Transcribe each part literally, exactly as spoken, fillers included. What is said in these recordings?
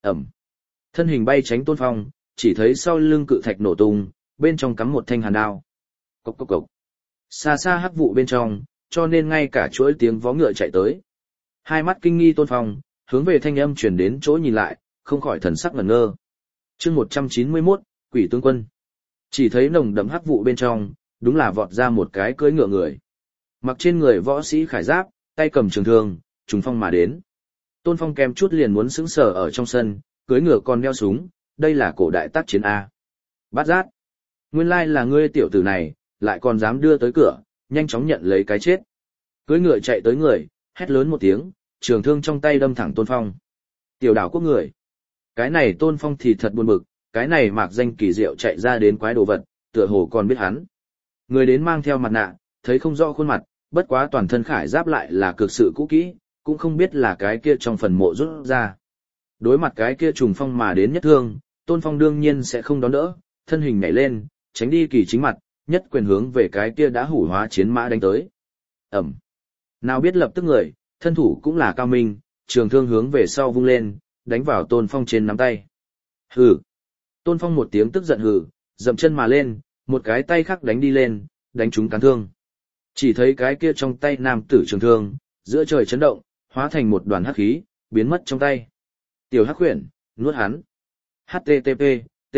Ẩm. Thân hình bay tránh Tôn Phong, chỉ thấy sau lưng cự thạch nổ tung, bên trong cắm một thanh hàn đao. Cốc cốc cốc. Xa xa hắc vụ bên trong, cho nên ngay cả chuỗi tiếng vó ngựa chạy tới. Hai mắt kinh nghi Tôn Phong, hướng về thanh âm truyền đến chỗ nhìn lại, không khỏi thần sắc ngẩn ngơ. Chương một trăm chín mươi mốt, Quỷ tướng quân. Chỉ thấy nồng đậm hắc vụ bên trong, đúng là vọt ra một cái cưỡi ngựa người. Mặc trên người võ sĩ khải giáp, tay cầm trường thương, trùng phong mà đến. Tôn Phong kèm chút liền muốn sững sờ ở trong sân, cưỡi ngựa còn đeo súng, đây là cổ đại tác chiến A. Bát giác. Nguyên lai là ngươi tiểu tử này, lại còn dám đưa tới cửa, nhanh chóng nhận lấy cái chết. Cưỡi ngựa chạy tới người, hét lớn một tiếng, trường thương trong tay đâm thẳng Tôn Phong. Tiểu đảo quốc người. Cái này Tôn Phong thì thật buồn bực, cái này mạc danh kỳ diệu chạy ra đến quái đồ vật, tựa hồ còn biết hắn. Người đến mang theo mặt nạ, thấy không rõ khuôn mặt, bất quá toàn thân khải giáp lại là cực sự cũ kỹ, cũng không biết là cái kia trong phần mộ rút ra. Đối mặt cái kia trùng phong mà đến nhất thương, Tôn Phong đương nhiên sẽ không đón đỡ, thân hình nhảy lên, tránh đi kỳ chính mặt, nhất quyền hướng về cái kia đã hủ hóa chiến mã đánh tới. Ẩm. Nào biết lập tức người, thân thủ cũng là cao minh, trường thương hướng về sau vung lên, đánh vào Tôn Phong trên nắm tay. Hừ. Tôn Phong một tiếng tức giận hừ, dậm chân mà lên, một cái tay khác đánh đi lên, đánh trúng cán thương. Chỉ thấy cái kia trong tay nam tử trường thương, giữa trời chấn động, hóa thành một đoàn hắc khí, biến mất trong tay. Tiểu hắc huyền, nuốt hắn. H T T P, T.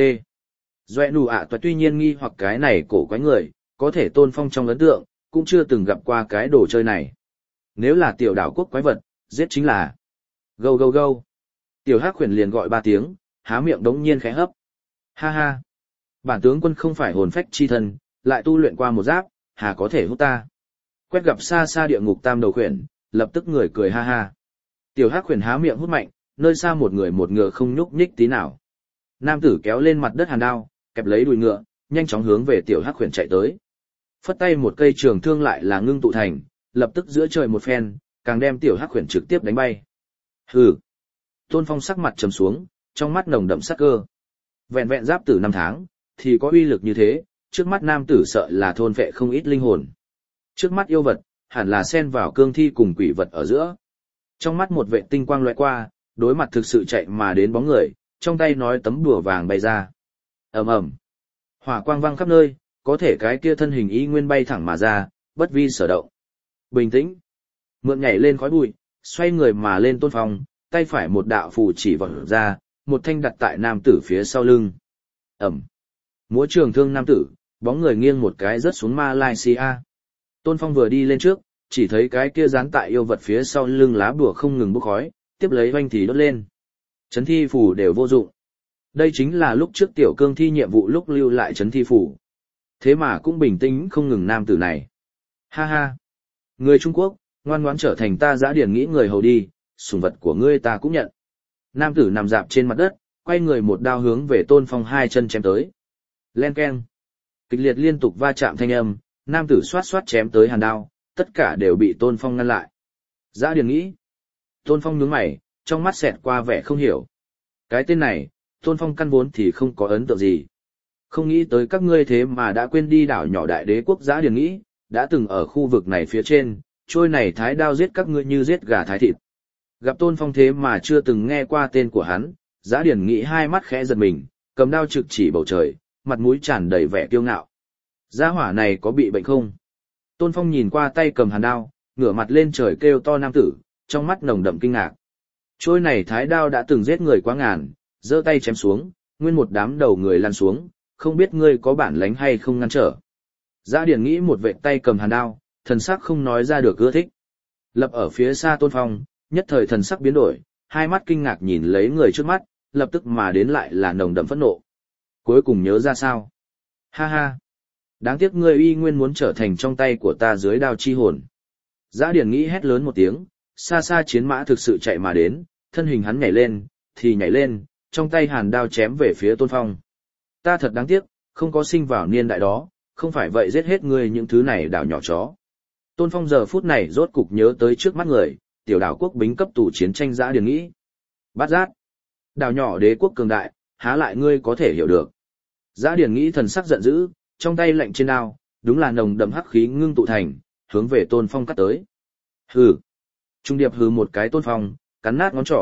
Doẹ nụ ạ toại tuy nhiên nghi hoặc cái này cổ quái người, có thể Tôn Phong trong ấn tượng, cũng chưa từng gặp qua cái đồ chơi này. Nếu là tiểu đảo quốc quái vật, giết chính là gâu gâu gâu. Tiểu hắc huyền liền gọi ba tiếng, há miệng đống nhiên khẽ hấp. Ha ha. Bản tướng quân không phải hồn phách chi thân, lại tu luyện qua một giáp, hà có thể hút ta. Quét gặp xa xa địa ngục tam đầu khuyển, lập tức người cười ha ha. Tiểu hắc khuyển há miệng hút mạnh, nơi xa một người một ngựa không nhúc nhích tí nào. Nam tử kéo lên mặt đất hàn đao, kẹp lấy đùi ngựa, nhanh chóng hướng về tiểu hắc khuyển chạy tới. Phất tay một cây trường thương lại là ngưng tụ thành, lập tức giữa trời một phen, càng đem tiểu hắc khuyển trực tiếp đánh bay. Hừ. Tôn Phong sắc mặt trầm xuống, trong mắt nồng đậm sát cơ. Vẹn vẹn giáp tử năm tháng, thì có uy lực như thế, trước mắt nam tử sợ là thôn vệ không ít linh hồn. Trước mắt yêu vật, hẳn là xen vào cương thi cùng quỷ vật ở giữa. Trong mắt một vệ tinh quang lóe qua, đối mặt thực sự chạy mà đến bóng người, trong tay nói tấm đùa vàng bay ra. Ầm ầm. Hỏa quang vang khắp nơi, có thể cái kia thân hình y nguyên bay thẳng mà ra, bất vi sở động. Bình tĩnh. Mượn nhảy lên khói bụi, xoay người mà lên Tôn Phong, tay phải một đạo phù chỉ vọt ra, một thanh đặt tại nam tử phía sau lưng. Ẩm. Múa trường thương nam tử, bóng người nghiêng một cái rớt xuống Malaysia. Tôn Phong vừa đi lên trước, chỉ thấy cái kia dán tại yêu vật phía sau lưng lá bùa không ngừng bốc khói, tiếp lấy oanh thì đốt lên. Chấn thi phù đều vô dụng. Đây chính là lúc trước tiểu cương thi nhiệm vụ lúc lưu lại chấn thi phù. Thế mà cũng bình tĩnh không ngừng nam tử này. Ha ha. Người Trung Quốc, ngoan ngoãn trở thành ta giã điển nghĩ người hầu đi, sủng vật của ngươi ta cũng nhận. Nam tử nằm dạp trên mặt đất, quay người một đao hướng về Tôn Phong hai chân chém tới. Len keng. Kịch liệt liên tục va chạm thanh âm, nam tử xoát xoát chém tới hàn đao, tất cả đều bị Tôn Phong ngăn lại. Giã điển nghĩ. Tôn Phong nhướng mày, trong mắt xẹt qua vẻ không hiểu. Cái tên này, Tôn Phong căn vốn thì không có ấn tượng gì. Không nghĩ tới các ngươi thế mà đã quên đi đảo nhỏ đại đế quốc giã điển nghĩ, đã từng ở khu vực này phía trên, trôi này thái đao giết các ngươi như giết gà thái thịt. Gặp Tôn Phong thế mà chưa từng nghe qua tên của hắn, giã điển nghĩ hai mắt khẽ giật mình, cầm đao trực chỉ bầu trời, mặt mũi tràn đầy vẻ kiêu ngạo. Gia hỏa này có bị bệnh không? Tôn Phong nhìn qua tay cầm hàn đao, ngửa mặt lên trời kêu to nam tử, trong mắt nồng đậm kinh ngạc. Trôi này thái đao đã từng giết người quá ngàn, giơ tay chém xuống, nguyên một đám đầu người lăn xuống, không biết ngươi có bản lánh hay không ngăn trở. Giã điển nghĩ một vệ tay cầm hàn đao, thần sắc không nói ra được ưa thích. Lập ở phía xa Tôn Phong, nhất thời thần sắc biến đổi, hai mắt kinh ngạc nhìn lấy người trước mắt, lập tức mà đến lại là nồng đậm phẫn nộ. Cuối cùng nhớ ra sao? Ha ha! Đáng tiếc ngươi uy nguyên muốn trở thành trong tay của ta dưới đao chi hồn. Giã điển nghĩ hét lớn một tiếng, xa xa chiến mã thực sự chạy mà đến, thân hình hắn nhảy lên, thì nhảy lên, trong tay hàn đao chém về phía Tôn Phong. Ta thật đáng tiếc, không có sinh vào niên đại đó, không phải vậy giết hết ngươi những thứ này đảo nhỏ chó. Tôn Phong giờ phút này rốt cục nhớ tới trước mắt người, tiểu đảo quốc bính cấp tù chiến tranh giã điển nghĩ. Bát giác. Đảo nhỏ đế quốc cường đại, há lại ngươi có thể hiểu được. Giã điển nghĩ thần sắc giận dữ, trong tay lạnh trên đao, đúng là nồng đậm hắc khí ngưng tụ thành, hướng về Tôn Phong cắt tới. Hừ. Trung điệp hừ một cái Tôn Phong, cắn nát ngón trỏ,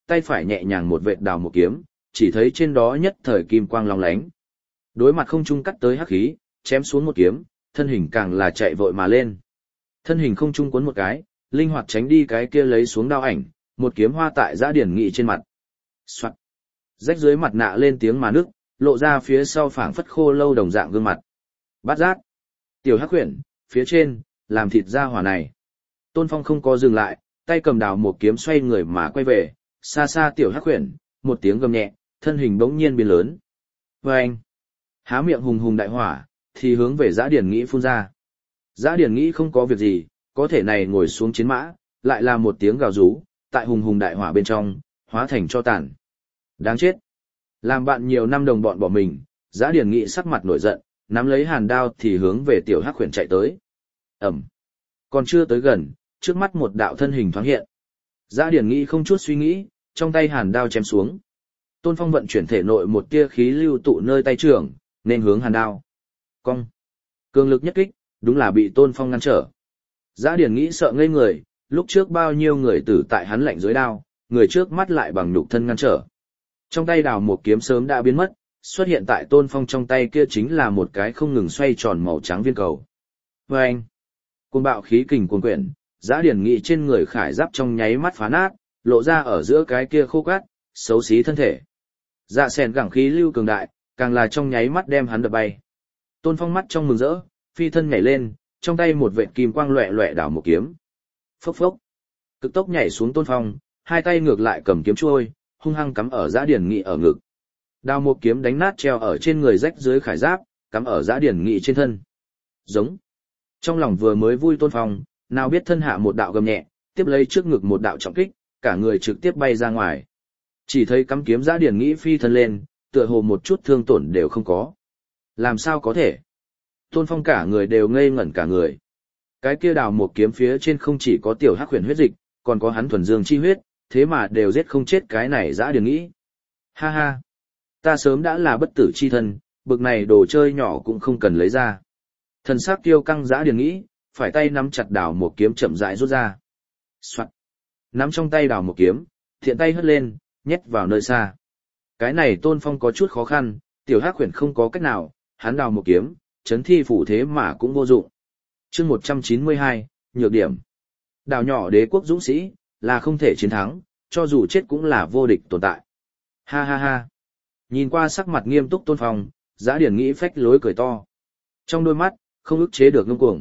tay phải nhẹ nhàng một vệt đào một kiếm, chỉ thấy trên đó nhất thời kim quang long lánh. Đối mặt không trung cắt tới hắc khí, chém xuống một kiếm, thân hình càng là chạy vội mà lên. Thân hình không trung cuốn một cái, linh hoạt tránh đi cái kia lấy xuống đao ảnh, một kiếm hoa tại Dã Điển Nghị trên mặt. Soạt. Rách dưới mặt nạ lên tiếng mà nước, lộ ra phía sau phảng phất khô lâu đồng dạng gương mặt. Bát giác. Tiểu Hắc Huyền, phía trên, làm thịt ra hỏa này. Tôn Phong không có dừng lại, tay cầm đào một kiếm xoay người mà quay về, xa xa Tiểu Hắc Huyền, một tiếng gầm nhẹ, thân hình bỗng nhiên biến lớn. Vâng! Há miệng hùng hùng đại hỏa, thì hướng về Dã Điển Nghị phun ra. Dã Điển Nghị không có việc gì, có thể này ngồi xuống chiến mã, lại là một tiếng gào rú, tại hùng hùng đại hỏa bên trong, hóa thành cho tàn. Đáng chết! Làm bạn nhiều năm đồng bọn bỏ mình, Dã Điển Nghị sắc mặt nổi giận, nắm lấy hàn đao thì hướng về Tiểu Hắc Huyền chạy tới. Ẩm! Còn chưa tới gần, trước mắt một đạo thân hình thoáng hiện. Dã Điển Nghị không chút suy nghĩ, trong tay hàn đao chém xuống. Tôn Phong vận chuyển thể nội một tia khí lưu tụ nơi tay trưởng, nên hướng hàn đao. Cong! Cường lực nhất kích, đúng là bị Tôn Phong ngăn trở. Dã Điển Nghị sợ ngây người, lúc trước bao nhiêu người tử tại hắn lạnh dưới đao, người trước mắt lại bằng nhục thân ngăn trở. Trong tay đào một kiếm sớm đã biến mất, xuất hiện tại Tôn Phong trong tay kia chính là một cái không ngừng xoay tròn màu trắng viên cầu. Và anh, cuồng bạo khí kình cuồn quyển, Dã Điển Nghị trên người khải giáp trong nháy mắt phá nát, lộ ra ở giữa cái kia khô cát, xấu xí thân thể. Dạ sèn gẳng khí lưu cường đại, càng là trong nháy mắt đem hắn đập bay. Tôn Phong mắt trong mừng rỡ, phi thân nhảy lên, trong tay một vệt kim quang loẹt loẹt đảo một kiếm. Phốc phốc. Cực tốc nhảy xuống Tôn Phong, hai tay ngược lại cầm kiếm chuôi, hung hăng cắm ở Dã Điển Nghị ở ngực. Đao một kiếm đánh nát treo ở trên người rách dưới khải giáp, cắm ở Dã Điển Nghị trên thân. Giống. Trong lòng vừa mới vui Tôn Phong, nào biết thân hạ một đạo gầm nhẹ, tiếp lấy trước ngực một đạo trọng kích, cả người trực tiếp bay ra ngoài. Chỉ thấy cắm kiếm Dã Điển Nghị phi thân lên, tựa hồ một chút thương tổn đều không có. Làm sao có thể? Tôn Phong cả người đều ngây ngẩn cả người. Cái kia đào một kiếm phía trên không chỉ có Tiểu Hắc Huyền huyết dịch, còn có hắn thuần dương chi huyết, thế mà đều giết không chết cái này Dã Điển Nghị. Ha ha! Ta sớm đã là bất tử chi thân, bực này đồ chơi nhỏ cũng không cần lấy ra. Thần sắc kiêu căng Dã Điển Nghị, phải tay nắm chặt đào một kiếm chậm rãi rút ra. Soạt. Nắm trong tay đào một kiếm, thiện tay hất lên, nhét vào nơi xa. Cái này Tôn Phong có chút khó khăn, Tiểu Hắc Huyền không có cách nào, hắn đào một kiếm, chấn thi phủ thế mà cũng vô dụng. Chương một trăm chín mươi hai, nhược điểm. Đảo nhỏ đế quốc dũng sĩ, là không thể chiến thắng, cho dù chết cũng là vô địch tồn tại. Ha ha ha. Nhìn qua sắc mặt nghiêm túc Tôn Phong, Dã Điển Nghị phách lối cười to. Trong đôi mắt, không ức chế được ngông cuồng.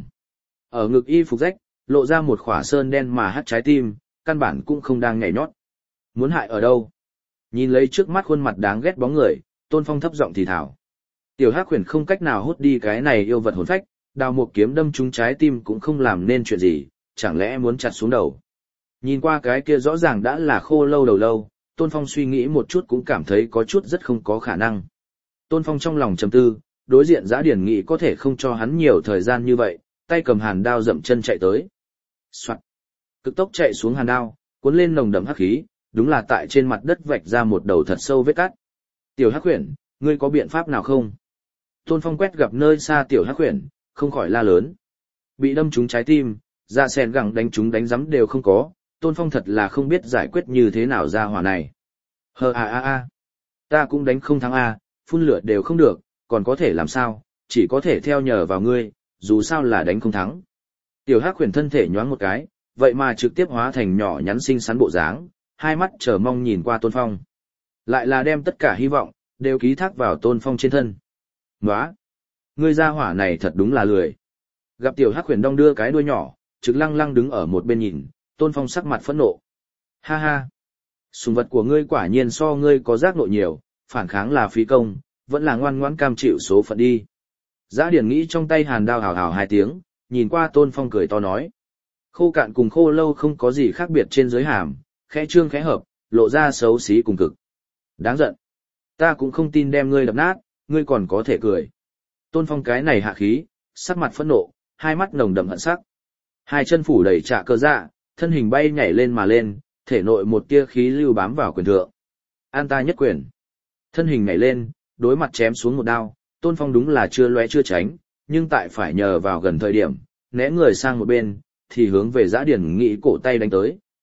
Ở ngực y phục rách, lộ ra một khỏa sơn đen mà hắt trái tim, căn bản cũng không đang nhảy nhót. Muốn hại ở đâu? Nhìn lấy trước mắt khuôn mặt đáng ghét bóng người, Tôn Phong thấp giọng thì thào. Tiểu Hắc Huyền không cách nào hút đi cái này yêu vật hồn phách, đào một kiếm đâm trúng trái tim cũng không làm nên chuyện gì, chẳng lẽ muốn chặt xuống đầu. Nhìn qua cái kia rõ ràng đã là khô lâu đầu lâu, Tôn Phong suy nghĩ một chút cũng cảm thấy có chút rất không có khả năng. Tôn Phong trong lòng trầm tư, đối diện Dã Điển Nghị có thể không cho hắn nhiều thời gian như vậy, tay cầm hàn đao dậm chân chạy tới. Soạt. Cực tốc chạy xuống hàn đao, cuốn lên nồng đậm hắc khí, đúng là tại trên mặt đất vạch ra một đầu thật sâu vết cắt. Tiểu Hắc Huyền, ngươi có biện pháp nào không? Tôn Phong quét gặp nơi xa Tiểu Hắc Huyền, không khỏi la lớn. Bị đâm trúng trái tim, Dạ Sèn gẳng đánh trúng đánh giấm đều không có, Tôn Phong thật là không biết giải quyết như thế nào ra hỏa này. Hờ a a a, ta cũng đánh không thắng a, phun lửa đều không được, còn có thể làm sao, chỉ có thể theo nhờ vào ngươi, dù sao là đánh không thắng. Tiểu Hắc Huyền thân thể nhoáng một cái, vậy mà trực tiếp hóa thành nhỏ nhắn xinh xắn bộ dáng, hai mắt chờ mong nhìn qua Tôn Phong. Lại là đem tất cả hy vọng, đều ký thác vào Tôn Phong trên thân. Nóa! Ngươi gia hỏa này thật đúng là lười. Gặp Tiểu Hắc Huyền đong đưa cái đuôi nhỏ, trực lăng lăng đứng ở một bên nhìn, Tôn Phong sắc mặt phẫn nộ. Ha ha! Sùng vật của ngươi quả nhiên so ngươi có giác nộ nhiều, phản kháng là phí công, vẫn là ngoan ngoãn cam chịu số phận đi. Dã Điển Nghị trong tay hàn đao hào hào hai tiếng, nhìn qua Tôn Phong cười to nói. Khô cạn cùng khô lâu không có gì khác biệt trên dưới hàm, khẽ trương khẽ hợp, lộ ra xấu xí cùng cực. Đáng giận. Ta cũng không tin đem ngươi đập nát, ngươi còn có thể cười. Tôn Phong cái này hạ khí, sắc mặt phẫn nộ, hai mắt nồng đậm hận sắc. Hai chân phủ đầy trạ cơ dạ, thân hình bay nhảy lên mà lên, thể nội một tia khí lưu bám vào quyền thượng. An ta nhất quyền. Thân hình nhảy lên, đối mặt chém xuống một đao, Tôn Phong đúng là chưa lóe chưa tránh, nhưng tại phải nhờ vào gần thời điểm, né người sang một bên, thì hướng về Dã Điển Nghị cổ tay đánh tới.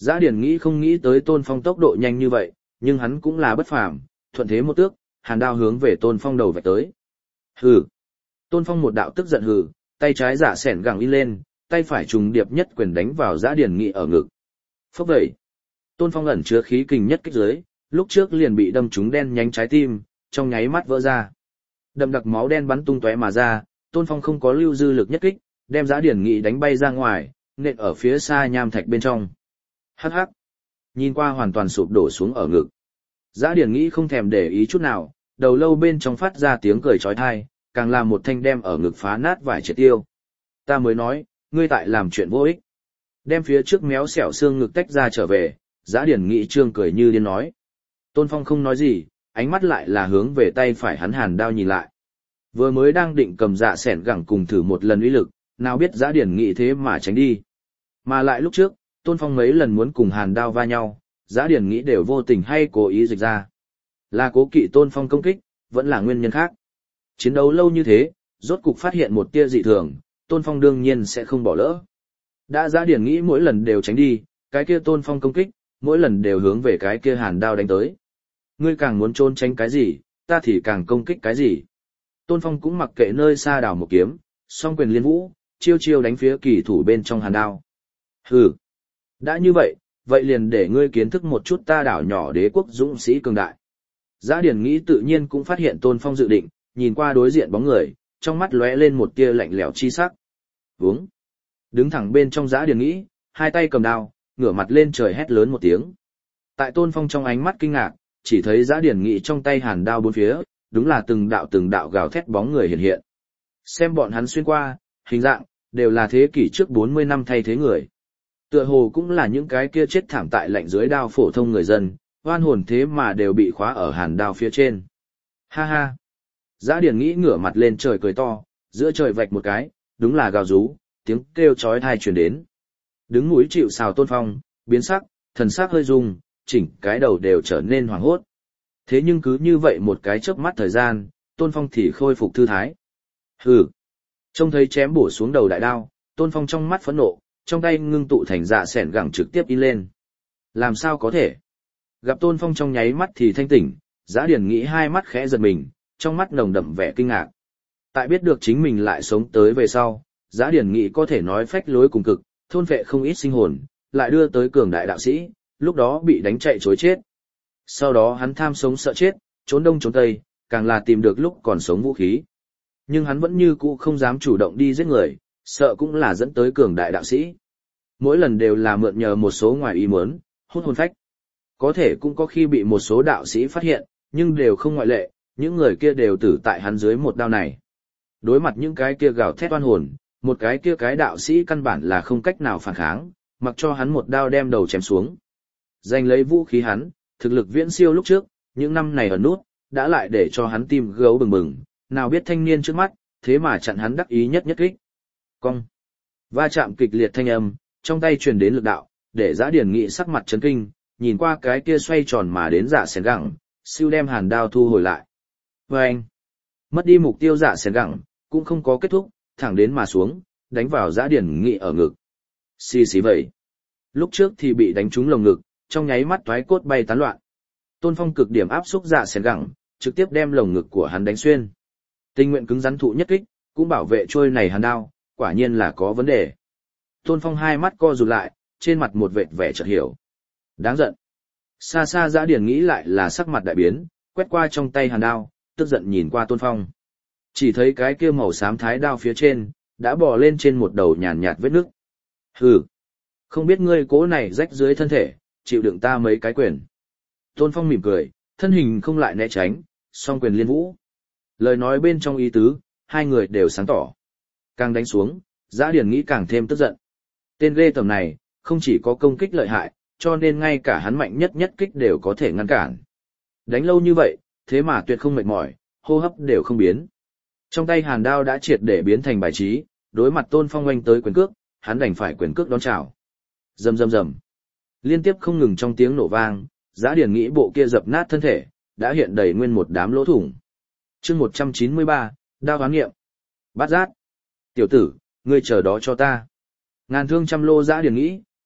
Giã Điển nghĩ không nghĩ tới Tôn Phong tốc độ nhanh như vậy, nhưng hắn cũng là bất phàm, thuận thế một tước, hàn đao hướng về Tôn Phong đầu vạch tới. Hừ. Tôn Phong một đạo tức giận hừ, tay trái giả sẻn gẳng in lên, tay phải trùng điệp nhất quyền đánh vào Giã Điển Nghị ở ngực. Phốc vậy. Tôn Phong ẩn chứa khí kình nhất kích dưới, lúc trước liền bị đâm trúng đen nhánh trái tim, trong nháy mắt vỡ ra. Đậm đặc máu đen bắn tung tóe mà ra, Tôn Phong không có lưu dư lực nhất kích, đem Giã Điển Nghị đánh bay ra ngoài, nện ở phía xa nham thạch bên trong. Hắc hắc. Nhìn qua hoàn toàn sụp đổ xuống ở ngực. Giã Điển Nghị không thèm để ý chút nào, đầu lâu bên trong phát ra tiếng cười chói tai, càng làm một thanh đem ở ngực phá nát vải triệt tiêu. Ta mới nói, ngươi tại làm chuyện vô ích. Đem phía trước méo xẻo xương ngực tách ra trở về, Giã Điển Nghị trương cười như điên nói. Tôn Phong không nói gì, ánh mắt lại là hướng về tay phải hắn hàn đao nhìn lại. Vừa mới đang định cầm dạ sẻn gẳng cùng thử một lần uy lực, nào biết Giã Điển Nghị thế mà tránh đi. Mà lại lúc trước, Tôn Phong mấy lần muốn cùng hàn đao va nhau, Giã Điển Nghị đều vô tình hay cố ý dịch ra. Là cố kỵ Tôn Phong công kích, vẫn là nguyên nhân khác. Chiến đấu lâu như thế, rốt cục phát hiện một tia dị thường, Tôn Phong đương nhiên sẽ không bỏ lỡ. Đã Giã Điển Nghị mỗi lần đều tránh đi, cái kia Tôn Phong công kích, mỗi lần đều hướng về cái kia hàn đao đánh tới. Ngươi càng muốn trốn tránh cái gì, ta thì càng công kích cái gì. Tôn Phong cũng mặc kệ nơi xa đảo một kiếm, song quyền liên vũ, chiêu chiêu đánh phía kỳ thủ bên trong hàn đao. Hừ. Đã như vậy, vậy liền để ngươi kiến thức một chút ta đảo nhỏ đế quốc dũng sĩ cường đại. Giã Điển Nghị tự nhiên cũng phát hiện Tôn Phong dự định, nhìn qua đối diện bóng người, trong mắt lóe lên một tia lạnh lẽo chi sắc. Vướng. Đứng thẳng bên trong Giã Điển Nghị, hai tay cầm đao, ngửa mặt lên trời hét lớn một tiếng. Tại Tôn Phong trong ánh mắt kinh ngạc, chỉ thấy Giã Điển Nghị trong tay hàn đao bốn phía, đúng là từng đạo từng đạo gào thét bóng người hiện hiện. Xem bọn hắn xuyên qua, hình dạng, đều là thế kỷ trước bốn mươi năm thay thế người. Tựa hồ cũng là những cái kia chết thảm tại lạnh dưới đao phổ thông người dân, oan hồn thế mà đều bị khóa ở hàn đao phía trên. Ha ha. Giã Điển Nghị ngửa mặt lên trời cười to, giữa trời vạch một cái, đúng là gào rú, tiếng kêu chói tai truyền đến. Đứng núi chịu sào Tôn Phong, biến sắc, thần sắc hơi rung, chỉnh cái đầu đều trở nên hoảng hốt. Thế nhưng cứ như vậy một cái chớp mắt thời gian, Tôn Phong thì khôi phục thư thái. Hừ. Trông thấy chém bổ xuống đầu đại đao, Tôn Phong trong mắt phẫn nộ, trong tay ngưng tụ thành dạ sẻn gẳng trực tiếp in lên. Làm sao có thể? Gặp Tôn Phong trong nháy mắt thì thanh tỉnh, Giã Điển Nghị hai mắt khẽ giật mình, trong mắt nồng đậm vẻ kinh ngạc. Tại biết được chính mình lại sống tới về sau, Giã Điển Nghị có thể nói phách lối cùng cực, thôn phệ không ít sinh hồn, lại đưa tới cường đại đạo sĩ, lúc đó bị đánh chạy chối chết. Sau đó hắn tham sống sợ chết, trốn đông trốn tây, càng là tìm được lúc còn sống vũ khí. Nhưng hắn vẫn như cũ không dám chủ động đi giết người, sợ cũng là dẫn tới cường đại đạo sĩ. Mỗi lần đều là mượn nhờ một số ngoài ý muốn, hút hồn phách. Có thể cũng có khi bị một số đạo sĩ phát hiện, nhưng đều không ngoại lệ, những người kia đều tử tại hắn dưới một đao này. Đối mặt những cái kia gào thét oan hồn, một cái kia cái đạo sĩ căn bản là không cách nào phản kháng, mặc cho hắn một đao đem đầu chém xuống. Giành lấy vũ khí hắn, thực lực viễn siêu lúc trước, những năm này ở nút, đã lại để cho hắn tim gấu bừng bừng, nào biết thanh niên trước mắt, thế mà chặn hắn đắc ý nhất nhất kích. Cong. Va chạm kịch liệt thanh âm, trong tay truyền đến lực đạo, để Giã Điển Nghị sắc mặt chấn kinh, nhìn qua cái kia xoay tròn mà đến dạ sẻn gẳng, siêu đem hàn đao thu hồi lại. Vâng! Mất đi mục tiêu dạ sẻn gẳng, cũng không có kết thúc, thẳng đến mà xuống, đánh vào Giã Điển Nghị ở ngực. Xì xì vậy. Lúc trước thì bị đánh trúng lồng ngực, trong nháy mắt toái cốt bay tán loạn. Tôn Phong cực điểm áp xúc dạ sẻn gẳng, trực tiếp đem lồng ngực của hắn đánh xuyên. Tình nguyện cứng rắn thụ nhất kích, cũng bảo vệ trôi này hàn đao, quả nhiên là có vấn đề. Tôn Phong hai mắt co rụt lại, trên mặt một vệt vẻ chợt hiểu. Đáng giận. Xa xa Giã Điển nghĩ lại là sắc mặt đại biến, quét qua trong tay hàn đao, tức giận nhìn qua Tôn Phong. Chỉ thấy cái kia màu xám thái đao phía trên, đã bò lên trên một đầu nhàn nhạt vết nứt. Hừ. Không biết ngươi cố này rách dưới thân thể, chịu đựng ta mấy cái quyền. Tôn Phong mỉm cười, thân hình không lại né tránh, song quyền liên vũ. Lời nói bên trong ý tứ, hai người đều sáng tỏ. Càng đánh xuống, Giã Điển nghĩ càng thêm tức giận. Tên ghê tầm này, không chỉ có công kích lợi hại, cho nên ngay cả hắn mạnh nhất nhất kích đều có thể ngăn cản. Đánh lâu như vậy, thế mà tuyệt không mệt mỏi, hô hấp đều không biến. Trong tay hàn đao đã triệt để biến thành bài trí, đối mặt Tôn Phong oanh tới quyền cước, hắn đành phải quyền cước đón chào. Rầm rầm rầm. Liên tiếp không ngừng trong tiếng nổ vang, Giã Điển nghĩ bộ kia dập nát thân thể, đã hiện đầy nguyên một đám lỗ thủng. Chương một trăm chín mươi ba, đao hoán nghiệm. Bát giác. Tiểu tử, ngươi chờ đó cho ta. Ngàn thương trăm lô Giã Điển nghĩ,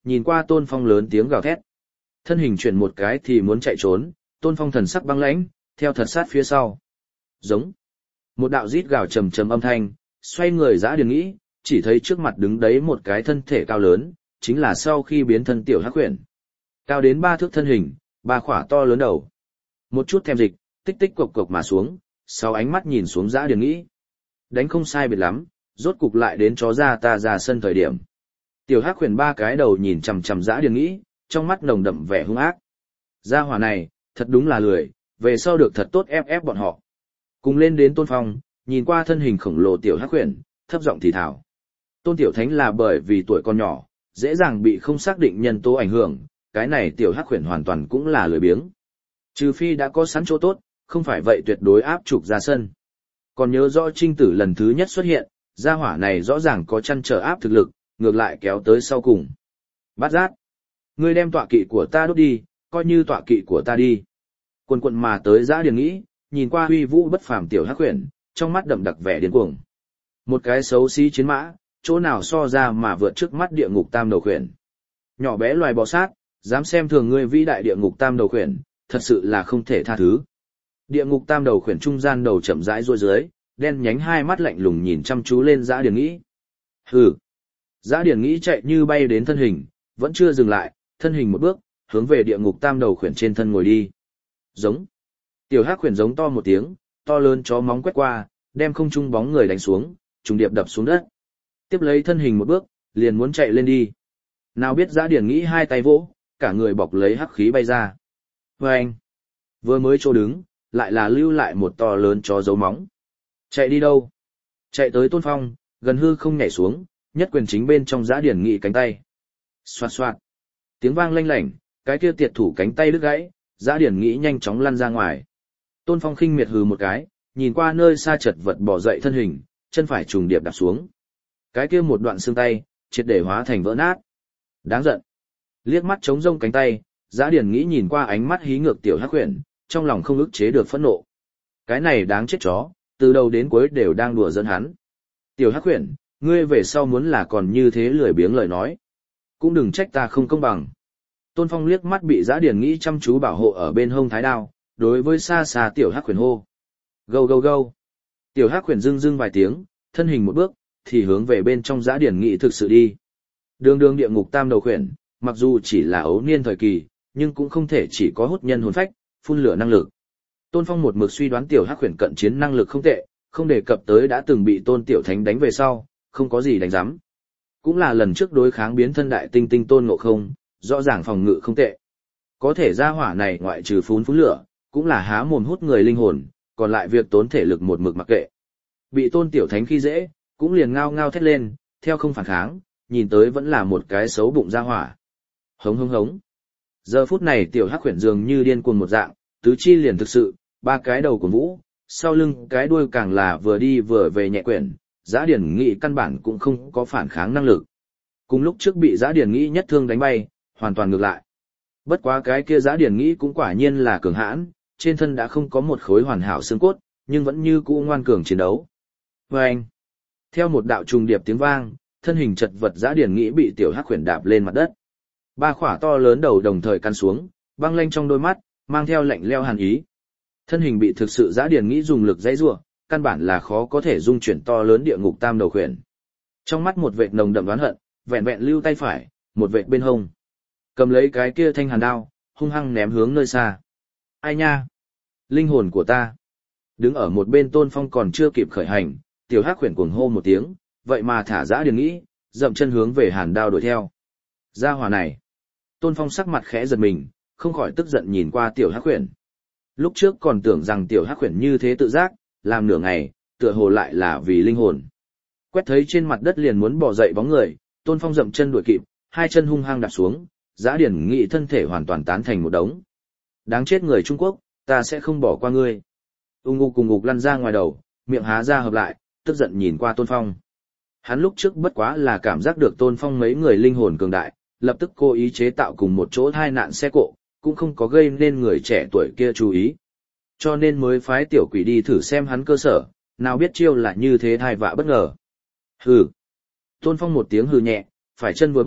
nhìn qua Tôn Phong lớn tiếng gào thét. Thân hình chuyển một cái thì muốn chạy trốn, Tôn Phong thần sắc băng lãnh, theo thật sát phía sau. Giống. Một đạo rít gào trầm trầm âm thanh, xoay người Dã Điền Nghĩ, chỉ thấy trước mặt đứng đấy một cái thân thể cao lớn, chính là sau khi biến thân tiểu hắc huyền. Cao đến ba thước thân hình, ba khỏa to lớn đầu. Một chút thèm dịch, tích tích cộc cộc mà xuống, sau ánh mắt nhìn xuống Dã Điền Nghĩ. Đánh không sai biệt lắm, rốt cục lại đến chó ra ta ra sân thời điểm. Tiểu hắc huyền ba cái đầu nhìn chằm chằm Dã Điền Nghĩ, trong mắt nồng đậm vẻ hung ác. Gia hỏa này, thật đúng là lười, về sau được thật tốt ép ép bọn họ. Cùng lên đến Tôn Phong, nhìn qua thân hình khổng lồ tiểu hắc huyền, thấp giọng thì thào. Tôn Tiểu Thánh là bởi vì tuổi còn nhỏ, dễ dàng bị không xác định nhân tố ảnh hưởng, cái này tiểu hắc huyền hoàn toàn cũng là lười biếng. Trừ phi đã có sẵn chỗ tốt, không phải vậy tuyệt đối áp trục ra sân. Còn nhớ rõ Trinh Tử lần thứ nhất xuất hiện, gia hỏa này rõ ràng có chăn trở áp thực lực, ngược lại kéo tới sau cùng. Bát Giác, ngươi đem tọa kỵ của ta đốt đi, coi như tọa kỵ của ta đi. Quần quần mà tới Dã Điền Nghĩ, nhìn qua huy vũ bất phàm tiểu hắc huyền, trong mắt đậm đặc vẻ điên cuồng. Một cái xấu xí chiến mã, chỗ nào so ra mà vượt trước mắt địa ngục tam đầu khuyển. Nhỏ bé loài bò sát, dám xem thường ngươi vĩ đại địa ngục tam đầu khuyển, thật sự là không thể tha thứ. Địa ngục tam đầu khuyển trung gian đầu chậm rãi duỗi dưới, đen nhánh hai mắt lạnh lùng nhìn chăm chú lên Dã Điền Nghĩ. Hừ. Dã Điền Nghĩ chạy như bay đến thân hình, vẫn chưa dừng lại, thân hình một bước, hướng về địa ngục tam đầu khuyển trên thân ngồi đi. Giống. Tiểu hắc khuyển giống to một tiếng, to lớn chó móng quét qua, đem không trung bóng người đánh xuống, trùng điệp đập xuống đất. Tiếp lấy thân hình một bước, liền muốn chạy lên đi. Nào biết Dã Điền Nghĩ hai tay vỗ, cả người bọc lấy hắc khí bay ra. Và anh, vừa mới chỗ đứng, lại là lưu lại một to lớn chó dấu móng. Chạy đi đâu? Chạy tới Tôn Phong, gần hư không nhảy xuống, nhất quyền chính bên trong Dã Điền Nghĩ cánh tay. Xoạt xoạt. Tiếng vang lanh lảnh, cái kia tiệt thủ cánh tay đứt gãy, Dã Điền Nghĩ nhanh chóng lăn ra ngoài. Tôn Phong khinh miệt hừ một cái, nhìn qua nơi xa chật vật bỏ dậy thân hình, chân phải trùng điệp đạp xuống. Cái kia một đoạn xương tay, triệt để hóa thành vỡ nát. Đáng giận. Liếc mắt trống rông cánh tay, Dã Điền Nghĩ nhìn qua ánh mắt hí ngược tiểu hắc huyền, trong lòng không ức chế được phẫn nộ. Cái này đáng chết chó, từ đầu đến cuối đều đang đùa giỡn hắn. Tiểu hắc huyền, ngươi về sau muốn là còn như thế lười biếng lời nói, cũng đừng trách ta không công bằng. Tôn Phong liếc mắt bị Dã Điền Nghĩ chăm chú bảo hộ ở bên hông thái đao, đối với xa xa tiểu hắc huyền hô. Gâu gâu gâu. Tiểu hắc huyền rưng rưng vài tiếng, thân hình một bước, thì hướng về bên trong Dã Điền Nghĩ thực sự đi. Đường đường địa ngục tam đầu khuyển, mặc dù chỉ là ấu niên thời kỳ, nhưng cũng không thể chỉ có hút nhân hồn phách, phun lửa năng lực. Tôn Phong một mực suy đoán tiểu hắc khuyển cận chiến năng lực không tệ, không đề cập tới đã từng bị Tôn Tiểu Thánh đánh về sau, không có gì đánh giám. Cũng là lần trước đối kháng biến thân đại tinh tinh Tôn Ngộ Không, rõ ràng phòng ngự không tệ. Có thể ra hỏa này ngoại trừ phun phun lửa, cũng là há mồm hút người linh hồn, còn lại việc tốn thể lực một mực mặc kệ. Bị Tôn Tiểu Thánh khi dễ, cũng liền ngao ngao thét lên, theo không phản kháng, nhìn tới vẫn là một cái xấu bụng ra hỏa. Hống hống hống. Giờ phút này tiểu hắc khuyển dường như điên cuồng một dạng, tứ chi liền thực sự, ba cái đầu của vũ, sau lưng cái đuôi càng là vừa đi vừa về nhẹ quyển, Dã Điền Nghĩ căn bản cũng không có phản kháng năng lực. Cùng lúc trước bị Dã Điền Nghĩ nhất thương đánh bay, hoàn toàn ngược lại. Bất quá cái kia Dã Điền Nghĩ cũng quả nhiên là cường hãn, trên thân đã không có một khối hoàn hảo xương cốt, nhưng vẫn như cũ ngoan cường chiến đấu. Và anh, theo một đạo trùng điệp tiếng vang, thân hình chật vật Dã Điền Nghĩ bị tiểu hắc khuyển đạp lên mặt đất. Ba khỏa to lớn đầu đồng thời căn xuống, băng lanh trong đôi mắt, mang theo lạnh leo hàn ý. Thân hình bị thực sự Dã Điền Nghĩ dùng lực dãy giụa, căn bản là khó có thể dung chuyển to lớn địa ngục tam đầu khuyển. Trong mắt một vệt nồng đậm oán hận, vẹn vẹn lưu tay phải, một vệt bên hông. Cầm lấy cái kia thanh hàn đao, hung hăng ném hướng nơi xa. Ai nha? Linh hồn của ta. Đứng ở một bên Tôn Phong còn chưa kịp khởi hành, tiểu hắc khuyển cuồng hô một tiếng, vậy mà thả Dã Điền Nghĩ, dậm chân hướng về hàn đao đuổi theo. Gia hỏa này. Tôn Phong sắc mặt khẽ giật mình, không khỏi tức giận nhìn qua tiểu hắc khuyển. Lúc trước còn tưởng rằng tiểu hắc khuyển như thế tự giác, làm nửa ngày, tựa hồ lại là vì linh hồn. Quét thấy trên mặt đất liền muốn bỏ dậy bóng người, Tôn Phong dậm chân đuổi kịp, hai chân hung hăng đạp xuống, Dã Điền Nghĩ thân thể hoàn toàn tán thành một đống. Đáng chết người Trung Quốc, ta sẽ không bỏ qua ngươi. Ung ngục cùng ngục lăn ra ngoài đầu, miệng há ra hợp lại, tức giận nhìn qua Tôn Phong. Hắn lúc trước bất quá là cảm giác được Tôn Phong mấy người linh hồn cường đại, lập tức cố ý chế tạo cùng một chỗ thai nạn xe cộ, cũng không có gây nên người trẻ tuổi kia chú ý. Cho nên mới phái tiểu quỷ đi thử xem hắn cơ sở, nào biết chiêu là như thế thai vạ bất ngờ. Hừ. Tôn Phong một tiếng hừ nhẹ, phải chân vừa bước,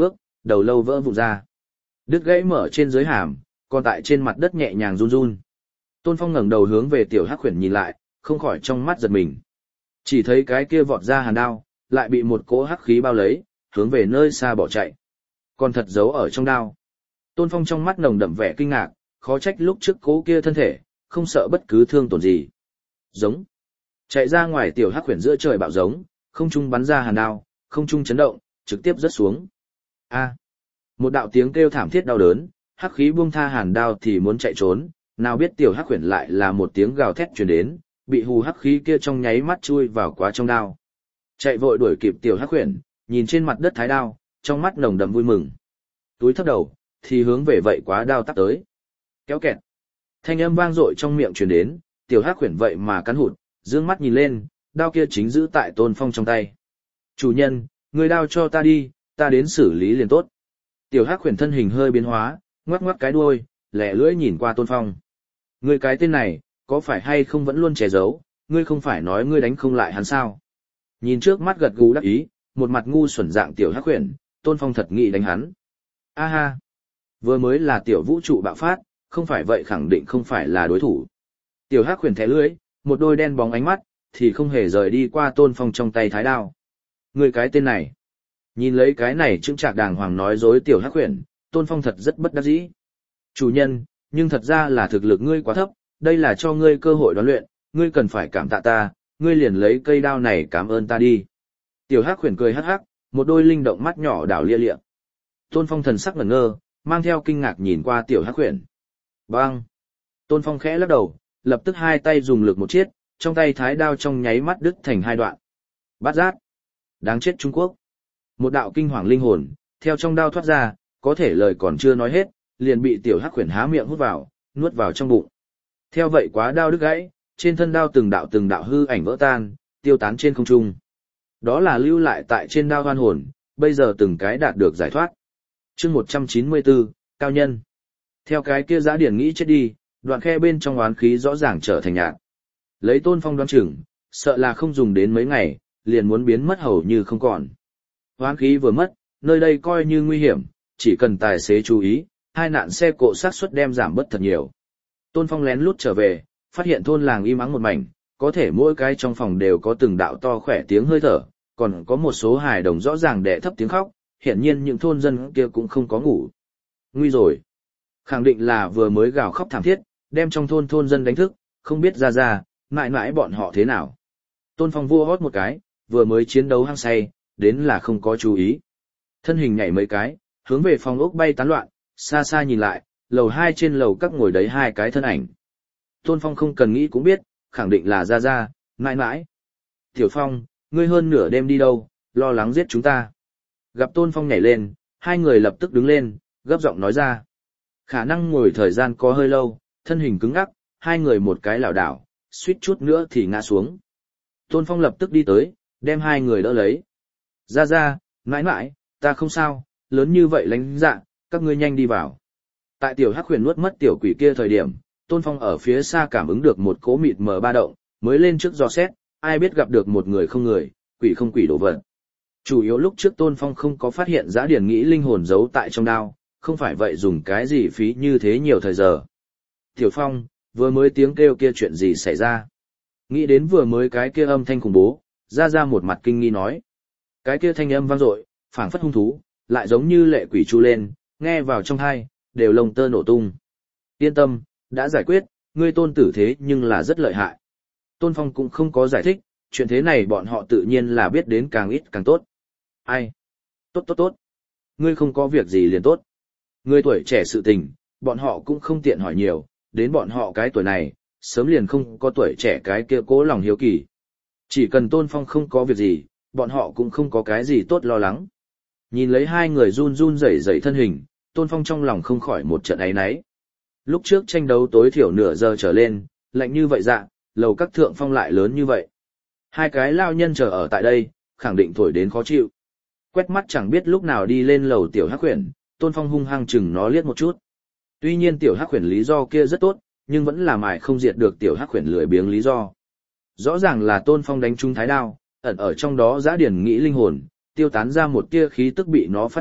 đầu lâu vỡ vụn ra. Đứt gãy mở trên dưới hàm, còn tại trên mặt đất nhẹ nhàng run run. Tôn Phong ngẩng đầu hướng về tiểu hắc khuyển nhìn lại, không khỏi trong mắt giật mình. Chỉ thấy cái kia vọt ra hàn đao, lại bị một cỗ hắc khí bao lấy, hướng về nơi xa bỏ chạy. Còn thật giấu ở trong đao. Tôn Phong trong mắt nồng đậm vẻ kinh ngạc, khó trách lúc trước cỗ kia thân thể, không sợ bất cứ thương tổn gì. Giống. Chạy ra ngoài tiểu hắc khuyển giữa trời bạo giống, không trung bắn ra hàn đao, không trung chấn động, trực tiếp rớt xuống. A. Một đạo tiếng kêu thảm thiết đau đớn, hắc khí buông tha hàn đao thì muốn chạy trốn, nào biết tiểu hắc khuyển lại là một tiếng gào thét truyền đến, bị hù hắc khí kia trong nháy mắt chui vào quá trong đao. Chạy vội đuổi kịp tiểu hắc khuyển, nhìn trên mặt đất thái đao, trong mắt nồng đậm vui mừng. Túi thấp đầu, thì hướng về vậy quá đao tắp tới. Kéo kẹt. Thanh âm vang dội trong miệng truyền đến, tiểu hắc khuyển vậy mà cắn hụt, dương mắt nhìn lên, đao kia chính giữ tại Tôn Phong trong tay. Chủ nhân, người đao cho ta đi, ta đến xử lý liền tốt. Tiểu hắc khuyển thân hình hơi biến hóa, ngoắc ngoắc cái đuôi, lẻ lưỡi nhìn qua Tôn Phong. Ngươi cái tên này, có phải hay không vẫn luôn che giấu, ngươi không phải nói ngươi đánh không lại hắn sao? Nhìn trước mắt gật gù đắc ý, một mặt ngu xuẩn dạng tiểu hắc khuyển, Tôn Phong thật nghĩ đánh hắn. A ha, vừa mới là tiểu vũ trụ bạo phát, không phải vậy khẳng định không phải là đối thủ. Tiểu hắc khuyển thẻ lưỡi, một đôi đen bóng ánh mắt, thì không hề rời đi qua Tôn Phong trong tay thái đao. Ngươi cái tên này, nhìn lấy cái này chững chạc đàng hoàng nói dối tiểu hắc khuyển, Tôn Phong thật rất bất đắc dĩ. Chủ nhân, nhưng thật ra là thực lực ngươi quá thấp, đây là cho ngươi cơ hội đoán luyện, ngươi cần phải cảm tạ ta, ngươi liền lấy cây đao này cảm ơn ta đi. Tiểu hắc khuyển cười hắc hắc, một đôi linh động mắt nhỏ đảo lia lịa. Tôn Phong thần sắc ngẩn ngơ, mang theo kinh ngạc nhìn qua tiểu hắc khuyển. Bang! Tôn Phong khẽ lắc đầu, lập tức hai tay dùng lực một chiết, trong tay thái đao trong nháy mắt đứt thành hai đoạn. Bát giác! Đáng chết Trung Quốc! Một đạo kinh hoàng linh hồn, theo trong đao thoát ra, có thể lời còn chưa nói hết, liền bị tiểu hắc khuyển há miệng hút vào, nuốt vào trong bụng. Theo vậy quá đao đứt gãy, trên thân đao từng đạo từng đạo hư ảnh vỡ tan, tiêu tán trên không trung. Đó là lưu lại tại trên đao hoan hồn, bây giờ từng cái đạt được giải thoát. Chương một trăm chín mươi tư, cao nhân. Theo cái kia giã điển nghĩ chết đi, đoạn khe bên trong oán khí rõ ràng trở thành nhạt. Lấy Tôn Phong đoán chừng, sợ là không dùng đến mấy ngày, liền muốn biến mất hầu như không còn. Oán khí vừa mất, nơi đây coi như nguy hiểm, chỉ cần tài xế chú ý, hai nạn xe cộ xác suất đem giảm bớt thật nhiều. Tôn Phong lén lút trở về, phát hiện thôn làng im ắng một mảnh, có thể mỗi cái trong phòng đều có từng đạo to khỏe tiếng hơi thở, còn có một số hài đồng rõ ràng đẻ thấp tiếng khóc, hiển nhiên những thôn dân kia cũng không có ngủ. Nguy rồi. Khẳng định là vừa mới gào khóc thảm thiết, đem trong thôn thôn dân đánh thức, không biết ra ra, mãi mãi bọn họ thế nào. Tôn Phong vua hót một cái, vừa mới chiến đấu hăng say, đến là không có chú ý. Thân hình nhảy mấy cái, hướng về phòng ốc bay tán loạn, xa xa nhìn lại, lầu hai trên lầu các ngồi đấy hai cái thân ảnh. Tôn Phong không cần nghĩ cũng biết, khẳng định là ra ra, mãi mãi. Tiểu Phong, ngươi hơn nửa đêm đi đâu, lo lắng giết chúng ta. Gặp Tôn Phong nhảy lên, hai người lập tức đứng lên, gấp giọng nói ra. Khả năng ngồi thời gian có hơi lâu, thân hình cứng ngắc, hai người một cái lảo đảo, suýt chút nữa thì ngã xuống. Tôn Phong lập tức đi tới, đem hai người đỡ lấy. Ra ra, mãi mãi, ta không sao, lớn như vậy lánh dạ, các ngươi nhanh đi vào. Tại tiểu hắc huyền nuốt mất tiểu quỷ kia thời điểm, Tôn Phong ở phía xa cảm ứng được một cỗ mịt mờ ba động, mới lên trước dò xét, ai biết gặp được một người không người, quỷ không quỷ đồ vật. Chủ yếu lúc trước Tôn Phong không có phát hiện Giã Điển nghĩ linh hồn giấu tại trong đao, không phải vậy dùng cái gì phí như thế nhiều thời giờ. Tiểu Phong, vừa mới tiếng kêu kia chuyện gì xảy ra? Nghĩ đến vừa mới cái kia âm thanh khủng bố, ra ra một mặt kinh nghi nói. Cái kia thanh âm vang dội, phảng phất hung thú, lại giống như lệ quỷ chu lên, nghe vào trong tai, đều lông tơ nổ tung. Yên tâm, đã giải quyết, ngươi Tôn tử thế nhưng là rất lợi hại. Tôn Phong cũng không có giải thích, chuyện thế này bọn họ tự nhiên là biết đến càng ít càng tốt. Ai? Tốt tốt tốt. Ngươi không có việc gì liền tốt. Ngươi tuổi trẻ sự tình, bọn họ cũng không tiện hỏi nhiều, đến bọn họ cái tuổi này, sớm liền không có tuổi trẻ cái kia cố lòng hiếu kỳ. Chỉ cần Tôn Phong không có việc gì, bọn họ cũng không có cái gì tốt lo lắng. Nhìn lấy hai người run run rẩy rẩy thân hình, Tôn Phong trong lòng không khỏi một trận áy náy. Lúc trước tranh đấu tối thiểu nửa giờ trở lên, lạnh như vậy dạ, lầu các thượng phong lại lớn như vậy. Hai cái lao nhân chờ ở tại đây, khẳng định thổi đến khó chịu. Quét mắt chẳng biết lúc nào đi lên lầu tiểu hắc huyền, Tôn Phong hung hăng chừng nó liếc một chút. Tuy nhiên tiểu hắc huyền lý do kia rất tốt, nhưng vẫn là mãi không diệt được tiểu hắc huyền lười biếng lý do. Rõ ràng là Tôn Phong đánh trúng thái đao, ẩn ở trong đó Giã Điển nghĩ linh hồn, tiêu tán ra một tia khí tức bị nó phát hiện,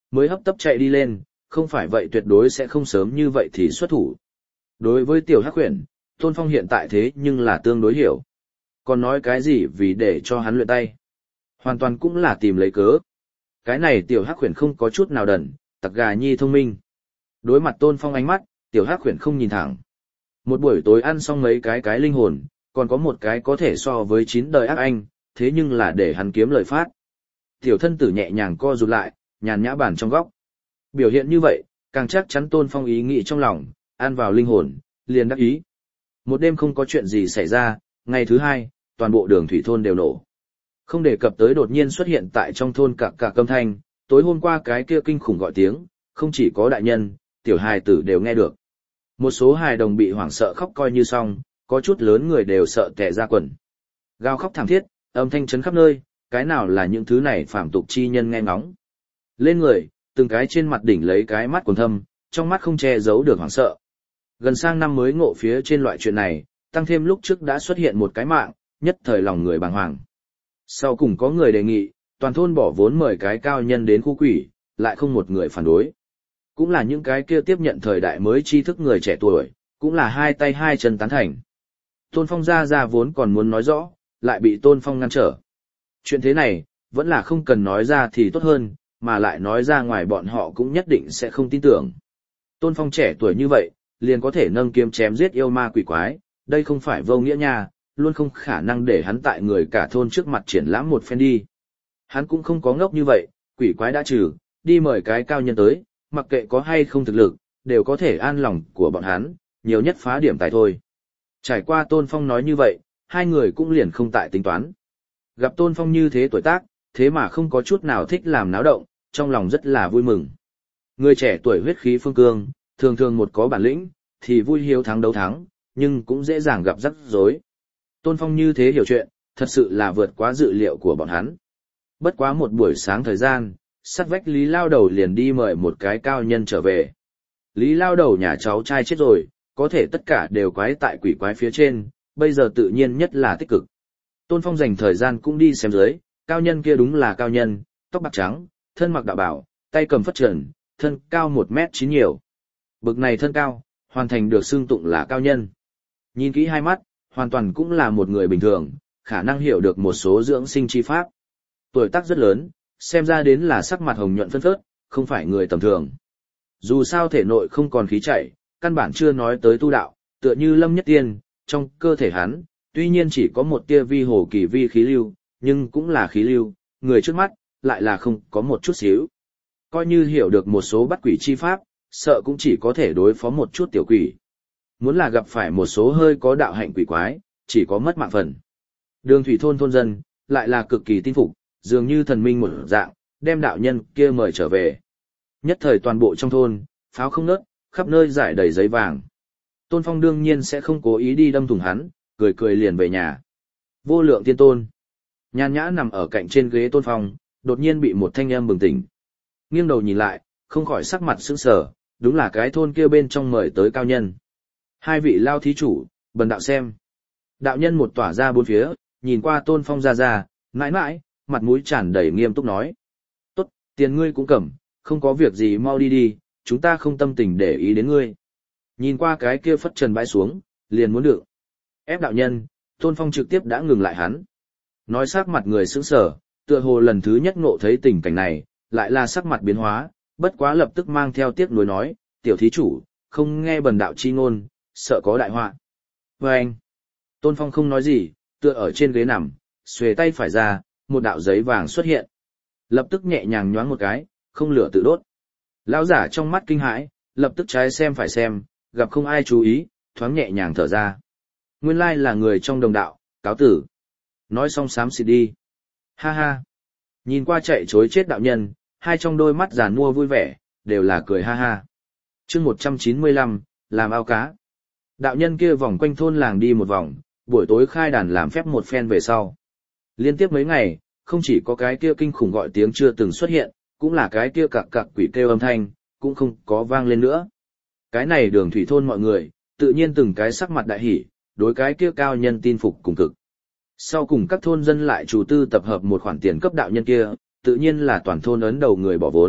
mới hấp tấp chạy đi lên, không phải vậy tuyệt đối sẽ không sớm như vậy thì xuất thủ. Đối với tiểu hắc huyền, Tôn Phong hiện tại thế nhưng là tương đối hiểu. Còn nói cái gì vì để cho hắn luyện tay. Hoàn toàn cũng là tìm lấy cớ. Cái này tiểu hắc huyền không có chút nào đần, tặc gà nhi thông minh. Đối mặt Tôn Phong ánh mắt, tiểu hắc huyền không nhìn thẳng. Một buổi tối ăn xong mấy cái cái linh hồn, còn có một cái có thể so với chín đời ác anh, thế nhưng là để hắn kiếm lời phát. Tiểu thân tử nhẹ nhàng co rụt lại, nhàn nhã bàn trong góc. Biểu hiện như vậy, càng chắc chắn Tôn Phong ý nghĩ trong lòng, ăn vào linh hồn, liền đắc ý. Một đêm không có chuyện gì xảy ra, ngày thứ hai, toàn bộ đường thủy thôn đều nổ. Không đề cập tới đột nhiên xuất hiện tại trong thôn cả cả âm thanh, tối hôm qua cái kia kinh khủng gọi tiếng, không chỉ có đại nhân, tiểu hài tử đều nghe được. Một số hài đồng bị hoảng sợ khóc coi như xong, có chút lớn người đều sợ tè ra quần. Gào khóc thảm thiết, âm thanh chấn khắp nơi, cái nào là những thứ này phàm tục chi nhân nghe ngóng. Lên người, từng cái trên mặt đỉnh lấy cái mắt quần thâm, trong mắt không che giấu được hoảng sợ. Gần sang năm mới ngộ phía trên loại chuyện này, tăng thêm lúc trước đã xuất hiện một cái mạng, nhất thời lòng người bàng hoàng. Sau cùng có người đề nghị, toàn thôn bỏ vốn mời cái cao nhân đến khu quỷ, lại không một người phản đối. Cũng là những cái kia tiếp nhận thời đại mới tri thức người trẻ tuổi, cũng là hai tay hai chân tán thành. Tôn Phong ra ra vốn còn muốn nói rõ, lại bị Tôn Phong ngăn trở. Chuyện thế này, vẫn là không cần nói ra thì tốt hơn, mà lại nói ra ngoài bọn họ cũng nhất định sẽ không tin tưởng. Tôn Phong trẻ tuổi như vậy, liền có thể nâng kiếm chém giết yêu ma quỷ quái, đây không phải vô nghĩa nha, luôn không khả năng để hắn tại người cả thôn trước mặt triển lãm một phen đi. Hắn cũng không có ngốc như vậy, quỷ quái đã trừ, đi mời cái cao nhân tới, mặc kệ có hay không thực lực, đều có thể an lòng của bọn hắn, nhiều nhất phá điểm tài thôi. Trải qua Tôn Phong nói như vậy, hai người cũng liền không tại tính toán. Gặp Tôn Phong như thế tuổi tác, thế mà không có chút nào thích làm náo động, trong lòng rất là vui mừng. Người trẻ tuổi huyết khí phương cương, thường thường một có bản lĩnh, thì vui hiếu thắng đấu thắng, nhưng cũng dễ dàng gặp rắc rối. Tôn Phong như thế hiểu chuyện, thật sự là vượt quá dự liệu của bọn hắn. Bất quá một buổi sáng thời gian, sát vách Lý Lao Đầu liền đi mời một cái cao nhân trở về. Lý Lao Đầu nhà cháu trai chết rồi, có thể tất cả đều quái tại quỷ quái phía trên, bây giờ tự nhiên nhất là tích cực. Tôn Phong dành thời gian cũng đi xem dưới, cao nhân kia đúng là cao nhân, tóc bạc trắng, thân mặc đạo bảo, tay cầm phất trần, thân cao một mét chín nhiều. Bực này thân cao, hoàn thành được xưng tụng là cao nhân. Nhìn kỹ hai mắt, hoàn toàn cũng là một người bình thường, khả năng hiểu được một số dưỡng sinh chi pháp. Tuổi tác rất lớn, xem ra đến là sắc mặt hồng nhuận phân phớt, không phải người tầm thường. Dù sao thể nội không còn khí chảy, căn bản chưa nói tới tu đạo, tựa như Lâm Nhất Tiên, trong cơ thể hắn, tuy nhiên chỉ có một tia vi hồ kỳ vi khí lưu, nhưng cũng là khí lưu, người trước mắt, lại là không có một chút xíu. Coi như hiểu được một số bắt quỷ chi pháp, sợ cũng chỉ có thể đối phó một chút tiểu quỷ. Muốn là gặp phải một số hơi có đạo hạnh quỷ quái, chỉ có mất mạng phần. Đường thủy thôn thôn dân, lại là cực kỳ tin phục, dường như thần minh một dạng, đem đạo nhân kia mời trở về. Nhất thời toàn bộ trong thôn, pháo không nớt, khắp nơi rải đầy giấy vàng. Tôn Phong đương nhiên sẽ không cố ý đi đâm thủng hắn, cười cười liền về nhà. Vô lượng tiên tôn. Nhan nhã nằm ở cạnh trên ghế Tôn Phong, đột nhiên bị một thanh âm bừng tỉnh. Nghiêng đầu nhìn lại, không khỏi sắc mặt sững sờ, đúng là cái thôn kia bên trong mời tới cao nhân. Hai vị lao thí chủ, bần đạo xem. Đạo nhân một tỏa ra bốn phía, nhìn qua Tôn Phong ra ra, mãi mãi, mặt mũi tràn đầy nghiêm túc nói. Tốt, tiền ngươi cũng cầm, không có việc gì mau đi đi, chúng ta không tâm tình để ý đến ngươi. Nhìn qua cái kia phất trần bãi xuống, liền muốn được. Ép đạo nhân, Tôn Phong trực tiếp đã ngừng lại hắn. Nói sắc mặt người sững sờ, tựa hồ lần thứ nhất ngộ thấy tình cảnh này, lại là sắc mặt biến hóa, bất quá lập tức mang theo tiếc nuối nói, tiểu thí chủ, không nghe bần đạo chi ngôn, sợ có đại họa. Và anh, Tôn Phong không nói gì, tựa ở trên ghế nằm, xuề tay phải ra, một đạo giấy vàng xuất hiện. Lập tức nhẹ nhàng nhoáng một cái, không lửa tự đốt. Lão giả trong mắt kinh hãi, lập tức trái xem phải xem, gặp không ai chú ý, thoáng nhẹ nhàng thở ra. Nguyên lai là người trong đồng đạo, cáo tử. Nói xong xám xịt đi. Ha ha. Nhìn qua chạy chối chết đạo nhân, hai trong đôi mắt giàn mua vui vẻ, đều là cười ha ha. chương một trăm chín mươi lăm, làm ao cá. Đạo nhân kia vòng quanh thôn làng đi một vòng, buổi tối khai đàn làm phép một phen về sau. Liên tiếp mấy ngày, không chỉ có cái kia kinh khủng gọi tiếng chưa từng xuất hiện, cũng là cái kia cặc cặc quỷ kêu âm thanh, cũng không có vang lên nữa. Cái này đường thủy thôn mọi người, tự nhiên từng cái sắc mặt đại hỉ, đối cái kia cao nhân tin phục cùng cực. Sau cùng các thôn dân lại chủ tư tập hợp một khoản tiền cấp đạo nhân kia, tự nhiên là toàn thôn ấn đầu người bỏ vốn,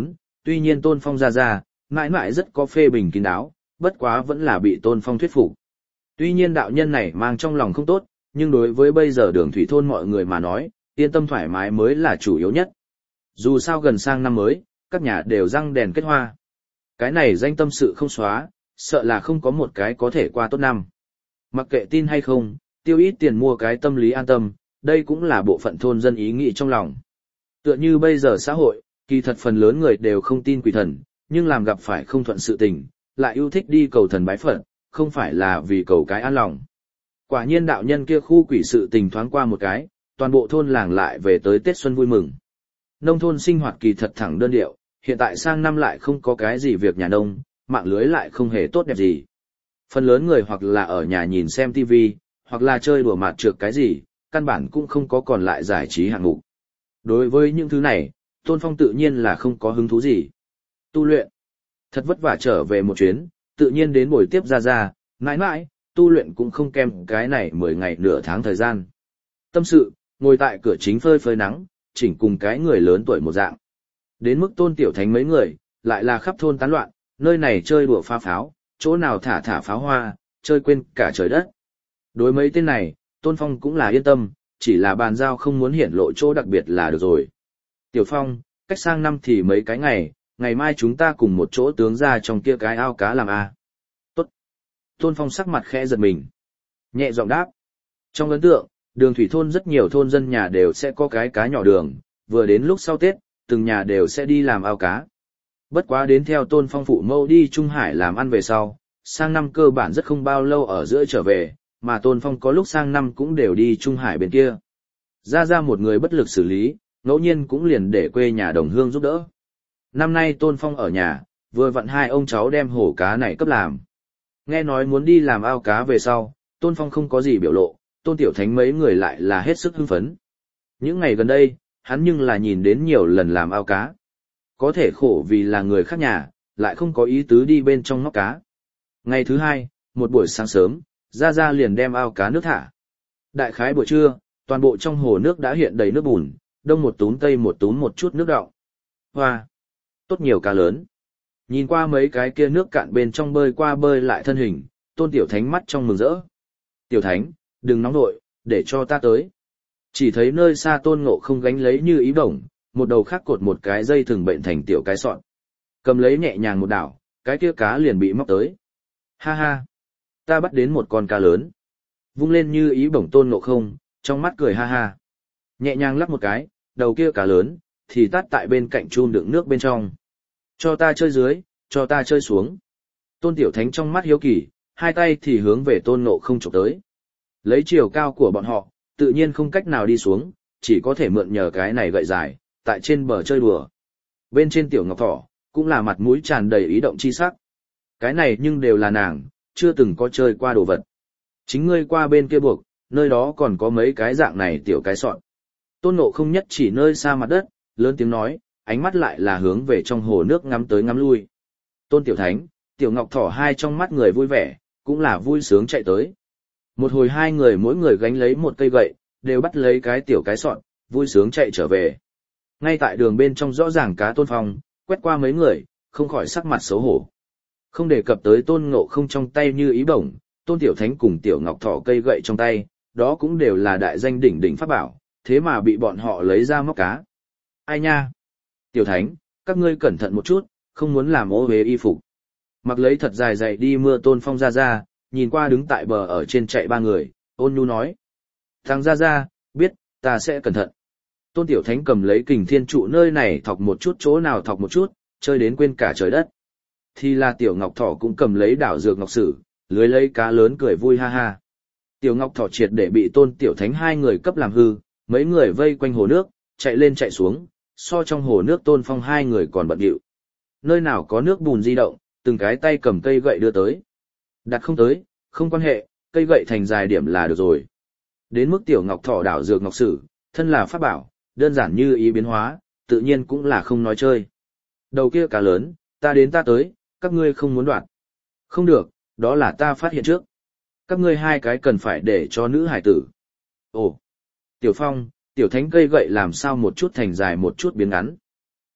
Tuy nhiên Tôn Phong ra ra, mãi mãi rất có phê bình kín đáo, bất quá vẫn là bị Tôn Phong thuyết phục. Tuy nhiên đạo nhân này mang trong lòng không tốt, nhưng đối với bây giờ đường thủy thôn mọi người mà nói, yên tâm thoải mái mới là chủ yếu nhất. Dù sao gần sang năm mới, các nhà đều răng đèn kết hoa. Cái này danh tâm sự không xóa, sợ là không có một cái có thể qua tốt năm. Mặc kệ tin hay không, tiêu ít tiền mua cái tâm lý an tâm, đây cũng là bộ phận thôn dân ý nghĩ trong lòng. Tựa như bây giờ xã hội, kỳ thật phần lớn người đều không tin quỷ thần, nhưng làm gặp phải không thuận sự tình, lại yêu thích đi cầu thần bái Phật, không phải là vì cầu cái an lòng. Quả nhiên đạo nhân kia khu quỷ sự tình thoáng qua một cái, toàn bộ thôn làng lại về tới Tết Xuân vui mừng. Nông thôn sinh hoạt kỳ thật thẳng đơn điệu, hiện tại sang năm lại không có cái gì việc nhà nông, mạng lưới lại không hề tốt đẹp gì. Phần lớn người hoặc là ở nhà nhìn xem ti vi, hoặc là chơi đùa mạt trược cái gì, căn bản cũng không có còn lại giải trí hạng mục. Đối với những thứ này, Tôn Phong tự nhiên là không có hứng thú gì. Tu luyện. Thật vất vả trở về một chuyến, tự nhiên đến buổi tiếp ra ra, mãi mãi, tu luyện cũng không kém cái này mười ngày nửa tháng thời gian. Tâm sự, ngồi tại cửa chính phơi phơi nắng, chỉnh cùng cái người lớn tuổi một dạng. Đến mức Tôn Tiểu Thánh mấy người, lại là khắp thôn tán loạn, nơi này chơi đùa phá pháo, chỗ nào thả thả pháo hoa, chơi quên cả trời đất. Đối mấy tên này, Tôn Phong cũng là yên tâm, chỉ là bàn giao không muốn hiển lộ chỗ đặc biệt là được rồi. Tiểu Phong, cách sang năm thì mấy cái ngày, ngày mai chúng ta cùng một chỗ tướng ra trong kia cái ao cá làm a. Tốt. Tôn Phong sắc mặt khẽ giật mình. Nhẹ giọng đáp. Trong ấn tượng, đường thủy thôn rất nhiều thôn dân nhà đều sẽ có cái cá nhỏ đường, vừa đến lúc sau Tết, từng nhà đều sẽ đi làm ao cá. Bất quá đến theo Tôn Phong phụ mẫu đi Trung Hải làm ăn về sau, sang năm cơ bản rất không bao lâu ở giữa trở về, mà Tôn Phong có lúc sang năm cũng đều đi Trung Hải bên kia. Ra ra một người bất lực xử lý, ngẫu nhiên cũng liền để quê nhà đồng hương giúp đỡ. Năm nay Tôn Phong ở nhà, vừa vặn hai ông cháu đem hổ cá này cấp làm. Nghe nói muốn đi làm ao cá về sau, Tôn Phong không có gì biểu lộ, Tôn Tiểu Thánh mấy người lại là hết sức hưng phấn. Những ngày gần đây, hắn nhưng là nhìn đến nhiều lần làm ao cá. Có thể khổ vì là người khác nhà, lại không có ý tứ đi bên trong ngóc cá. Ngày thứ hai, một buổi sáng sớm, Ra Ra liền đem ao cá nước thả. Đại khái buổi trưa, toàn bộ trong hồ nước đã hiện đầy nước bùn, đông một túm tây một túm một chút nước đọng. Hoa! Tốt nhiều cá lớn. Nhìn qua mấy cái kia nước cạn bên trong bơi qua bơi lại thân hình, Tôn Tiểu Thánh mắt trong mừng rỡ. Tiểu Thánh, đừng nóng nội, để cho ta tới. Chỉ thấy nơi xa Tôn Ngộ không gánh lấy như ý bổng, một đầu khác cột một cái dây thừng bệnh thành tiểu cái sọn. Cầm lấy nhẹ nhàng một đảo, cái kia cá liền bị móc tới. Ha ha! Ta bắt đến một con cá lớn. Vung lên như ý bổng Tôn Ngộ không, trong mắt cười ha ha. Nhẹ nhàng lắp một cái, đầu kia cá lớn, thì tát tại bên cạnh chum đựng nước bên trong. Cho ta chơi dưới, cho ta chơi xuống. Tôn Tiểu Thánh trong mắt hiếu kỳ, hai tay thì hướng về Tôn Ngộ không chụp tới. Lấy chiều cao của bọn họ, tự nhiên không cách nào đi xuống, chỉ có thể mượn nhờ cái này gậy dài, tại trên bờ chơi đùa. Bên trên Tiểu Ngọc Thỏ, cũng là mặt mũi tràn đầy ý động chi sắc. Cái này nhưng đều là nàng, chưa từng có chơi qua đồ vật. Chính ngươi qua bên kia buộc, nơi đó còn có mấy cái dạng này tiểu cái sọn. Tôn Ngộ không nhất chỉ nơi xa mặt đất, lớn tiếng nói, ánh mắt lại là hướng về trong hồ nước ngắm tới ngắm lui. Tôn Tiểu Thánh, Tiểu Ngọc Thỏ hai trong mắt người vui vẻ, cũng là vui sướng chạy tới. Một hồi hai người mỗi người gánh lấy một cây gậy, đều bắt lấy cái tiểu cái sọn, vui sướng chạy trở về. Ngay tại đường bên trong rõ ràng cá Tôn Phong, quét qua mấy người, không khỏi sắc mặt xấu hổ. Không đề cập tới Tôn Ngộ không trong tay như ý bổng, Tôn Tiểu Thánh cùng Tiểu Ngọc Thỏ cây gậy trong tay, đó cũng đều là đại danh đỉnh đỉnh pháp bảo, thế mà bị bọn họ lấy ra móc cá. Ai nha? Tiểu Thánh, các ngươi cẩn thận một chút, không muốn làm ô uế y phục. Mặc lấy thật dài dày đi mưa Tôn Phong ra ra, nhìn qua đứng tại bờ ở trên chạy ba người, ôn nhu nói. Thằng ra ra, biết, ta sẽ cẩn thận. Tôn Tiểu Thánh cầm lấy kình thiên trụ nơi này thọc một chút chỗ nào thọc một chút, chơi đến quên cả trời đất. Thì là Tiểu Ngọc Thỏ cũng cầm lấy đảo dược ngọc sử, lưới lấy cá lớn cười vui ha ha. Tiểu Ngọc Thỏ triệt để bị Tôn Tiểu Thánh hai người cấp làm hư, mấy người vây quanh hồ nước, chạy lên chạy xuống, so trong hồ nước Tôn Phong hai người còn bận rộn. Nơi nào có nước bùn di động, từng cái tay cầm cây gậy đưa tới. Đặt không tới, không quan hệ, cây gậy thành dài điểm là được rồi. Đến mức Tiểu Ngọc Thỏ đảo dược ngọc sử, thân là pháp bảo, đơn giản như ý biến hóa, tự nhiên cũng là không nói chơi. Đầu kia cá lớn, ta đến ta tới, các ngươi không muốn đoạt. Không được, đó là ta phát hiện trước. Các ngươi hai cái cần phải để cho nữ hải tử. Ồ, Tiểu Phong, Tiểu Thánh cây gậy làm sao một chút thành dài một chút biến ngắn.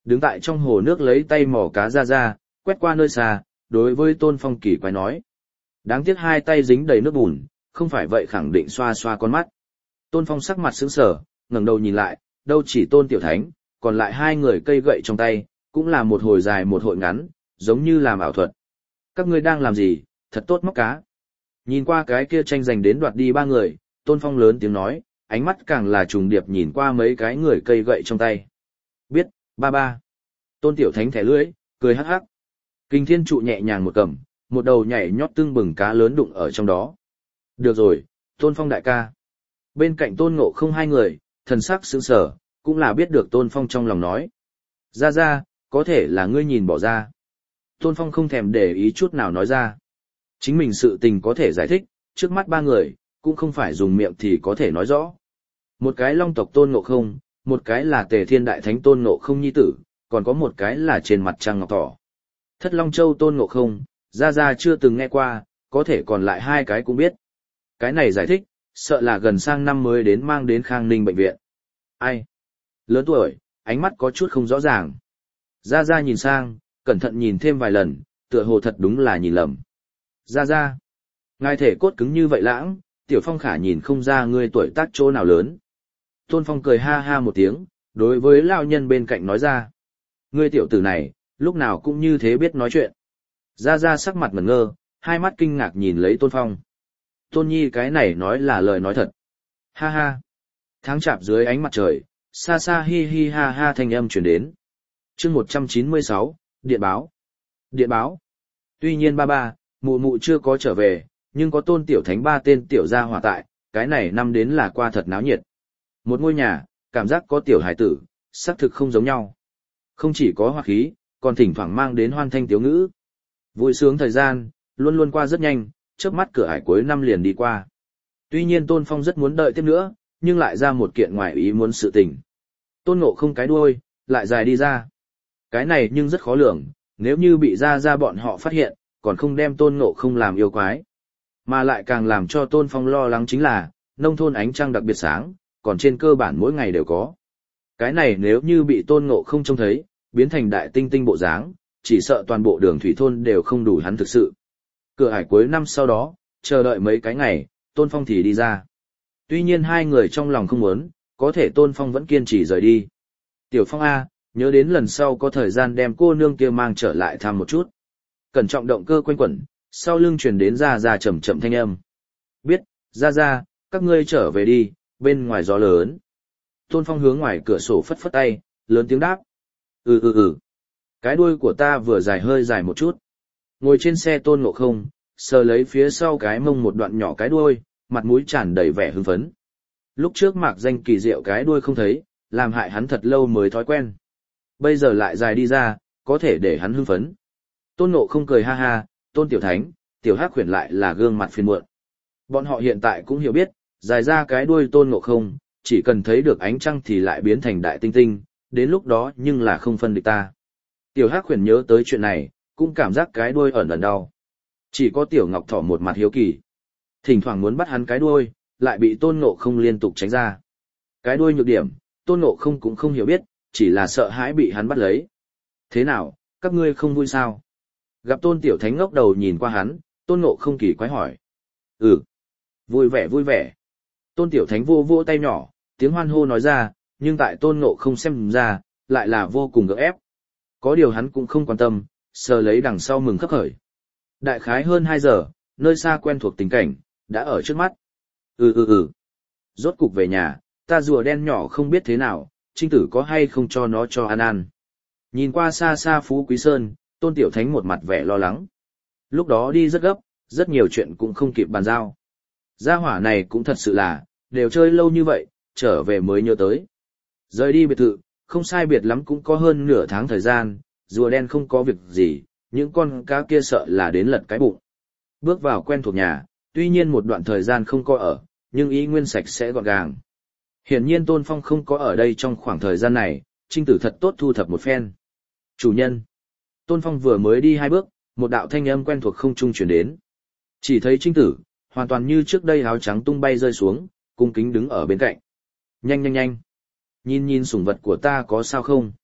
Đứng tại trong hồ nước lấy tay mò cá ra ra, quét qua nơi xa, đối với Tôn Phong kỳ quái nói. Đáng tiếc hai tay dính đầy nước bùn, không phải vậy khẳng định xoa xoa con mắt. Tôn Phong sắc mặt sững sờ, ngẩng đầu nhìn lại, đâu chỉ Tôn Tiểu Thánh, còn lại hai người cây gậy trong tay, cũng là một hồi dài một hồi ngắn, giống như làm ảo thuật. Các ngươi đang làm gì, thật tốt móc cá. Nhìn qua cái kia tranh giành đến đoạt đi ba người, Tôn Phong lớn tiếng nói, ánh mắt càng là trùng điệp nhìn qua mấy cái người cây gậy trong tay. Biết, ba ba. Tôn Tiểu Thánh thẻ lưỡi, cười hắc hắc. Kinh Thiên Trụ nhẹ nhàng một cầm, một đầu nhảy nhót tưng bừng cá lớn đụng ở trong đó. Được rồi, Tôn Phong đại ca. Bên cạnh Tôn Ngộ Không hai người, thần sắc sững sờ, cũng là biết được Tôn Phong trong lòng nói. Ra ra, có thể là ngươi nhìn bỏ ra. Tôn Phong không thèm để ý chút nào nói ra. Chính mình sự tình có thể giải thích, trước mắt ba người, cũng không phải dùng miệng thì có thể nói rõ. Một cái Long tộc Tôn Ngộ Không, một cái là Tề Thiên Đại Thánh Tôn Ngộ Không nhi tử, còn có một cái là trên mặt trăng ngọc thỏ. Thất Long Châu Tôn Ngộ Không, ra ra chưa từng nghe qua, có thể còn lại hai cái cũng biết. Cái này giải thích, sợ là gần sang năm mới đến mang đến Khang Ninh bệnh viện. Ai? Lớn tuổi, ánh mắt có chút không rõ ràng. Ra ra nhìn sang, cẩn thận nhìn thêm vài lần, tựa hồ thật đúng là nhìn lầm. Ra ra. Ngài thể cốt cứng như vậy lãng, Tiểu Phong khả nhìn không ra ngươi tuổi tác chỗ nào lớn. Tôn Phong cười ha ha một tiếng, đối với lão nhân bên cạnh nói ra. Ngươi tiểu tử này, lúc nào cũng như thế biết nói chuyện. Ra ra sắc mặt ngẩn ngơ, hai mắt kinh ngạc nhìn lấy Tôn Phong. Tôn Nhi cái này nói là lời nói thật. Ha ha. Tháng chạp dưới ánh mặt trời, xa xa hi hi ha ha thanh âm truyền đến. Chương một trăm chín mươi sáu, Điện báo. Điện báo. Tuy nhiên ba ba, mụ mụ chưa có trở về, nhưng có Tôn Tiểu Thánh ba tên tiểu gia hỏa tại, cái này năm đến là qua thật náo nhiệt. Một ngôi nhà, cảm giác có tiểu hải tử, xác thực không giống nhau. Không chỉ có hòa khí, còn thỉnh thoảng mang đến hoan thanh tiếu ngữ. Vui sướng thời gian, luôn luôn qua rất nhanh, chớp mắt cửa ải cuối năm liền đi qua. Tuy nhiên Tôn Phong rất muốn đợi tiếp nữa, nhưng lại ra một kiện ngoài ý muốn sự tình. Tôn Ngộ Không cái đuôi, lại dài đi ra. Cái này nhưng rất khó lường, nếu như bị ra ra bọn họ phát hiện, còn không đem Tôn Ngộ Không làm yêu quái. Mà lại càng làm cho Tôn Phong lo lắng chính là, nông thôn ánh trăng đặc biệt sáng, còn trên cơ bản mỗi ngày đều có. Cái này nếu như bị Tôn Ngộ Không trông thấy, biến thành đại tinh tinh bộ dáng, chỉ sợ toàn bộ đường thủy thôn đều không đủ hắn thực sự. Cửa ải cuối năm sau đó, chờ đợi mấy cái ngày, Tôn Phong thì đi ra. Tuy nhiên hai người trong lòng không muốn, có thể Tôn Phong vẫn kiên trì rời đi. Tiểu Phong A, nhớ đến lần sau có thời gian đem cô nương kia mang trở lại thăm một chút. Cẩn trọng động cơ quanh quẩn, sau lưng truyền đến ra ra chậm chậm thanh âm. Biết, ra ra, các ngươi trở về đi, bên ngoài gió lớn. Tôn Phong hướng ngoài cửa sổ phất phất tay, lớn tiếng đáp. Ừ ừ ừ. Cái đuôi của ta vừa dài hơi dài một chút. Ngồi trên xe Tôn Ngộ Không, sờ lấy phía sau cái mông một đoạn nhỏ cái đuôi, mặt mũi tràn đầy vẻ hưng phấn. Lúc trước mạc danh kỳ diệu cái đuôi không thấy, làm hại hắn thật lâu mới thói quen. Bây giờ lại dài đi ra, có thể để hắn hưng phấn. Tôn Ngộ Không cười ha ha, Tôn Tiểu Thánh, Tiểu Hắc khuyển lại là gương mặt phiền muộn. Bọn họ hiện tại cũng hiểu biết, dài ra cái đuôi Tôn Ngộ Không, chỉ cần thấy được ánh trăng thì lại biến thành đại tinh tinh, đến lúc đó nhưng là không phân địch ta. Tiểu Hắc khuyển nhớ tới chuyện này, cũng cảm giác cái đuôi ẩn ẩn đau. Chỉ có Tiểu Ngọc Thỏ một mặt hiếu kỳ. Thỉnh thoảng muốn bắt hắn cái đuôi, lại bị Tôn Ngộ Không liên tục tránh ra. Cái đuôi nhược điểm, Tôn Ngộ Không cũng không hiểu biết, chỉ là sợ hãi bị hắn bắt lấy. Thế nào, các ngươi không vui sao? Gặp Tôn Tiểu Thánh ngốc đầu nhìn qua hắn, Tôn Ngộ Không kỳ quái hỏi. Ừ, vui vẻ vui vẻ. Tôn Tiểu Thánh vô vô tay nhỏ, tiếng hoan hô nói ra, nhưng tại Tôn Ngộ Không xem ra, lại là vô cùng gượng ép. Có điều hắn cũng không quan tâm, sờ lấy đằng sau mừng khắc khởi. Đại khái hơn hai giờ, nơi xa quen thuộc tình cảnh, đã ở trước mắt. Ừ ừ ừ. Rốt cục về nhà, ta rùa đen nhỏ không biết thế nào, trinh tử có hay không cho nó cho ăn ăn. Nhìn qua xa xa Phú Quý Sơn, Tôn Tiểu Thánh một mặt vẻ lo lắng. Lúc đó đi rất gấp, rất nhiều chuyện cũng không kịp bàn giao. Gia hỏa này cũng thật sự là, đều chơi lâu như vậy, trở về mới nhớ tới. Rời đi biệt thự, không sai biệt lắm cũng có hơn nửa tháng thời gian, rùa đen không có việc gì, những con cá kia sợ là đến lật cái bụng. Bước vào quen thuộc nhà, tuy nhiên một đoạn thời gian không có ở, nhưng ý nguyên sạch sẽ gọn gàng. Hiển nhiên Tôn Phong không có ở đây trong khoảng thời gian này, trinh tử thật tốt thu thập một phen. Chủ nhân. Tôn Phong vừa mới đi hai bước, một đạo thanh âm quen thuộc không trung truyền đến. Chỉ thấy trinh tử, hoàn toàn như trước đây áo trắng tung bay rơi xuống, cung kính đứng ở bên cạnh. Nhanh nhanh nhanh. Nhìn nhìn sủng vật của ta có sao không?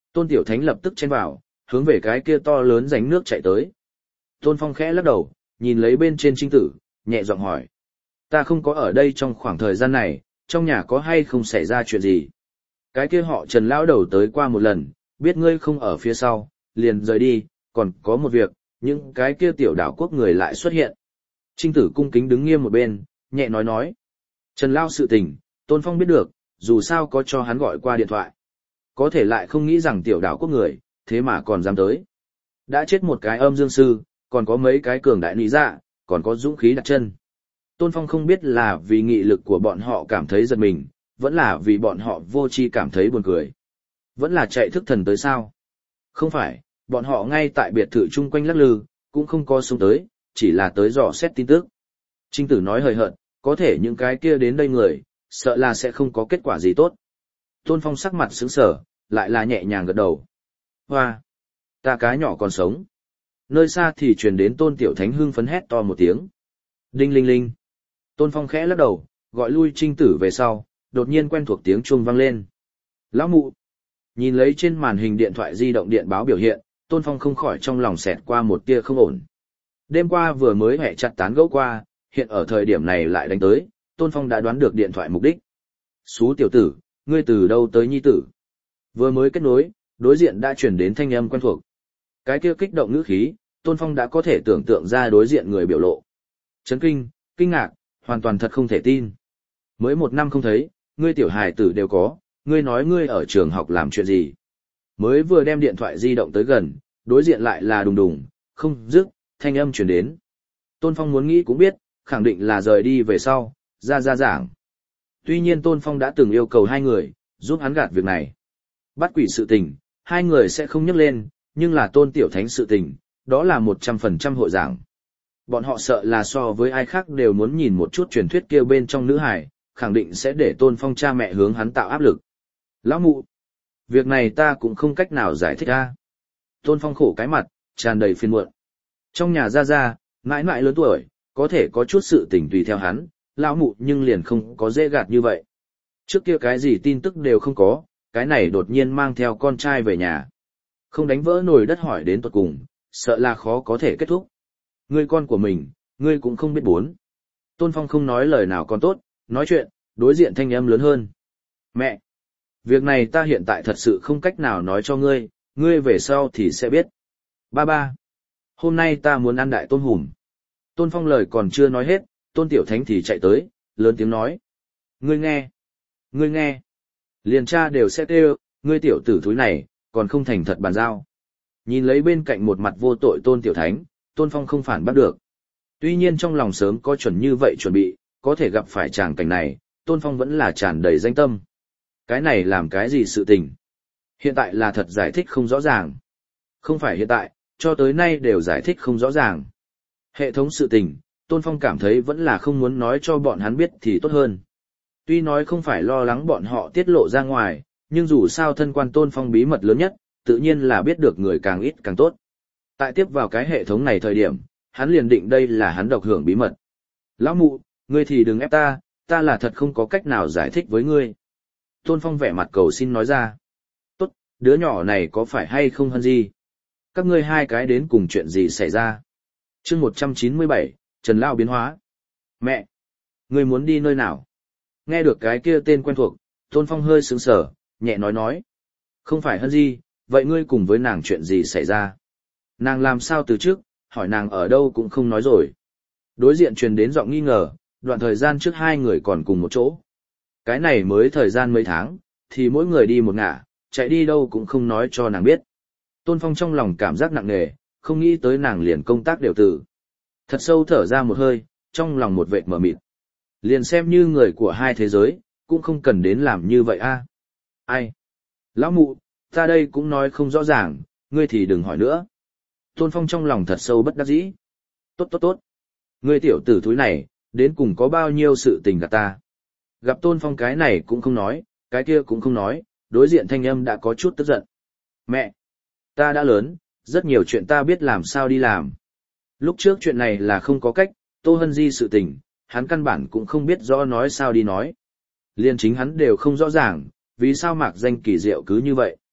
Tôn Tiểu Thánh lập tức chen vào, hướng về cái kia to lớn rãnh nước chạy tới. Tôn Phong khẽ lắc đầu, nhìn lấy bên trên Trinh Tử, nhẹ giọng hỏi. Ta không có ở đây trong khoảng thời gian này, trong nhà có hay không xảy ra chuyện gì? Cái kia họ Trần lão đầu tới qua một lần, biết ngươi không ở phía sau, liền rời đi, còn có một việc, những cái kia tiểu đảo quốc người lại xuất hiện. Trinh Tử cung kính đứng nghiêm một bên, nhẹ nói nói. Trần Lao sự tình, Tôn Phong biết được, dù sao có cho hắn gọi qua điện thoại. Có thể lại không nghĩ rằng tiểu đảo quốc người, thế mà còn dám tới. Đã chết một cái âm dương sư, còn có mấy cái cường đại nị dạ, còn có dũng khí đặt chân. Tôn Phong không biết là vì nghị lực của bọn họ cảm thấy giật mình, vẫn là vì bọn họ vô tri cảm thấy buồn cười. Vẫn là chạy thức thần tới sao? Không phải, bọn họ ngay tại biệt thự chung quanh lắc lư, cũng không có xuống tới, chỉ là tới dò xét tin tức. Trinh Tử nói hời hợt, có thể những cái kia đến đây người, sợ là sẽ không có kết quả gì tốt. Tôn Phong sắc mặt sững sờ, lại là nhẹ nhàng gật đầu. Hoa! Ta cá nhỏ còn sống. Nơi xa thì truyền đến Tôn Tiểu Thánh hưng phấn hét to một tiếng. Đinh linh linh. Tôn Phong khẽ lắc đầu, gọi lui Trinh Tử về sau, đột nhiên quen thuộc tiếng chuông vang lên. Lão mụ! Nhìn lấy trên màn hình điện thoại di động điện báo biểu hiện, Tôn Phong không khỏi trong lòng xẹt qua một tia không ổn. Đêm qua vừa mới hẹ chặt tán gẫu qua, hiện ở thời điểm này lại đánh tới, Tôn Phong đã đoán được điện thoại mục đích. Xú tiểu tử, ngươi từ đâu tới nhi tử? Vừa mới kết nối, đối diện đã chuyển đến thanh âm quen thuộc. Cái kia kích động ngữ khí, Tôn Phong đã có thể tưởng tượng ra đối diện người biểu lộ. Chấn kinh, kinh ngạc, hoàn toàn thật không thể tin. Mới một năm không thấy, ngươi tiểu hài tử đều có, ngươi nói ngươi ở trường học làm chuyện gì? Mới vừa đem điện thoại di động tới gần, đối diện lại là đùng đùng, không dứt, thanh âm chuyển đến. Tôn Phong muốn nghĩ cũng biết, khẳng định là rời đi về sau, ra ra giảng. Tuy nhiên Tôn Phong đã từng yêu cầu hai người, giúp hắn gạt việc này. Bắt quỷ sự tình, hai người sẽ không nhắc lên, nhưng là Tôn Tiểu Thánh sự tình, đó là một trăm phần trăm hội giảng. Bọn họ sợ là so với ai khác đều muốn nhìn một chút truyền thuyết kia bên trong nữ hải, khẳng định sẽ để Tôn Phong cha mẹ hướng hắn tạo áp lực. Lão mụ, việc này ta cũng không cách nào giải thích ra. Tôn Phong khổ cái mặt, tràn đầy phiền muộn. Trong nhà ra ra, mãi mãi lớn tuổi, có thể có chút sự tình tùy theo hắn, lão mụ nhưng liền không có dễ gạt như vậy. Trước kia cái gì tin tức đều không có, cái này đột nhiên mang theo con trai về nhà. Không đánh vỡ nồi đất hỏi đến tuột cùng, sợ là khó có thể kết thúc. Ngươi con của mình, ngươi cũng không biết bốn. Tôn Phong không nói lời nào còn tốt, nói chuyện, đối diện thanh âm lớn hơn. Mẹ! Việc này ta hiện tại thật sự không cách nào nói cho ngươi, ngươi về sau thì sẽ biết. Ba ba! Hôm nay ta muốn ăn đại tôm hùm. Tôn Phong lời còn chưa nói hết, Tôn Tiểu Thánh thì chạy tới, lớn tiếng nói. Ngươi nghe! Ngươi nghe! Liền cha đều sẽ kêu, ngươi tiểu tử thúi này, còn không thành thật bàn giao. Nhìn lấy bên cạnh một mặt vô tội Tôn Tiểu Thánh, Tôn Phong không phản bắt được. Tuy nhiên trong lòng sớm có chuẩn như vậy chuẩn bị, có thể gặp phải tràng cảnh này, Tôn Phong vẫn là tràn đầy danh tâm. Cái này làm cái gì sự tình? Hiện tại là thật giải thích không rõ ràng. Không phải hiện tại, cho tới nay đều giải thích không rõ ràng. Hệ thống sự tình, Tôn Phong cảm thấy vẫn là không muốn nói cho bọn hắn biết thì tốt hơn. Tuy nói không phải lo lắng bọn họ tiết lộ ra ngoài, nhưng dù sao thân quan Tôn Phong bí mật lớn nhất, tự nhiên là biết được người càng ít càng tốt. Tại tiếp vào cái hệ thống này thời điểm, hắn liền định đây là hắn độc hưởng bí mật. Lão mụ, ngươi thì đừng ép ta, ta là thật không có cách nào giải thích với ngươi. Tôn Phong vẻ mặt cầu xin nói ra. Tốt, đứa nhỏ này có phải hay không hơn gì? Các ngươi hai cái đến cùng chuyện gì xảy ra? Chương một trăm chín mươi bảy, Trần Lao biến hóa. Mẹ! Ngươi muốn đi nơi nào? Nghe được cái kia tên quen thuộc, Tôn Phong hơi sững sờ, nhẹ nói nói. Không phải hơn gì, vậy ngươi cùng với nàng chuyện gì xảy ra? Nàng làm sao từ trước, hỏi nàng ở đâu cũng không nói rồi. Đối diện truyền đến giọng nghi ngờ, đoạn thời gian trước hai người còn cùng một chỗ. Cái này mới thời gian mấy tháng, thì mỗi người đi một ngả, chạy đi đâu cũng không nói cho nàng biết. Tôn Phong trong lòng cảm giác nặng nề, không nghĩ tới nàng liền công tác đều từ. Thật sâu thở ra một hơi, trong lòng một vệt mờ mịt. Liền xem như người của hai thế giới, cũng không cần đến làm như vậy a. Ai? Lão mụ, ta đây cũng nói không rõ ràng, ngươi thì đừng hỏi nữa. Tôn Phong trong lòng thật sâu bất đắc dĩ. Tốt tốt tốt. Ngươi tiểu tử thúi này, đến cùng có bao nhiêu sự tình gạt ta. Gặp Tôn Phong cái này cũng không nói, cái kia cũng không nói, đối diện thanh âm đã có chút tức giận. Mẹ! Ta đã lớn, rất nhiều chuyện ta biết làm sao đi làm. Lúc trước chuyện này là không có cách, Tô Hân Di sự tình, hắn căn bản cũng không biết rõ nói sao đi nói. Liên chính hắn đều không rõ ràng, vì sao mạc danh kỳ diệu cứ như vậy.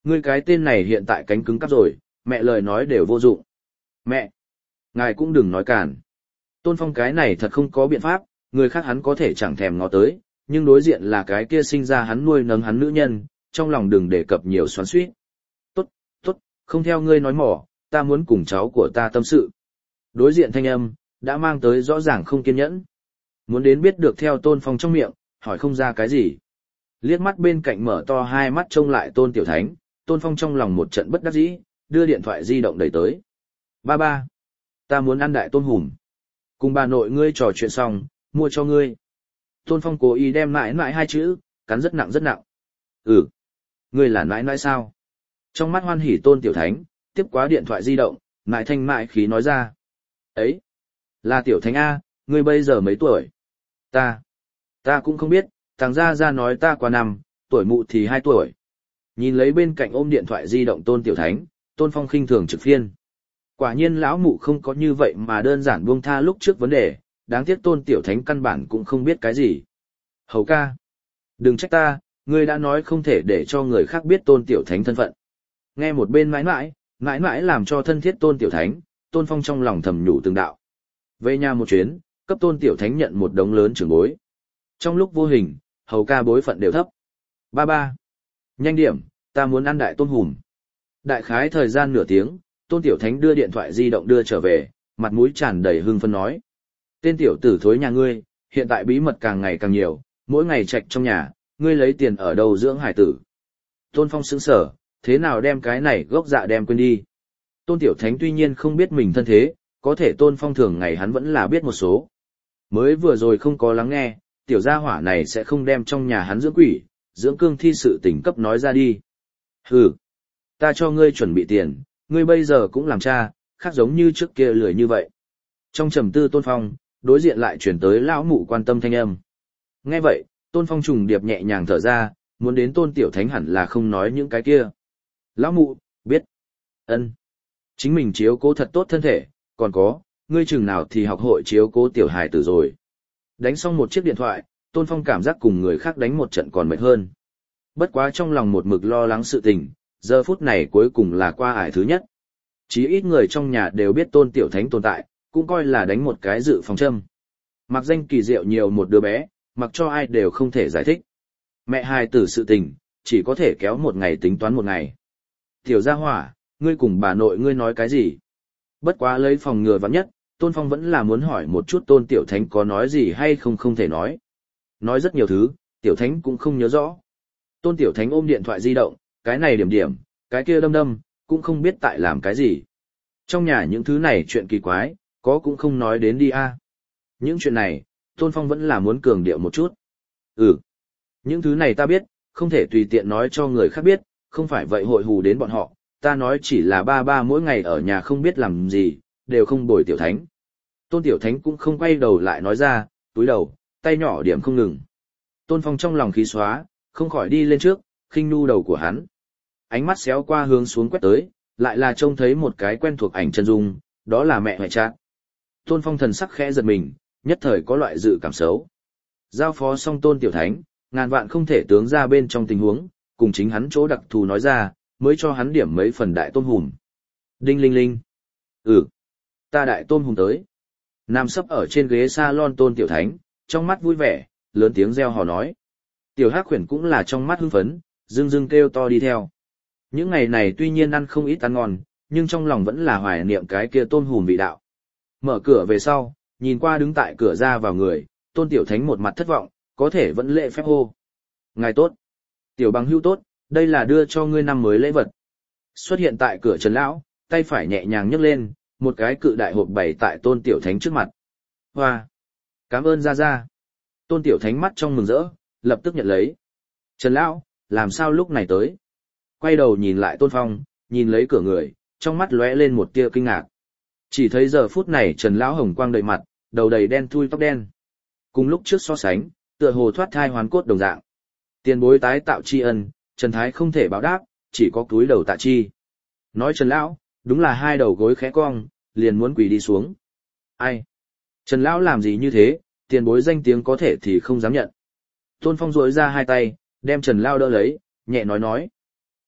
Ngươi cái tên này hiện tại cánh cứng cắp rồi, mẹ lời nói đều vô dụng. Mẹ! Ngài cũng đừng nói cản. Tôn Phong cái này thật không có biện pháp, người khác hắn có thể chẳng thèm ngó tới, nhưng đối diện là cái kia sinh ra hắn nuôi nấng hắn nữ nhân, trong lòng đừng đề cập nhiều xoắn xuýt. Tốt, tốt, không theo ngươi nói mỏ, ta muốn cùng cháu của ta tâm sự. Đối diện thanh âm, đã mang tới rõ ràng không kiên nhẫn. Muốn đến biết được theo Tôn Phong trong miệng, hỏi không ra cái gì. Liếc mắt bên cạnh mở to hai mắt trông lại Tôn Tiểu Thánh, Tôn Phong trong lòng một trận bất đắc dĩ, đưa điện thoại di động đẩy tới. Ba ba, ta muốn ăn đại tôm hùm. Cùng bà nội ngươi trò chuyện xong, mua cho ngươi. Tôn Phong cố ý đem mãi mãi hai chữ, cắn rất nặng rất nặng. Ừ, ngươi là mãi mãi sao? Trong mắt hoan hỉ Tôn Tiểu Thánh, tiếp quá điện thoại di động, mãi thanh mại khí nói ra. Ấy, là Tiểu Thánh A, ngươi bây giờ mấy tuổi? Ta, ta cũng không biết, thằng Gia Gia nói ta qua năm, tuổi mụ thì hai tuổi. Nhìn lấy bên cạnh ôm điện thoại di động Tôn Tiểu Thánh, Tôn Phong khinh thường trực phiên. Quả nhiên lão mụ không có như vậy mà đơn giản buông tha lúc trước vấn đề, đáng tiếc Tôn Tiểu Thánh căn bản cũng không biết cái gì. Hầu ca, đừng trách ta, ngươi đã nói không thể để cho người khác biết Tôn Tiểu Thánh thân phận. Nghe một bên mãi mãi, mãi mãi làm cho thân thiết Tôn Tiểu Thánh, Tôn Phong trong lòng thầm nhủ từng đạo. Về nhà một chuyến, cấp Tôn Tiểu Thánh nhận một đống lớn trưởng bối. Trong lúc vô hình, hầu ca bối phận đều thấp. Ba ba, nhanh điểm, ta muốn ăn đại tôm hùm. Đại khái thời gian nửa tiếng, Tôn Tiểu Thánh đưa điện thoại di động đưa trở về, mặt mũi tràn đầy hưng phấn nói. Tên tiểu tử thối nhà ngươi, hiện tại bí mật càng ngày càng nhiều, mỗi ngày trạch trong nhà, ngươi lấy tiền ở đâu dưỡng hải tử. Tôn Phong sững sở, thế nào đem cái này gốc dạ đem quên đi. Tôn Tiểu Thánh tuy nhiên không biết mình thân thế, có thể Tôn Phong thường ngày hắn vẫn là biết một số. Mới vừa rồi không có lắng nghe, tiểu gia hỏa này sẽ không đem trong nhà hắn dưỡng quỷ, dưỡng cương thi sự tình cấp nói ra đi. Hừ, ta cho ngươi chuẩn bị tiền, ngươi bây giờ cũng làm cha, khác giống như trước kia lười như vậy. Trong trầm tư Tôn Phong, đối diện lại chuyển tới lão mụ quan tâm thanh âm. Nghe vậy, Tôn Phong trùng điệp nhẹ nhàng thở ra, muốn đến Tôn Tiểu Thánh hẳn là không nói những cái kia. Lão mụ, biết. Ân. Chính mình chiếu cố thật tốt thân thể, còn có, ngươi chừng nào thì học hội chiếu cố tiểu hài tử rồi. Đánh xong một chiếc điện thoại, Tôn Phong cảm giác cùng người khác đánh một trận còn mệt hơn. Bất quá trong lòng một mực lo lắng sự tình, giờ phút này cuối cùng là qua ải thứ nhất. Chí ít người trong nhà đều biết Tôn Tiểu Thánh tồn tại, cũng coi là đánh một cái dự phòng châm. Mặc danh kỳ diệu nhiều một đứa bé, mặc cho ai đều không thể giải thích. Mẹ hài tử sự tình, chỉ có thể kéo một ngày tính toán một ngày. Tiểu gia hỏa, ngươi cùng bà nội ngươi nói cái gì? Bất quá lấy phòng ngừa vắng nhất, Tôn Phong vẫn là muốn hỏi một chút Tôn Tiểu Thánh có nói gì hay không không thể nói. Nói rất nhiều thứ, Tiểu Thánh cũng không nhớ rõ. Tôn Tiểu Thánh ôm điện thoại di động, cái này điểm điểm, cái kia đâm đâm, cũng không biết tại làm cái gì. Trong nhà những thứ này chuyện kỳ quái, có cũng không nói đến đi a. Những chuyện này, Tôn Phong vẫn là muốn cường điệu một chút. Ừ, những thứ này ta biết, không thể tùy tiện nói cho người khác biết, không phải vậy hội hù đến bọn họ. Ta nói chỉ là ba ba mỗi ngày ở nhà không biết làm gì, đều không bồi Tiểu Thánh. Tôn Tiểu Thánh cũng không quay đầu lại nói ra, túi đầu, tay nhỏ điểm không ngừng. Tôn Phong trong lòng khí xóa, không khỏi đi lên trước, khinh nu đầu của hắn. Ánh mắt xéo qua hướng xuống quét tới, lại là trông thấy một cái quen thuộc ảnh chân dung, đó là mẹ Hoài Trác. Tôn Phong thần sắc khẽ giật mình, nhất thời có loại dự cảm xấu. Giao phó xong Tôn Tiểu Thánh, ngàn vạn không thể tướng ra bên trong tình huống, cùng chính hắn chỗ đặc thù nói ra, mới cho hắn điểm mấy phần đại tôm hùm. Đinh linh linh. Ừ, ta đại tôm hùm tới. Nằm sấp ở trên ghế salon Tôn Tiểu Thánh, trong mắt vui vẻ, lớn tiếng reo hò nói. Tiểu Hắc Huyền cũng là trong mắt hưng phấn, dưng dưng kêu to đi theo. Những ngày này tuy nhiên ăn không ít ăn ngon, nhưng trong lòng vẫn là hoài niệm cái kia tôm hùm vị đạo. Mở cửa về sau, nhìn qua đứng tại cửa ra vào người, Tôn Tiểu Thánh một mặt thất vọng, có thể vẫn lễ phép hô. Ngài tốt. Tiểu bằng hữu tốt, đây là đưa cho ngươi năm mới lễ vật. Xuất hiện tại cửa Trần Lão, tay phải nhẹ nhàng nhấc lên, một cái cự đại hộp bày tại Tôn Tiểu Thánh trước mặt. Hoa! Cảm ơn Gia Gia. Tôn Tiểu Thánh mắt trong mừng rỡ, lập tức nhận lấy. Trần Lão, làm sao lúc này tới? Quay đầu nhìn lại Tôn Phong, nhìn lấy cửa người, trong mắt lóe lên một tia kinh ngạc. Chỉ thấy giờ phút này Trần Lão hồng quang đầy mặt, đầu đầy đen thui tóc đen. Cùng lúc trước so sánh, tựa hồ thoát thai hoàn cốt đồng dạng. Tiền bối tái tạo tri ân, Trần Thái không thể báo đáp, chỉ có cúi đầu tạ chi. Nói Trần Lão, đúng là hai đầu gối khẽ cong, liền muốn quỳ đi xuống. Ai? Trần Lão làm gì như thế, tiền bối danh tiếng có thể thì không dám nhận. Tôn Phong rỗi ra hai tay, đem Trần Lão đỡ lấy, nhẹ nói nói.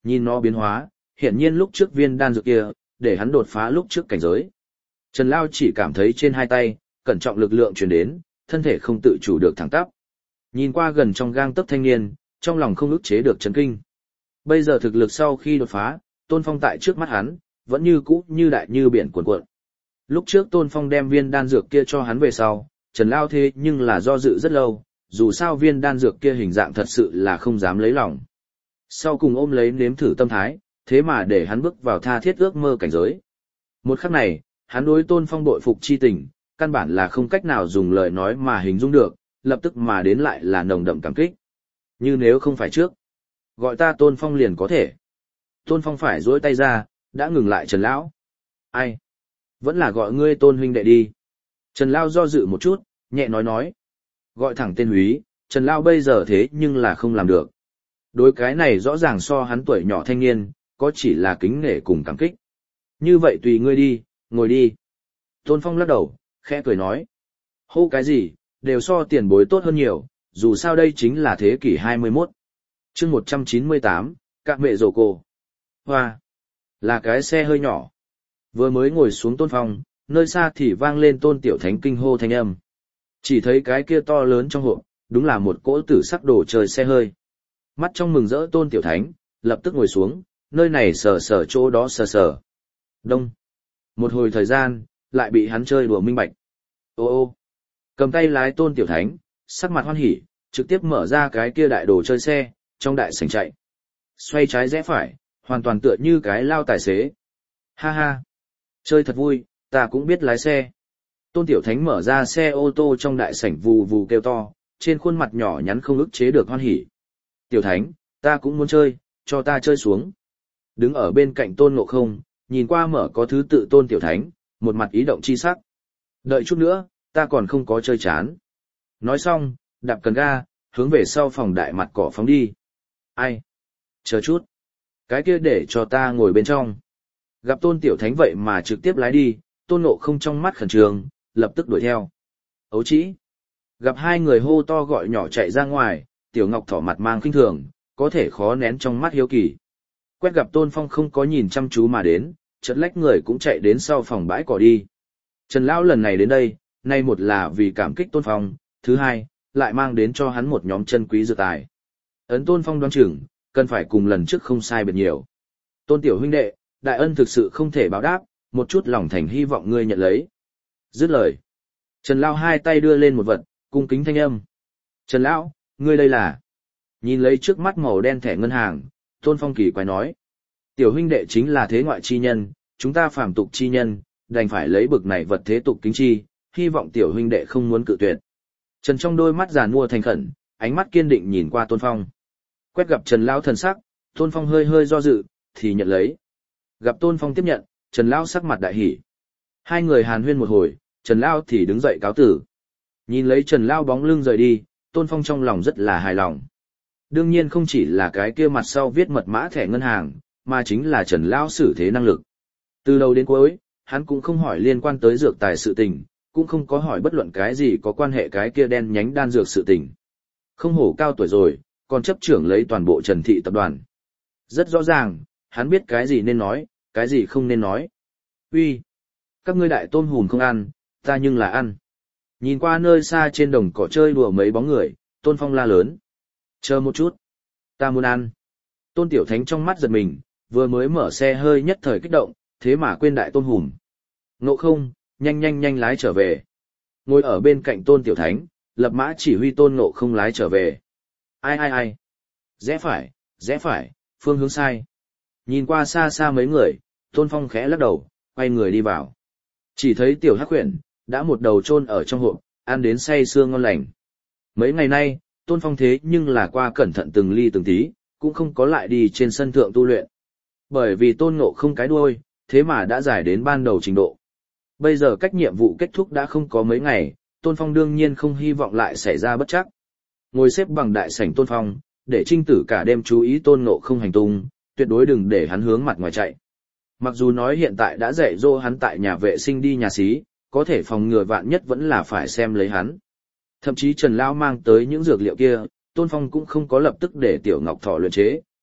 Nhìn nó biến hóa, hiển nhiên lúc trước viên đan dược kia, để hắn đột phá lúc trước cảnh giới. Trần Lao chỉ cảm thấy trên hai tay, cẩn trọng lực lượng truyền đến, thân thể không tự chủ được thẳng tắp. Nhìn qua gần trong gang tấc thanh niên, trong lòng không ức chế được chấn kinh. Bây giờ thực lực sau khi đột phá, Tôn Phong tại trước mắt hắn, vẫn như cũ như đại như biển cuồn cuộn. Lúc trước Tôn Phong đem viên đan dược kia cho hắn về sau, Trần Lao thế nhưng là do dự rất lâu, dù sao viên đan dược kia hình dạng thật sự là không dám lấy lòng. Sau cùng ôm lấy nếm thử tâm thái, thế mà để hắn bước vào tha thiết ước mơ cảnh giới. Một khắc này, hắn đối Tôn Phong bội phục chi tình, căn bản là không cách nào dùng lời nói mà hình dung được, lập tức mà đến lại là nồng đậm cảm kích. Như nếu không phải trước, gọi ta Tôn Phong liền có thể. Tôn Phong phải duỗi tay ra, đã ngừng lại Trần Lão. Ai? Vẫn là gọi ngươi Tôn huynh đệ đi. Trần Lão do dự một chút, nhẹ nói nói. Gọi thẳng tên húy, Trần Lão bây giờ thế nhưng là không làm được. Đối cái này rõ ràng so hắn tuổi nhỏ thanh niên, có chỉ là kính nể cùng cảm kích. Như vậy tùy ngươi đi, ngồi đi. Tôn Phong lắc đầu, khẽ cười nói. Hô cái gì, đều so tiền bối tốt hơn nhiều, dù sao đây chính là thế kỷ hai mươi mốt. chương một trăm chín mươi tám, các mẹ rổ cổ. Hoa, là cái xe hơi nhỏ. Vừa mới ngồi xuống Tôn Phong, nơi xa thì vang lên Tôn Tiểu Thánh kinh hô thanh âm. Chỉ thấy cái kia to lớn trong hộp, đúng là một cỗ tử sắc đồ chơi xe hơi. Mắt trong mừng rỡ Tôn Tiểu Thánh, lập tức ngồi xuống, nơi này sờ sờ chỗ đó sờ sờ. Đông. Một hồi thời gian, lại bị hắn chơi đùa minh bạch. Ô ô. Cầm tay lái Tôn Tiểu Thánh, sắc mặt hoan hỉ, trực tiếp mở ra cái kia đại đồ chơi xe, trong đại sảnh chạy. Xoay trái rẽ phải, hoàn toàn tựa như cái lao tài xế. Ha ha. Chơi thật vui, ta cũng biết lái xe. Tôn Tiểu Thánh mở ra xe ô tô trong đại sảnh vù vù kêu to, trên khuôn mặt nhỏ nhắn không ức chế được hoan hỉ. Tiểu Thánh, ta cũng muốn chơi, cho ta chơi xuống. Đứng ở bên cạnh Tôn Ngộ Không, nhìn qua mở có thứ tự Tôn Tiểu Thánh, một mặt ý động chi sắc. Đợi chút nữa, ta còn không có chơi chán. Nói xong, đạp cần ga, hướng về sau phòng đại mặt cỏ phóng đi. Ai? Chờ chút. Cái kia để cho ta ngồi bên trong. Gặp Tôn Tiểu Thánh vậy mà trực tiếp lái đi, Tôn Ngộ Không trong mắt khẩn trương, lập tức đuổi theo. Ấu chỉ. Gặp hai người hô to gọi nhỏ chạy ra ngoài, Tiểu Ngọc Thỏ mặt mang khinh thường, có thể khó nén trong mắt hiếu kỳ. Quét gặp Tôn Phong không có nhìn chăm chú mà đến, chợt lách người cũng chạy đến sau phòng bãi cỏ đi. Trần Lão lần này đến đây, nay một là vì cảm kích Tôn Phong, thứ hai, lại mang đến cho hắn một nhóm chân quý dược tài. Ấn Tôn Phong đoán chừng, cần phải cùng lần trước không sai biệt nhiều. Tôn tiểu huynh đệ, đại ân thực sự không thể báo đáp, một chút lòng thành hy vọng ngươi nhận lấy. Dứt lời. Trần Lão hai tay đưa lên một vật, cung kính thanh âm. Trần Lão, ngươi đây là... Nhìn lấy trước mắt màu đen thẻ ngân hàng, Tôn Phong kỳ quái nói. Tiểu huynh đệ chính là thế ngoại chi nhân, chúng ta phàm tục chi nhân, đành phải lấy bực này vật thế tục kính chi, hy vọng tiểu huynh đệ không muốn cự tuyệt. Trần trong đôi mắt giàn mua thành khẩn, ánh mắt kiên định nhìn qua Tôn Phong. Quét gặp Trần Lão thần sắc, Tôn Phong hơi hơi do dự, thì nhận lấy. Gặp Tôn Phong tiếp nhận, Trần Lão sắc mặt đại hỉ. Hai người hàn huyên một hồi, Trần Lão thì đứng dậy cáo tử. Nhìn lấy Trần Lão bóng lưng rời đi, Tôn Phong trong lòng rất là hài lòng. Đương nhiên không chỉ là cái kia mặt sau viết mật mã thẻ ngân hàng, mà chính là Trần Lão xử thế năng lực. Từ đầu đến cuối, hắn cũng không hỏi liên quan tới dược tài sự tình, cũng không có hỏi bất luận cái gì có quan hệ cái kia đen nhánh đan dược sự tình. Không hổ cao tuổi rồi, còn chấp trưởng lấy toàn bộ Trần Thị tập đoàn. Rất rõ ràng, hắn biết cái gì nên nói, cái gì không nên nói. Uy, các ngươi đại tôm hùm không ăn, ta nhưng là ăn. Nhìn qua nơi xa trên đồng cỏ chơi đùa mấy bóng người, Tôn Phong la lớn. Chờ một chút, ta muốn ăn. Tôn Tiểu Thánh trong mắt giật mình, vừa mới mở xe hơi nhất thời kích động, thế mà quên đại tôm hùm. Ngộ Không, nhanh nhanh nhanh lái trở về. Ngồi ở bên cạnh Tôn Tiểu Thánh, lập mã chỉ huy Tôn Ngộ Không lái trở về. Ai ai ai? Rẽ phải, rẽ phải, phương hướng sai. Nhìn qua xa xa mấy người, Tôn Phong khẽ lắc đầu, quay người đi vào. Chỉ thấy Tiểu Hắc Huyền đã một đầu chôn ở trong hộp, ăn đến say sưa ngon lành. Mấy ngày nay, Tôn Phong thế nhưng là qua cẩn thận từng ly từng tí, cũng không có lại đi trên sân thượng tu luyện. Bởi vì Tôn Ngộ Không cái đuôi, thế mà đã giải đến ban đầu trình độ. Bây giờ cách nhiệm vụ kết thúc đã không có mấy ngày, Tôn Phong đương nhiên không hy vọng lại xảy ra bất trắc. Ngồi xếp bằng đại sảnh Tôn Phong, để Trinh Tử cả đêm chú ý Tôn Ngộ Không hành tung, tuyệt đối đừng để hắn hướng mặt ngoài chạy. Mặc dù nói hiện tại đã dạy dỗ hắn tại nhà vệ sinh đi nhà xí, có thể phòng ngừa vạn nhất vẫn là phải xem lấy hắn. Thậm chí Trần Lão mang tới những dược liệu kia, Tôn Phong cũng không có lập tức để Tiểu Ngọc Thỏ luyện chế,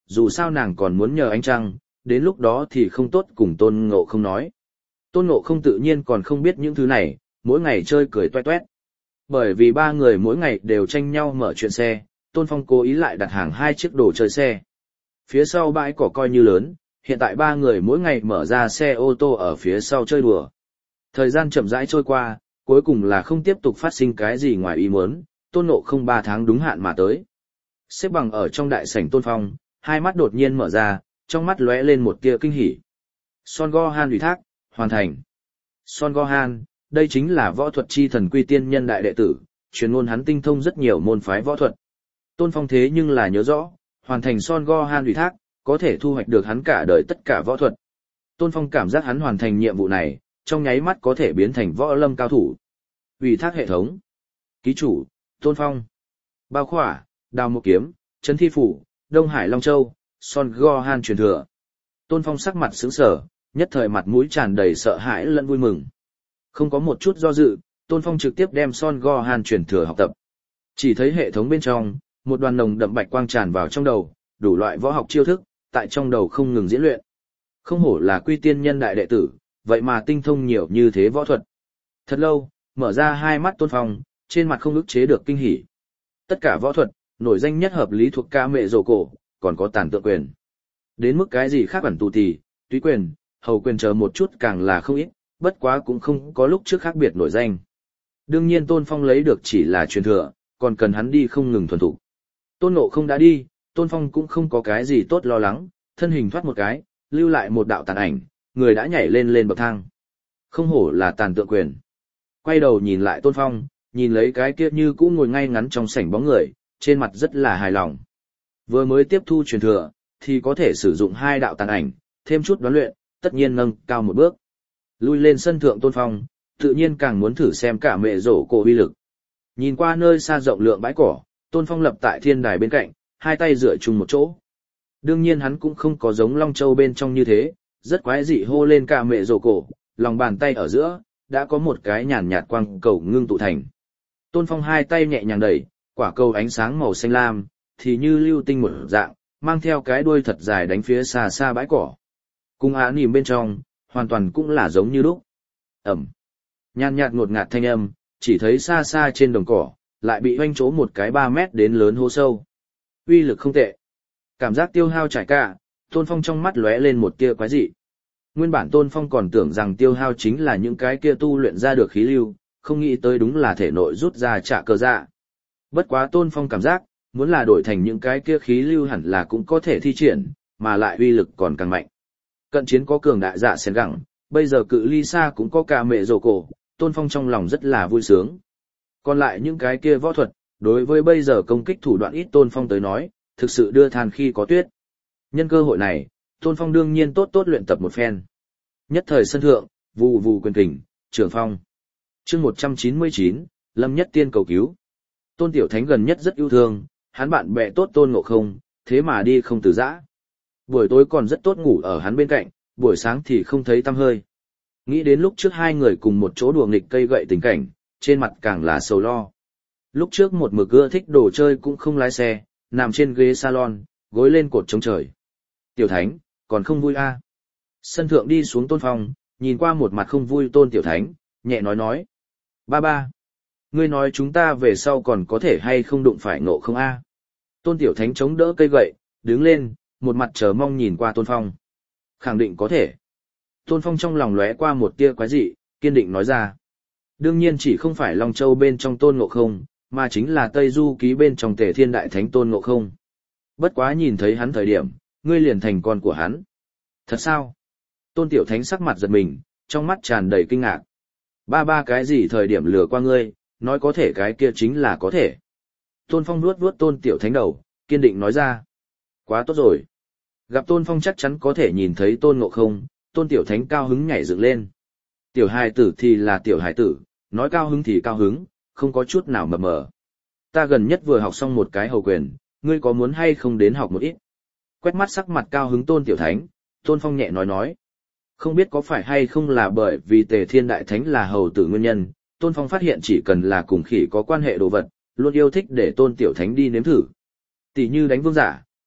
dù sao nàng còn muốn nhờ ánh trăng, đến lúc đó thì không tốt cùng Tôn Ngộ không nói. Tôn Ngộ không tự nhiên còn không biết những thứ này, mỗi ngày chơi cười toe toét. Bởi vì ba người mỗi ngày đều tranh nhau mở chuyện xe, Tôn Phong cố ý lại đặt hàng hai chiếc đồ chơi xe. Phía sau bãi cỏ coi như lớn, hiện tại ba người mỗi ngày mở ra xe ô tô ở phía sau chơi đùa. Thời gian chậm rãi trôi qua, cuối cùng là không tiếp tục phát sinh cái gì ngoài ý muốn, Tôn Ngộ không ba tháng đúng hạn mà tới. Xếp bằng ở trong đại sảnh Tôn Phong, hai mắt đột nhiên mở ra, trong mắt lóe lên một tia kinh hỉ. Son Gohan ủy thác, hoàn thành. Son Gohan, đây chính là võ thuật chi thần quy tiên nhân đại đệ tử, truyền ngôn hắn tinh thông rất nhiều môn phái võ thuật. Tôn Phong thế nhưng là nhớ rõ, hoàn thành Son Gohan ủy thác, có thể thu hoạch được hắn cả đời tất cả võ thuật. Tôn Phong cảm giác hắn hoàn thành nhiệm vụ này, trong nháy mắt có thể biến thành võ lâm cao thủ. Ủy thác hệ thống. Ký chủ, Tôn Phong. Bao khỏa, Đào Một Kiếm, Trấn Thi Phủ, Đông Hải Long Châu, Son Gohan truyền thừa. Tôn Phong sắc mặt sững sờ, nhất thời mặt mũi tràn đầy sợ hãi lẫn vui mừng. Không có một chút do dự, Tôn Phong trực tiếp đem Son Gohan truyền thừa học tập. Chỉ thấy hệ thống bên trong, một đoàn nồng đậm bạch quang tràn vào trong đầu, đủ loại võ học chiêu thức, tại trong đầu không ngừng diễn luyện. Không hổ là quy tiên nhân đại đệ tử, vậy mà tinh thông nhiều như thế võ thuật. Thật lâu, mở ra hai mắt Tôn Phong, trên mặt không ức chế được kinh hỉ. Tất cả võ thuật, nổi danh nhất hợp lý thuộc ca mẹ rồ cổ, còn có tàn tượng quyền. Đến mức cái gì khác ẩn tù tì, túy quyền, hầu quyền chờ một chút càng là không ít, bất quá cũng không có lúc trước khác biệt nổi danh. Đương nhiên Tôn Phong lấy được chỉ là truyền thừa, còn cần hắn đi không ngừng thuần thục. Tôn Ngộ không đã đi, Tôn Phong cũng không có cái gì tốt lo lắng, thân hình thoát một cái, lưu lại một đạo tàn ảnh, người đã nhảy lên lên bậc thang. Không hổ là tàn tượng quyền. Quay đầu nhìn lại Tôn Phong, nhìn lấy cái kia như cũ ngồi ngay ngắn trong sảnh bóng người, trên mặt rất là hài lòng. Vừa mới tiếp thu truyền thừa, thì có thể sử dụng hai đạo tàn ảnh, thêm chút đoán luyện, tất nhiên nâng cao một bước. Lui lên sân thượng Tôn Phong, tự nhiên càng muốn thử xem cả mẹ rổ cổ uy lực. Nhìn qua nơi xa rộng lượng bãi cỏ, Tôn Phong lập tại thiên đài bên cạnh, hai tay dựa chung một chỗ. Đương nhiên hắn cũng không có giống Long Châu bên trong như thế, rất quái dị hô lên cả mẹ rổ cổ, lòng bàn tay ở giữa, đã có một cái nhàn nhạt quang cầu ngưng tụ thành. Tôn Phong hai tay nhẹ nhàng đẩy, quả cầu ánh sáng màu xanh lam, thì như lưu tinh một dạng, mang theo cái đuôi thật dài đánh phía xa xa bãi cỏ. Cùng á nìm bên trong, hoàn toàn cũng là giống như lúc. Ẩm. Nhàn nhạt ngột ngạt thanh âm, chỉ thấy xa xa trên đồng cỏ, lại bị hoanh chỗ một cái ba mét đến lớn hố sâu. Uy lực không tệ. Cảm giác tiêu hao trải cả, Tôn Phong trong mắt lóe lên một tia quái dị. Nguyên bản Tôn Phong còn tưởng rằng tiêu hao chính là những cái kia tu luyện ra được khí lưu, không nghĩ tới đúng là thể nội rút ra trả cơ dạ. Bất quá Tôn Phong cảm giác, muốn là đổi thành những cái kia khí lưu hẳn là cũng có thể thi triển, mà lại uy lực còn càng mạnh. Cận chiến có cường đại dạ sen gẳng, bây giờ cự ly xa cũng có cả mẹ rồ cổ, Tôn Phong trong lòng rất là vui sướng. Còn lại những cái kia võ thuật, đối với bây giờ công kích thủ đoạn ít Tôn Phong tới nói, thực sự đưa than khi có tuyết. Nhân cơ hội này, Tôn Phong đương nhiên tốt tốt luyện tập một phen. Nhất thời sân thượng, vù vù quyền kình, trường phong. Chương một trăm chín mươi chín, Lâm Nhất Tiên cầu cứu. Tôn Tiểu Thánh gần nhất rất yêu thương, hắn bạn bè tốt Tôn Ngộ không, thế mà đi không từ giã. Buổi tối còn rất tốt ngủ ở hắn bên cạnh, buổi sáng thì không thấy tăm hơi. Nghĩ đến lúc trước hai người cùng một chỗ đùa nghịch cây gậy tình cảnh, trên mặt càng là sầu lo. Lúc trước một mực ưa thích đồ chơi cũng không lái xe, nằm trên ghế salon, gối lên cột chống trời. Tiểu Thánh, còn không vui à? Sân thượng đi xuống Tôn Phong, nhìn qua một mặt không vui Tôn Tiểu Thánh, nhẹ nói nói. Ba ba, ngươi nói chúng ta về sau còn có thể hay không đụng phải Ngộ không a? Tôn Tiểu Thánh chống đỡ cây gậy, đứng lên, một mặt chờ mong nhìn qua Tôn Phong. Khẳng định có thể. Tôn Phong trong lòng lóe qua một tia quái dị, kiên định nói ra. Đương nhiên chỉ không phải Long Châu bên trong Tôn Ngộ không, mà chính là Tây Du Ký bên trong Tề Thiên Đại Thánh Tôn Ngộ không. Bất quá nhìn thấy hắn thời điểm, ngươi liền thành con của hắn. Thật sao? Tôn Tiểu Thánh sắc mặt giật mình, trong mắt tràn đầy kinh ngạc. Ba ba cái gì thời điểm lừa qua ngươi, nói có thể cái kia chính là có thể. Tôn Phong nuốt nuốt Tôn Tiểu Thánh đầu, kiên định nói ra. Quá tốt rồi. Gặp Tôn Phong chắc chắn có thể nhìn thấy Tôn Ngộ không, Tôn Tiểu Thánh cao hứng nhảy dựng lên. Tiểu hài tử thì là tiểu hài tử, nói cao hứng thì cao hứng, không có chút nào mập mờ. Ta gần nhất vừa học xong một cái hầu quyền, ngươi có muốn hay không đến học một ít? Quét mắt sắc mặt cao hứng Tôn Tiểu Thánh, Tôn Phong nhẹ nói nói. Không biết có phải hay không là bởi vì Tề Thiên Đại Thánh là hầu tử nguyên nhân, Tôn Phong phát hiện chỉ cần là cùng khỉ có quan hệ đồ vật, luôn yêu thích để Tôn Tiểu Thánh đi nếm thử. Tỷ như đánh vương giả,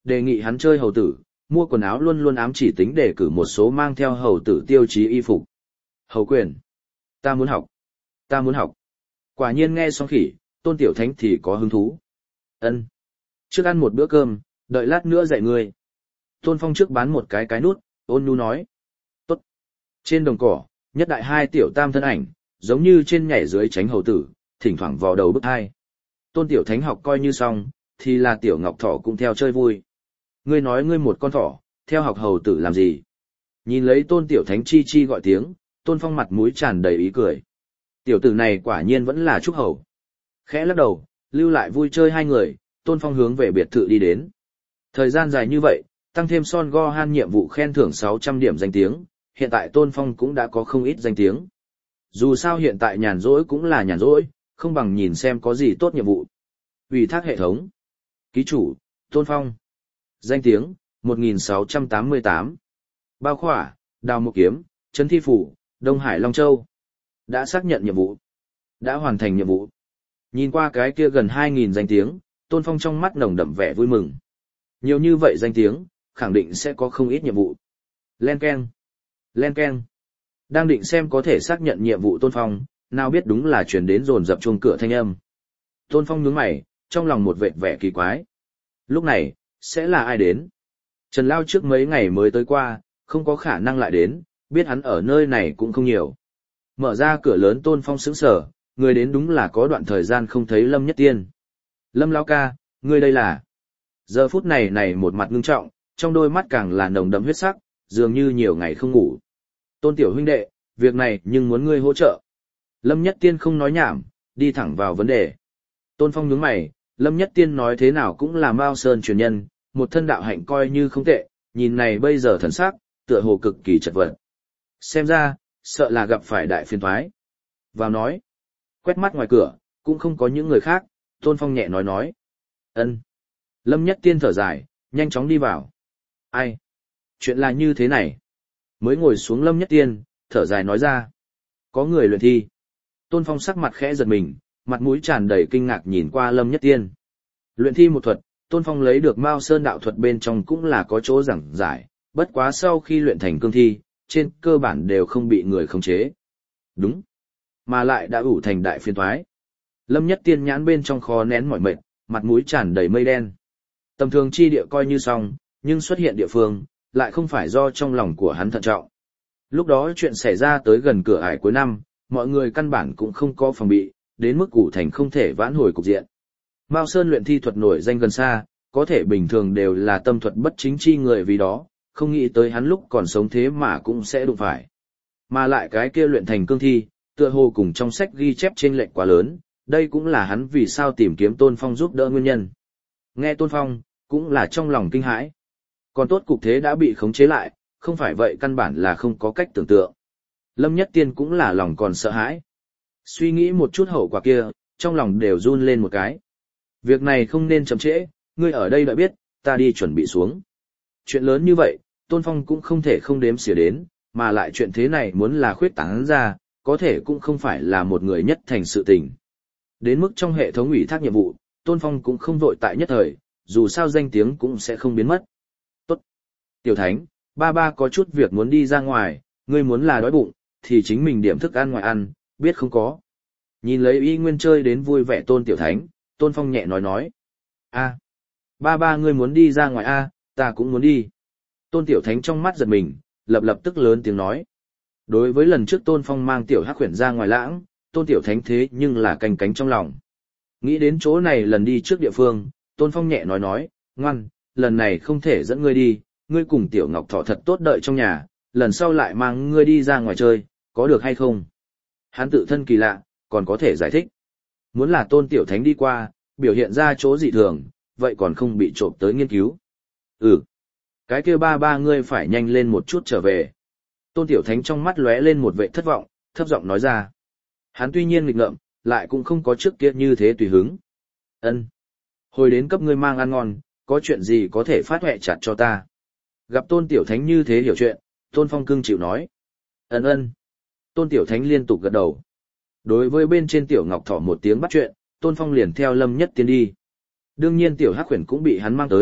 đề nghị hắn chơi hầu tử, mua quần áo luôn luôn ám chỉ tính để cử một số mang theo hầu tử tiêu chí y phục. Hầu quyền. Ta muốn học. Ta muốn học. Quả nhiên nghe xong khỉ, Tôn Tiểu Thánh thì có hứng thú. Ân. Trước ăn một bữa cơm, đợi lát nữa dạy ngươi. Tôn Phong trước bán một cái cái nút, ôn nhu nói. Tốt. Trên đồng cỏ, nhất đại hai tiểu tam thân ảnh, giống như trên nhảy dưới tránh hầu tử, thỉnh thoảng vò đầu bức hai. Tôn Tiểu Thánh học coi như xong, thì là Tiểu Ngọc Thỏ cũng theo chơi vui. Ngươi nói ngươi một con thỏ, theo học hầu tử làm gì? Nhìn lấy Tôn Tiểu Thánh chi chi gọi tiếng, Tôn Phong mặt mũi tràn đầy ý cười. Tiểu tử này quả nhiên vẫn là trúc hầu. Khẽ lắc đầu, lưu lại vui chơi hai người, Tôn Phong hướng về biệt thự đi đến. Thời gian dài như vậy, tăng thêm Son Gohan nhiệm vụ khen thưởng sáu trăm điểm danh tiếng, hiện tại Tôn Phong cũng đã có không ít danh tiếng. Dù sao hiện tại nhàn rỗi cũng là nhàn rỗi, không bằng nhìn xem có gì tốt nhiệm vụ. Ủy thác hệ thống. Ký chủ, Tôn Phong. Danh tiếng, một nghìn sáu trăm tám mươi tám. Bao khỏa, đào một kiếm, trấn thi phủ, Đông Hải Long Châu. Đã xác nhận nhiệm vụ. Đã hoàn thành nhiệm vụ. Nhìn qua cái kia gần hai nghìn danh tiếng, Tôn Phong trong mắt nồng đậm vẻ vui mừng. Nhiều như vậy danh tiếng, khẳng định sẽ có không ít nhiệm vụ. Len keng. Len keng. Đang định xem có thể xác nhận nhiệm vụ Tôn Phong, nào biết đúng là chuyển đến dồn dập chuông cửa thanh âm. Tôn Phong nhướng mày, trong lòng một vệt vẻ kỳ quái. Lúc này, sẽ là ai đến? Trần Lao trước mấy ngày mới tới qua, không có khả năng lại đến, biết hắn ở nơi này cũng không nhiều. Mở ra cửa lớn Tôn Phong sững sờ, người đến đúng là có đoạn thời gian không thấy Lâm Nhất Tiên. Lâm Lão ca, ngươi đây là... Giờ phút này này một mặt ngưng trọng, trong đôi mắt càng là nồng đậm huyết sắc, dường như nhiều ngày không ngủ. Tôn tiểu huynh đệ, việc này nhưng muốn ngươi hỗ trợ. Lâm Nhất Tiên không nói nhảm, đi thẳng vào vấn đề. Tôn Phong nhướng mày, Lâm Nhất Tiên nói thế nào cũng là Mao Sơn truyền nhân, một thân đạo hạnh coi như không tệ, nhìn này bây giờ thần sắc, tựa hồ cực kỳ chật vật. Xem ra, sợ là gặp phải đại phiền toái. Vào nói, quét mắt ngoài cửa, cũng không có những người khác, Tôn Phong nhẹ nói nói. Ân. Lâm Nhất Tiên thở dài, nhanh chóng đi vào. Ai? Chuyện là như thế này. Mới ngồi xuống Lâm Nhất Tiên, thở dài nói ra. Có người luyện thi. Tôn Phong sắc mặt khẽ giật mình, mặt mũi tràn đầy kinh ngạc nhìn qua Lâm Nhất Tiên. Luyện thi một thuật, Tôn Phong lấy được Mao Sơn đạo thuật bên trong cũng là có chỗ giảng giải, bất quá sau khi luyện thành cương thi, trên cơ bản đều không bị người khống chế. Đúng. Mà lại đã ủ thành đại phiên thoái. Lâm Nhất Tiên nhãn bên trong kho nén mỏi mệt, mặt mũi tràn đầy mây đen. Tầm thường chi địa coi như xong, nhưng xuất hiện địa phương, lại không phải do trong lòng của hắn thận trọng. Lúc đó chuyện xảy ra tới gần cửa ải cuối năm, mọi người căn bản cũng không có phòng bị, đến mức ủ thành không thể vãn hồi cục diện. Mao Sơn luyện thi thuật nổi danh gần xa, có thể bình thường đều là tâm thuật bất chính chi người vì đó, không nghĩ tới hắn lúc còn sống thế mà cũng sẽ đụng phải. Mà lại cái kia luyện thành cương thi, tựa hồ cùng trong sách ghi chép trên lệnh quá lớn, đây cũng là hắn vì sao tìm kiếm Tôn Phong giúp đỡ nguyên nhân. Nghe Tôn Phong, cũng là trong lòng kinh hãi. Còn tốt cục thế đã bị khống chế lại, không phải vậy căn bản là không có cách tưởng tượng. Lâm Nhất Tiên cũng là lòng còn sợ hãi. Suy nghĩ một chút hậu quả kia, trong lòng đều run lên một cái. Việc này không nên chậm trễ, ngươi ở đây đợi biết, ta đi chuẩn bị xuống. Chuyện lớn như vậy, Tôn Phong cũng không thể không đếm xỉa đến, mà lại chuyện thế này muốn là khuyết tán ra, có thể cũng không phải là một người nhất thành sự tình. Đến mức trong hệ thống ủy thác nhiệm vụ, Tôn Phong cũng không vội tại nhất thời, dù sao danh tiếng cũng sẽ không biến mất. Tốt. Tiểu Thánh, ba ba có chút việc muốn đi ra ngoài, ngươi muốn là đói bụng, thì chính mình điểm thức ăn ngoài ăn, biết không có. Nhìn lấy y nguyên chơi đến vui vẻ Tôn Tiểu Thánh, Tôn Phong nhẹ nói nói. A, ba ba ngươi muốn đi ra ngoài a, ta cũng muốn đi. Tôn Tiểu Thánh trong mắt giật mình, lập lập tức lớn tiếng nói. Đối với lần trước Tôn Phong mang Tiểu Hắc Huyền ra ngoài lãng, Tôn Tiểu Thánh thế nhưng là canh cánh trong lòng. Nghĩ đến chỗ này lần đi trước địa phương, Tôn Phong nhẹ nói nói, ngoan, lần này không thể dẫn ngươi đi, ngươi cùng Tiểu Ngọc Thỏ thật tốt đợi trong nhà, lần sau lại mang ngươi đi ra ngoài chơi, có được hay không? Hắn tự thân kỳ lạ, còn có thể giải thích. Muốn là Tôn Tiểu Thánh đi qua, biểu hiện ra chỗ dị thường, vậy còn không bị trộm tới nghiên cứu. Ừ, cái kia ba ba ngươi phải nhanh lên một chút trở về. Tôn Tiểu Thánh trong mắt lóe lên một vẻ thất vọng, thấp giọng nói ra. Hắn tuy nhiên nghịch ngợm, lại cũng không có trước kia như thế tùy hứng. Ân, hồi đến cấp ngươi mang ăn ngon, có chuyện gì có thể phát huệ chặt cho ta. Gặp Tôn Tiểu Thánh như thế hiểu chuyện, Tôn Phong cưng chịu nói. Ân ân. Tôn Tiểu Thánh liên tục gật đầu. Đối với bên trên Tiểu Ngọc Thỏ một tiếng bắt chuyện, Tôn Phong liền theo Lâm Nhất Tiên đi. Đương nhiên Tiểu Hắc Huyền cũng bị hắn mang tới,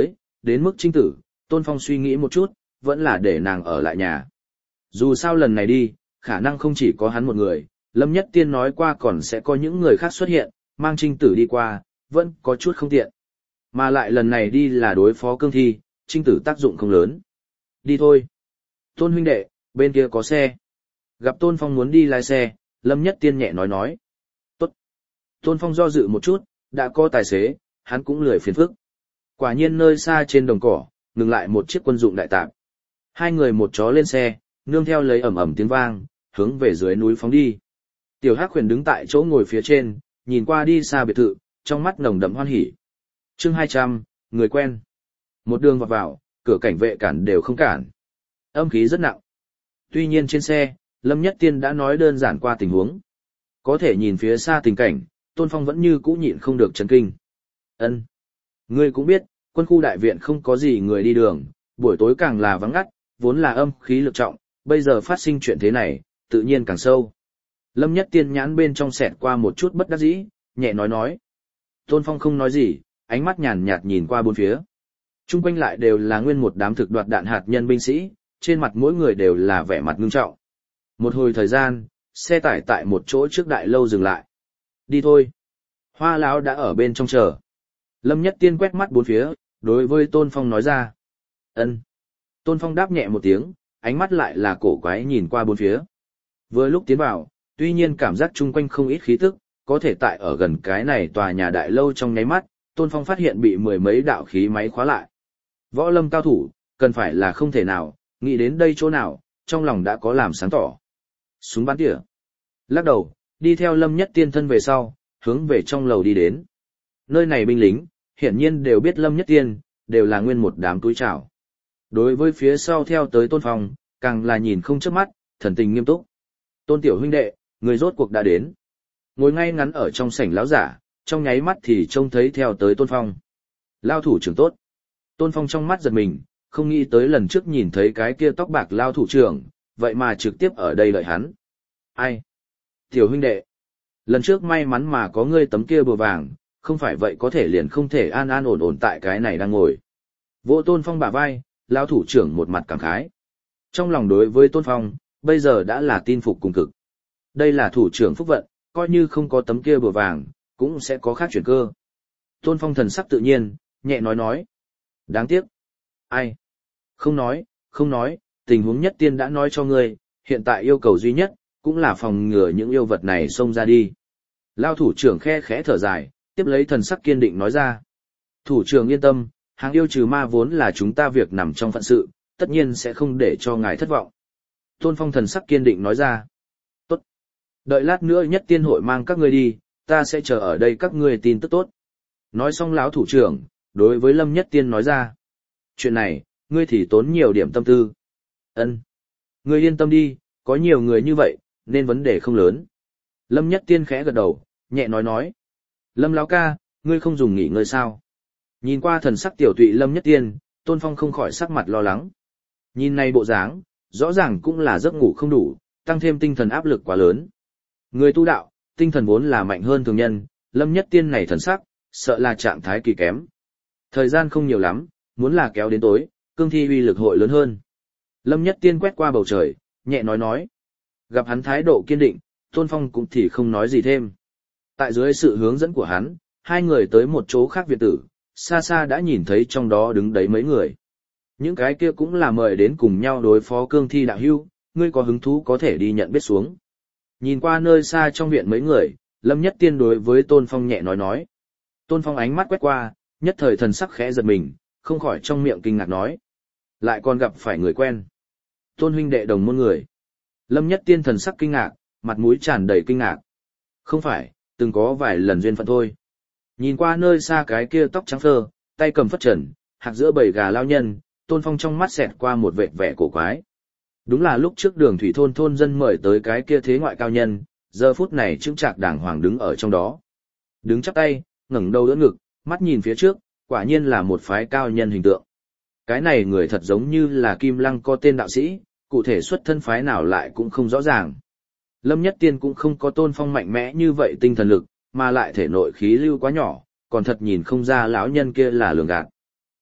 đến mức Trinh Tử, Tôn Phong suy nghĩ một chút, vẫn là để nàng ở lại nhà. Dù sao lần này đi, khả năng không chỉ có hắn một người, Lâm Nhất Tiên nói qua còn sẽ có những người khác xuất hiện, mang Trinh Tử đi qua, vẫn có chút không tiện. Mà lại lần này đi là đối phó cương thi, Trinh Tử tác dụng không lớn. Đi thôi. Tôn huynh đệ, bên kia có xe. Gặp Tôn Phong muốn đi lái xe, Lâm Nhất Tiên nhẹ nói nói. Tốt. Tôn Phong do dự một chút, đã có tài xế, hắn cũng lười phiền phức. Quả nhiên nơi xa trên đồng cỏ, ngừng lại một chiếc quân dụng đại tạp. Hai người một chó lên xe, nương theo lấy ầm ầm tiếng vang, hướng về dưới núi phóng đi. Tiểu Hắc Huyền đứng tại chỗ ngồi phía trên, nhìn qua đi xa biệt thự, trong mắt nồng đậm hoan hỉ. Chương hai trăm, người quen. Một đường vọt vào, cửa cảnh vệ cản đều không cản. Âm khí rất nặng. Tuy nhiên trên xe, Lâm Nhất Tiên đã nói đơn giản qua tình huống. Có thể nhìn phía xa tình cảnh, Tôn Phong vẫn như cũ nhịn không được chấn kinh. Ân, ngươi cũng biết, quân khu đại viện không có gì người đi đường, buổi tối càng là vắng ngắt, vốn là âm khí lực trọng, bây giờ phát sinh chuyện thế này, tự nhiên càng sâu. Lâm Nhất Tiên nhãn bên trong xẹt qua một chút bất đắc dĩ, nhẹ nói nói. Tôn Phong không nói gì, ánh mắt nhàn nhạt nhìn qua bốn phía. Trung quanh lại đều là nguyên một đám thực đoạt đạn hạt nhân binh sĩ, trên mặt mỗi người đều là vẻ mặt ngưng trọng. Một hồi thời gian, xe tải tại một chỗ trước đại lâu dừng lại. Đi thôi. Hoa lão đã ở bên trong chờ. Lâm Nhất Tiên quét mắt bốn phía, đối với Tôn Phong nói ra. Ân. Tôn Phong đáp nhẹ một tiếng, ánh mắt lại là cổ quái nhìn qua bốn phía. Vừa lúc tiến vào, tuy nhiên cảm giác chung quanh không ít khí tức, có thể tại ở gần cái này tòa nhà đại lâu trong nháy mắt, Tôn Phong phát hiện bị mười mấy đạo khí máy khóa lại. Võ lâm cao thủ, cần phải là không thể nào, nghĩ đến đây chỗ nào, trong lòng đã có làm sáng tỏ. Súng bắn tỉa. Lắc đầu, đi theo Lâm Nhất Tiên thân về sau, hướng về trong lầu đi đến. Nơi này binh lính, hiển nhiên đều biết Lâm Nhất Tiên, đều là nguyên một đám túi chảo. Đối với phía sau theo tới Tôn Phong, càng là nhìn không chớp mắt, thần tình nghiêm túc. Tôn tiểu huynh đệ, người rốt cuộc đã đến. Ngồi ngay ngắn ở trong sảnh lão giả, trong nháy mắt thì trông thấy theo tới Tôn Phong. Lao thủ trưởng tốt. Tôn Phong trong mắt giật mình, không nghĩ tới lần trước nhìn thấy cái kia tóc bạc lao thủ trưởng, vậy mà trực tiếp ở đây đợi hắn. Ai? Tiểu huynh đệ. Lần trước may mắn mà có ngươi tấm kia bùa vàng, không phải vậy có thể liền không thể an an ổn ổn tại cái này đang ngồi. Vỗ Tôn Phong bả vai, lao thủ trưởng một mặt cảm khái. Trong lòng đối với Tôn Phong, bây giờ đã là tin phục cùng cực. Đây là thủ trưởng phúc vận, coi như không có tấm kia bùa vàng, cũng sẽ có khác chuyển cơ. Tôn Phong thần sắc tự nhiên, nhẹ nói nói. Đáng tiếc. Ai? Không nói, không nói, tình huống nhất tiên đã nói cho ngươi, hiện tại yêu cầu duy nhất, cũng là phòng ngừa những yêu vật này xông ra đi. Lao thủ trưởng khe khẽ thở dài, tiếp lấy thần sắc kiên định nói ra. Thủ trưởng yên tâm, hàng yêu trừ ma vốn là chúng ta việc nằm trong phận sự, tất nhiên sẽ không để cho ngài thất vọng. Tôn Phong thần sắc kiên định nói ra. Tốt. Đợi lát nữa nhất tiên hội mang các ngươi đi, ta sẽ chờ ở đây các ngươi tin tức tốt. Nói xong lão thủ trưởng, đối với Lâm Nhất Tiên nói ra. Chuyện này, ngươi thì tốn nhiều điểm tâm tư. Ân, ngươi yên tâm đi, có nhiều người như vậy, nên vấn đề không lớn. Lâm Nhất Tiên khẽ gật đầu, nhẹ nói nói. Lâm lão ca, ngươi không dùng nghỉ ngơi sao? Nhìn qua thần sắc tiểu tụy Lâm Nhất Tiên, Tôn Phong không khỏi sắc mặt lo lắng. Nhìn này bộ dáng, rõ ràng cũng là giấc ngủ không đủ, tăng thêm tinh thần áp lực quá lớn. Người tu đạo, tinh thần vốn là mạnh hơn thường nhân, Lâm Nhất Tiên này thần sắc, sợ là trạng thái kỳ kém. Thời gian không nhiều lắm, muốn là kéo đến tối, cương thi uy lực hội lớn hơn. Lâm Nhất Tiên quét qua bầu trời, nhẹ nói nói. Gặp hắn thái độ kiên định, Tôn Phong cũng thì không nói gì thêm. Tại dưới sự hướng dẫn của hắn, hai người tới một chỗ khác viện tử, xa xa đã nhìn thấy trong đó đứng đấy mấy người. Những cái kia cũng là mời đến cùng nhau đối phó cương thi đạo hưu, ngươi có hứng thú có thể đi nhận biết xuống. Nhìn qua nơi xa trong viện mấy người, Lâm Nhất Tiên đối với Tôn Phong nhẹ nói nói. Tôn Phong ánh mắt quét qua, nhất thời thần sắc khẽ giật mình, không khỏi trong miệng kinh ngạc nói. Lại còn gặp phải người quen. Tôn huynh đệ đồng môn người. Lâm Nhất Tiên thần sắc kinh ngạc, mặt mũi tràn đầy kinh ngạc. Không phải, từng có vài lần duyên phận thôi. Nhìn qua nơi xa cái kia tóc trắng phơ, tay cầm phất trần, hạc giữa bầy gà lao nhân, Tôn Phong trong mắt xẹt qua một vệt vẻ cổ quái. Đúng là lúc trước đường thủy thôn thôn dân mời tới cái kia thế ngoại cao nhân, giờ phút này chững chạc đàng hoàng đứng ở trong đó. Đứng chắp tay, ngẩng đầu đỡ ngực, mắt nhìn phía trước, quả nhiên là một phái cao nhân hình tượng. Cái này người thật giống như là Kim Lăng có tên đạo sĩ, cụ thể xuất thân phái nào lại cũng không rõ ràng. Lâm Nhất Tiên cũng không có Tôn Phong mạnh mẽ như vậy tinh thần lực, mà lại thể nội khí lưu quá nhỏ, còn thật nhìn không ra lão nhân kia là lường gạt.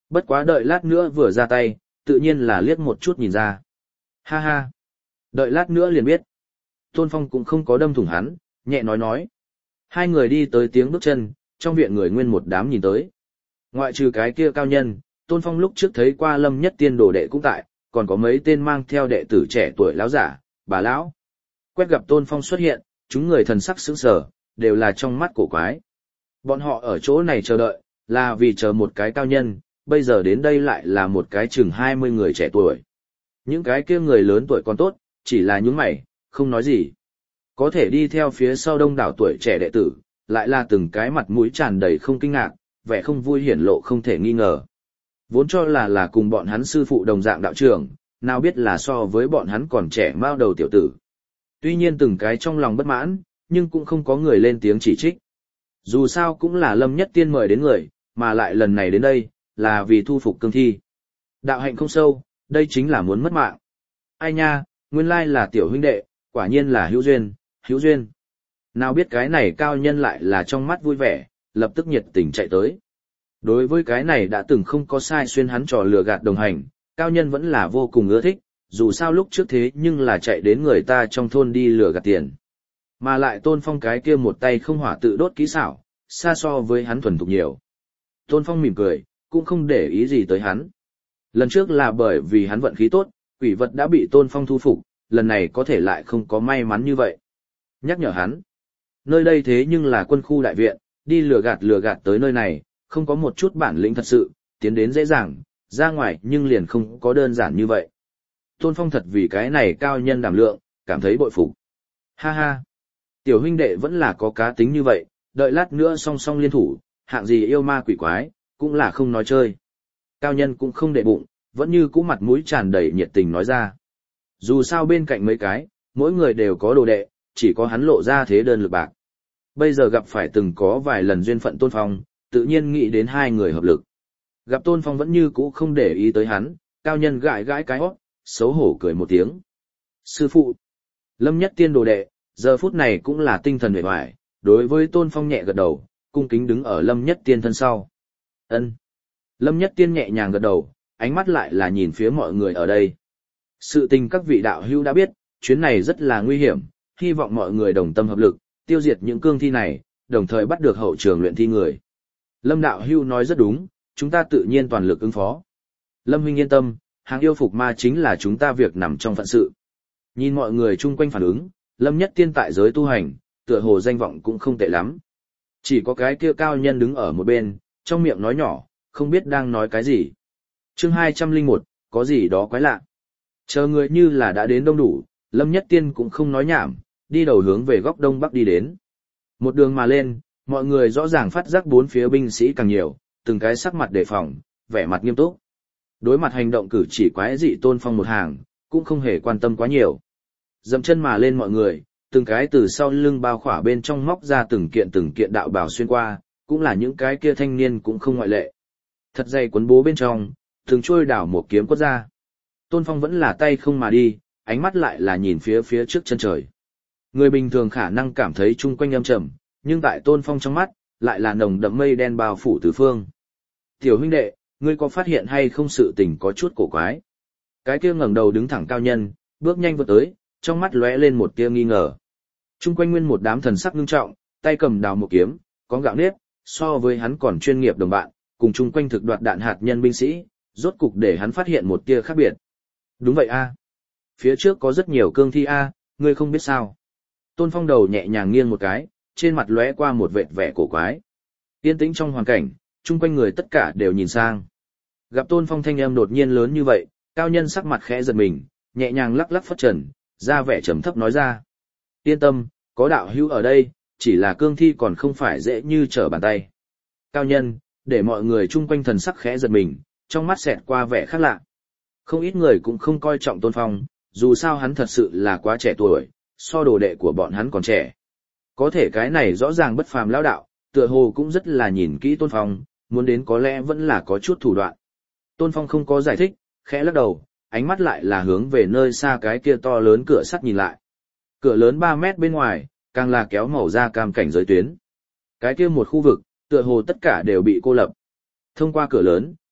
Bất quá đợi lát nữa vừa ra tay, tự nhiên là liếc một chút nhìn ra. Ha ha, đợi lát nữa liền biết. Tôn Phong cũng không có đâm thủng hắn, nhẹ nói nói. Hai người đi tới tiếng bước chân, trong viện người nguyên một đám nhìn tới. Ngoại trừ cái kia cao nhân, Tôn Phong lúc trước thấy qua Lâm Nhất Tiên đồ đệ cũng tại, còn có mấy tên mang theo đệ tử trẻ tuổi lão giả, bà lão. Quét gặp Tôn Phong xuất hiện, chúng người thần sắc sững sờ, đều là trong mắt cổ quái. Bọn họ ở chỗ này chờ đợi, là vì chờ một cái cao nhân, bây giờ đến đây lại là một cái chừng hai mươi người trẻ tuổi. Những cái kia người lớn tuổi còn tốt, chỉ là nhúng mày, không nói gì. Có thể đi theo phía sau đông đảo tuổi trẻ đệ tử, lại là từng cái mặt mũi tràn đầy không kinh ngạc, vẻ không vui hiển lộ không thể nghi ngờ. Vốn cho là là cùng bọn hắn sư phụ đồng dạng đạo trưởng, nào biết là so với bọn hắn còn trẻ mao đầu tiểu tử. Tuy nhiên từng cái trong lòng bất mãn, nhưng cũng không có người lên tiếng chỉ trích. Dù sao cũng là Lâm Nhất Tiên mời đến người, mà lại lần này đến đây, là vì thu phục cương thi. Đạo hạnh không sâu, đây chính là muốn mất mạng. Ai nha, nguyên lai là tiểu huynh đệ, quả nhiên là hữu duyên, hữu duyên. Nào biết cái này cao nhân lại là trong mắt vui vẻ, lập tức nhiệt tình chạy tới. Đối với cái này đã từng không có sai xuyên hắn trò lừa gạt đồng hành, cao nhân vẫn là vô cùng ưa thích, dù sao lúc trước thế nhưng là chạy đến người ta trong thôn đi lừa gạt tiền. Mà lại Tôn Phong cái kia một tay không hỏa tự đốt kỹ xảo, xa so với hắn thuần thục nhiều. Tôn Phong mỉm cười, cũng không để ý gì tới hắn. Lần trước là bởi vì hắn vận khí tốt, quỷ vật đã bị Tôn Phong thu phục, lần này có thể lại không có may mắn như vậy. Nhắc nhở hắn, nơi đây thế nhưng là quân khu đại viện, đi lừa gạt lừa gạt tới nơi này, không có một chút bản lĩnh thật sự, tiến đến dễ dàng, ra ngoài nhưng liền không có đơn giản như vậy. Tôn Phong thật vì cái này cao nhân đảm lượng, cảm thấy bội phục. Ha ha, tiểu huynh đệ vẫn là có cá tính như vậy, đợi lát nữa song song liên thủ, hạng gì yêu ma quỷ quái, cũng là không nói chơi. Cao nhân cũng không để bụng, vẫn như cũ mặt mũi tràn đầy nhiệt tình nói ra. Dù sao bên cạnh mấy cái, mỗi người đều có đồ đệ, chỉ có hắn lộ ra thế đơn lực bạc. Bây giờ gặp phải từng có vài lần duyên phận Tôn Phong, tự nhiên nghĩ đến hai người hợp lực. Gặp Tôn Phong vẫn như cũ không để ý tới hắn, cao nhân gãi gãi cái hót, xấu hổ cười một tiếng. Sư phụ, Lâm Nhất Tiên đồ đệ, giờ phút này cũng là tinh thần vẻ vải, đối với Tôn Phong nhẹ gật đầu, cung kính đứng ở Lâm Nhất Tiên thân sau. Ân. Lâm Nhất Tiên nhẹ nhàng gật đầu, ánh mắt lại là nhìn phía mọi người ở đây. Sự tình các vị đạo hữu đã biết, chuyến này rất là nguy hiểm, hy vọng mọi người đồng tâm hợp lực, tiêu diệt những cương thi này, đồng thời bắt được hậu trường luyện thi người. Lâm đạo hữu nói rất đúng, chúng ta tự nhiên toàn lực ứng phó. Lâm huynh yên tâm, hàng yêu phục ma chính là chúng ta việc nằm trong phận sự. Nhìn mọi người chung quanh phản ứng, Lâm Nhất Tiên tại giới tu hành, tựa hồ danh vọng cũng không tệ lắm. Chỉ có cái kia cao nhân đứng ở một bên, trong miệng nói nhỏ, không biết đang nói cái gì. Chương hai trăm lẻ một, có gì đó quái lạ. Chờ người như là đã đến đông đủ, Lâm Nhất Tiên cũng không nói nhảm, đi đầu hướng về góc đông bắc đi đến. Một đường mà lên, mọi người rõ ràng phát giác bốn phía binh sĩ càng nhiều, từng cái sắc mặt đề phòng, vẻ mặt nghiêm túc. Đối mặt hành động cử chỉ quái dị Tôn Phong một hàng, cũng không hề quan tâm quá nhiều. Dậm chân mà lên mọi người, từng cái từ sau lưng bao khỏa bên trong móc ra từng kiện từng kiện đạo bào xuyên qua, cũng là những cái kia thanh niên cũng không ngoại lệ. Thật dày quấn bố bên trong, từng trôi đảo một kiếm quất ra. Tôn Phong vẫn là tay không mà đi, ánh mắt lại là nhìn phía phía trước chân trời. Người bình thường khả năng cảm thấy chung quanh âm trầm, nhưng tại Tôn Phong trong mắt, lại là nồng đậm mây đen bao phủ tứ phương. Tiểu huynh đệ, ngươi có phát hiện hay không sự tình có chút cổ quái? Cái kia ngẩng đầu đứng thẳng cao nhân, bước nhanh vượt tới, trong mắt lóe lên một tia nghi ngờ. Chung quanh nguyên một đám thần sắc nghiêm trọng, tay cầm đào một kiếm, có gạo nếp, so với hắn còn chuyên nghiệp đồng bạn, cùng chung quanh thực đoạt đạn hạt nhân binh sĩ, rốt cục để hắn phát hiện một tia khác biệt. Đúng vậy a, phía trước có rất nhiều cương thi a, ngươi không biết sao? Tôn Phong đầu nhẹ nhàng nghiêng một cái, trên mặt lóe qua một vệt vẻ cổ quái. Yên tĩnh trong hoàn cảnh, chung quanh người tất cả đều nhìn sang. Gặp Tôn Phong thanh âm đột nhiên lớn như vậy, cao nhân sắc mặt khẽ giật mình, nhẹ nhàng lắc lắc phất trần, ra vẻ trầm thấp nói ra. Yên tâm, có đạo hữu ở đây, chỉ là cương thi còn không phải dễ như trở bàn tay. Cao nhân, để mọi người chung quanh thần sắc khẽ giật mình, trong mắt xẹt qua vẻ khác lạ. Không ít người cũng không coi trọng Tôn Phong, dù sao hắn thật sự là quá trẻ tuổi, so đồ đệ của bọn hắn còn trẻ. Có thể cái này rõ ràng bất phàm lão đạo, tựa hồ cũng rất là nhìn kỹ Tôn Phong, muốn đến có lẽ vẫn là có chút thủ đoạn. Tôn Phong không có giải thích, khẽ lắc đầu, ánh mắt lại là hướng về nơi xa cái kia to lớn cửa sắt nhìn lại. Cửa lớn ba mét bên ngoài, càng là kéo màu da cam cảnh giới tuyến. Cái kia một khu vực, tựa hồ tất cả đều bị cô lập. Thông qua cửa lớn,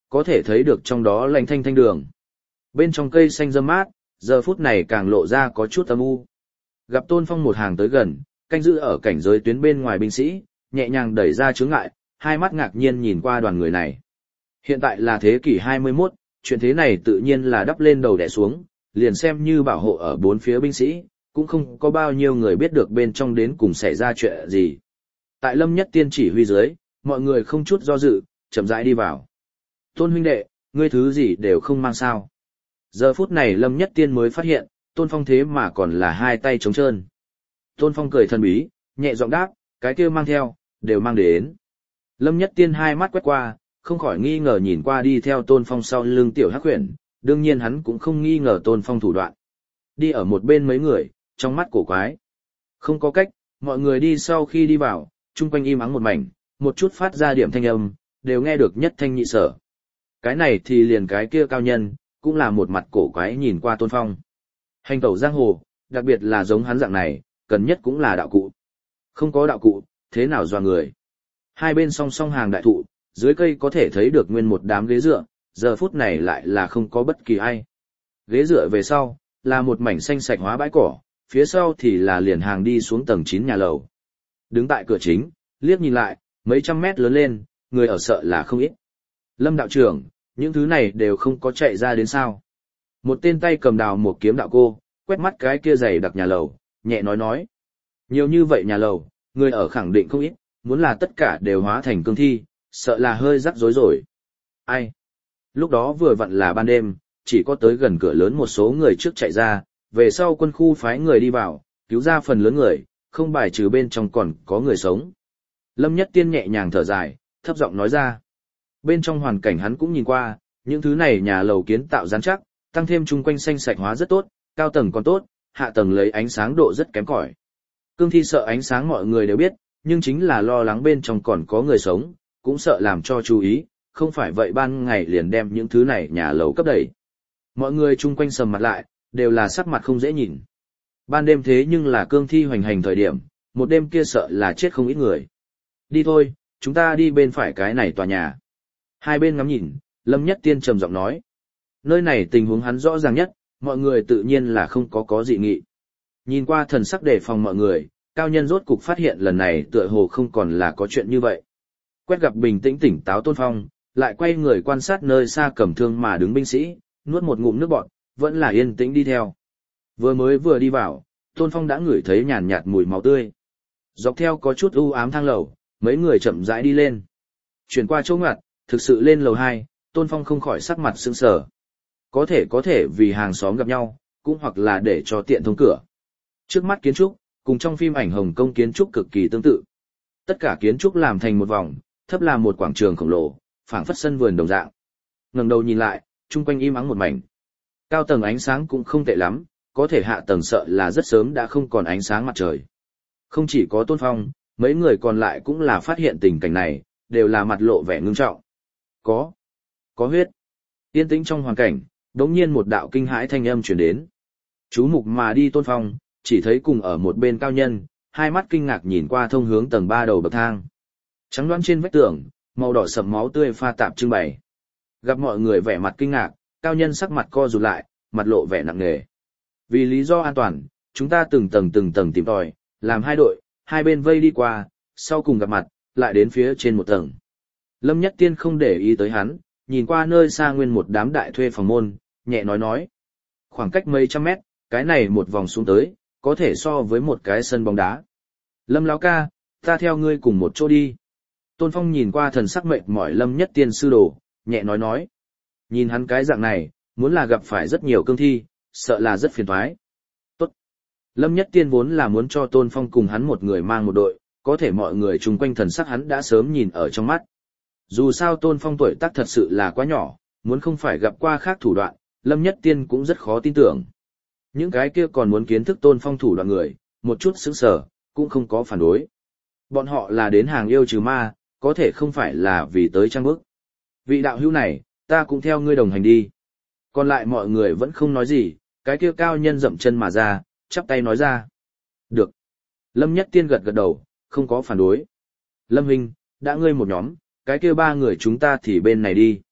có thể thấy được trong đó lạnh thanh thanh đường. Bên trong cây xanh râm mát, giờ phút này càng lộ ra có chút âm u. Gặp Tôn Phong một hàng tới gần, canh giữ ở cảnh giới tuyến bên ngoài binh sĩ, nhẹ nhàng đẩy ra chướng ngại, hai mắt ngạc nhiên nhìn qua đoàn người này. Hiện tại là thế kỷ hai mươi mốt, chuyện thế này tự nhiên là đắp lên đầu đè xuống, liền xem như bảo hộ ở bốn phía binh sĩ, cũng không có bao nhiêu người biết được bên trong đến cùng xảy ra chuyện gì. Tại Lâm Nhất Tiên chỉ huy dưới, mọi người không chút do dự, chậm rãi đi vào. Tôn huynh đệ, ngươi thứ gì đều không mang sao. Giờ phút này Lâm Nhất Tiên mới phát hiện, Tôn Phong thế mà còn là hai tay trống trơn. Tôn Phong cười thần bí, nhẹ giọng đáp, cái kia mang theo, đều mang đến. Lâm Nhất Tiên hai mắt quét qua, không khỏi nghi ngờ nhìn qua đi theo Tôn Phong sau lưng tiểu hắc huyền, đương nhiên hắn cũng không nghi ngờ Tôn Phong thủ đoạn. Đi ở một bên mấy người, trong mắt cổ quái. Không có cách, mọi người đi sau khi đi vào, chung quanh im ắng một mảnh, một chút phát ra điểm thanh âm, đều nghe được nhất thanh nhị sở. Cái này thì liền cái kia cao nhân, cũng là một mặt cổ quái nhìn qua Tôn Phong. Hành tẩu giang hồ, đặc biệt là giống hắn dạng này, cần nhất cũng là đạo cụ. Không có đạo cụ, thế nào dọa người. Hai bên song song hàng đại thụ, dưới cây có thể thấy được nguyên một đám ghế dựa, giờ phút này lại là không có bất kỳ ai. Ghế dựa về sau, là một mảnh xanh sạch hóa bãi cỏ, phía sau thì là liền hàng đi xuống tầng chín nhà lầu. Đứng tại cửa chính, liếc nhìn lại, mấy trăm mét lớn lên, người ở sợ là không ít. Lâm đạo trưởng, những thứ này đều không có chạy ra đến sao. Một tên tay cầm đào một kiếm đạo cô, quét mắt cái kia dày đặc nhà lầu, nhẹ nói nói. Nhiều như vậy nhà lầu, người ở khẳng định không ít, muốn là tất cả đều hóa thành cương thi, sợ là hơi rắc rối rồi. Ai? Lúc đó vừa vặn là ban đêm, chỉ có tới gần cửa lớn một số người trước chạy ra, về sau quân khu phái người đi vào, cứu ra phần lớn người, không bài trừ bên trong còn có người sống. Lâm Nhất Tiên nhẹ nhàng thở dài, thấp giọng nói ra. Bên trong hoàn cảnh hắn cũng nhìn qua, những thứ này nhà lầu kiến tạo rắn chắc, tăng thêm chung quanh xanh sạch hóa rất tốt, cao tầng còn tốt, hạ tầng lấy ánh sáng độ rất kém cỏi. Cương thi sợ ánh sáng mọi người đều biết, nhưng chính là lo lắng bên trong còn có người sống, cũng sợ làm cho chú ý, không phải vậy ban ngày liền đem những thứ này nhà lầu cấp đẩy. Mọi người chung quanh sầm mặt lại, đều là sắc mặt không dễ nhìn. Ban đêm thế nhưng là cương thi hoành hành thời điểm, một đêm kia sợ là chết không ít người. Đi thôi, chúng ta đi bên phải cái này tòa nhà. Hai bên ngắm nhìn, Lâm Nhất Tiên trầm giọng nói. Nơi này tình huống hắn rõ ràng nhất, mọi người tự nhiên là không có có dị nghị. Nhìn qua thần sắc đề phòng mọi người, cao nhân rốt cục phát hiện lần này tựa hồ không còn là có chuyện như vậy. Quét gặp bình tĩnh tỉnh táo Tôn Phong, lại quay người quan sát nơi xa cầm thương mà đứng binh sĩ, nuốt một ngụm nước bọt, vẫn là yên tĩnh đi theo. Vừa mới vừa đi vào, Tôn Phong đã ngửi thấy nhàn nhạt mùi máu tươi. Dọc theo có chút u ám thang lầu, mấy người chậm rãi đi lên. Chuyển qua chỗ ngoặt, thực sự lên lầu hai, Tôn Phong không khỏi sắc mặt sững sờ. Có thể có thể vì hàng xóm gặp nhau, cũng hoặc là để cho tiện thông cửa. Trước mắt kiến trúc, cùng trong phim ảnh Hồng Kông kiến trúc cực kỳ tương tự. Tất cả kiến trúc làm thành một vòng, thấp là một quảng trường khổng lồ, phảng phất sân vườn đồng dạng. Ngẩng đầu nhìn lại, chung quanh im ắng một mảnh. Cao tầng ánh sáng cũng không tệ lắm, có thể hạ tầng sợ là rất sớm đã không còn ánh sáng mặt trời. Không chỉ có Tôn Phong, mấy người còn lại cũng là phát hiện tình cảnh này, đều là mặt lộ vẻ ngưng trọng. Có, có huyết. Yên tĩnh trong hoàn cảnh, đống nhiên một đạo kinh hãi thanh âm truyền đến. Chú mục mà đi Tôn Phong, chỉ thấy cùng ở một bên cao nhân, hai mắt kinh ngạc nhìn qua thông hướng tầng ba đầu bậc thang. Trắng đoán trên vách tường, màu đỏ sẫm máu tươi pha tạp trưng bày. Gặp mọi người vẻ mặt kinh ngạc, cao nhân sắc mặt co rụt lại, mặt lộ vẻ nặng nề. Vì lý do an toàn, chúng ta từng tầng từng tầng tìm tòi, làm hai đội, hai bên vây đi qua, sau cùng gặp mặt, lại đến phía trên một tầng. Lâm Nhất Tiên không để ý tới hắn, nhìn qua nơi xa nguyên một đám đại thuê phòng môn, nhẹ nói nói. Khoảng cách mấy trăm mét, cái này một vòng xuống tới, có thể so với một cái sân bóng đá. Lâm lão ca, ta theo ngươi cùng một chỗ đi. Tôn Phong nhìn qua thần sắc mệt mỏi Lâm Nhất Tiên sư đồ, nhẹ nói nói. Nhìn hắn cái dạng này, muốn là gặp phải rất nhiều cương thi, sợ là rất phiền toái. Tốt. Lâm Nhất Tiên vốn là muốn cho Tôn Phong cùng hắn một người mang một đội, có thể mọi người chung quanh thần sắc hắn đã sớm nhìn ở trong mắt. Dù sao Tôn Phong tuổi tác thật sự là quá nhỏ, muốn không phải gặp qua khác thủ đoạn, Lâm Nhất Tiên cũng rất khó tin tưởng. Những cái kia còn muốn kiến thức Tôn Phong thủ đoạn người, một chút sững sờ, cũng không có phản đối. Bọn họ là đến hàng yêu trừ ma, có thể không phải là vì tới trang bức. Vị đạo hữu này, ta cũng theo ngươi đồng hành đi. Còn lại mọi người vẫn không nói gì, cái kia cao nhân dậm chân mà ra, chắp tay nói ra. Được. Lâm Nhất Tiên gật gật đầu, không có phản đối. Lâm Huynh, đã ngươi một nhóm, cái kia ba người chúng ta thì bên này đi.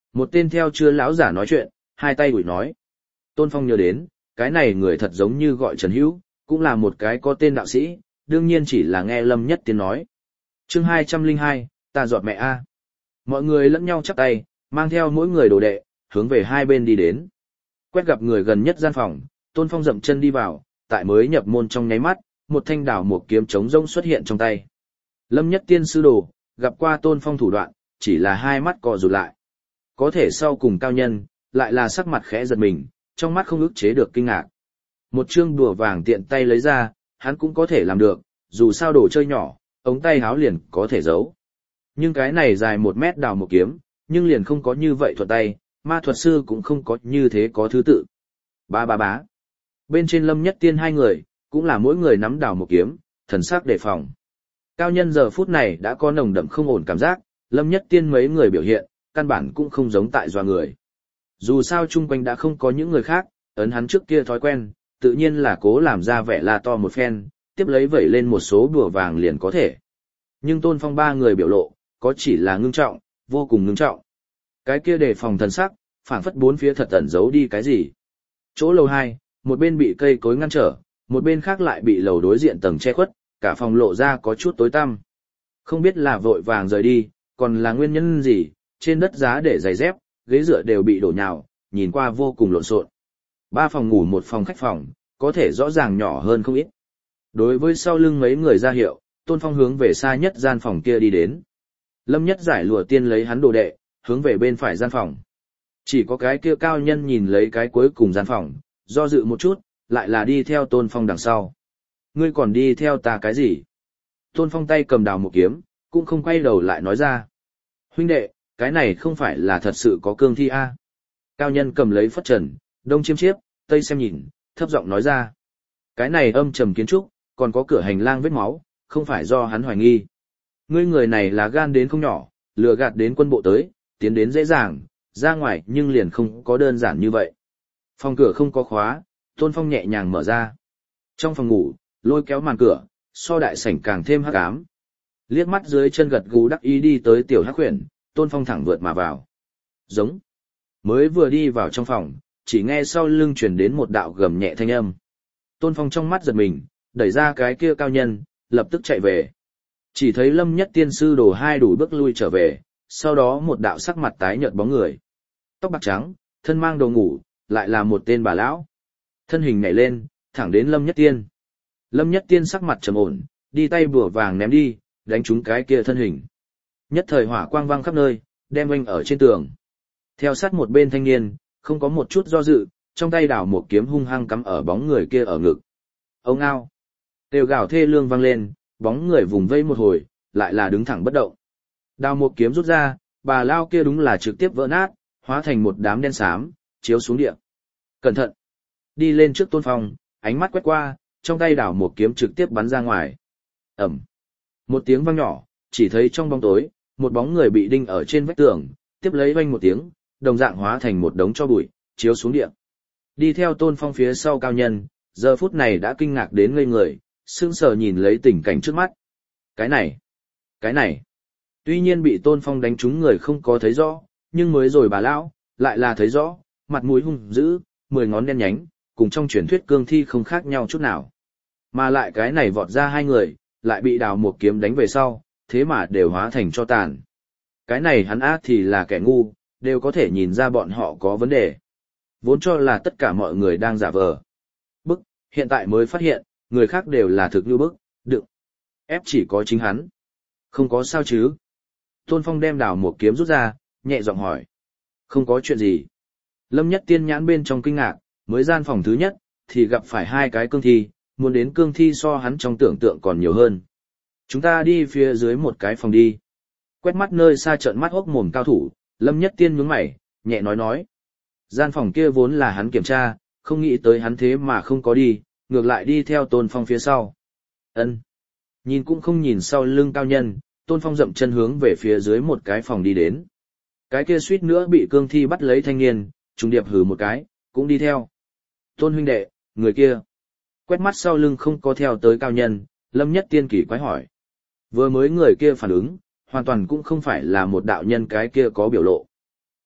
Một tên theo chưa lão giả nói chuyện, hai tay ủi nói. Tôn Phong nhớ đến, cái này người thật giống như gọi Trần Hữu, cũng là một cái có tên đạo sĩ, đương nhiên chỉ là nghe Lâm Nhất Tiên nói. Chương hai trăm lẻ hai, ta giọt mẹ a. Mọi người lẫn nhau chắp tay, mang theo mỗi người đồ đệ, hướng về hai bên đi đến. Quét gặp người gần nhất gian phòng, Tôn Phong dậm chân đi vào, tại mới nhập môn trong nháy mắt, một thanh đảo một kiếm trống rông xuất hiện trong tay. Lâm Nhất Tiên sư đồ, gặp qua Tôn Phong thủ đoạn, chỉ là hai mắt co rụt lại. Có thể sau cùng cao nhân, lại là sắc mặt khẽ giật mình, trong mắt không ức chế được kinh ngạc. Một chương đùa vàng tiện tay lấy ra, hắn cũng có thể làm được, dù sao đồ chơi nhỏ, ống tay háo liền có thể giấu. Nhưng cái này dài một mét đào một kiếm, nhưng liền không có như vậy thuận tay, ma thuật sư cũng không có như thế có thứ tự. Ba ba bá. Bên trên Lâm Nhất Tiên hai người, cũng là mỗi người nắm đào một kiếm, thần sắc đề phòng. Cao nhân giờ phút này đã có nồng đậm không ổn cảm giác, Lâm Nhất Tiên mấy người biểu hiện, căn bản cũng không giống tại doa người. Dù sao chung quanh đã không có những người khác, ấn hắn trước kia thói quen, tự nhiên là cố làm ra vẻ la to một phen, tiếp lấy vẩy lên một số bùa vàng liền có thể. Nhưng Tôn Phong ba người biểu lộ, có chỉ là ngưng trọng, vô cùng ngưng trọng. Cái kia đề phòng thần sắc, phảng phất bốn phía thật ẩn giấu đi cái gì. Chỗ lầu hai, một bên bị cây cối ngăn trở, một bên khác lại bị lầu đối diện tầng che khuất, cả phòng lộ ra có chút tối tăm. Không biết là vội vàng rời đi, còn là nguyên nhân gì, trên đất giá để giày dép, ghế dựa đều bị đổ nhào, nhìn qua vô cùng lộn xộn. Ba phòng ngủ một phòng khách phòng, có thể rõ ràng nhỏ hơn không ít. Đối với sau lưng mấy người ra hiệu, Tôn Phong hướng về xa nhất gian phòng kia đi đến. Lâm Nhất Giải lùa tiên lấy hắn đồ đệ, hướng về bên phải gian phòng. Chỉ có cái kia cao nhân nhìn lấy cái cuối cùng gian phòng, do dự một chút, lại là đi theo Tôn Phong đằng sau. Ngươi còn đi theo ta cái gì? Tôn Phong tay cầm đào một kiếm, cũng không quay đầu lại nói ra. Huynh đệ, cái này không phải là thật sự có cương thi a? Cao nhân cầm lấy phất trần, đông chiêm chiếp, tây xem nhìn, thấp giọng nói ra. Cái này âm trầm kiến trúc, còn có cửa hành lang vết máu, không phải do hắn hoài nghi. Ngươi người này là gan đến không nhỏ, lừa gạt đến quân bộ tới, tiến đến dễ dàng, ra ngoài nhưng liền không có đơn giản như vậy. Phòng cửa không có khóa, Tôn Phong nhẹ nhàng mở ra. Trong phòng ngủ, lôi kéo màn cửa, so đại sảnh càng thêm hắc ám. Liếc mắt dưới chân gật gù đắc ý đi tới tiểu hắc huyền, Tôn Phong thẳng vượt mà vào. Giống. Mới vừa đi vào trong phòng, chỉ nghe sau lưng truyền đến một đạo gầm nhẹ thanh âm. Tôn Phong trong mắt giật mình, đẩy ra cái kia cao nhân, lập tức chạy về. Chỉ thấy Lâm Nhất Tiên sư đổ hai đủ bước lui trở về, sau đó một đạo sắc mặt tái nhợt bóng người. Tóc bạc trắng, thân mang đồ ngủ, lại là một tên bà lão. Thân hình nhảy lên, thẳng đến Lâm Nhất Tiên. Lâm Nhất Tiên sắc mặt trầm ổn, đi tay bùa vàng ném đi, đánh trúng cái kia thân hình. Nhất thời hỏa quang vang khắp nơi, đem oanh ở trên tường. Theo sát một bên thanh niên, không có một chút do dự, trong tay đảo một kiếm hung hăng cắm ở bóng người kia ở ngực. Ông ao. Kêu gào thê lương vang lên, bóng người vùng vây một hồi, lại là đứng thẳng bất động. Đào một kiếm rút ra, bà lao kia đúng là trực tiếp vỡ nát, hóa thành một đám đen xám, chiếu xuống địa. Cẩn thận. Đi lên trước Tôn Phong, ánh mắt quét qua, trong tay đảo một kiếm trực tiếp bắn ra ngoài. Ẩm. Một tiếng vang nhỏ, chỉ thấy trong bóng tối, một bóng người bị đinh ở trên vách tường, tiếp lấy vang một tiếng, đồng dạng hóa thành một đống tro bụi, chiếu xuống địa. Đi theo Tôn Phong phía sau cao nhân, giờ phút này đã kinh ngạc đến ngây người, sững sờ nhìn lấy tình cảnh trước mắt. Cái này, cái này. Tuy nhiên bị Tôn Phong đánh trúng người không có thấy rõ, nhưng mới rồi bà lão lại là thấy rõ, mặt mũi hung dữ, mười ngón đen nhánh, cùng trong truyền thuyết cương thi không khác nhau chút nào. Mà lại cái này vọt ra hai người, lại bị đào một kiếm đánh về sau, thế mà đều hóa thành cho tàn. Cái này hắn á thì là kẻ ngu, đều có thể nhìn ra bọn họ có vấn đề. Vốn cho là tất cả mọi người đang giả vờ. Bức, hiện tại mới phát hiện, người khác đều là thực như bức, đựng. Ép chỉ có chính hắn. Không có sao chứ. Tôn Phong đem đào một kiếm rút ra, nhẹ giọng hỏi. Không có chuyện gì. Lâm Nhất Tiên nhãn bên trong kinh ngạc, mới gian phòng thứ nhất, thì gặp phải hai cái cương thi, muốn đến cương thi so hắn trong tưởng tượng còn nhiều hơn. Chúng ta đi phía dưới một cái phòng đi. Quét mắt nơi xa trợn mắt hốc mồm cao thủ, Lâm Nhất Tiên nhướng mày, nhẹ nói nói. Gian phòng kia vốn là hắn kiểm tra, không nghĩ tới hắn thế mà không có đi, ngược lại đi theo Tôn Phong phía sau. Ân. Nhìn cũng không nhìn sau lưng cao nhân, Tôn Phong dậm chân hướng về phía dưới một cái phòng đi đến. Cái kia suýt nữa bị cương thi bắt lấy thanh niên, trùng điệp hừ một cái, cũng đi theo. Tôn huynh đệ, người kia. Quét mắt sau lưng không có theo tới cao nhân, Lâm Nhất Tiên kỳ quái hỏi. Vừa mới người kia phản ứng, hoàn toàn cũng không phải là một đạo nhân cái kia có biểu lộ.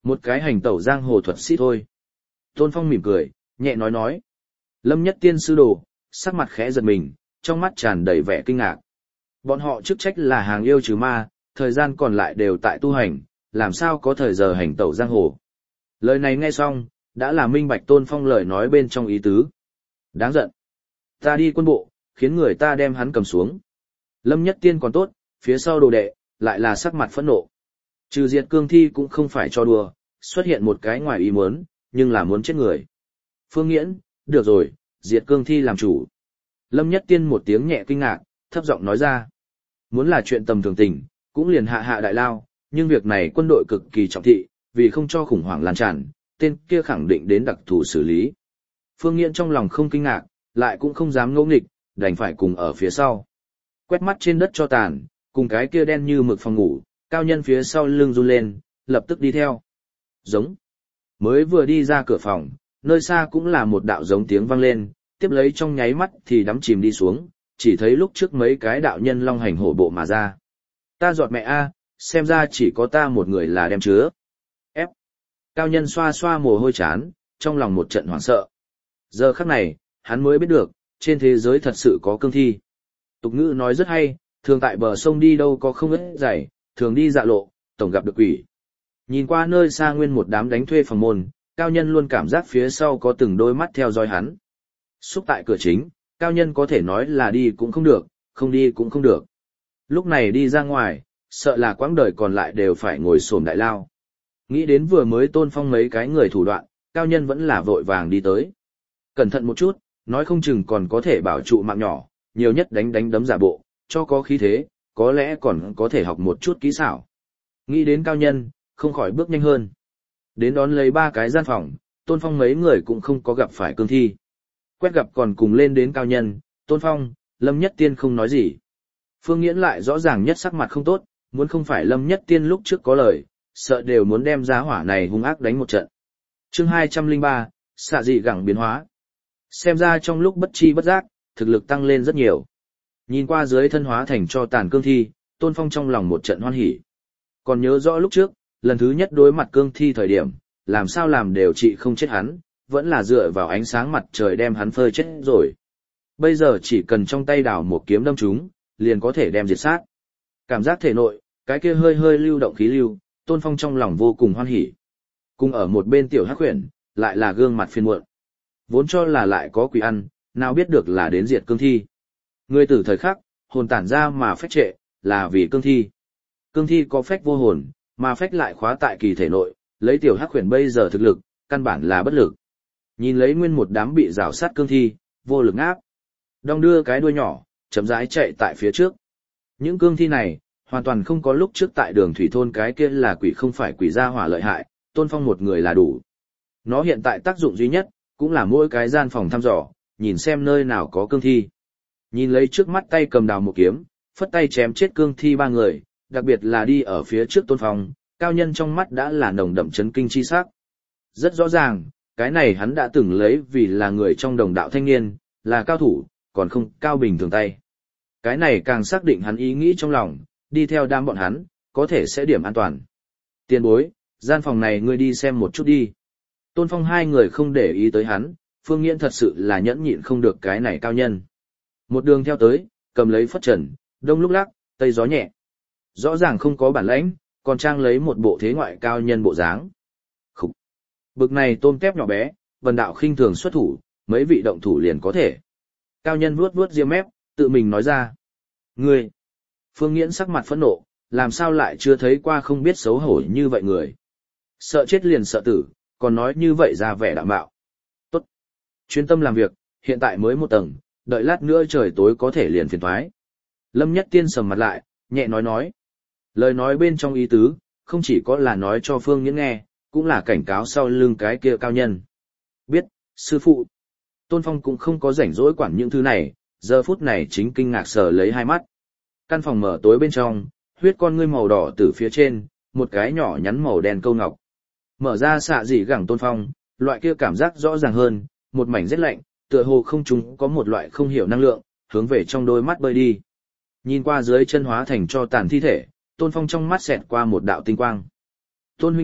Một cái hành tẩu giang hồ thuật sĩ thôi. Tôn Phong mỉm cười, nhẹ nói nói. Lâm Nhất Tiên sư đồ, sắc mặt khẽ giật mình, trong mắt tràn đầy vẻ kinh ngạc. Bọn họ chức trách là hàng yêu trừ ma, thời gian còn lại đều tại tu hành, làm sao có thời giờ hành tẩu giang hồ. Lời này nghe xong, đã là minh bạch Tôn Phong lời nói bên trong ý tứ. Đáng giận. Ta đi quân bộ, khiến người ta đem hắn cầm xuống. Lâm Nhất Tiên còn tốt, phía sau đồ đệ, lại là sắc mặt phẫn nộ. Trừ diệt cương thi cũng không phải cho đùa, xuất hiện một cái ngoài ý muốn, nhưng là muốn chết người. Phương Nghiễn, được rồi, diệt cương thi làm chủ. Lâm Nhất Tiên một tiếng nhẹ kinh ngạc, thấp giọng nói ra. Muốn là chuyện tầm thường tình, cũng liền hạ hạ đại lao, nhưng việc này quân đội cực kỳ trọng thị, vì không cho khủng hoảng lan tràn, tên kia khẳng định đến đặc thù xử lý. Phương Nghiễn trong lòng không kinh ngạc, lại cũng không dám ngỗ nghịch, đành phải cùng ở phía sau. Quét mắt trên đất cho tàn, cùng cái kia đen như mực phòng ngủ, cao nhân phía sau lưng run lên, lập tức đi theo. Giống. Mới vừa đi ra cửa phòng, nơi xa cũng là một đạo giống tiếng vang lên, tiếp lấy trong nháy mắt thì đắm chìm đi xuống, chỉ thấy lúc trước mấy cái đạo nhân long hành hổ bộ mà ra. Ta giọt mẹ a, xem ra chỉ có ta một người là đem chứa. Ép. Cao nhân xoa xoa mồ hôi chán, trong lòng một trận hoảng sợ. Giờ khắc này, hắn mới biết được, trên thế giới thật sự có cương thi. Tục ngữ nói rất hay, thường tại bờ sông đi đâu có không ít giày, thường đi dạ lộ, tổng gặp được quỷ. Nhìn qua nơi xa nguyên một đám đánh thuê phòng môn, cao nhân luôn cảm giác phía sau có từng đôi mắt theo dõi hắn. Xúc tại cửa chính, cao nhân có thể nói là đi cũng không được, không đi cũng không được. Lúc này đi ra ngoài, sợ là quãng đời còn lại đều phải ngồi xổm đại lao. Nghĩ đến vừa mới Tôn Phong mấy cái người thủ đoạn, cao nhân vẫn là vội vàng đi tới. Cẩn thận một chút, nói không chừng còn có thể bảo trụ mạng nhỏ, nhiều nhất đánh đánh đấm giả bộ, cho có khí thế, có lẽ còn có thể học một chút kỹ xảo. Nghĩ đến cao nhân, không khỏi bước nhanh hơn. Đến đón lấy ba cái gian phòng, Tôn Phong mấy người cũng không có gặp phải cương thi. Quét gặp còn cùng lên đến cao nhân, Tôn Phong, Lâm Nhất Tiên không nói gì. Phương Nghiễn lại rõ ràng nhất sắc mặt không tốt, muốn không phải Lâm Nhất Tiên lúc trước có lời, sợ đều muốn đem giá hỏa này hung ác đánh một trận. Chương hai trăm lẻ ba, xạ dị gẳng biến hóa. Xem ra trong lúc bất chi bất giác, thực lực tăng lên rất nhiều. Nhìn qua dưới thân hóa thành cho tàn cương thi, Tôn Phong trong lòng một trận hoan hỉ. Còn nhớ rõ lúc trước, lần thứ nhất đối mặt cương thi thời điểm, làm sao làm đều trị không chết hắn, vẫn là dựa vào ánh sáng mặt trời đem hắn phơi chết rồi. Bây giờ chỉ cần trong tay đảo một kiếm đâm chúng, liền có thể đem diệt sát. Cảm giác thể nội, cái kia hơi hơi lưu động khí lưu, Tôn Phong trong lòng vô cùng hoan hỉ. Cùng ở một bên tiểu hắc huyền, lại là gương mặt phiền muộn. Vốn cho là lại có quỷ ăn, nào biết được là đến diệt cương thi. Người tử thời khắc, hồn tản ra mà phách trệ, là vì cương thi. Cương thi có phách vô hồn, mà phách lại khóa tại kỳ thể nội, lấy tiểu hắc huyền bây giờ thực lực, căn bản là bất lực. Nhìn lấy nguyên một đám bị rào sát cương thi, vô lực áp. Đong đưa cái đuôi nhỏ, chậm rãi chạy tại phía trước. Những cương thi này, hoàn toàn không có lúc trước tại đường thủy thôn cái kia là quỷ không phải quỷ gia hỏa lợi hại, Tôn Phong một người là đủ. Nó hiện tại tác dụng duy nhất, cũng là mỗi cái gian phòng thăm dò, nhìn xem nơi nào có cương thi. Nhìn lấy trước mắt tay cầm đào một kiếm, phất tay chém chết cương thi ba người, đặc biệt là đi ở phía trước Tôn Phong, cao nhân trong mắt đã là nồng đậm chấn kinh chi sắc. Rất rõ ràng, cái này hắn đã từng lấy vì là người trong đồng đạo thanh niên, là cao thủ, còn không cao bình thường tay. Cái này càng xác định hắn ý nghĩ trong lòng, đi theo đám bọn hắn, có thể sẽ điểm an toàn. Tiền bối, gian phòng này ngươi đi xem một chút đi. Tôn Phong hai người không để ý tới hắn, Phương Nghiễn thật sự là nhẫn nhịn không được cái này cao nhân. Một đường theo tới, cầm lấy phất trần, đông lúc lắc, tây gió nhẹ. Rõ ràng không có bản lãnh, còn trang lấy một bộ thế ngoại cao nhân bộ dáng. Khúc! Bực này tôm tép nhỏ bé, vần đạo khinh thường xuất thủ, mấy vị động thủ liền có thể. Cao nhân vuốt vuốt ria mép, tự mình nói ra. Ngươi! Phương Nghiễn sắc mặt phẫn nộ, làm sao lại chưa thấy qua không biết xấu hổ như vậy người. Sợ chết liền sợ tử, còn nói như vậy ra vẻ đạm bạo. Tốt! Chuyên tâm làm việc, hiện tại mới một tầng, đợi lát nữa trời tối có thể liền phiền thoái. Lâm Nhất Tiên sầm mặt lại, nhẹ nói nói. Lời nói bên trong ý tứ, không chỉ có là nói cho Phương Nghiễn nghe, cũng là cảnh cáo sau lưng cái kia cao nhân. Biết, sư phụ. Tôn Phong cũng không có rảnh rỗi quản những thứ này, giờ phút này chính kinh ngạc sờ lấy hai mắt. Căn phòng mở tối bên trong, huyết con ngươi màu đỏ từ phía trên, một cái nhỏ nhắn màu đen câu ngọc. Mở ra xạ dị gẳng Tôn Phong, loại kia cảm giác rõ ràng hơn, một mảnh rét lạnh, tựa hồ không trung có một loại không hiểu năng lượng, hướng về trong đôi mắt bơi đi. Nhìn qua dưới chân hóa thành cho tàn thi thể, Tôn Phong trong mắt xẹt qua một đạo tinh quang. Tôn huynh đệ,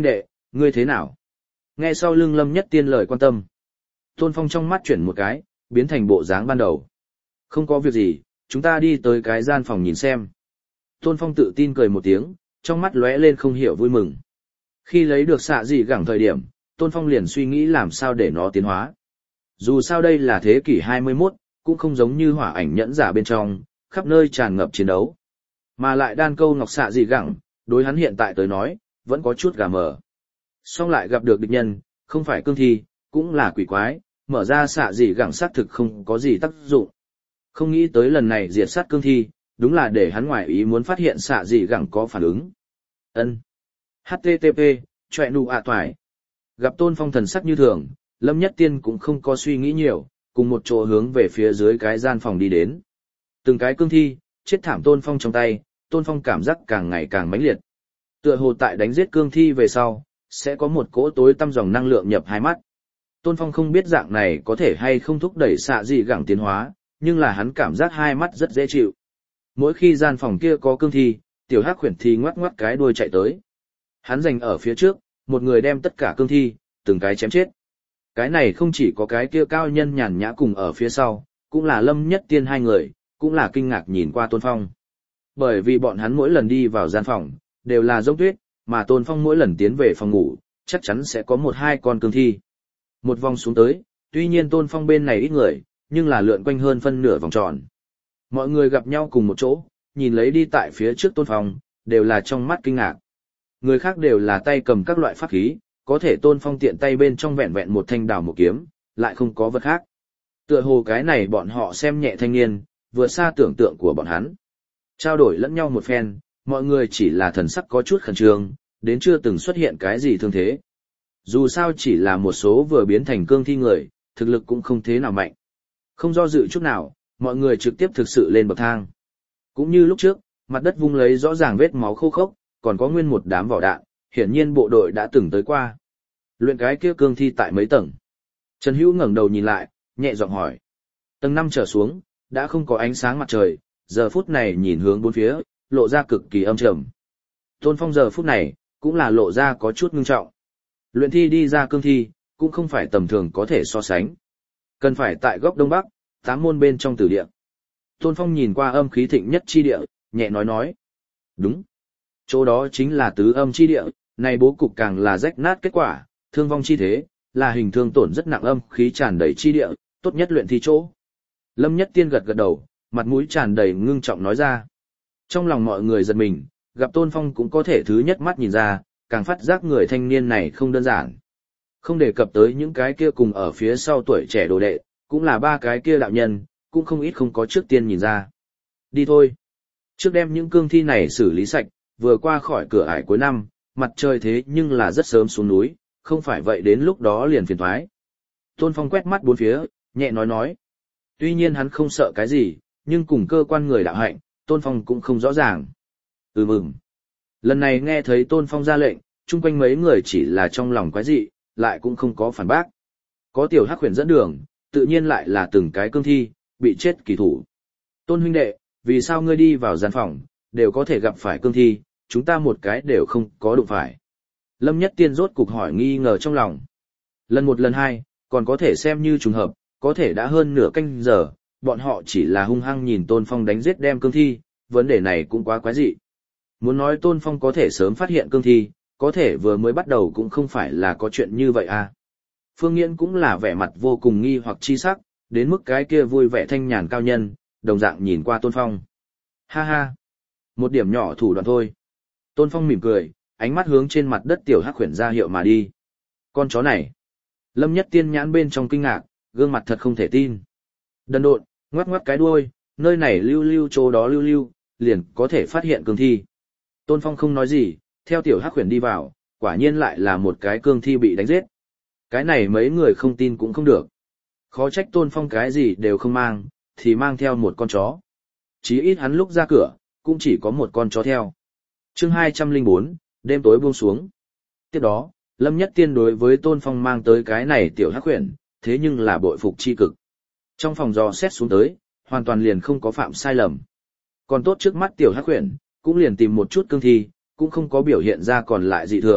ngươi thế nào? Nghe sau lưng Lâm Nhất Tiên lời quan tâm. Tôn Phong trong mắt chuyển một cái, biến thành bộ dáng ban đầu. Không có việc gì, chúng ta đi tới cái gian phòng nhìn xem. Tôn Phong tự tin cười một tiếng, trong mắt lóe lên không hiểu vui mừng. Khi lấy được xạ dị gẳng thời điểm, Tôn Phong liền suy nghĩ làm sao để nó tiến hóa. Dù sao đây là thế kỷ hai mươi mốt, cũng không giống như hỏa ảnh nhẫn giả bên trong, khắp nơi tràn ngập chiến đấu. Mà lại đan câu ngọc xạ dị gẳng, đối hắn hiện tại tới nói, vẫn có chút gà mờ. Xong lại gặp được địch nhân, không phải cương thi, cũng là quỷ quái, mở ra xạ dị gẳng xác thực không có gì tác dụng. Không nghĩ tới lần này diệt sát cương thi, đúng là để hắn ngoài ý muốn phát hiện xạ dị gẳng có phản ứng. Ân. hát tê tê pê, chọe nụ ạ toài. Gặp Tôn Phong thần sắc như thường, Lâm Nhất Tiên cũng không có suy nghĩ nhiều, cùng một chỗ hướng về phía dưới cái gian phòng đi đến. Từng cái cương thi, chết thảm Tôn Phong trong tay, Tôn Phong cảm giác càng ngày càng mãnh liệt. Tựa hồ tại đánh giết cương thi về sau, sẽ có một cỗ tối tăm dòng năng lượng nhập hai mắt. Tôn Phong không biết dạng này có thể hay không thúc đẩy xạ dị gẳng tiến hóa, nhưng là hắn cảm giác hai mắt rất dễ chịu. Mỗi khi gian phòng kia có cương thi, tiểu hắc khuyển thì ngoắc ngoắc cái đuôi chạy tới. Hắn giành ở phía trước, một người đem tất cả cương thi, từng cái chém chết. Cái này không chỉ có cái kia cao nhân nhàn nhã cùng ở phía sau, cũng là Lâm Nhất Tiên hai người, cũng là kinh ngạc nhìn qua Tôn Phong. Bởi vì bọn hắn mỗi lần đi vào gian phòng, đều là giống tuyết, mà Tôn Phong mỗi lần tiến về phòng ngủ, chắc chắn sẽ có một hai con cương thi. Một vòng xuống tới, tuy nhiên Tôn Phong bên này ít người, nhưng là lượn quanh hơn phân nửa vòng tròn. Mọi người gặp nhau cùng một chỗ, nhìn lấy đi tại phía trước Tôn Phong, đều là trong mắt kinh ngạc. Người khác đều là tay cầm các loại pháp khí, có thể Tôn Phong tiện tay bên trong vẹn vẹn một thanh đào một kiếm, lại không có vật khác. Tựa hồ cái này bọn họ xem nhẹ thanh niên, vượt xa tưởng tượng của bọn hắn. Trao đổi lẫn nhau một phen, mọi người chỉ là thần sắc có chút khẩn trương, đến chưa từng xuất hiện cái gì thương thế. Dù sao chỉ là một số vừa biến thành cương thi người, thực lực cũng không thế nào mạnh. Không do dự chút nào, mọi người trực tiếp thực sự lên bậc thang. Cũng như lúc trước, mặt đất vung lấy rõ ràng vết máu khô khốc, còn có nguyên một đám vỏ đạn, hiển nhiên bộ đội đã từng tới qua. Luyện cái kia cương thi tại mấy tầng? Trần Hữu ngẩng đầu nhìn lại, nhẹ giọng hỏi. Tầng năm trở xuống, đã không có ánh sáng mặt trời, giờ phút này nhìn hướng bốn phía, lộ ra cực kỳ âm trầm. Tôn Phong giờ phút này, cũng là lộ ra có chút ngưng trọng. Luyện thi đi ra cương thi, cũng không phải tầm thường có thể so sánh. Cần phải tại góc đông bắc, tám môn bên trong tử địa. Tôn Phong nhìn qua âm khí thịnh nhất chi địa, nhẹ nói nói. Đúng. Chỗ đó chính là tứ âm chi địa, này bố cục càng là rách nát kết quả, thương vong chi thế, là hình thương tổn rất nặng âm khí tràn đầy chi địa, tốt nhất luyện thi chỗ. Lâm Nhất Tiên gật gật đầu, mặt mũi tràn đầy ngưng trọng nói ra. Trong lòng mọi người giật mình, gặp Tôn Phong cũng có thể thứ nhất mắt nhìn ra, càng phát giác người thanh niên này không đơn giản. Không đề cập tới những cái kia cùng ở phía sau tuổi trẻ đồ đệ, cũng là ba cái kia đạo nhân, cũng không ít không có trước tiên nhìn ra. Đi thôi. Trước đem những cương thi này xử lý sạch, vừa qua khỏi cửa ải cuối năm, mặt trời thế nhưng là rất sớm xuống núi, không phải vậy đến lúc đó liền phiền thoái. Tôn Phong quét mắt bốn phía, nhẹ nói nói. Tuy nhiên hắn không sợ cái gì, nhưng cùng cơ quan người đạo hạnh, Tôn Phong cũng không rõ ràng. Ừ mừng. Lần này nghe thấy Tôn Phong ra lệnh, chung quanh mấy người chỉ là trong lòng quái dị, lại cũng không có phản bác. Có tiểu hắc huyền dẫn đường, tự nhiên lại là từng cái cương thi, bị chết kỳ thủ. Tôn huynh đệ, vì sao ngươi đi vào gian phòng, đều có thể gặp phải cương thi, chúng ta một cái đều không có đụng phải. Lâm Nhất Tiên rốt cục hỏi nghi ngờ trong lòng. Lần một lần hai, còn có thể xem như trùng hợp, có thể đã hơn nửa canh giờ, bọn họ chỉ là hung hăng nhìn Tôn Phong đánh giết đem cương thi, vấn đề này cũng quá quái dị. Muốn nói Tôn Phong có thể sớm phát hiện cương thi, có thể vừa mới bắt đầu cũng không phải là có chuyện như vậy à. Phương Nghiễn cũng là vẻ mặt vô cùng nghi hoặc chi sắc, đến mức cái kia vui vẻ thanh nhàn cao nhân, đồng dạng nhìn qua Tôn Phong. Ha ha, một điểm nhỏ thủ đoạn thôi. Tôn Phong mỉm cười, ánh mắt hướng trên mặt đất tiểu hắc khuyển ra hiệu mà đi. Con chó này. Lâm Nhất Tiên nhãn bên trong kinh ngạc, gương mặt thật không thể tin. Đần độn, ngoắc ngoắc cái đuôi, nơi này lưu lưu chỗ đó lưu lưu, liền có thể phát hiện cương thi. Tôn Phong không nói gì, theo tiểu hắc khuyển đi vào, quả nhiên lại là một cái cương thi bị đánh giết. Cái này mấy người không tin cũng không được. Khó trách Tôn Phong cái gì đều không mang, thì mang theo một con chó. Chí ít hắn lúc ra cửa, cũng chỉ có một con chó theo. Chương hai trăm lẻ bốn, đêm tối buông xuống. Tiếp đó, Lâm Nhất Tiên đối với Tôn Phong mang tới cái này tiểu hắc huyền, thế nhưng là bội phục chi cực. Trong phòng dò xét xuống tới, hoàn toàn liền không có phạm sai lầm. Còn tốt trước mắt tiểu hắc huyền, cũng liền tìm một chút cương thi, cũng không có biểu hiện ra còn lại dị thường,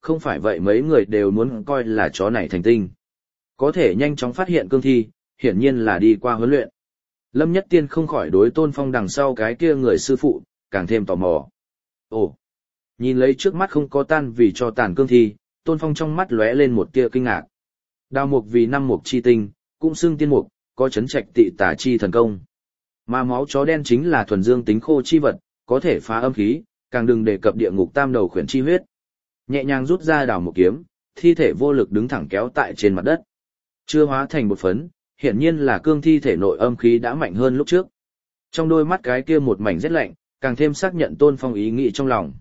không phải vậy mấy người đều muốn coi là chó này thành tinh. Có thể nhanh chóng phát hiện cương thi, hiển nhiên là đi qua huấn luyện. Lâm Nhất Tiên không khỏi đối Tôn Phong đằng sau cái kia người sư phụ, càng thêm tò mò. Ồ! Nhìn lấy trước mắt không có tan vì cho tàn cương thi, Tôn Phong trong mắt lóe lên một tia kinh ngạc. Đao mục vì năm mục chi tinh, cũng xưng tiên mục, có chấn trạch tị tà chi thần công. Mà máu chó đen chính là thuần dương tính khô chi vật, có thể phá âm khí, càng đừng đề cập địa ngục tam đầu khuyển chi huyết. Nhẹ nhàng rút ra đào một kiếm, thi thể vô lực đứng thẳng kéo tại trên mặt đất. Chưa hóa thành bột phấn, hiển nhiên là cương thi thể nội âm khí đã mạnh hơn lúc trước. Trong đôi mắt cái kia một mảnh rét lạnh, càng thêm xác nhận Tôn Phong ý nghĩ trong lòng.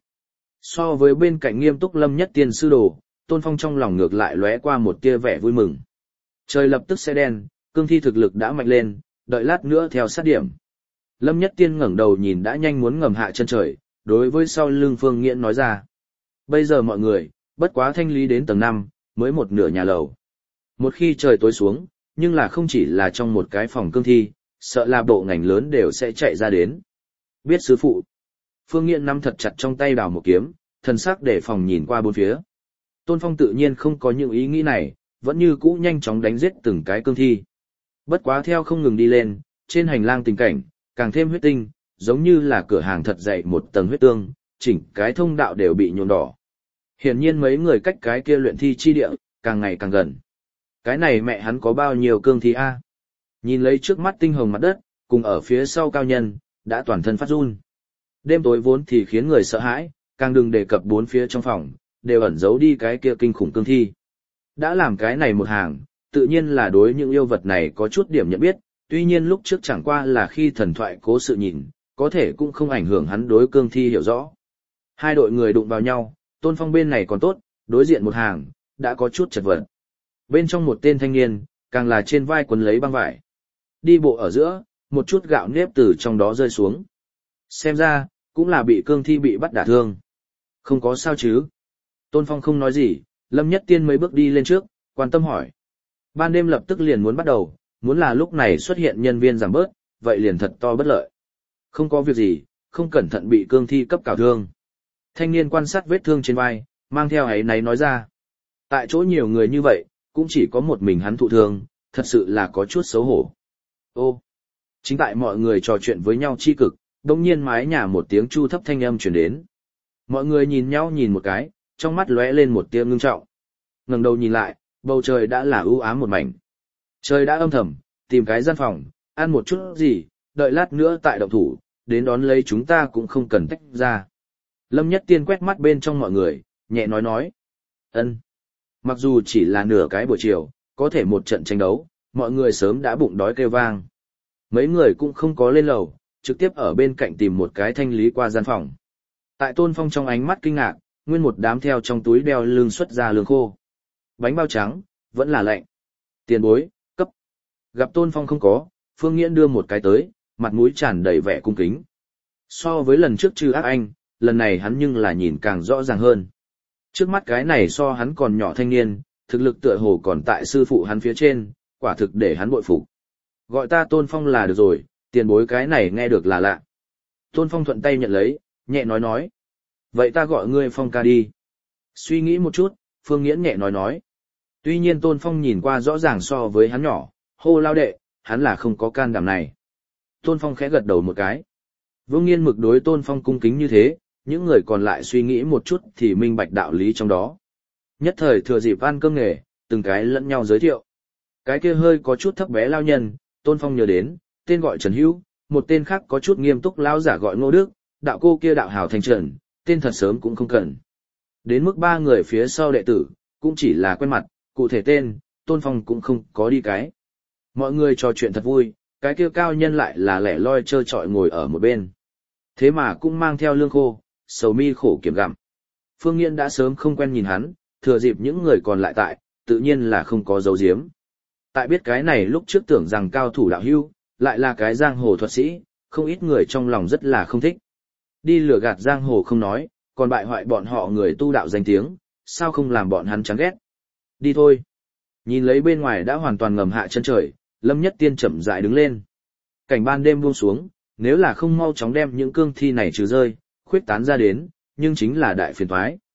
So với bên cạnh nghiêm túc Lâm Nhất Tiên sư đồ, Tôn Phong trong lòng ngược lại lóe qua một tia vẻ vui mừng. Trời lập tức sẽ đen, cương thi thực lực đã mạnh lên, đợi lát nữa theo sát điểm. Lâm Nhất Tiên ngẩng đầu nhìn đã nhanh muốn ngầm hạ chân trời, đối với sau lưng Phương Nghiễn nói ra. Bây giờ mọi người, bất quá thanh lý đến tầng năm, mới một nửa nhà lầu. Một khi trời tối xuống, nhưng là không chỉ là trong một cái phòng cương thi, sợ là bộ ngành lớn đều sẽ chạy ra đến. Biết sư phụ. Phương Nghiễn nắm thật chặt trong tay đào một kiếm, thần sắc để phòng nhìn qua bốn phía. Tôn Phong tự nhiên không có những ý nghĩ này, vẫn như cũ nhanh chóng đánh giết từng cái cương thi. Bất quá theo không ngừng đi lên, trên hành lang tình cảnh, càng thêm huyết tinh, giống như là cửa hàng thật dày một tầng huyết tương, chỉnh cái thông đạo đều bị nhuộm đỏ. Hiển nhiên mấy người cách cái kia luyện thi chi địa, càng ngày càng gần. Cái này mẹ hắn có bao nhiêu cương thi a? Nhìn lấy trước mắt tinh hồng mặt đất, cùng ở phía sau cao nhân, đã toàn thân phát run. Đêm tối vốn thì khiến người sợ hãi, càng đừng đề cập bốn phía trong phòng, đều ẩn giấu đi cái kia kinh khủng cương thi. Đã làm cái này một hàng, tự nhiên là đối những yêu vật này có chút điểm nhận biết, tuy nhiên lúc trước chẳng qua là khi thần thoại cố sự nhìn, có thể cũng không ảnh hưởng hắn đối cương thi hiểu rõ. Hai đội người đụng vào nhau, Tôn Phong bên này còn tốt, đối diện một hàng, đã có chút chật vật. Bên trong một tên thanh niên, càng là trên vai quấn lấy băng vải. Đi bộ ở giữa, một chút gạo nếp từ trong đó rơi xuống. Xem ra, cũng là bị cương thi bị bắt đả thương. Không có sao chứ. Tôn Phong không nói gì, Lâm Nhất Tiên mấy bước đi lên trước, quan tâm hỏi. Ban đêm lập tức liền muốn bắt đầu, muốn là lúc này xuất hiện nhân viên giảm bớt, vậy liền thật to bất lợi. Không có việc gì, không cẩn thận bị cương thi cấp cào thương. Thanh niên quan sát vết thương trên vai, mang theo ấy náy nói ra. Tại chỗ nhiều người như vậy, cũng chỉ có một mình hắn thụ thương, thật sự là có chút xấu hổ. Ô, chính tại mọi người trò chuyện với nhau chi cực, đồng nhiên mái nhà một tiếng chu thấp thanh âm chuyển đến. Mọi người nhìn nhau nhìn một cái, trong mắt lóe lên một tia ngưng trọng. Ngẩng đầu nhìn lại, bầu trời đã là u ám một mảnh. Trời đã âm thầm, tìm cái gian phòng, ăn một chút gì, đợi lát nữa tại động thủ, đến đón lấy chúng ta cũng không cần tách ra. Lâm Nhất Tiên quét mắt bên trong mọi người, nhẹ nói nói. Ân. Mặc dù chỉ là nửa cái buổi chiều, có thể một trận tranh đấu, mọi người sớm đã bụng đói kêu vang. Mấy người cũng không có lên lầu, trực tiếp ở bên cạnh tìm một cái thanh lý qua gian phòng. Tại Tôn Phong trong ánh mắt kinh ngạc, nguyên một đám theo trong túi đeo lưng xuất ra lương khô. Bánh bao trắng, vẫn là lạnh. Tiền bối, cấp. Gặp Tôn Phong không có, Phương Nghiễn đưa một cái tới, mặt mũi tràn đầy vẻ cung kính. So với lần trước trừ ác anh, lần này hắn nhưng là nhìn càng rõ ràng hơn. Trước mắt cái này so hắn còn nhỏ thanh niên, thực lực tựa hồ còn tại sư phụ hắn phía trên, quả thực để hắn bội phục. Gọi ta Tôn Phong là được rồi, tiền bối cái này nghe được là lạ. Tôn Phong thuận tay nhận lấy, nhẹ nói nói. Vậy ta gọi ngươi Phong ca đi. Suy nghĩ một chút, Phương Nghiễn nhẹ nói nói. Tuy nhiên Tôn Phong nhìn qua rõ ràng so với hắn nhỏ, hô lao đệ, hắn là không có can đảm này. Tôn Phong khẽ gật đầu một cái. Vương Nghiên mực đối Tôn Phong cung kính như thế, những người còn lại suy nghĩ một chút thì minh bạch đạo lý trong đó. Nhất thời thừa dịp ăn cơm nghề, từng cái lẫn nhau giới thiệu. Cái kia hơi có chút thấp bé lao nhân, Tôn Phong nhớ đến, tên gọi Trần Hữu, một tên khác có chút nghiêm túc lao giả gọi Ngô Đức, đạo cô kia đạo hào thành Trần, tên thật sớm cũng không cần. Đến mức ba người phía sau đệ tử, cũng chỉ là quen mặt, cụ thể tên, Tôn Phong cũng không có đi cái. Mọi người trò chuyện thật vui, cái kia cao nhân lại là lẻ loi trơ trọi ngồi ở một bên. Thế mà cũng mang theo lương khô, sầu mi khổ kiểm gặm. Phương Nghiễn đã sớm không quen nhìn hắn, thừa dịp những người còn lại tại, tự nhiên là không có dấu diếm. Tại biết cái này lúc trước tưởng rằng cao thủ đạo hưu, lại là cái giang hồ thuật sĩ, không ít người trong lòng rất là không thích. Đi lừa gạt giang hồ không nói, còn bại hoại bọn họ người tu đạo danh tiếng, sao không làm bọn hắn chán ghét. Đi thôi. Nhìn lấy bên ngoài đã hoàn toàn ngầm hạ chân trời, Lâm Nhất Tiên chậm rãi đứng lên. Cảnh ban đêm buông xuống, nếu là không mau chóng đem những cương thi này trừ rơi, khuyết tán ra đến, nhưng chính là đại phiền toái.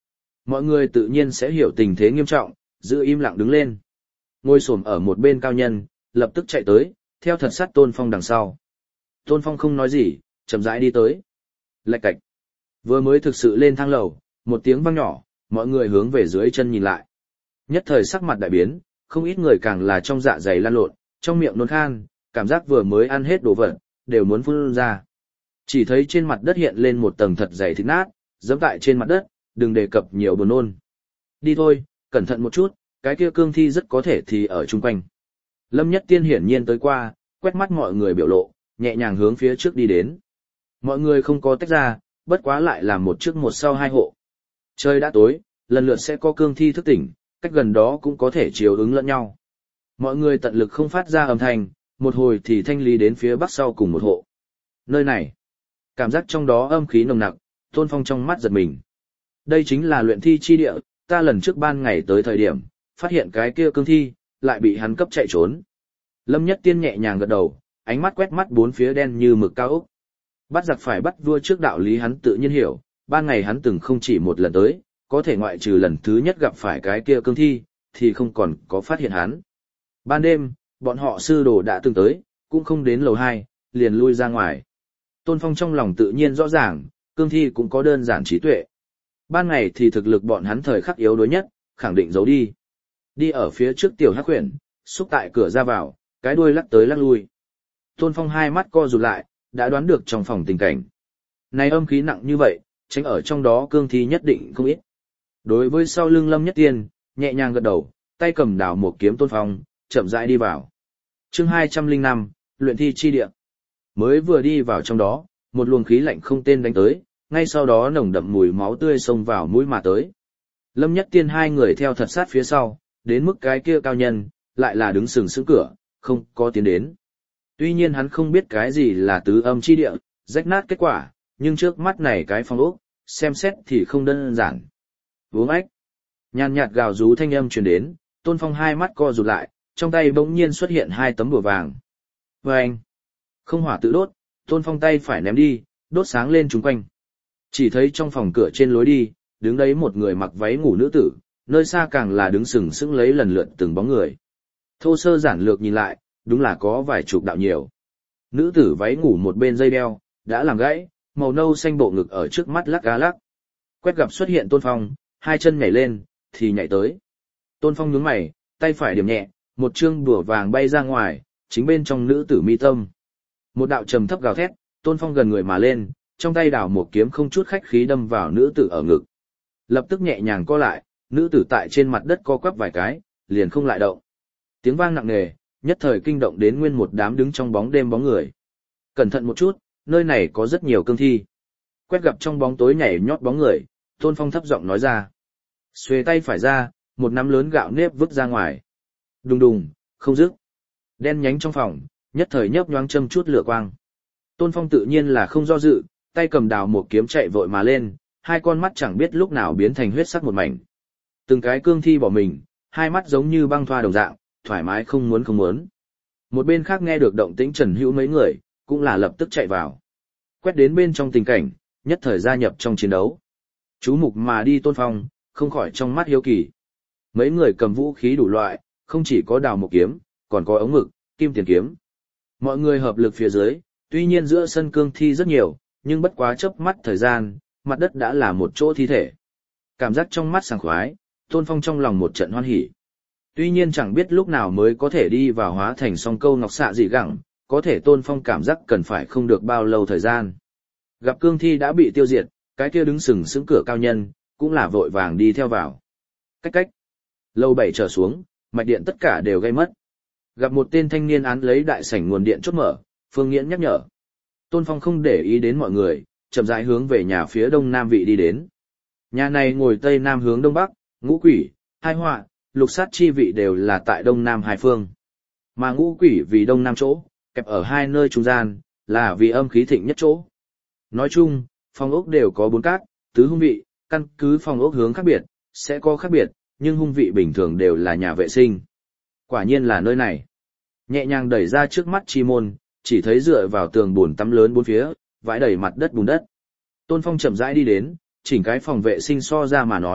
Mọi người tự nhiên sẽ hiểu tình thế nghiêm trọng, giữ im lặng đứng lên. Ngồi xổm ở một bên cao nhân, lập tức chạy tới, theo thật sát Tôn Phong đằng sau. Tôn Phong không nói gì, chậm rãi đi tới. Lạch cạch. Vừa mới thực sự lên thang lầu, một tiếng vang nhỏ, mọi người hướng về dưới chân nhìn lại. Nhất thời sắc mặt đại biến, không ít người càng là trong dạ dày lan lộn, trong miệng nôn khan, cảm giác vừa mới ăn hết đồ vật, đều muốn phun ra. Chỉ thấy trên mặt đất hiện lên một tầng thật dày thịt nát, dẫm tại trên mặt đất, đừng đề cập nhiều buồn nôn. Đi thôi, cẩn thận một chút, cái kia cương thi rất có thể thì ở chung quanh. Lâm Nhất Tiên hiển nhiên tới qua, quét mắt mọi người biểu lộ, nhẹ nhàng hướng phía trước đi đến. Mọi người không có tách ra, bất quá lại làm một trước một sau hai hộ. Trời đã tối, lần lượt sẽ có cương thi thức tỉnh, cách gần đó cũng có thể chiếu ứng lẫn nhau. Mọi người tận lực không phát ra âm thanh, một hồi thì thanh lý đến phía bắc sau cùng một hộ. Nơi này, cảm giác trong đó âm khí nồng nặc, Tôn Phong trong mắt giật mình. Đây chính là luyện thi chi địa, ta lần trước ban ngày tới thời điểm, phát hiện cái kia cương thi, lại bị hắn cấp chạy trốn. Lâm Nhất Tiên nhẹ nhàng gật đầu, ánh mắt quét mắt bốn phía đen như mực cao ốc. Bắt giặc phải bắt vua trước đạo lý hắn tự nhiên hiểu, ban ngày hắn từng không chỉ một lần tới, có thể ngoại trừ lần thứ nhất gặp phải cái kia cương thi, thì không còn có phát hiện hắn. Ban đêm, bọn họ sư đồ đã từng tới, cũng không đến lầu hai, liền lui ra ngoài. Tôn Phong trong lòng tự nhiên rõ ràng, cương thi cũng có đơn giản trí tuệ. Ban ngày thì thực lực bọn hắn thời khắc yếu đối nhất, khẳng định giấu đi. Đi ở phía trước tiểu hắc huyền, xúc tại cửa ra vào, cái đuôi lắc tới lắc lui. Tôn Phong hai mắt co rụt lại, đã đoán được trong phòng tình cảnh. Này âm khí nặng như vậy, tránh ở trong đó cương thi nhất định không ít. Đối với sau lưng Lâm Nhất Tiên, nhẹ nhàng gật đầu, tay cầm đào một kiếm Tôn Phong, chậm rãi đi vào. Chương hai trăm lẻ năm, luyện thi chi địa. Mới vừa đi vào trong đó, một luồng khí lạnh không tên đánh tới, ngay sau đó nồng đậm mùi máu tươi xông vào mũi mà tới. Lâm Nhất Tiên hai người theo thật sát phía sau, đến mức cái kia cao nhân, lại là đứng sừng sững cửa, không có tiến đến. Tuy nhiên hắn không biết cái gì là tứ âm chi địa, rách nát kết quả, nhưng trước mắt này cái phong ốc, xem xét thì không đơn giản. Uống ách. Nhàn nhạt gào rú thanh âm truyền đến, Tôn Phong hai mắt co rụt lại, trong tay bỗng nhiên xuất hiện hai tấm bùa vàng. Vâng! Không hỏa tự đốt, Tôn Phong tay phải ném đi, đốt sáng lên chúng quanh. Chỉ thấy trong phòng cửa trên lối đi, đứng đấy một người mặc váy ngủ nữ tử, nơi xa càng là đứng sừng sững lấy lần lượt từng bóng người. Thô sơ giản lược nhìn lại, đúng là có vài chục đạo nhiều. Nữ tử váy ngủ một bên dây đeo, đã làm gãy, màu nâu xanh bộ ngực ở trước mắt lắc cá lắc. Quét gặp xuất hiện Tôn Phong, hai chân nhảy lên, thì nhảy tới. Tôn Phong nhướng mày, tay phải điểm nhẹ, một chương đùa vàng bay ra ngoài, chính bên trong nữ tử mi tâm. Một đạo trầm thấp gào thét, Tôn Phong gần người mà lên, trong tay đào một kiếm không chút khách khí đâm vào nữ tử ở ngực. Lập tức nhẹ nhàng co lại, nữ tử tại trên mặt đất co quắp vài cái, liền không lại động. Tiếng vang nặng nề, nhất thời kinh động đến nguyên một đám đứng trong bóng đêm bóng người. Cẩn thận một chút, nơi này có rất nhiều cương thi. Quét gặp trong bóng tối nhảy nhót bóng người, Tôn Phong thấp giọng nói ra. Xuề tay phải ra, một nắm lớn gạo nếp vứt ra ngoài. Đùng đùng, không dứt. Đen nhánh trong phòng, nhất thời nhấp nhoáng châm chút lửa quang. Tôn Phong tự nhiên là không do dự, tay cầm đào một kiếm chạy vội mà lên, hai con mắt chẳng biết lúc nào biến thành huyết sắc một mảnh. Từng cái cương thi bỏ mình, hai mắt giống như băng thoa đồng dạng, thoải mái không muốn không muốn. Một bên khác nghe được động tĩnh Trần Hữu mấy người, cũng là lập tức chạy vào. Quét đến bên trong tình cảnh, nhất thời gia nhập trong chiến đấu. Chú mục mà đi Tôn Phong, không khỏi trong mắt hiếu kỳ. Mấy người cầm vũ khí đủ loại, không chỉ có đào một kiếm, còn có ống mực, kim tiền kiếm. Mọi người hợp lực phía dưới, tuy nhiên giữa sân cương thi rất nhiều, nhưng bất quá chớp mắt thời gian, mặt đất đã là một chỗ thi thể. Cảm giác trong mắt sảng khoái, Tôn Phong trong lòng một trận hoan hỉ. Tuy nhiên chẳng biết lúc nào mới có thể đi vào hóa thành song câu ngọc xạ dị gẳng, có thể Tôn Phong cảm giác cần phải không được bao lâu thời gian. Gặp cương thi đã bị tiêu diệt, cái kia đứng sừng sững cửa cao nhân, cũng là vội vàng đi theo vào. Cách cách. Lầu bảy trở xuống, mạch điện tất cả đều gây mất. Gặp một tên thanh niên án lấy đại sảnh nguồn điện chốt mở, Phương Nghiễn nhắc nhở. Tôn Phong không để ý đến mọi người, chậm rãi hướng về nhà phía đông nam vị đi đến. Nhà này ngồi tây nam hướng đông bắc, ngũ quỷ, hai họa, lục sát chi vị đều là tại đông nam hai phương. Mà ngũ quỷ vì đông nam chỗ, kẹp ở hai nơi trung gian, là vì âm khí thịnh nhất chỗ. Nói chung, phòng ốc đều có bốn cát, tứ hung vị, căn cứ phòng ốc hướng khác biệt, sẽ có khác biệt, nhưng hung vị bình thường đều là nhà vệ sinh. Quả nhiên là nơi này. Nhẹ nhàng đẩy ra trước mắt chi môn, chỉ thấy dựa vào tường bùn tắm lớn bốn phía, vãi đầy mặt đất bùn đất. Tôn Phong chậm rãi đi đến, chỉnh cái phòng vệ sinh so ra mà nói,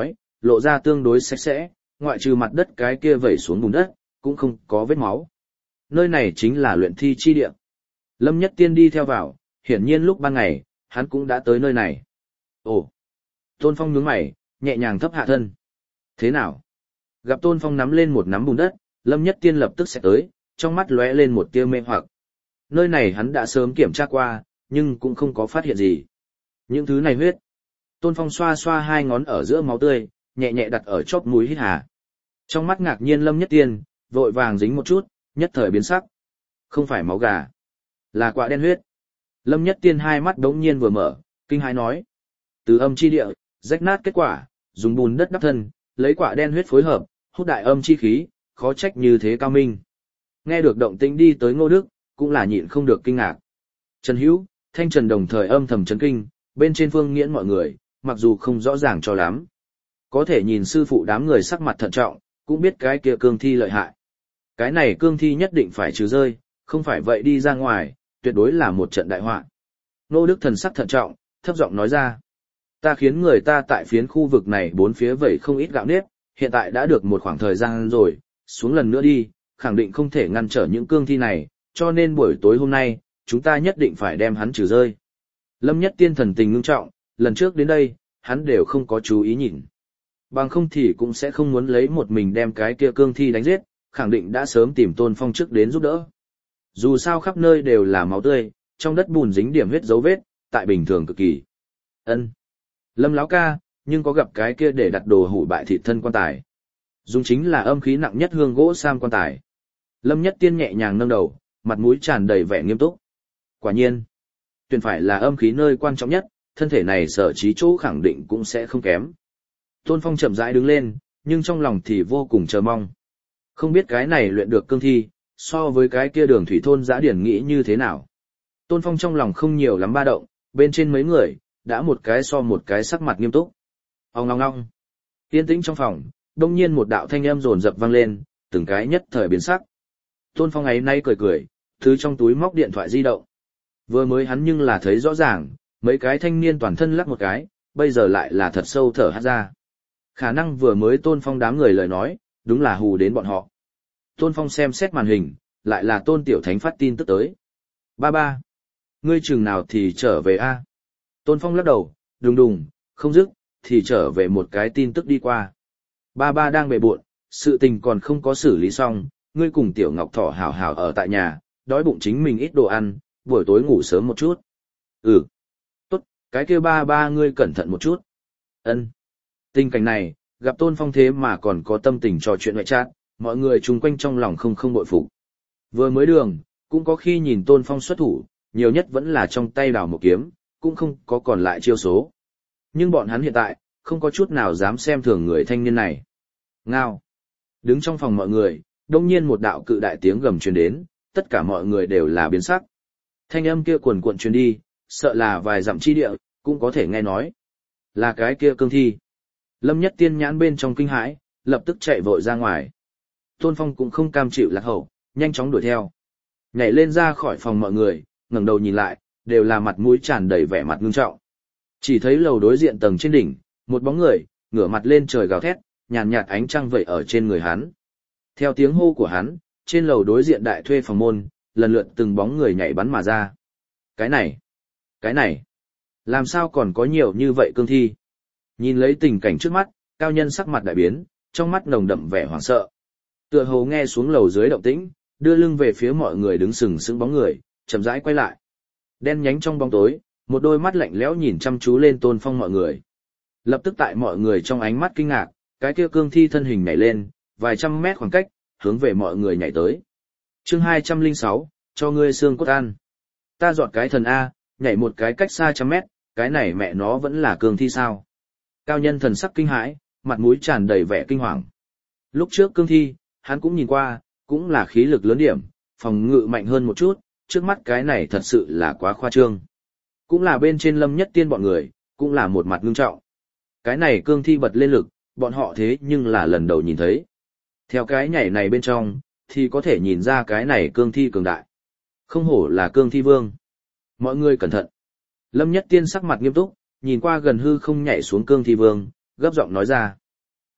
lộ ra tương đối sạch sẽ, ngoại trừ mặt đất cái kia vẩy xuống bùn đất, cũng không có vết máu. Nơi này chính là luyện thi chi địa. Lâm Nhất Tiên đi theo vào, hiển nhiên lúc ban ngày, hắn cũng đã tới nơi này. Ồ! Tôn Phong nhướng mày, nhẹ nhàng thấp hạ thân. Thế nào? Gặp Tôn Phong nắm lên một nắm bùn đất, Lâm Nhất Tiên lập tức sẽ tới, trong mắt lóe lên một tia mê hoặc. Nơi này hắn đã sớm kiểm tra qua, nhưng cũng không có phát hiện gì. Những thứ này huyết. Tôn Phong xoa xoa hai ngón ở giữa máu tươi, nhẹ nhẹ đặt ở chóp mũi hít hà. Trong mắt ngạc nhiên Lâm Nhất Tiên, vội vàng dính một chút, nhất thời biến sắc. Không phải máu gà, là quạ đen huyết. Lâm Nhất Tiên hai mắt đống nhiên vừa mở, kinh hãi nói. Từ âm chi địa, rách nát kết quả, dùng bùn đất đắp thân, lấy quạ đen huyết phối hợp, hút đại âm chi khí, khó trách như thế cao minh. Nghe được động tĩnh đi tới Ngô Đức, cũng là nhịn không được kinh ngạc. Trần Hữu, Thanh Trần đồng thời âm thầm chấn kinh, bên trên Phương Nghiễn mọi người, mặc dù không rõ ràng cho lắm. Có thể nhìn sư phụ đám người sắc mặt thận trọng, cũng biết cái kia cương thi lợi hại. Cái này cương thi nhất định phải trừ rơi, không phải vậy đi ra ngoài, tuyệt đối là một trận đại họa. Ngô Đức thần sắc thận trọng, thấp giọng nói ra. Ta khiến người ta tại phiến khu vực này bốn phía vẩy không ít gạo nếp, hiện tại đã được một khoảng thời gian rồi, xuống lần nữa đi, khẳng định không thể ngăn trở những cương thi này, cho nên buổi tối hôm nay, chúng ta nhất định phải đem hắn trừ rơi. Lâm Nhất Tiên thần tình ngưng trọng, lần trước đến đây, hắn đều không có chú ý nhìn. Bằng không thì cũng sẽ không muốn lấy một mình đem cái kia cương thi đánh giết, khẳng định đã sớm tìm Tôn Phong trước đến giúp đỡ. Dù sao khắp nơi đều là máu tươi, trong đất bùn dính điểm huyết dấu vết, tại bình thường cực kỳ. Ân, Lâm lão ca, nhưng có gặp cái kia để đặt đồ hủ bại thịt thân quan tài. Dùng chính là âm khí nặng nhất hương gỗ sam quan tài. Lâm Nhất Tiên nhẹ nhàng nâng đầu, mặt mũi tràn đầy vẻ nghiêm túc. Quả nhiên, tuyển phải là âm khí nơi quan trọng nhất, thân thể này sở trí chỗ khẳng định cũng sẽ không kém. Tôn Phong chậm rãi đứng lên, nhưng trong lòng thì vô cùng chờ mong. Không biết cái này luyện được cương thi, so với cái kia đường thủy thôn giã điển nghĩ như thế nào. Tôn Phong trong lòng không nhiều lắm ba động, bên trên mấy người, đã một cái so một cái sắc mặt nghiêm túc. Ông ngong ngong. Yên tĩnh trong phòng, đông nhiên một đạo thanh âm rồn rập vang lên, từng cái nhất thời biến sắc. Tôn Phong ấy nay cười cười, thứ trong túi móc điện thoại di động. Vừa mới hắn nhưng là thấy rõ ràng, mấy cái thanh niên toàn thân lắc một cái, bây giờ lại là thật sâu thở hát ra. Khả năng vừa mới Tôn Phong đám người lời nói, đúng là hù đến bọn họ. Tôn Phong xem xét màn hình, lại là Tôn Tiểu Thánh phát tin tức tới. Ba ba, ngươi chừng nào thì trở về a? Tôn Phong lắc đầu, đùng đùng, không dứt, thì trở về một cái tin tức đi qua. Ba ba đang bề bộn, sự tình còn không có xử lý xong, ngươi cùng Tiểu Ngọc Thỏ hảo hảo ở tại nhà, đói bụng chính mình ít đồ ăn, buổi tối ngủ sớm một chút. Ừ. Tốt, cái kia ba ba ngươi cẩn thận một chút. Ân. Tình cảnh này, gặp Tôn Phong thế mà còn có tâm tình trò chuyện ngoại chat, mọi người chung quanh trong lòng không không bội phục. Vừa mới đường, cũng có khi nhìn Tôn Phong xuất thủ, nhiều nhất vẫn là trong tay đào một kiếm, cũng không có còn lại chiêu số. Nhưng bọn hắn hiện tại, không có chút nào dám xem thường người thanh niên này. Ngao. Đứng trong phòng mọi người, đông nhiên một đạo cự đại tiếng gầm truyền đến, tất cả mọi người đều là biến sắc. Thanh âm kia cuồn cuộn truyền đi, sợ là vài dặm chi địa, cũng có thể nghe nói. Là cái kia cương thi. Lâm Nhất Tiên nhãn bên trong kinh hãi, lập tức chạy vội ra ngoài. Tôn Phong cũng không cam chịu lạc hậu, nhanh chóng đuổi theo. Nhảy lên ra khỏi phòng mọi người, ngẩng đầu nhìn lại, đều là mặt mũi tràn đầy vẻ mặt ngưng trọng. Chỉ thấy lầu đối diện tầng trên đỉnh, một bóng người, ngửa mặt lên trời gào thét, nhàn nhạt ánh trăng vẩy ở trên người hắn. Theo tiếng hô của hắn, trên lầu đối diện đại thuê phòng môn, lần lượt từng bóng người nhảy bắn mà ra. Cái này, cái này, làm sao còn có nhiều như vậy cương thi? Nhìn lấy tình cảnh trước mắt, cao nhân sắc mặt đại biến, trong mắt nồng đậm vẻ hoảng sợ. Tựa hồ nghe xuống lầu dưới động tĩnh, đưa lưng về phía mọi người đứng sừng sững bóng người, chậm rãi quay lại. Đen nhánh trong bóng tối, một đôi mắt lạnh lẽo nhìn chăm chú lên Tôn Phong mọi người. Lập tức tại mọi người trong ánh mắt kinh ngạc, cái kia cương thi thân hình nhảy lên, vài trăm mét khoảng cách, hướng về mọi người nhảy tới. Chương hai trăm lẻ sáu, cho ngươi xương cốt ăn. Ta dọn cái thần A, nhảy một cái cách xa trăm mét, cái này mẹ nó vẫn là cương thi sao? Cao nhân thần sắc kinh hãi, mặt mũi tràn đầy vẻ kinh hoàng. Lúc trước cương thi, hắn cũng nhìn qua, cũng là khí lực lớn điểm, phòng ngự mạnh hơn một chút, trước mắt cái này thật sự là quá khoa trương. Cũng là bên trên Lâm Nhất Tiên bọn người, cũng là một mặt ngưng trọng. Cái này cương thi bật lên lực, bọn họ thế nhưng là lần đầu nhìn thấy. Theo cái nhảy này bên trong, thì có thể nhìn ra cái này cương thi cường đại. Không hổ là cương thi vương. Mọi người cẩn thận. Lâm Nhất Tiên sắc mặt nghiêm túc, nhìn qua gần hư không nhảy xuống cương thi vương, gấp giọng nói ra.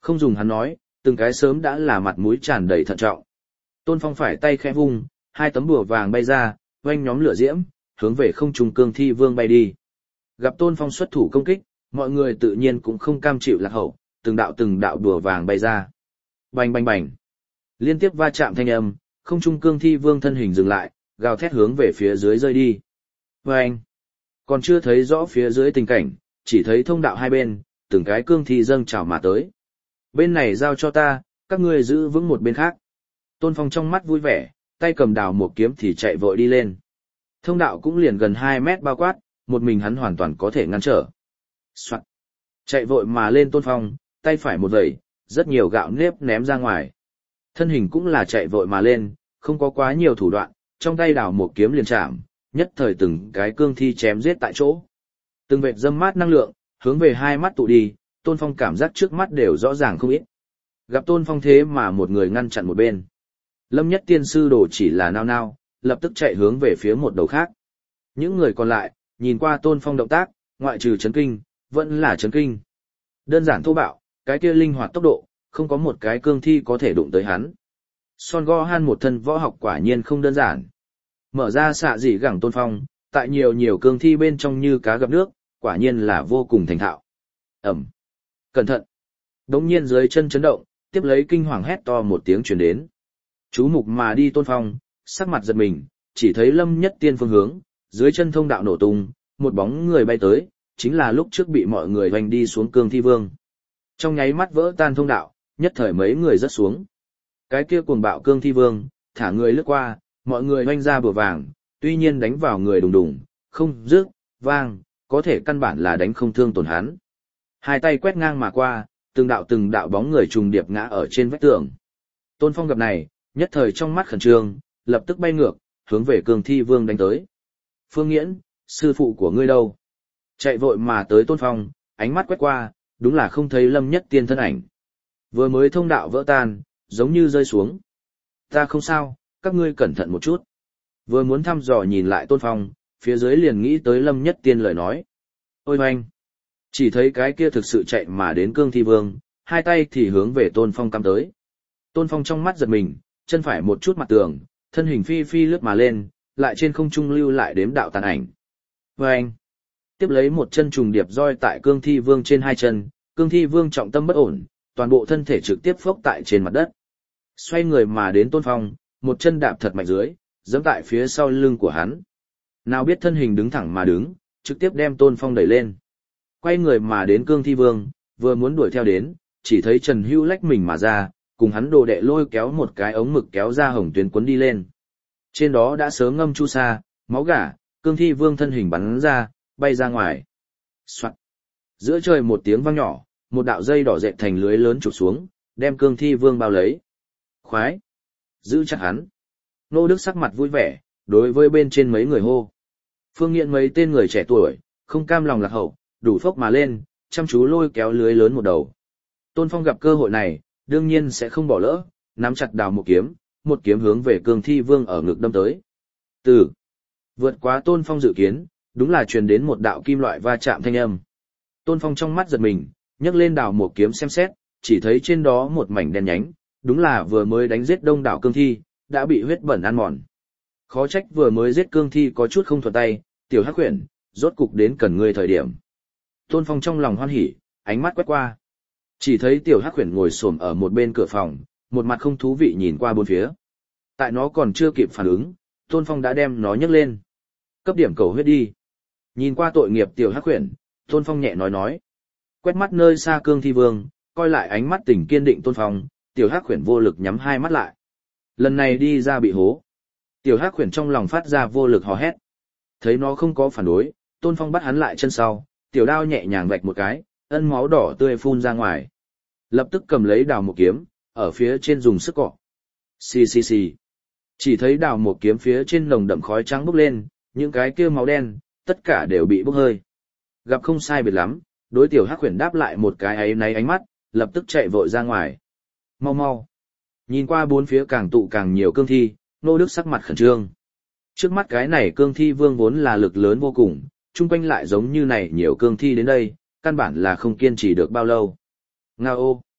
Không dùng hắn nói, từng cái sớm đã là mặt mũi tràn đầy thận trọng. Tôn Phong phải tay khẽ vung, hai tấm bùa vàng bay ra, oanh nhóm lửa diễm, hướng về không trung cương thi vương bay đi. Gặp Tôn Phong xuất thủ công kích, mọi người tự nhiên cũng không cam chịu lạc hậu, từng đạo từng đạo bùa vàng bay ra. Bành bành bành. Liên tiếp va chạm thanh âm, không trung cương thi vương thân hình dừng lại, gào thét hướng về phía dưới rơi đi. Vâng! Còn chưa thấy rõ phía dưới tình cảnh, chỉ thấy thông đạo hai bên, từng cái cương thi dâng trào mà tới. Bên này giao cho ta, các ngươi giữ vững một bên khác. Tôn Phong trong mắt vui vẻ, tay cầm đào một kiếm thì chạy vội đi lên. Thông đạo cũng liền gần hai mét bao quát, một mình hắn hoàn toàn có thể ngăn trở. Soạn. Chạy vội mà lên Tôn Phong, tay phải một vẩy, rất nhiều gạo nếp ném ra ngoài. Thân hình cũng là chạy vội mà lên, không có quá nhiều thủ đoạn, trong tay đào một kiếm liền chạm, nhất thời từng cái cương thi chém giết tại chỗ. Từng vệt dâm mát năng lượng, hướng về hai mắt tụ đi, Tôn Phong cảm giác trước mắt đều rõ ràng không ít. Gặp Tôn Phong thế mà một người ngăn chặn một bên. Lâm Nhất Tiên sư đồ chỉ là nao nao, lập tức chạy hướng về phía một đầu khác. Những người còn lại, nhìn qua Tôn Phong động tác, ngoại trừ chấn kinh, vẫn là chấn kinh. Đơn giản thô bạo, cái kia linh hoạt tốc độ, không có một cái cương thi có thể đụng tới hắn. Son Gohan một thân võ học quả nhiên không đơn giản. Mở ra xạ dị gẳng Tôn Phong, tại nhiều nhiều cương thi bên trong như cá gặp nước, quả nhiên là vô cùng thành thạo. Ẩm. Cẩn thận. Đống nhiên dưới chân chấn động, tiếp lấy kinh hoàng hét to một tiếng truyền đến. Chú mục mà đi Tôn Phong, sắc mặt giật mình, chỉ thấy Lâm Nhất Tiên phương hướng, dưới chân thông đạo nổ tung, một bóng người bay tới, chính là lúc trước bị mọi người hoành đi xuống cương thi vương. Trong nháy mắt vỡ tan thông đạo, nhất thời mấy người rớt xuống. Cái kia cuồng bạo cương thi vương, thả người lướt qua, mọi người hoành ra bùa vàng, tuy nhiên đánh vào người đùng đùng, không rước, vang, có thể căn bản là đánh không thương tổn hắn. Hai tay quét ngang mà qua, từng đạo từng đạo bóng người trùng điệp ngã ở trên vách tường. Tôn Phong gặp này, nhất thời trong mắt khẩn trương, lập tức bay ngược, hướng về cương thi vương đánh tới. Phương Nghiễn, sư phụ của ngươi đâu? Chạy vội mà tới Tôn Phong, ánh mắt quét qua, đúng là không thấy Lâm Nhất Tiên thân ảnh. Vừa mới thông đạo vỡ tan, giống như rơi xuống. Ta không sao, các ngươi cẩn thận một chút. Vừa muốn thăm dò nhìn lại Tôn Phong, phía dưới liền nghĩ tới Lâm Nhất Tiên lời nói. Ôi hoanh! Chỉ thấy cái kia thực sự chạy mà đến cương thi vương, hai tay thì hướng về Tôn Phong cắm tới. Tôn Phong trong mắt giật mình, chân phải một chút mặt tường, thân hình phi phi lướt mà lên, lại trên không trung lưu lại đếm đạo tàn ảnh. Vâng! Tiếp lấy một chân trùng điệp roi tại cương thi vương trên hai chân, cương thi vương trọng tâm bất ổn, toàn bộ thân thể trực tiếp phốc tại trên mặt đất. Xoay người mà đến Tôn Phong, một chân đạp thật mạnh dưới, giẫm tại phía sau lưng của hắn. Nào biết thân hình đứng thẳng mà đứng, trực tiếp đem Tôn Phong đẩy lên. Quay người mà đến cương thi vương, vừa muốn đuổi theo đến, chỉ thấy Trần Hưu lách mình mà ra, cùng hắn đồ đệ lôi kéo một cái ống mực kéo ra hồng tuyến cuốn đi lên. Trên đó đã sớm ngâm chu sa, máu gà, cương thi vương thân hình bắn ra, bay ra ngoài. Soạn. Giữa trời một tiếng vang nhỏ, một đạo dây đỏ dệt thành lưới lớn chụp xuống, đem cương thi vương bao lấy. Khoái! Giữ chặt hắn. Nô Đức sắc mặt vui vẻ, đối với bên trên mấy người hô. Phương Nghiễn mấy tên người trẻ tuổi, không cam lòng lạc hậu, đủ phốc mà lên, chăm chú lôi kéo lưới lớn một đầu. Tôn Phong gặp cơ hội này, đương nhiên sẽ không bỏ lỡ, nắm chặt đào một kiếm, một kiếm hướng về cương thi vương ở ngực đâm tới. Từ vượt quá Tôn Phong dự kiến, đúng là truyền đến một đạo kim loại va chạm thanh âm. Tôn Phong trong mắt giật mình, nhấc lên đào một kiếm xem xét, chỉ thấy trên đó một mảnh đen nhánh, đúng là vừa mới đánh giết đông đảo cương thi, đã bị huyết bẩn ăn mòn. Khó trách vừa mới giết cương thi có chút không thuận tay, tiểu hắc huyền, rốt cục đến cần ngươi thời điểm. Tôn Phong trong lòng hoan hỉ, ánh mắt quét qua. Chỉ thấy tiểu hắc huyền ngồi xổm ở một bên cửa phòng, một mặt không thú vị nhìn qua bốn phía. Tại nó còn chưa kịp phản ứng, Tôn Phong đã đem nó nhấc lên. Cấp điểm cầu huyết đi. Nhìn qua tội nghiệp tiểu hắc huyền, Tôn Phong nhẹ nói nói. Quét mắt nơi xa cương thi vương, coi lại ánh mắt tỉnh kiên định Tôn Phong, tiểu hắc huyền vô lực nhắm hai mắt lại. Lần này đi ra bị hố. Tiểu hắc huyền trong lòng phát ra vô lực hò hét. Thấy nó không có phản đối, Tôn Phong bắt hắn lại chân sau, tiểu đao nhẹ nhàng vạch một cái, ân máu đỏ tươi phun ra ngoài. Lập tức cầm lấy đào một kiếm, ở phía trên dùng sức cọ. Xì xì xì. Chỉ thấy đào một kiếm phía trên nồng đậm khói trắng bốc lên, những cái kia máu đen, tất cả đều bị bốc hơi. Gặp không sai biệt lắm, đối tiểu hắc huyền đáp lại một cái ấy náy ánh mắt, lập tức chạy vội ra ngoài. Mau mau. Nhìn qua bốn phía càng tụ càng nhiều cương thi, Nô Đức sắc mặt khẩn trương. Trước mắt cái này cương thi vương vốn là lực lớn vô cùng, chung quanh lại giống như này nhiều cương thi đến đây, căn bản là không kiên trì được bao lâu. Nga ô!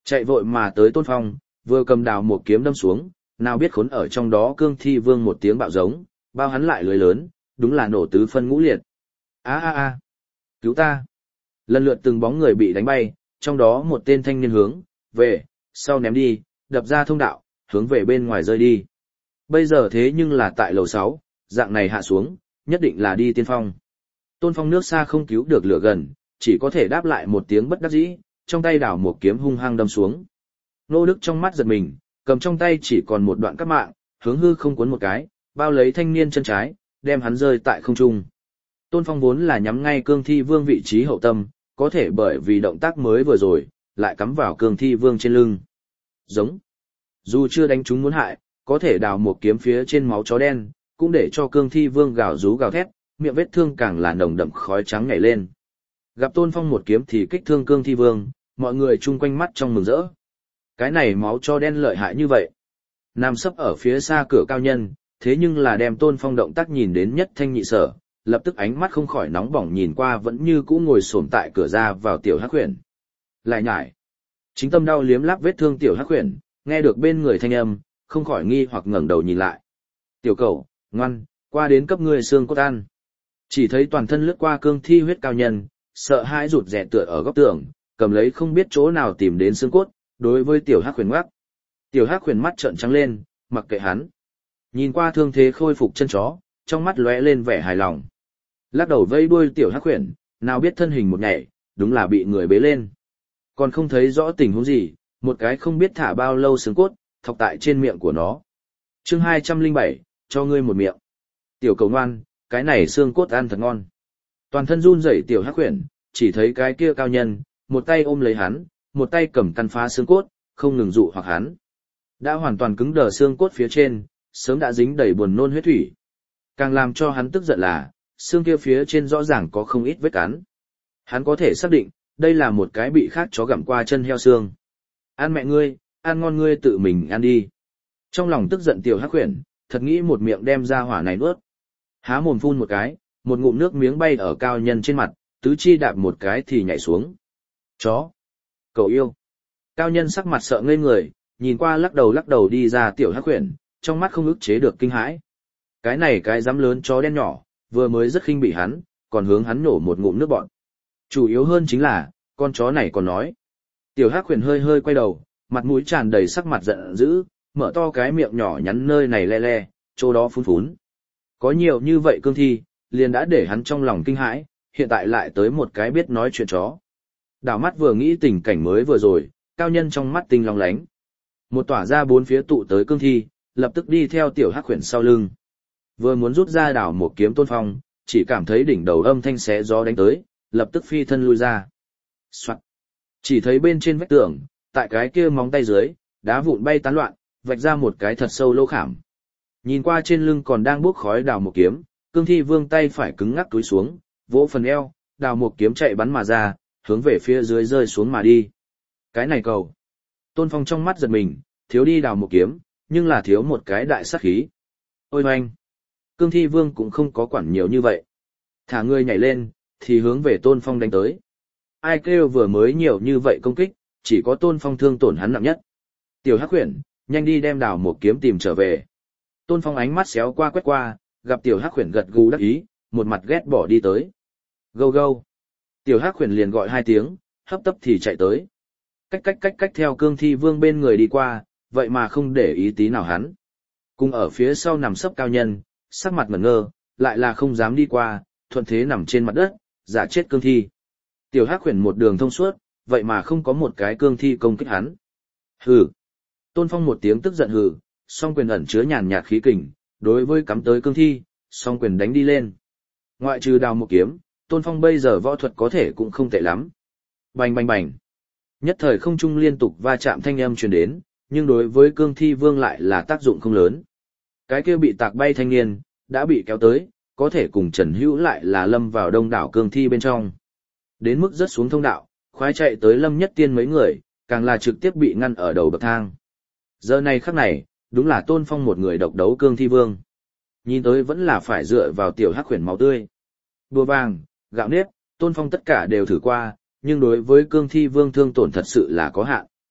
Chạy vội mà tới Tôn Phong, vừa cầm đào một kiếm đâm xuống, nào biết khốn ở trong đó cương thi vương một tiếng bạo giống, bao hắn lại lưới lớn, đúng là nổ tứ phân ngũ liệt. A a a, cứu ta. Lần lượt từng bóng người bị đánh bay, trong đó một tên thanh niên hướng về sau ném đi, đập ra thông đạo, hướng về bên ngoài rơi đi. Bây giờ thế nhưng là tại lầu sáu, dạng này hạ xuống, nhất định là đi tiên phong. Tôn Phong nước xa không cứu được lửa gần, chỉ có thể đáp lại một tiếng bất đắc dĩ, trong tay đảo một kiếm hung hăng đâm xuống. Nô Đức trong mắt giật mình, cầm trong tay chỉ còn một đoạn cắt mạng, hướng hư không cuốn một cái, bao lấy thanh niên chân trái, đem hắn rơi tại không trung. Tôn Phong vốn là nhắm ngay cương thi vương vị trí hậu tâm, có thể bởi vì động tác mới vừa rồi, lại cắm vào cương thi vương trên lưng. Giống. Dù chưa đánh trúng muốn hại, có thể đào một kiếm phía trên máu chó đen, cũng để cho cương thi vương gào rú gào thét, miệng vết thương càng là nồng đậm khói trắng nhảy lên. Gặp Tôn Phong một kiếm thì kích thương cương thi vương, mọi người chung quanh mắt trong mừng rỡ. Cái này máu chó đen lợi hại như vậy. Nam sấp ở phía xa cửa cao nhân, thế nhưng là đem Tôn Phong động tác nhìn đến nhất thanh nhị sở, lập tức ánh mắt không khỏi nóng bỏng nhìn qua vẫn như cũ ngồi xổm tại cửa ra vào tiểu hắc huyền. Lại nhải. Chính tâm đau liếm láp vết thương tiểu hắc huyền, nghe được bên người thanh âm, không khỏi nghi hoặc ngẩng đầu nhìn lại. Tiểu cẩu, ngoan, qua đến cấp ngươi xương cốt ăn. Chỉ thấy toàn thân lướt qua cương thi huyết cao nhân, sợ hãi rụt rè tựa ở góc tường, cầm lấy không biết chỗ nào tìm đến xương cốt, đối với tiểu hắc huyền ngoắc. Tiểu hắc huyền mắt trợn trắng lên, mặc kệ hắn. Nhìn qua thương thế khôi phục chân chó, trong mắt lóe lên vẻ hài lòng. Lắc đầu vây đuôi tiểu hắc huyền, nào biết thân hình một nhảy, đúng là bị người bế lên. Còn không thấy rõ tình huống gì, một cái không biết thả bao lâu xương cốt, thọc tại trên miệng của nó. Chương hai trăm lẻ bảy, cho ngươi một miệng. Tiểu cầu ngoan, cái này xương cốt ăn thật ngon. Toàn thân run rẩy tiểu hắc huyền, chỉ thấy cái kia cao nhân, một tay ôm lấy hắn, một tay cầm căn phá xương cốt, không ngừng dụ hoặc hắn. Đã hoàn toàn cứng đờ xương cốt phía trên, sớm đã dính đầy buồn nôn huyết thủy. Càng làm cho hắn tức giận là, xương kia phía trên rõ ràng có không ít vết cắn. Hắn có thể xác định, đây là một cái bị khác chó gặm qua chân heo xương. Ăn mẹ ngươi, ăn ngon ngươi tự mình ăn đi. Trong lòng tức giận tiểu hắc huyền, thật nghĩ một miệng đem ra hỏa này nuốt. Há mồm phun một cái, một ngụm nước miếng bay ở cao nhân trên mặt, tứ chi đạp một cái thì nhảy xuống. Chó. Cậu yêu. Cao nhân sắc mặt sợ ngây người, nhìn qua lắc đầu lắc đầu đi ra tiểu hắc huyền, trong mắt không ức chế được kinh hãi. Cái này cái dám lớn chó đen nhỏ, vừa mới rất khinh bị hắn, còn hướng hắn nổ một ngụm nước bọt. Chủ yếu hơn chính là, con chó này còn nói. Tiểu hắc huyền hơi hơi quay đầu, mặt mũi tràn đầy sắc mặt giận dữ, mở to cái miệng nhỏ nhắn nơi này le le, chỗ đó phun phún. Có nhiều như vậy cương thi, liền đã để hắn trong lòng kinh hãi, hiện tại lại tới một cái biết nói chuyện chó. Đảo mắt vừa nghĩ tình cảnh mới vừa rồi, cao nhân trong mắt tinh long lánh. Một tỏa ra bốn phía tụ tới cương thi, lập tức đi theo tiểu hắc huyền sau lưng. Vừa muốn rút ra đảo một kiếm Tôn Phong, chỉ cảm thấy đỉnh đầu âm thanh xé gió đánh tới, lập tức phi thân lui ra. Soạt. Chỉ thấy bên trên vách tường, tại cái kia móng tay dưới, đá vụn bay tán loạn, vạch ra một cái thật sâu lỗ khảm. Nhìn qua trên lưng còn đang bốc khói đào một kiếm, cương thi vương tay phải cứng ngắc túi xuống, vỗ phần eo, đào một kiếm chạy bắn mà ra, hướng về phía dưới rơi xuống mà đi. Cái này cầu. Tôn Phong trong mắt giật mình, thiếu đi đào một kiếm, nhưng là thiếu một cái đại sát khí. Ôi hoanh. Cương thi vương cũng không có quản nhiều như vậy. Thả người nhảy lên, thì hướng về Tôn Phong đánh tới. Ai kêu vừa mới nhiều như vậy công kích, chỉ có Tôn Phong thương tổn hắn nặng nhất. Tiểu hắc huyền, nhanh đi đem đào một kiếm tìm trở về. Tôn Phong ánh mắt xéo qua quét qua, gặp tiểu hắc huyền gật gù đắc ý, một mặt ghét bỏ đi tới. Gâu gâu. Tiểu hắc huyền liền gọi hai tiếng, hấp tấp thì chạy tới. Cách cách cách cách theo cương thi vương bên người đi qua, vậy mà không để ý tí nào hắn. Cùng ở phía sau nằm sấp cao nhân, sắc mặt ngẩn ngơ, lại là không dám đi qua, thuận thế nằm trên mặt đất, giả chết cương thi. Tiểu hắc huyền một đường thông suốt, vậy mà không có một cái cương thi công kích hắn. Hừ. Tôn Phong một tiếng tức giận hừ, song quyền ẩn chứa nhàn nhạt khí kình, đối với cắm tới cương thi, song quyền đánh đi lên. Ngoại trừ đào một kiếm, Tôn Phong bây giờ võ thuật có thể cũng không tệ lắm. Bành bành bành. Nhất thời không trung liên tục va chạm thanh âm truyền đến, nhưng đối với cương thi vương lại là tác dụng không lớn. Cái kia bị tạc bay thanh niên, đã bị kéo tới, có thể cùng Trần Hữu lại là lâm vào đông đảo cương thi bên trong. Đến mức rớt xuống thông đạo, khoái chạy tới Lâm Nhất Tiên mấy người, càng là trực tiếp bị ngăn ở đầu bậc thang. Giờ này khắc này, đúng là Tôn Phong một người độc đấu cương thi vương. Nhìn tới vẫn là phải dựa vào tiểu hắc huyền máu tươi. Bùa vàng, gạo nếp, Tôn Phong tất cả đều thử qua, nhưng đối với cương thi vương thương tổn thật sự là có hạn.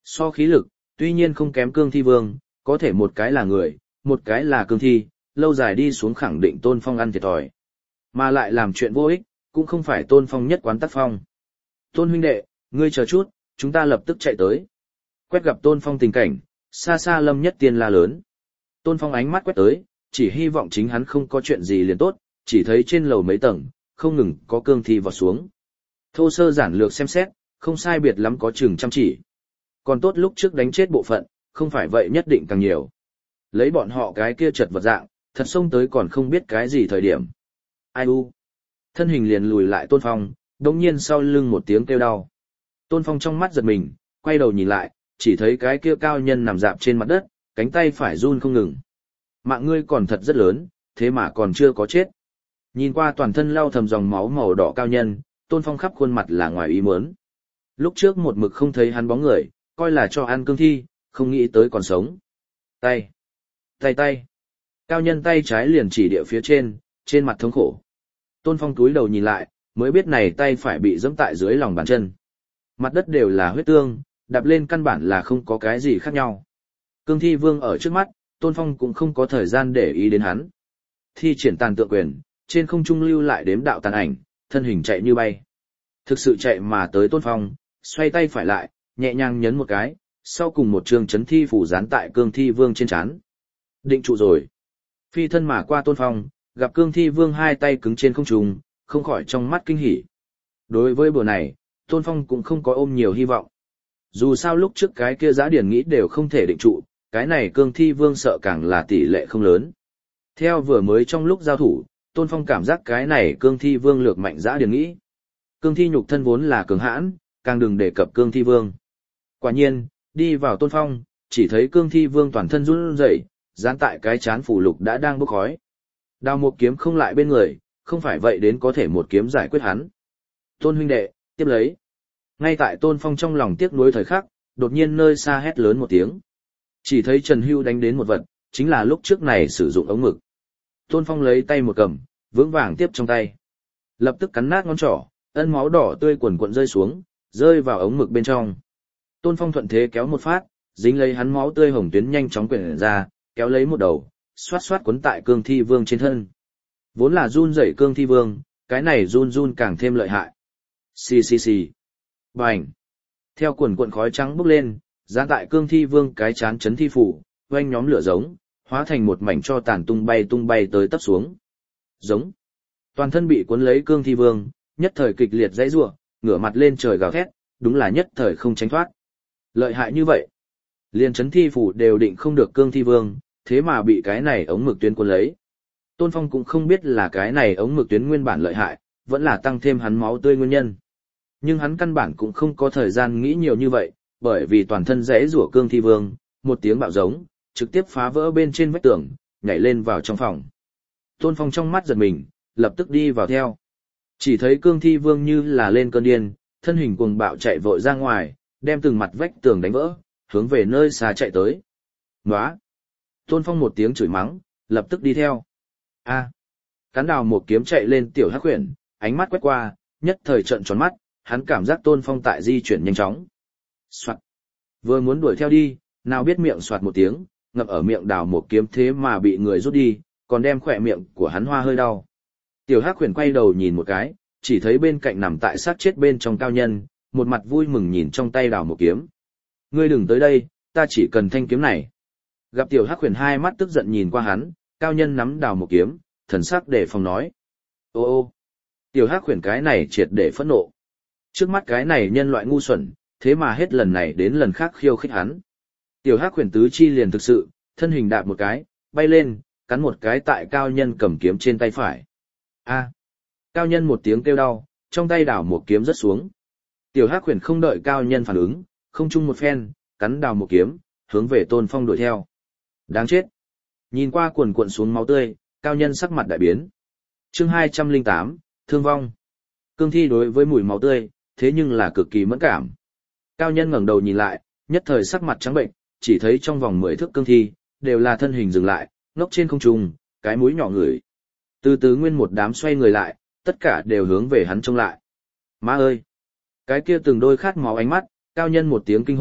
So khí lực, tuy nhiên không kém cương thi vương, có thể một cái là người, một cái là cương thi, lâu dài đi xuống khẳng định Tôn Phong ăn thiệt thòi. Mà lại làm chuyện vô ích, cũng không phải Tôn Phong nhất quán tác phong. Tôn huynh đệ, ngươi chờ chút, chúng ta lập tức chạy tới. Quét gặp Tôn Phong tình cảnh, xa xa Lâm Nhất Tiên la lớn. Tôn Phong ánh mắt quét tới, chỉ hy vọng chính hắn không có chuyện gì liền tốt, chỉ thấy trên lầu mấy tầng, không ngừng có cương thi vọt xuống. Thô sơ giản lược xem xét, không sai biệt lắm có chừng chăm chỉ. Còn tốt lúc trước đánh chết bộ phận, không phải vậy nhất định càng nhiều. Lấy bọn họ cái kia chật vật dạng, thật xông tới còn không biết cái gì thời điểm. Ai u. Thân hình liền lùi lại Tôn Phong, đồng nhiên sau lưng một tiếng kêu đau. Tôn Phong trong mắt giật mình, quay đầu nhìn lại, chỉ thấy cái kia cao nhân nằm dạp trên mặt đất, cánh tay phải run không ngừng. Mạng ngươi còn thật rất lớn, thế mà còn chưa có chết. Nhìn qua toàn thân lau thầm dòng máu màu đỏ cao nhân, Tôn Phong khắp khuôn mặt là ngoài ý muốn. Lúc trước một mực không thấy hắn bóng người, coi là cho ăn cương thi, không nghĩ tới còn sống. Tay, tay tay. Cao nhân tay trái liền chỉ địa phía trên, trên mặt thống khổ. Tôn Phong túi đầu nhìn lại, mới biết này tay phải bị giẫm tại dưới lòng bàn chân. Mặt đất đều là huyết tương, đạp lên căn bản là không có cái gì khác nhau. Cương thi vương ở trước mắt, Tôn Phong cũng không có thời gian để ý đến hắn. Thi triển tàn tượng quyền, trên không trung lưu lại đếm đạo tàn ảnh, thân hình chạy như bay. Thực sự chạy mà tới Tôn Phong, xoay tay phải lại, nhẹ nhàng nhấn một cái, sau cùng một trường chấn thi phủ dán tại cương thi vương trên trán. Định trụ rồi. Phi thân mà qua Tôn Phong, gặp cương thi vương hai tay cứng trên không trung, không khỏi trong mắt kinh hỉ. Đối với bữa này, Tôn Phong cũng không có ôm nhiều hy vọng. Dù sao lúc trước cái kia giá điển nghĩ đều không thể định trụ, cái này cương thi vương sợ càng là tỷ lệ không lớn. Theo vừa mới trong lúc giao thủ, Tôn Phong cảm giác cái này cương thi vương lược mạnh giá điển nghĩ. Cương thi nhục thân vốn là cường hãn, càng đừng đề cập cương thi vương. Quả nhiên, đi vào Tôn Phong, chỉ thấy cương thi vương toàn thân run rẩy, dán tại cái chán phủ lục đã đang bốc khói. Đao một kiếm không lại bên người, không phải vậy đến có thể một kiếm giải quyết hắn. Tôn huynh đệ, tiếp lấy. Ngay tại Tôn Phong trong lòng tiếc nuối thời khắc, đột nhiên nơi xa hét lớn một tiếng. Chỉ thấy Trần Hưu đánh đến một vật, chính là lúc trước này sử dụng ống mực. Tôn Phong lấy tay một cầm, vững vàng tiếp trong tay. Lập tức cắn nát ngón trỏ, ân máu đỏ tươi quần quần rơi xuống, rơi vào ống mực bên trong. Tôn Phong thuận thế kéo một phát, dính lấy hắn máu tươi hồng tuyến nhanh chóng quyển ra, kéo lấy một đầu, xoát xoát quấn tại cương thi vương trên thân. Vốn là run rẩy cương thi vương, cái này run run càng thêm lợi hại. Xì xì xì. Bành. Theo quần cuộn khói trắng bốc lên, dán tại cương thi vương cái chán chấn thi phủ, oanh nhóm lửa giống, hóa thành một mảnh cho tàn tung bay tung bay tới tấp xuống. Giống. Toàn thân bị cuốn lấy cương thi vương, nhất thời kịch liệt dãy rủa, ngửa mặt lên trời gào thét, đúng là nhất thời không tránh thoát. Lợi hại như vậy, liền chấn thi phủ đều định không được cương thi vương, thế mà bị cái này ống mực tuyến cuốn lấy. Tôn Phong cũng không biết là cái này ống mực tuyến nguyên bản lợi hại, vẫn là tăng thêm hắn máu tươi nguyên nhân. Nhưng hắn căn bản cũng không có thời gian nghĩ nhiều như vậy, bởi vì toàn thân rẽ rủa cương thi vương, một tiếng bạo giống, trực tiếp phá vỡ bên trên vách tường, nhảy lên vào trong phòng. Tôn Phong trong mắt giật mình, lập tức đi vào theo. Chỉ thấy cương thi vương như là lên cơn điên, thân hình cuồng bạo chạy vội ra ngoài, đem từng mặt vách tường đánh vỡ, hướng về nơi xa chạy tới. Nóa! Tôn Phong một tiếng chửi mắng, lập tức đi theo. A! Cán đào một kiếm chạy lên tiểu hắc huyền, ánh mắt quét qua, nhất thời trợn tròn mắt, hắn cảm giác Tôn Phong tại di chuyển nhanh chóng. Soạt! Vừa muốn đuổi theo đi, nào biết miệng soạt một tiếng, ngập ở miệng đào một kiếm thế mà bị người rút đi, còn đem khỏe miệng của hắn hoa hơi đau. Tiểu hắc huyền quay đầu nhìn một cái, chỉ thấy bên cạnh nằm tại sát chết bên trong cao nhân, một mặt vui mừng nhìn trong tay đào một kiếm. Ngươi đừng tới đây, ta chỉ cần thanh kiếm này. Gặp tiểu hắc huyền hai mắt tức giận nhìn qua hắn, cao nhân nắm đào một kiếm, thần sắc để phòng nói. Ô ô, tiểu hắc huyền cái này triệt để phẫn nộ. Trước mắt cái này nhân loại ngu xuẩn, thế mà hết lần này đến lần khác khiêu khích hắn. Tiểu hắc huyền tứ chi liền thực sự, thân hình đạp một cái, bay lên, cắn một cái tại cao nhân cầm kiếm trên tay phải. A, cao nhân một tiếng kêu đau, trong tay đào một kiếm rớt xuống. Tiểu hắc huyền không đợi cao nhân phản ứng, không chung một phen, cắn đào một kiếm, hướng về Tôn Phong đuổi theo. Đáng chết. Nhìn qua cuồn cuộn xuống máu tươi, cao nhân sắc mặt đại biến. Chương hai trăm lẻ tám, thương vong. Cương thi đối với mùi máu tươi, thế nhưng là cực kỳ mẫn cảm. Cao nhân ngẩng đầu nhìn lại, nhất thời sắc mặt trắng bệnh, chỉ thấy trong vòng mười thước cương thi, đều là thân hình dừng lại, ngốc trên không trung, cái mũi nhỏ ngửi. Từ từ nguyên một đám xoay người lại, tất cả đều hướng về hắn trông lại. Má ơi! Cái kia từng đôi khát máu ánh mắt, cao nhân một tiếng kinh hô,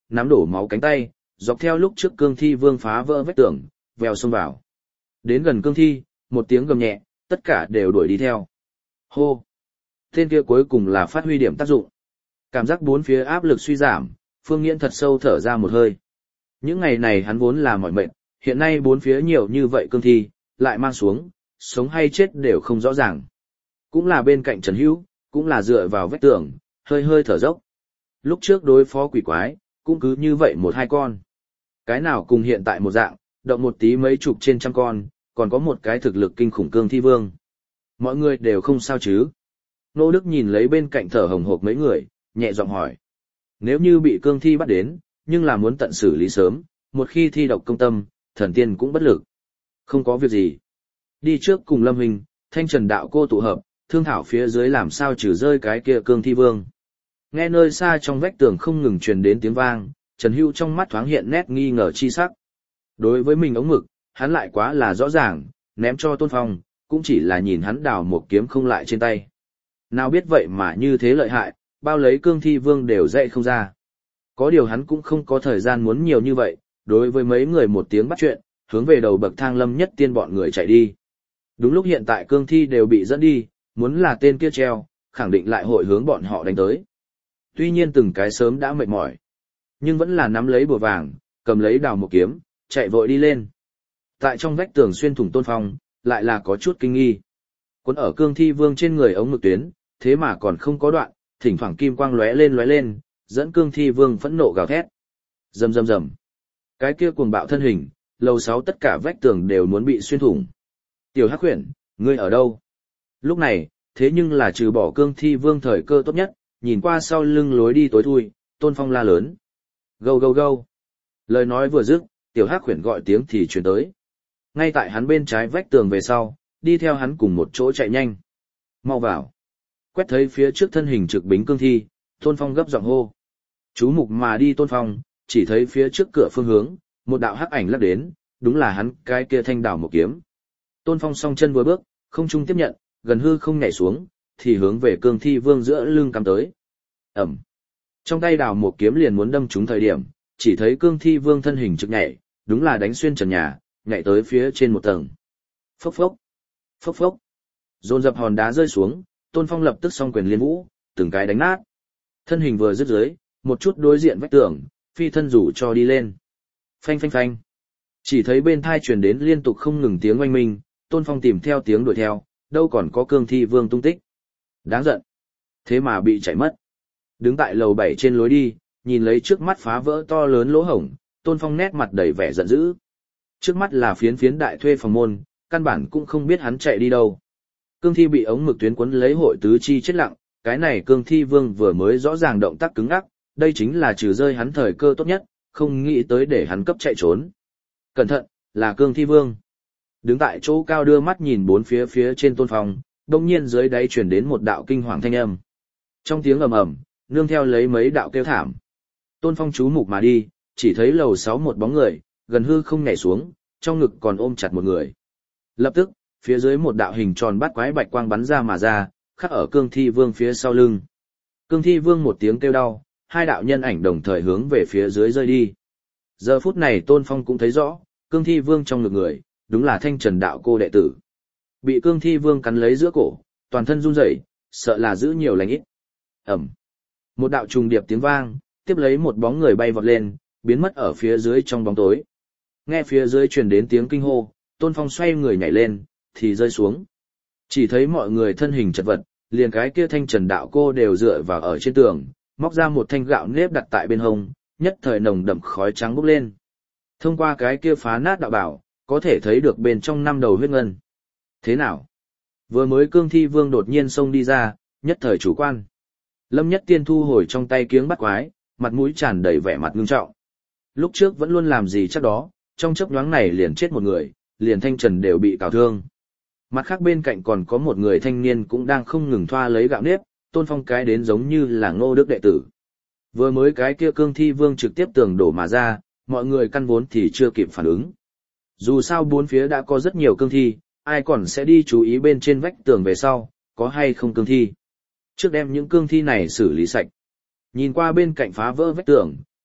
nắm đổ máu cánh tay, dọc theo lúc trước cương thi vương phá vỡ vách tường, vèo xông vào. Đến gần cương thi, một tiếng gầm nhẹ, tất cả đều đuổi đi theo. Hô! Tên kia cuối cùng là phát huy điểm tác dụng. Cảm giác bốn phía áp lực suy giảm, Phương Nghiễn thật sâu thở ra một hơi. Những ngày này hắn vốn là mỏi mệt, hiện nay bốn phía nhiều như vậy cương thi, lại mang xuống, sống hay chết đều không rõ ràng. Cũng là bên cạnh Trần Hữu, cũng là dựa vào vách tường, hơi hơi thở dốc. Lúc trước đối phó quỷ quái, cũng cứ như vậy một hai con. Cái nào cùng hiện tại một dạng, động một tí mấy chục trên trăm con, còn có một cái thực lực kinh khủng cương thi vương. Mọi người đều không sao chứ. Nô Đức nhìn lấy bên cạnh thở hồng hộc mấy người, nhẹ giọng hỏi. Nếu như bị cương thi bắt đến, nhưng là muốn tận xử lý sớm, một khi thi độc công tâm, thần tiên cũng bất lực. Không có việc gì. Đi trước cùng Lâm Hình, Thanh Trần đạo cô tụ hợp, thương thảo phía dưới làm sao trừ rơi cái kia cương thi vương. Nghe nơi xa trong vách tường không ngừng truyền đến tiếng vang, Trần Hữu trong mắt thoáng hiện nét nghi ngờ chi sắc. Đối với mình ống mực, hắn lại quá là rõ ràng, ném cho Tôn Phong, cũng chỉ là nhìn hắn đào một kiếm không lại trên tay. Nào biết vậy mà như thế lợi hại, bao lấy cương thi vương đều dậy không ra. Có điều hắn cũng không có thời gian muốn nhiều như vậy, đối với mấy người một tiếng bắt chuyện, hướng về đầu bậc thang Lâm Nhất Tiên bọn người chạy đi. Đúng lúc hiện tại cương thi đều bị dẫn đi, muốn là tên kia treo, khẳng định lại hội hướng bọn họ đánh tới. Tuy nhiên từng cái sớm đã mệt mỏi, nhưng vẫn là nắm lấy bùa vàng, cầm lấy đào một kiếm, chạy vội đi lên. Tại trong vách tường xuyên thủng Tôn Phong, lại là có chút kinh nghi. Cuốn ở cương thi vương trên người ống mực tuyến, thế mà còn không có đoạn, thỉnh thoảng kim quang lóe lên lóe lên, dẫn cương thi vương phẫn nộ gào thét. Rầm rầm rầm. Cái kia cuồng bạo thân hình, lầu sáu tất cả vách tường đều muốn bị xuyên thủng. Tiểu Hắc Huyền, ngươi ở đâu? Lúc này, thế nhưng là trừ bỏ cương thi vương thời cơ tốt nhất, nhìn qua sau lưng lối đi tối thui, Tôn Phong la lớn. Gâu gâu gâu. Lời nói vừa dứt, Tiểu Hắc Huyền gọi tiếng thì truyền tới. Ngay tại hắn bên trái vách tường về sau, đi theo hắn cùng một chỗ chạy nhanh. Mau vào. Quét thấy phía trước thân hình trực bính cương thi, Tôn Phong gấp giọng hô. Chú mục mà đi Tôn Phong, chỉ thấy phía trước cửa phương hướng, một đạo hắc ảnh lắc đến, đúng là hắn cái kia thanh đảo một kiếm. Tôn Phong song chân vừa bước, không trung tiếp nhận, gần hư không nhảy xuống, thì hướng về cương thi vương giữa lưng cắm tới. Ẩm. Trong tay đảo một kiếm liền muốn đâm trúng thời điểm, chỉ thấy cương thi vương thân hình trực nhảy, đúng là đánh xuyên trần nhà, nhảy tới phía trên một tầng. Phốc phốc. Phốc phốc. Dồn dập hòn đá rơi xuống, Tôn Phong lập tức song quyền liên vũ, từng cái đánh nát. Thân hình vừa dứt dưới, một chút đối diện vách tường, phi thân rủ cho đi lên. Phanh phanh phanh. Chỉ thấy bên thai truyền đến liên tục không ngừng tiếng oanh minh, Tôn Phong tìm theo tiếng đuổi theo, đâu còn có cương thi vương tung tích. Đáng giận. Thế mà bị chạy mất. Đứng tại lầu bảy trên lối đi, nhìn lấy trước mắt phá vỡ to lớn lỗ hổng, Tôn Phong nét mặt đầy vẻ giận dữ. Trước mắt là phiến phiến đại thuê phòng môn, căn bản cũng không biết hắn chạy đi đâu. Cương thi bị ống mực tuyến quấn lấy hội tứ chi chết lặng, cái này cương thi vương vừa mới rõ ràng động tác cứng ngắc, đây chính là trừ rơi hắn thời cơ tốt nhất, không nghĩ tới để hắn cấp chạy trốn. Cẩn thận, là cương thi vương. Đứng tại chỗ cao đưa mắt nhìn bốn phía phía trên Tôn Phong, đông nhiên dưới đáy truyền đến một đạo kinh hoàng thanh âm. Trong tiếng ầm ầm, nương theo lấy mấy đạo kêu thảm. Tôn Phong chú mục mà đi, chỉ thấy lầu sáu một bóng người, gần hư không nhảy xuống, trong ngực còn ôm chặt một người. Lập tức, phía dưới một đạo hình tròn bát quái bạch quang bắn ra mà ra, khắc ở cương thi vương phía sau lưng. Cương thi vương một tiếng kêu đau, hai đạo nhân ảnh đồng thời hướng về phía dưới rơi đi. Giờ phút này Tôn Phong cũng thấy rõ, cương thi vương trong ngực người, đúng là Thanh Trần đạo cô đệ tử. Bị cương thi vương cắn lấy giữa cổ, toàn thân run rẩy, sợ là giữ nhiều lành ít. Ẩm. Một đạo trùng điệp tiếng vang, tiếp lấy một bóng người bay vọt lên, biến mất ở phía dưới trong bóng tối. Nghe phía dưới truyền đến tiếng kinh hô, Tôn Phong xoay người nhảy lên, thì rơi xuống. Chỉ thấy mọi người thân hình chật vật, liền cái kia Thanh Trần đạo cô đều dựa vào ở trên tường, móc ra một thanh gạo nếp đặt tại bên hông, nhất thời nồng đậm khói trắng bốc lên. Thông qua cái kia phá nát đạo bảo, có thể thấy được bên trong năm đầu huyết ngân. Thế nào? Vừa mới cương thi vương đột nhiên xông đi ra, nhất thời chủ quan. Lâm Nhất Tiên thu hồi trong tay kiếng bắt quái, mặt mũi tràn đầy vẻ mặt ngưng trọng. Lúc trước vẫn luôn làm gì chắc đó, trong chốc nhoáng này liền chết một người, liền Thanh Trần đều bị cào thương. Mặt khác bên cạnh còn có một người thanh niên cũng đang không ngừng thoa lấy gạo nếp, Tôn Phong cái đến giống như là Ngô Đức đệ tử. Vừa mới cái kia cương thi vương trực tiếp tường đổ mà ra, mọi người căn vốn thì chưa kịp phản ứng. Dù sao bốn phía đã có rất nhiều cương thi, ai còn sẽ đi chú ý bên trên vách tường về sau, có hay không cương thi. Trước đem những cương thi này xử lý sạch. Nhìn qua bên cạnh phá vỡ vách tường,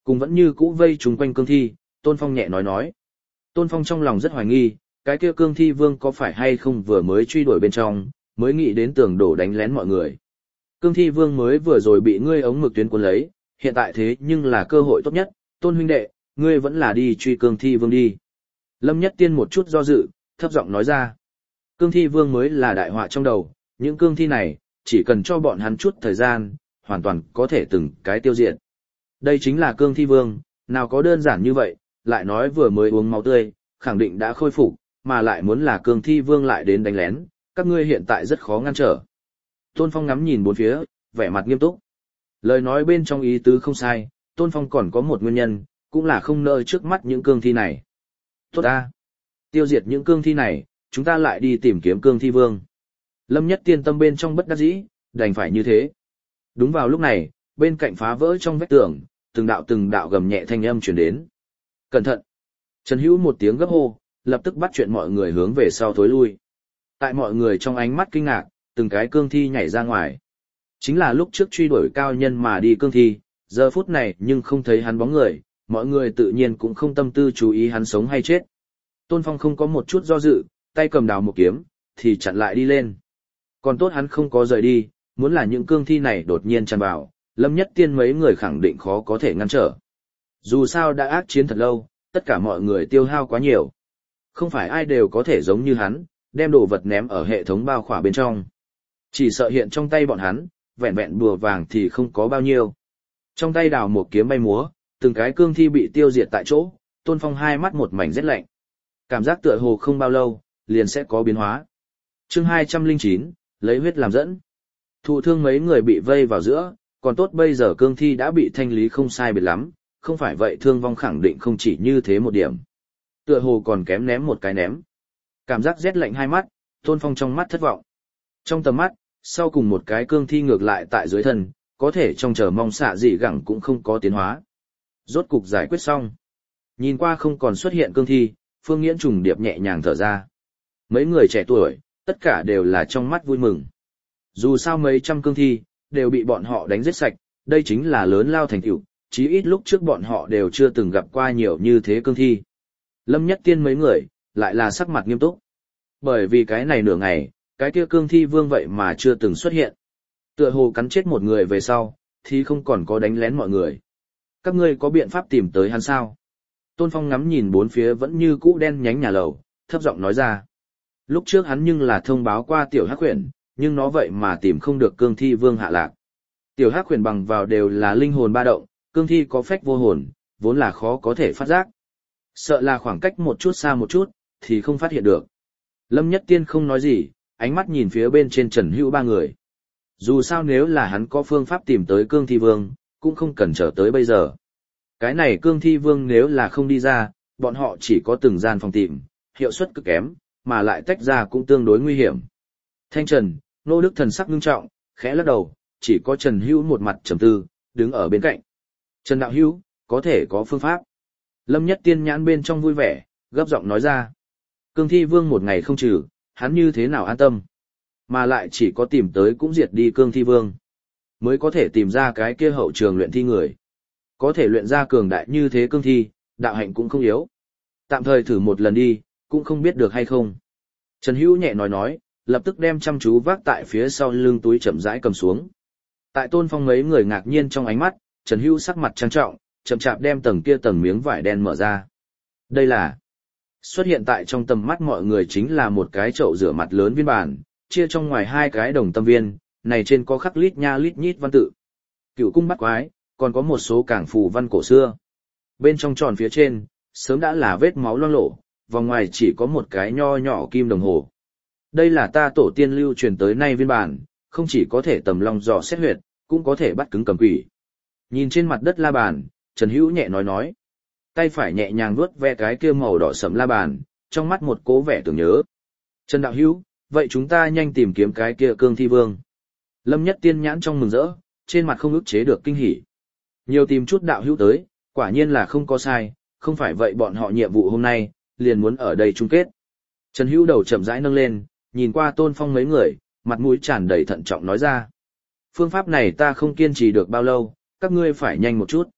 Cùng vẫn như cũ vây chúng quanh cương thi, Tôn Phong nhẹ nói nói. Tôn Phong trong lòng rất hoài nghi, cái kia cương thi vương có phải hay không vừa mới truy đuổi bên trong, mới nghĩ đến tường đổ đánh lén mọi người. Cương thi vương mới vừa rồi bị ngươi ống mực tuyến cuốn lấy, hiện tại thế nhưng là cơ hội tốt nhất, Tôn huynh đệ, ngươi vẫn là đi truy cương thi vương đi. Lâm Nhất Tiên một chút do dự, thấp giọng nói ra. Cương thi vương mới là đại họa trong đầu, những cương thi này, chỉ cần cho bọn hắn chút thời gian, hoàn toàn có thể từng cái tiêu diệt. Đây chính là cương thi vương, nào có đơn giản như vậy, lại nói vừa mới uống máu tươi, khẳng định đã khôi phục, mà lại muốn là cương thi vương lại đến đánh lén, các ngươi hiện tại rất khó ngăn trở. Tôn Phong ngắm nhìn bốn phía, vẻ mặt nghiêm túc. Lời nói bên trong ý tứ không sai, Tôn Phong còn có một nguyên nhân, cũng là không nỡ trước mắt những cương thi này. Tốt ta! Tiêu diệt những cương thi này, chúng ta lại đi tìm kiếm cương thi vương. Lâm Nhất Tiên tâm bên trong bất đắc dĩ, đành phải như thế. Đúng vào lúc này, bên cạnh phá vỡ trong vách tường, từng đạo từng đạo gầm nhẹ thanh âm truyền đến. Cẩn thận! Trần Hữu một tiếng gấp hô, lập tức bắt chuyện mọi người hướng về sau thối lui. Tại mọi người trong ánh mắt kinh ngạc, từng cái cương thi nhảy ra ngoài. Chính là lúc trước truy đuổi cao nhân mà đi cương thi, giờ phút này nhưng không thấy hắn bóng người, mọi người tự nhiên cũng không tâm tư chú ý hắn sống hay chết. Tôn Phong không có một chút do dự, tay cầm đào một kiếm, thì chặn lại đi lên. Còn tốt hắn không có rời đi, muốn là những cương thi này đột nhiên tràn vào, Lâm Nhất Tiên mấy người khẳng định khó có thể ngăn trở. Dù sao đã ác chiến thật lâu, tất cả mọi người tiêu hao quá nhiều. Không phải ai đều có thể giống như hắn, đem đồ vật ném ở hệ thống bao khỏa bên trong. Chỉ sợ hiện trong tay bọn hắn, vẹn vẹn bùa vàng thì không có bao nhiêu. Trong tay đào một kiếm bay múa, từng cái cương thi bị tiêu diệt tại chỗ, Tôn Phong hai mắt một mảnh rét lạnh. Cảm giác tựa hồ không bao lâu, liền sẽ có biến hóa. Chương hai trăm lẻ chín, lấy huyết làm dẫn. Thụ thương mấy người bị vây vào giữa, còn tốt bây giờ cương thi đã bị thanh lý không sai biệt lắm, không phải vậy thương vong khẳng định không chỉ như thế một điểm. Tựa hồ còn kém ném một cái ném. Cảm giác rét lạnh hai mắt, Tôn Phong trong mắt thất vọng. Trong tầm mắt, sau cùng một cái cương thi ngược lại tại dưới thân, có thể trong chờ mong xạ dị gẳng cũng không có tiến hóa. Rốt cục giải quyết xong. Nhìn qua không còn xuất hiện cương thi, Phương Nghiễn trùng điệp nhẹ nhàng thở ra. Mấy người trẻ tuổi, tất cả đều là trong mắt vui mừng. Dù sao mấy trăm cương thi, đều bị bọn họ đánh giết sạch, đây chính là lớn lao thành tựu, chí ít lúc trước bọn họ đều chưa từng gặp qua nhiều như thế cương thi. Lâm Nhất Tiên mấy người, lại là sắc mặt nghiêm túc. Bởi vì cái này nửa ngày, cái kia cương thi vương vậy mà chưa từng xuất hiện. Tựa hồ cắn chết một người về sau, thì không còn có đánh lén mọi người. Các ngươi có biện pháp tìm tới hắn sao? Tôn Phong ngắm nhìn bốn phía vẫn như cũ đen nhánh nhà lầu, thấp giọng nói ra. Lúc trước hắn nhưng là thông báo qua tiểu hắc huyền, nhưng nó vậy mà tìm không được cương thi vương hạ lạc. Tiểu hắc huyền bằng vào đều là linh hồn ba động, cương thi có phách vô hồn, vốn là khó có thể phát giác. Sợ là khoảng cách một chút xa một chút, thì không phát hiện được. Lâm Nhất Tiên không nói gì, ánh mắt nhìn phía bên trên Trần Hữu ba người. Dù sao nếu là hắn có phương pháp tìm tới cương thi vương, cũng không cần chờ tới bây giờ. Cái này cương thi vương nếu là không đi ra, bọn họ chỉ có từng gian phòng tìm, hiệu suất cực kém, mà lại tách ra cũng tương đối nguy hiểm. Thanh Trần, Nô Đức thần sắc ngưng trọng, khẽ lắc đầu, chỉ có Trần Hữu một mặt trầm tư, đứng ở bên cạnh. Trần Đạo Hữu, có thể có phương pháp. Lâm Nhất Tiên nhãn bên trong vui vẻ, gấp giọng nói ra. Cương thi vương một ngày không trừ, hắn như thế nào an tâm. Mà lại chỉ có tìm tới cũng diệt đi cương thi vương. Mới có thể tìm ra cái kia hậu trường luyện thi người. Có thể luyện ra cường đại như thế cương thi, đạo hạnh cũng không yếu. Tạm thời thử một lần đi, cũng không biết được hay không. Trần Hữu nhẹ nói nói, lập tức đem chăm chú vác tại phía sau lưng túi chậm rãi cầm xuống. Tại Tôn Phong mấy người ngạc nhiên trong ánh mắt, Trần Hữu sắc mặt trang trọng, chậm chạp đem tầng kia tầng miếng vải đen mở ra. Đây là xuất hiện tại trong tầm mắt mọi người chính là một cái chậu rửa mặt lớn viên bản, chia trong ngoài hai cái đồng tâm viên, này trên có khắc lít nha lít nhít văn tự. Cựu cung bắt quái, còn có một số cảng phù văn cổ xưa. Bên trong tròn phía trên, sớm đã là vết máu loang lổ, vòng ngoài chỉ có một cái nho nhỏ kim đồng hồ. Đây là ta tổ tiên lưu truyền tới nay viên bản, không chỉ có thể tầm long dò xét huyệt, cũng có thể bắt cứng cầm quỷ. Nhìn trên mặt đất la bàn, Trần Hữu nhẹ nói nói. Tay phải nhẹ nhàng vuốt ve cái kia màu đỏ sẫm la bàn, trong mắt một cố vẻ tưởng nhớ. Trần Đạo Hữu, vậy chúng ta nhanh tìm kiếm cái kia cương thi vương. Lâm Nhất Tiên nhãn trong mừng rỡ, trên mặt không ức chế được kinh hỉ. Nhiều tìm chút đạo hữu tới, quả nhiên là không có sai, không phải vậy bọn họ nhiệm vụ hôm nay, liền muốn ở đây chung kết. Trần Hữu đầu chậm rãi nâng lên, nhìn qua Tôn Phong mấy người, mặt mũi tràn đầy thận trọng nói ra. Phương pháp này ta không kiên trì được bao lâu, các ngươi phải nhanh một chút.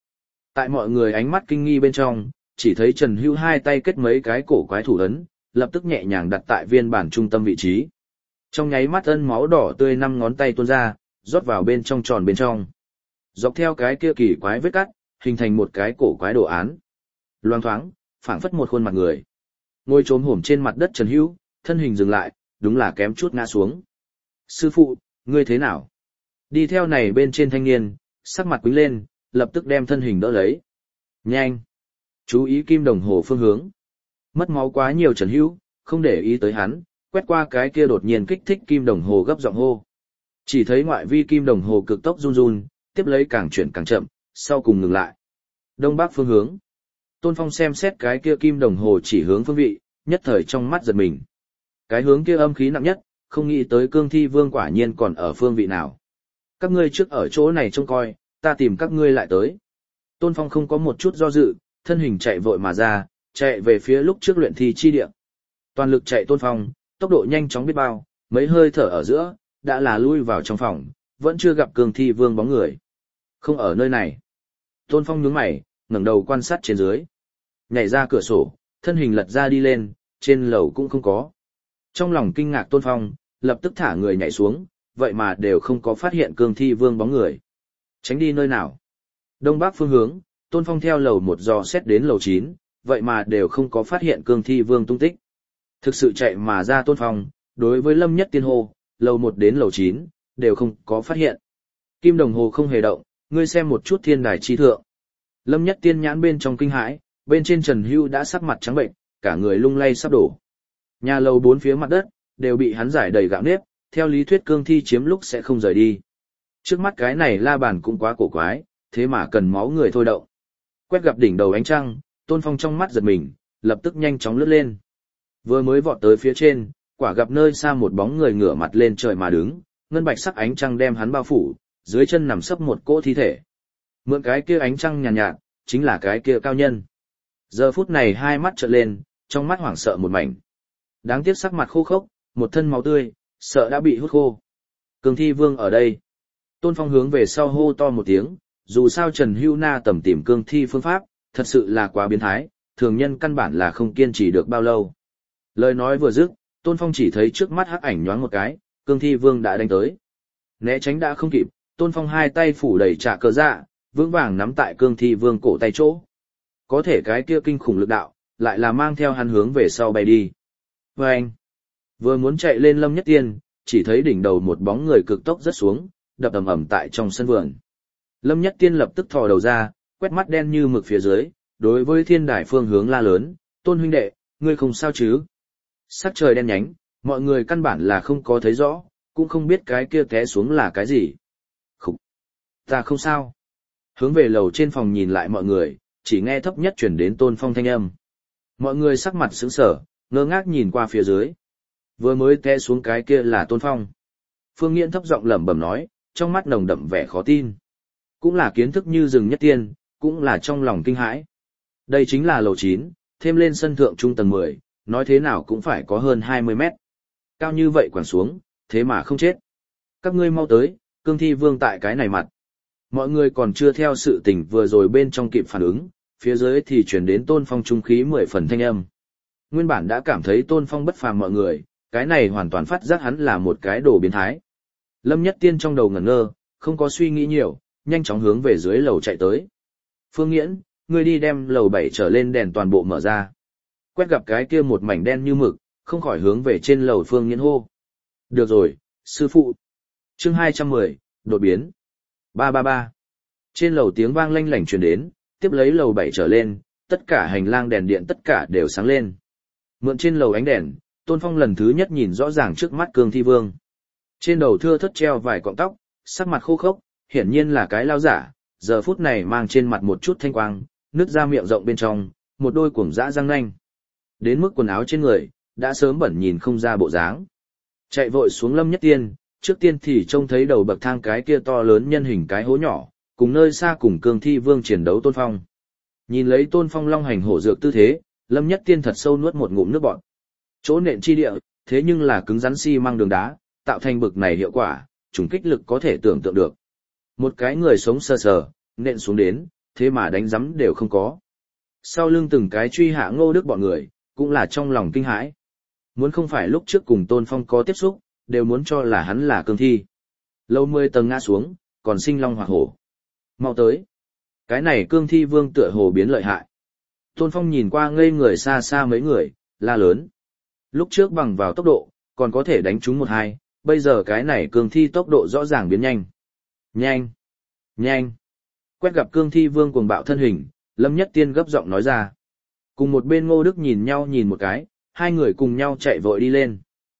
Tại mọi người ánh mắt kinh nghi bên trong, chỉ thấy Trần Hữu hai tay kết mấy cái cổ quái thủ ấn, lập tức nhẹ nhàng đặt tại viên bản trung tâm vị trí. Trong nháy mắt ân máu đỏ tươi năm ngón tay tuôn ra, rót vào bên trong tròn bên trong. Dọc theo cái kia kỳ quái vết cắt, hình thành một cái cổ quái đồ án. Loang thoáng, phảng phất một khuôn mặt người. Ngồi trồm hổm trên mặt đất Trần Hữu, thân hình dừng lại, đúng là kém chút ngã xuống. Sư phụ, ngươi thế nào? Đi theo này bên trên thanh niên, sắc mặt quýnh lên, lập tức đem thân hình đỡ lấy. Nhanh! Chú ý kim đồng hồ phương hướng. Mất máu quá nhiều Trần Hữu, không để ý tới hắn, quét qua cái kia đột nhiên kích thích kim đồng hồ gấp giọng hô. Chỉ thấy ngoại vi kim đồng hồ cực tốc run run, tiếp lấy càng chuyển càng chậm, sau cùng ngừng lại. Đông bắc phương hướng. Tôn Phong xem xét cái kia kim đồng hồ chỉ hướng phương vị, nhất thời trong mắt giật mình. Cái hướng kia âm khí nặng nhất, không nghĩ tới cương thi vương quả nhiên còn ở phương vị nào. Các ngươi trước ở chỗ này trông coi, ta tìm các ngươi lại tới. Tôn Phong không có một chút do dự, thân hình chạy vội mà ra, chạy về phía lúc trước luyện thi chi địa. Toàn lực chạy Tôn Phong, tốc độ nhanh chóng biết bao, mấy hơi thở ở giữa, đã là lui vào trong phòng, vẫn chưa gặp cương thi vương bóng người. Không ở nơi này. Tôn Phong nhướng mày, ngẩng đầu quan sát trên dưới. Nhảy ra cửa sổ, thân hình lật ra đi lên, trên lầu cũng không có. Trong lòng kinh ngạc Tôn Phong, lập tức thả người nhảy xuống, vậy mà đều không có phát hiện cương thi vương bóng người. Tránh đi nơi nào? Đông bắc phương hướng, Tôn Phong theo lầu một dò xét đến lầu chín, vậy mà đều không có phát hiện cương thi vương tung tích. Thực sự chạy mà ra Tôn Phong, đối với Lâm Nhất Tiên hô, lầu một đến lầu chín, đều không có phát hiện. Kim đồng hồ không hề động, ngươi xem một chút thiên đài chi thượng. Lâm Nhất Tiên nhãn bên trong kinh hãi, bên trên Trần Hưu đã sắc mặt trắng bệnh, cả người lung lay sắp đổ. Nhà lầu bốn phía mặt đất, đều bị hắn giải đầy gạo nếp, theo lý thuyết cương thi chiếm lúc sẽ không rời đi. Trước mắt cái này la bàn cũng quá cổ quái, thế mà cần máu người thôi động. Quét gặp đỉnh đầu ánh trăng, Tôn Phong trong mắt giật mình, lập tức nhanh chóng lướt lên. Vừa mới vọt tới phía trên, quả gặp nơi xa một bóng người ngửa mặt lên trời mà đứng, ngân bạch sắc ánh trăng đem hắn bao phủ, dưới chân nằm sấp một cỗ thi thể. Mượn cái kia ánh trăng nhàn nhạt, nhạt, chính là cái kia cao nhân. Giờ phút này hai mắt trợn lên, trong mắt hoảng sợ một mảnh. Đáng tiếc sắc mặt khô khốc, một thân máu tươi, sợ đã bị hút khô. Cương thi vương ở đây. Tôn Phong hướng về sau hô to một tiếng, dù sao Trần Hưu Na tầm tìm cương thi phương pháp, thật sự là quá biến thái, thường nhân căn bản là không kiên trì được bao lâu. Lời nói vừa dứt, Tôn Phong chỉ thấy trước mắt hắc ảnh nhoáng một cái, cương thi vương đã đánh tới. Né tránh đã không kịp, Tôn Phong hai tay phủ đầy trả cờ dạ, vững vàng nắm tại cương thi vương cổ tay chỗ. Có thể cái kia kinh khủng lực đạo, lại là mang theo hắn hướng về sau bay đi. Và anh, vừa muốn chạy lên Lâm Nhất Tiên, chỉ thấy đỉnh đầu một bóng người cực tốc rất xuống, đập ầm ầm tại trong sân vườn. Lâm Nhất Tiên lập tức thò đầu ra, quét mắt đen như mực phía dưới, đối với thiên đài phương hướng la lớn, Tôn huynh đệ, ngươi không sao chứ? Sắc trời đen nhánh, mọi người căn bản là không có thấy rõ, cũng không biết cái kia té xuống là cái gì. Khúc! Ta không sao. Hướng về lầu trên phòng nhìn lại mọi người, chỉ nghe thấp nhất chuyển đến Tôn Phong thanh âm. Mọi người sắc mặt sững sờ, ngơ ngác nhìn qua phía dưới. Vừa mới té xuống cái kia là Tôn Phong. Phương Nghiễn thấp giọng lẩm bẩm nói, trong mắt nồng đậm vẻ khó tin. Cũng là kiến thức như rừng Nhất Tiên, cũng là trong lòng kinh hãi. Đây chính là lầu chín, thêm lên sân thượng trung tầng mười, nói thế nào cũng phải có hơn hai mươi mét. Cao như vậy quẳng xuống, thế mà không chết. Các ngươi mau tới, cương thi vương tại cái này mặt. Mọi người còn chưa theo sự tình vừa rồi bên trong kịp phản ứng, phía dưới thì chuyển đến Tôn Phong trung khí mười phần thanh âm. Nguyên bản đã cảm thấy Tôn Phong bất phàm mọi người, cái này hoàn toàn phát giác hắn là một cái đồ biến thái. Lâm Nhất Tiên trong đầu ngẩn ngơ, không có suy nghĩ nhiều, nhanh chóng hướng về dưới lầu chạy tới. Phương Nghiễn, ngươi đi đem lầu bảy trở lên đèn toàn bộ mở ra. Quét gặp cái kia một mảnh đen như mực, không khỏi hướng về trên lầu Phương Nghiễn hô. Được rồi, sư phụ. Chương hai trăm mười, đột biến. ba ba ba. Trên lầu tiếng vang lanh lảnh truyền đến, tiếp lấy lầu bảy trở lên, tất cả hành lang đèn điện tất cả đều sáng lên. Mượn trên lầu ánh đèn, Tôn Phong lần thứ nhất nhìn rõ ràng trước mắt cương thi vương. Trên đầu thưa thớt treo vài cọng tóc, sắc mặt khô khốc, hiển nhiên là cái lao giả, giờ phút này mang trên mặt một chút thanh quang, nứt ra miệng rộng bên trong, một đôi cuồng dã răng nanh. Đến mức quần áo trên người, đã sớm bẩn nhìn không ra bộ dáng. Chạy vội xuống Lâm Nhất Tiên, trước tiên thì trông thấy đầu bậc thang cái kia to lớn nhân hình cái hố nhỏ, cùng nơi xa cùng cương thi vương chiến đấu Tôn Phong. Nhìn lấy Tôn Phong long hành hổ dược tư thế, Lâm Nhất Tiên thật sâu nuốt một ngụm nước bọt. Chỗ nện chi địa, thế nhưng là cứng rắn xi măng đường đá, tạo thành bực này hiệu quả, trùng kích lực có thể tưởng tượng được. Một cái người sống sờ sờ, nện xuống đến, thế mà đánh giấm đều không có. Sau lưng từng cái truy hạ Ngô Đức bọn người, cũng là trong lòng kinh hãi. Muốn không phải lúc trước cùng Tôn Phong có tiếp xúc, đều muốn cho là hắn là cương thi. Lâu mười tầng ngã xuống, còn sinh long hoặc hổ. Mau tới. Cái này cương thi vương tựa hồ biến lợi hại. Tôn Phong nhìn qua ngây người xa xa mấy người, la lớn. Lúc trước bằng vào tốc độ, còn có thể đánh trúng một hai, bây giờ cái này cương thi tốc độ rõ ràng biến nhanh. Nhanh! Nhanh! Quét gặp cương thi vương cuồng bạo thân hình, Lâm Nhất Tiên gấp giọng nói ra. Cùng một bên Ngô Đức nhìn nhau nhìn một cái, hai người cùng nhau chạy vội đi lên.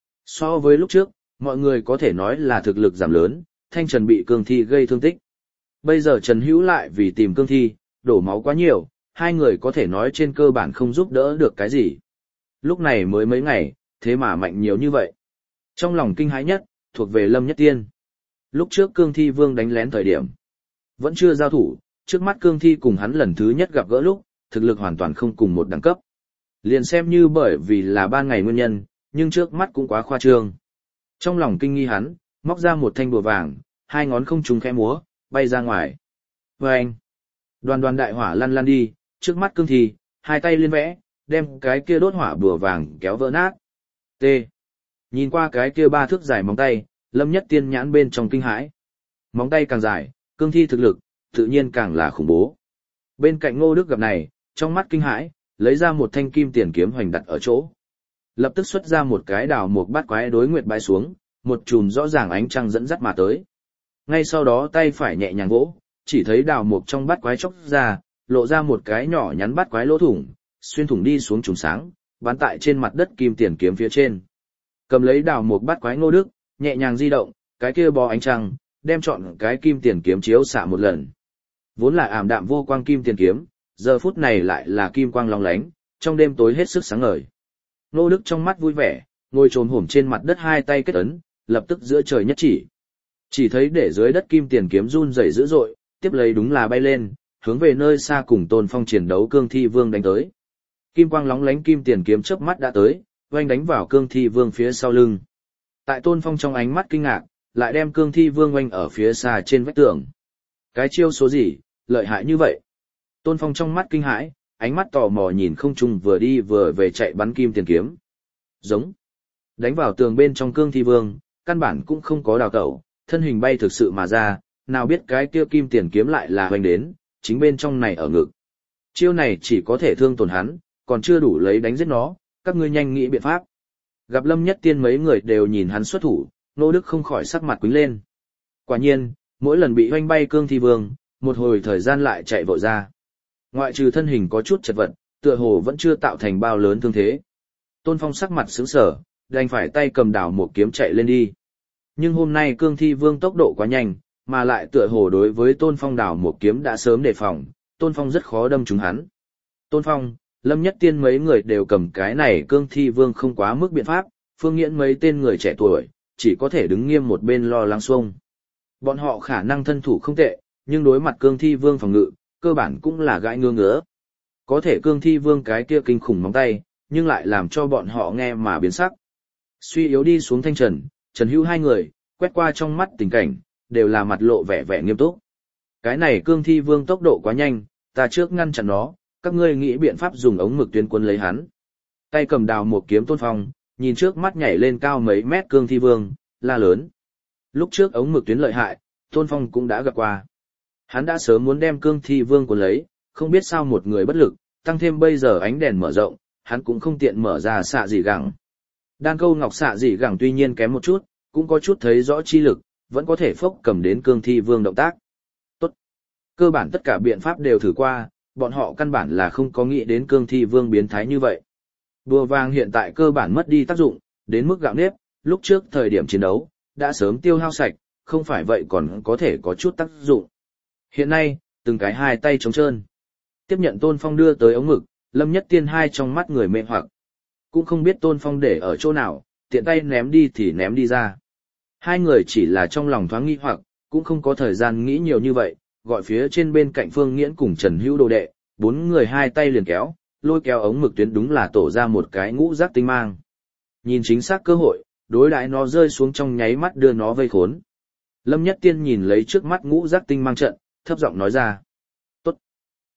So với lúc trước, mọi người có thể nói là thực lực giảm lớn, Thanh Trần bị cương thi gây thương tích. Bây giờ Trần Hữu lại vì tìm cương thi, đổ máu quá nhiều, hai người có thể nói trên cơ bản không giúp đỡ được cái gì. Lúc này mới mấy ngày, thế mà mạnh nhiều như vậy. Trong lòng kinh hãi nhất, thuộc về Lâm Nhất Tiên. Lúc trước cương thi vương đánh lén thời điểm, vẫn chưa giao thủ, trước mắt cương thi cùng hắn lần thứ nhất gặp gỡ lúc, thực lực hoàn toàn không cùng một đẳng cấp. Liền xem như bởi vì là ban ngày nguyên nhân, nhưng trước mắt cũng quá khoa trương. Trong lòng kinh nghi hắn, móc ra một thanh bùa vàng, hai ngón không trùng khẽ múa, bay ra ngoài. Vâng! Đoàn đoàn đại hỏa lăn lăn đi, trước mắt cương thi, hai tay liên vẽ, đem cái kia đốt hỏa bùa vàng kéo vỡ nát. T. Nhìn qua cái kia ba thước dài móng tay, Lâm Nhất Tiên nhãn bên trong kinh hãi. Móng tay càng dài, cương thi thực lực, tự nhiên càng là khủng bố. Bên cạnh Ngô Đức gặp này, trong mắt kinh hãi, lấy ra một thanh kim tiền kiếm hoành đặt ở chỗ. Lập tức xuất ra một cái đào mục bát quái đối nguyệt bái xuống, một chùm rõ ràng ánh trăng dẫn dắt mà tới. Ngay sau đó tay phải nhẹ nhàng vỗ, chỉ thấy đào mục trong bát quái chốc ra, lộ ra một cái nhỏ nhắn bát quái lỗ thủng, xuyên thủng đi xuống chùm sáng, bắn tại trên mặt đất kim tiền kiếm phía trên. Cầm lấy đào mục bát quái Ngô Đức, nhẹ nhàng di động, cái kia bó ánh trăng, đem chọn cái kim tiền kiếm chiếu xạ một lần. Vốn là ảm đạm vô quang kim tiền kiếm, giờ phút này lại là kim quang long lánh, trong đêm tối hết sức sáng ngời. Ngô Đức trong mắt vui vẻ, ngồi trồm hổm trên mặt đất hai tay kết ấn, lập tức giữa trời nhất chỉ. Chỉ thấy để dưới đất kim tiền kiếm run rẩy dữ dội, tiếp lấy đúng là bay lên, hướng về nơi xa cùng Tôn Phong chiến đấu cương thi vương đánh tới. Kim quang lóng lánh kim tiền kiếm chớp mắt đã tới, oanh đánh vào cương thi vương phía sau lưng. Tại Tôn Phong trong ánh mắt kinh ngạc, lại đem cương thi vương oanh ở phía xa trên vách tường. Cái chiêu số gì, lợi hại như vậy? Tôn Phong trong mắt kinh hãi, ánh mắt tò mò nhìn không trung vừa đi vừa về chạy bắn kim tiền kiếm. Giống. Đánh vào tường bên trong cương thi vương, căn bản cũng không có đào tẩu, thân hình bay thực sự mà ra, nào biết cái kia kim tiền kiếm lại là hoành đến, chính bên trong này ở ngực. Chiêu này chỉ có thể thương tổn hắn, còn chưa đủ lấy đánh giết nó, các ngươi nhanh nghĩ biện pháp. Gặp Lâm Nhất Tiên mấy người đều nhìn hắn xuất thủ, Ngô Đức không khỏi sắc mặt quĩnh lên. Quả nhiên, mỗi lần bị hoanh bay cương thi vương, một hồi thời gian lại chạy vội ra. Ngoại trừ thân hình có chút chật vật, tựa hồ vẫn chưa tạo thành bao lớn thương thế. Tôn Phong sắc mặt sững sờ, đành phải tay cầm đào một kiếm chạy lên đi. Nhưng hôm nay cương thi vương tốc độ quá nhanh, mà lại tựa hồ đối với Tôn Phong đào một kiếm đã sớm đề phòng, Tôn Phong rất khó đâm trúng hắn. Tôn Phong, Lâm Nhất Tiên mấy người đều cầm cái này cương thi vương không quá mức biện pháp, Phương Nghiễn mấy tên người trẻ tuổi, chỉ có thể đứng nghiêm một bên lo lắng xuông. Bọn họ khả năng thân thủ không tệ, nhưng đối mặt cương thi vương phòng ngự, cơ bản cũng là gãi ngứa ngứa. Có thể cương thi vương cái kia kinh khủng móng tay, nhưng lại làm cho bọn họ nghe mà biến sắc. Suy yếu đi xuống Thanh Trần, Trần Hữu hai người, quét qua trong mắt tình cảnh, đều là mặt lộ vẻ vẻ nghiêm túc. Cái này cương thi vương tốc độ quá nhanh, ta trước ngăn chặn nó, các ngươi nghĩ biện pháp dùng ống mực tuyến quân lấy hắn. Tay cầm đào một kiếm Tôn Phong, nhìn trước mắt nhảy lên cao mấy mét cương thi vương, la lớn. Lúc trước ống mực tuyến lợi hại, Tôn Phong cũng đã gặp qua. Hắn đã sớm muốn đem cương thi vương quân lấy, không biết sao một người bất lực, tăng thêm bây giờ ánh đèn mở rộng, hắn cũng không tiện mở ra xạ dị gẳng. Đan câu ngọc xạ dị gẳng tuy nhiên kém một chút, cũng có chút thấy rõ chi lực, vẫn có thể phốc cầm đến cương thi vương động tác. Tốt. Cơ bản tất cả biện pháp đều thử qua, bọn họ căn bản là không có nghĩ đến cương thi vương biến thái như vậy. Bùa vàng hiện tại cơ bản mất đi tác dụng, đến mức gạo nếp, lúc trước thời điểm chiến đấu, đã sớm tiêu hao sạch, không phải vậy còn có thể có chút tác dụng. Hiện nay, từng cái hai tay trống trơn. Tiếp nhận Tôn Phong đưa tới ống mực, Lâm Nhất Tiên hai trong mắt người mê hoặc. Cũng không biết Tôn Phong để ở chỗ nào, tiện tay ném đi thì ném đi ra. Hai người chỉ là trong lòng thoáng nghi hoặc, cũng không có thời gian nghĩ nhiều như vậy, gọi phía trên bên cạnh Phương Nghiễn cùng Trần Hữu đồ đệ, bốn người hai tay liền kéo, lôi kéo ống mực tuyến đúng là tổ ra một cái ngũ giác tinh mang. Nhìn chính xác cơ hội, đối đãi nó rơi xuống trong nháy mắt đưa nó vây khốn. Lâm Nhất Tiên nhìn lấy trước mắt ngũ giác tinh mang trận, thấp giọng nói ra. Tốt.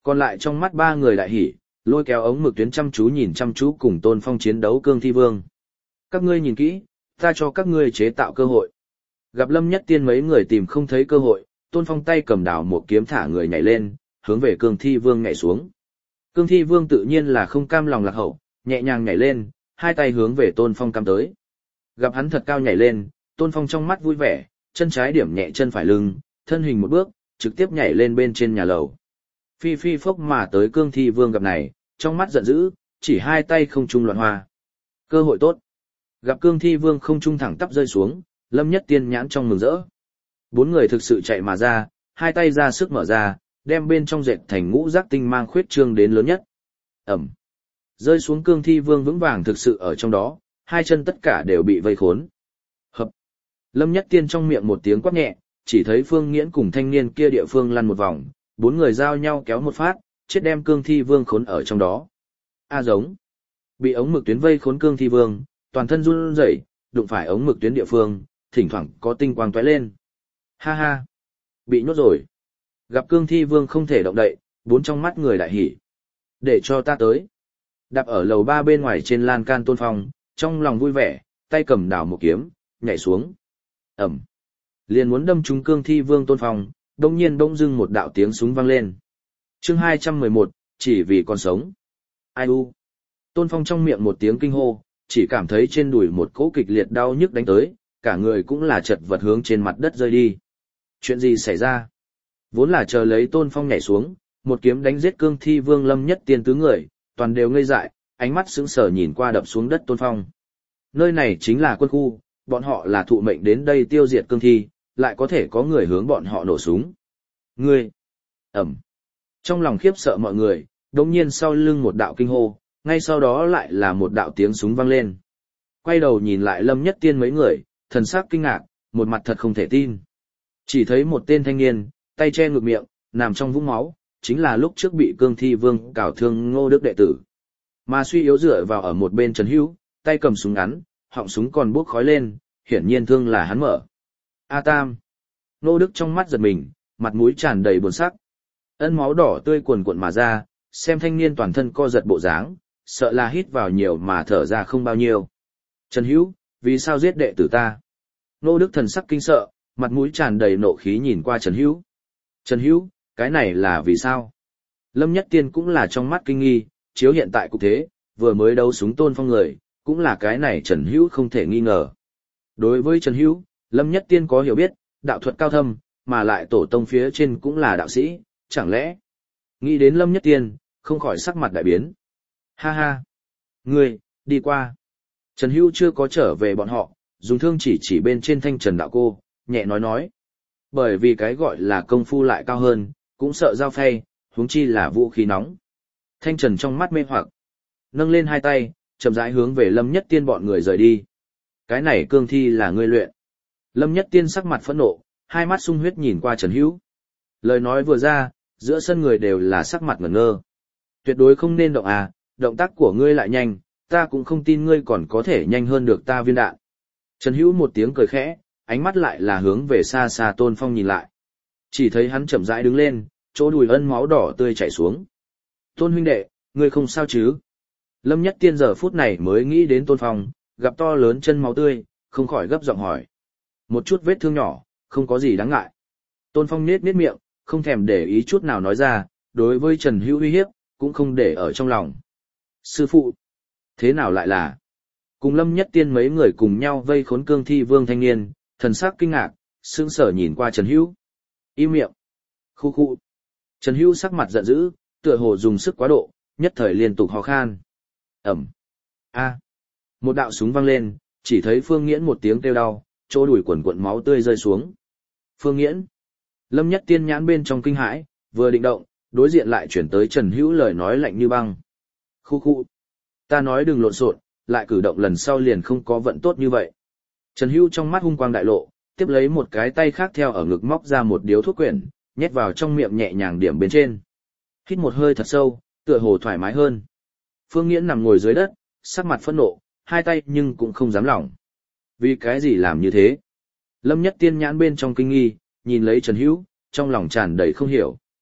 Còn lại trong mắt ba người đại hỉ, lôi kéo ống mực tuyến chăm chú nhìn chăm chú cùng Tôn Phong chiến đấu Cương Thi Vương. Các ngươi nhìn kỹ, ta cho các ngươi chế tạo cơ hội. Gặp Lâm Nhất Tiên mấy người tìm không thấy cơ hội, Tôn Phong tay cầm đào một kiếm thả người nhảy lên, hướng về Cương Thi Vương nhảy xuống. Cương Thi Vương tự nhiên là không cam lòng lạc hậu, nhẹ nhàng nhảy lên, hai tay hướng về Tôn Phong cắm tới. Gặp hắn thật cao nhảy lên, Tôn Phong trong mắt vui vẻ, chân trái điểm nhẹ chân phải lưng, thân hình một bước, trực tiếp nhảy lên bên trên nhà lầu. Phi phi phốc mà tới Cương Thi Vương gặp này, trong mắt giận dữ, chỉ hai tay không trung loạn hoa. Cơ hội tốt. Gặp Cương Thi Vương không trung thẳng tắp rơi xuống, Lâm Nhất Tiên nhãn trong mừng rỡ. Bốn người thực sự chạy mà ra, hai tay ra sức mở ra, đem bên trong dệt thành ngũ giác tinh mang khuyết trương đến lớn nhất. Ẩm. Rơi xuống Cương Thi Vương vững vàng thực sự ở trong đó, hai chân tất cả đều bị vây khốn. Hợp. Lâm Nhất Tiên trong miệng một tiếng quát nhẹ, chỉ thấy Phương Nghiễn cùng thanh niên kia địa phương lăn một vòng, bốn người giao nhau kéo một phát, chết đem Cương Thi Vương khốn ở trong đó. A giống. Bị ống mực tuyến vây khốn Cương Thi Vương, toàn thân run rẩy, đụng phải ống mực tuyến địa phương, thỉnh thoảng có tinh quang tóe lên. Ha ha. Bị nhốt rồi. Gặp Cương Thi Vương không thể động đậy, bốn trong mắt người đại hỉ. Để cho ta tới. Đạp ở lầu ba bên ngoài trên lan can Tôn Phong, trong lòng vui vẻ, tay cầm đào một kiếm, nhảy xuống. Ẩm. Liền muốn đâm trúng Cương Thi Vương Tôn Phong, đông nhiên bỗng dưng một đạo tiếng súng vang lên. Chương hai trăm mười một, chỉ vì còn sống. Ai u. Tôn Phong trong miệng một tiếng kinh hô, chỉ cảm thấy trên đùi một cỗ kịch liệt đau nhức đánh tới, cả người cũng là chật vật hướng trên mặt đất rơi đi. Chuyện gì xảy ra? Vốn là chờ lấy Tôn Phong nhảy xuống, một kiếm đánh giết Cương Thi Vương Lâm Nhất Tiên tứ người, toàn đều ngây dại, ánh mắt sững sờ nhìn qua đập xuống đất Tôn Phong. Nơi này chính là quân khu, bọn họ là thụ mệnh đến đây tiêu diệt cương thi, lại có thể có người hướng bọn họ nổ súng. Ngươi! Ẩm! Trong lòng khiếp sợ mọi người, đột nhiên sau lưng một đạo kinh hô, ngay sau đó lại là một đạo tiếng súng vang lên. Quay đầu nhìn lại Lâm Nhất Tiên mấy người, thần sắc kinh ngạc, một mặt thật không thể tin. Chỉ thấy một tên thanh niên, tay che ngực miệng, nằm trong vũng máu, chính là lúc trước bị Cương Thi Vương cào thương Ngô Đức đệ tử. Mà suy yếu dựa vào ở một bên Trần Hữu, tay cầm súng ngắn, họng súng còn bốc khói lên, hiển nhiên thương là hắn mở. A Tam. Ngô Đức trong mắt giật mình, mặt mũi tràn đầy buồn sắc. Ân máu đỏ tươi cuồn cuộn mà ra, xem thanh niên toàn thân co giật bộ dáng, sợ là hít vào nhiều mà thở ra không bao nhiêu. Trần Hữu, vì sao giết đệ tử ta? Ngô Đức thần sắc kinh sợ, mặt mũi tràn đầy nộ khí nhìn qua Trần Hữu. Trần Hữu, cái này là vì sao? Lâm Nhất Tiên cũng là trong mắt kinh nghi, chiếu hiện tại cục thế, vừa mới đấu súng Tôn Phong người, cũng là cái này Trần Hữu không thể nghi ngờ. Đối với Trần Hữu, Lâm Nhất Tiên có hiểu biết, đạo thuật cao thâm, mà lại tổ tông phía trên cũng là đạo sĩ, chẳng lẽ? Nghĩ đến Lâm Nhất Tiên, không khỏi sắc mặt đại biến. Ha ha! Ngươi, đi qua. Trần Hữu chưa có trở về bọn họ, dùng thương chỉ chỉ bên trên thanh Trần đạo cô, nhẹ nói nói. Bởi vì cái gọi là công phu lại cao hơn, cũng sợ giao phay, huống chi là vũ khí nóng. Thanh Trần trong mắt mê hoặc, nâng lên hai tay, chậm rãi hướng về Lâm Nhất Tiên bọn người rời đi. Cái này cương thi là ngươi luyện. Lâm Nhất Tiên sắc mặt phẫn nộ, hai mắt sung huyết nhìn qua Trần Hữu. Lời nói vừa ra, giữa sân người đều là sắc mặt ngẩn ngơ. Tuyệt đối không nên động à, động tác của ngươi lại nhanh, ta cũng không tin ngươi còn có thể nhanh hơn được ta viên đạn. Trần Hữu một tiếng cười khẽ, ánh mắt lại là hướng về xa xa Tôn Phong nhìn lại. Chỉ thấy hắn chậm rãi đứng lên, chỗ đùi ân máu đỏ tươi chảy xuống. Tôn huynh đệ, ngươi không sao chứ? Lâm Nhất Tiên giờ phút này mới nghĩ đến Tôn Phong, gặp to lớn chân máu tươi, không khỏi gấp giọng hỏi. Một chút vết thương nhỏ, không có gì đáng ngại. Tôn Phong nết nết miệng, không thèm để ý chút nào nói ra, đối với Trần Hữu uy hiếp, cũng không để ở trong lòng. Sư phụ, thế nào lại là? Cùng Lâm Nhất Tiên mấy người cùng nhau vây khốn cương thi vương thanh niên, thần sắc kinh ngạc, sững sờ nhìn qua Trần Hữu. Im miệng. Khu khu. Trần Hữu sắc mặt giận dữ, tựa hồ dùng sức quá độ, nhất thời liên tục ho khan. Ẩm. A. Một đạo súng vang lên, chỉ thấy Phương Nghiễn một tiếng kêu đau, chỗ đùi quần quần máu tươi rơi xuống. Phương Nghiễn. Lâm Nhất Tiên nhãn bên trong kinh hãi, vừa định động, đối diện lại chuyển tới Trần Hữu lời nói lạnh như băng. Khu khu. Ta nói đừng lộn xộn, lại cử động lần sau liền không có vận tốt như vậy. Trần Hữu trong mắt hung quang đại lộ, tiếp lấy một cái tay khác theo ở ngực móc ra một điếu thuốc quyển, nhét vào trong miệng nhẹ nhàng điểm bên trên. Hít một hơi thật sâu, tựa hồ thoải mái hơn. Phương Nghiễn nằm ngồi dưới đất, sắc mặt phẫn nộ, hai tay nhưng cũng không dám lỏng. Vì cái gì làm như thế? Lâm Nhất Tiên nhãn bên trong kinh nghi, nhìn lấy Trần Hữu, trong lòng tràn đầy không hiểu.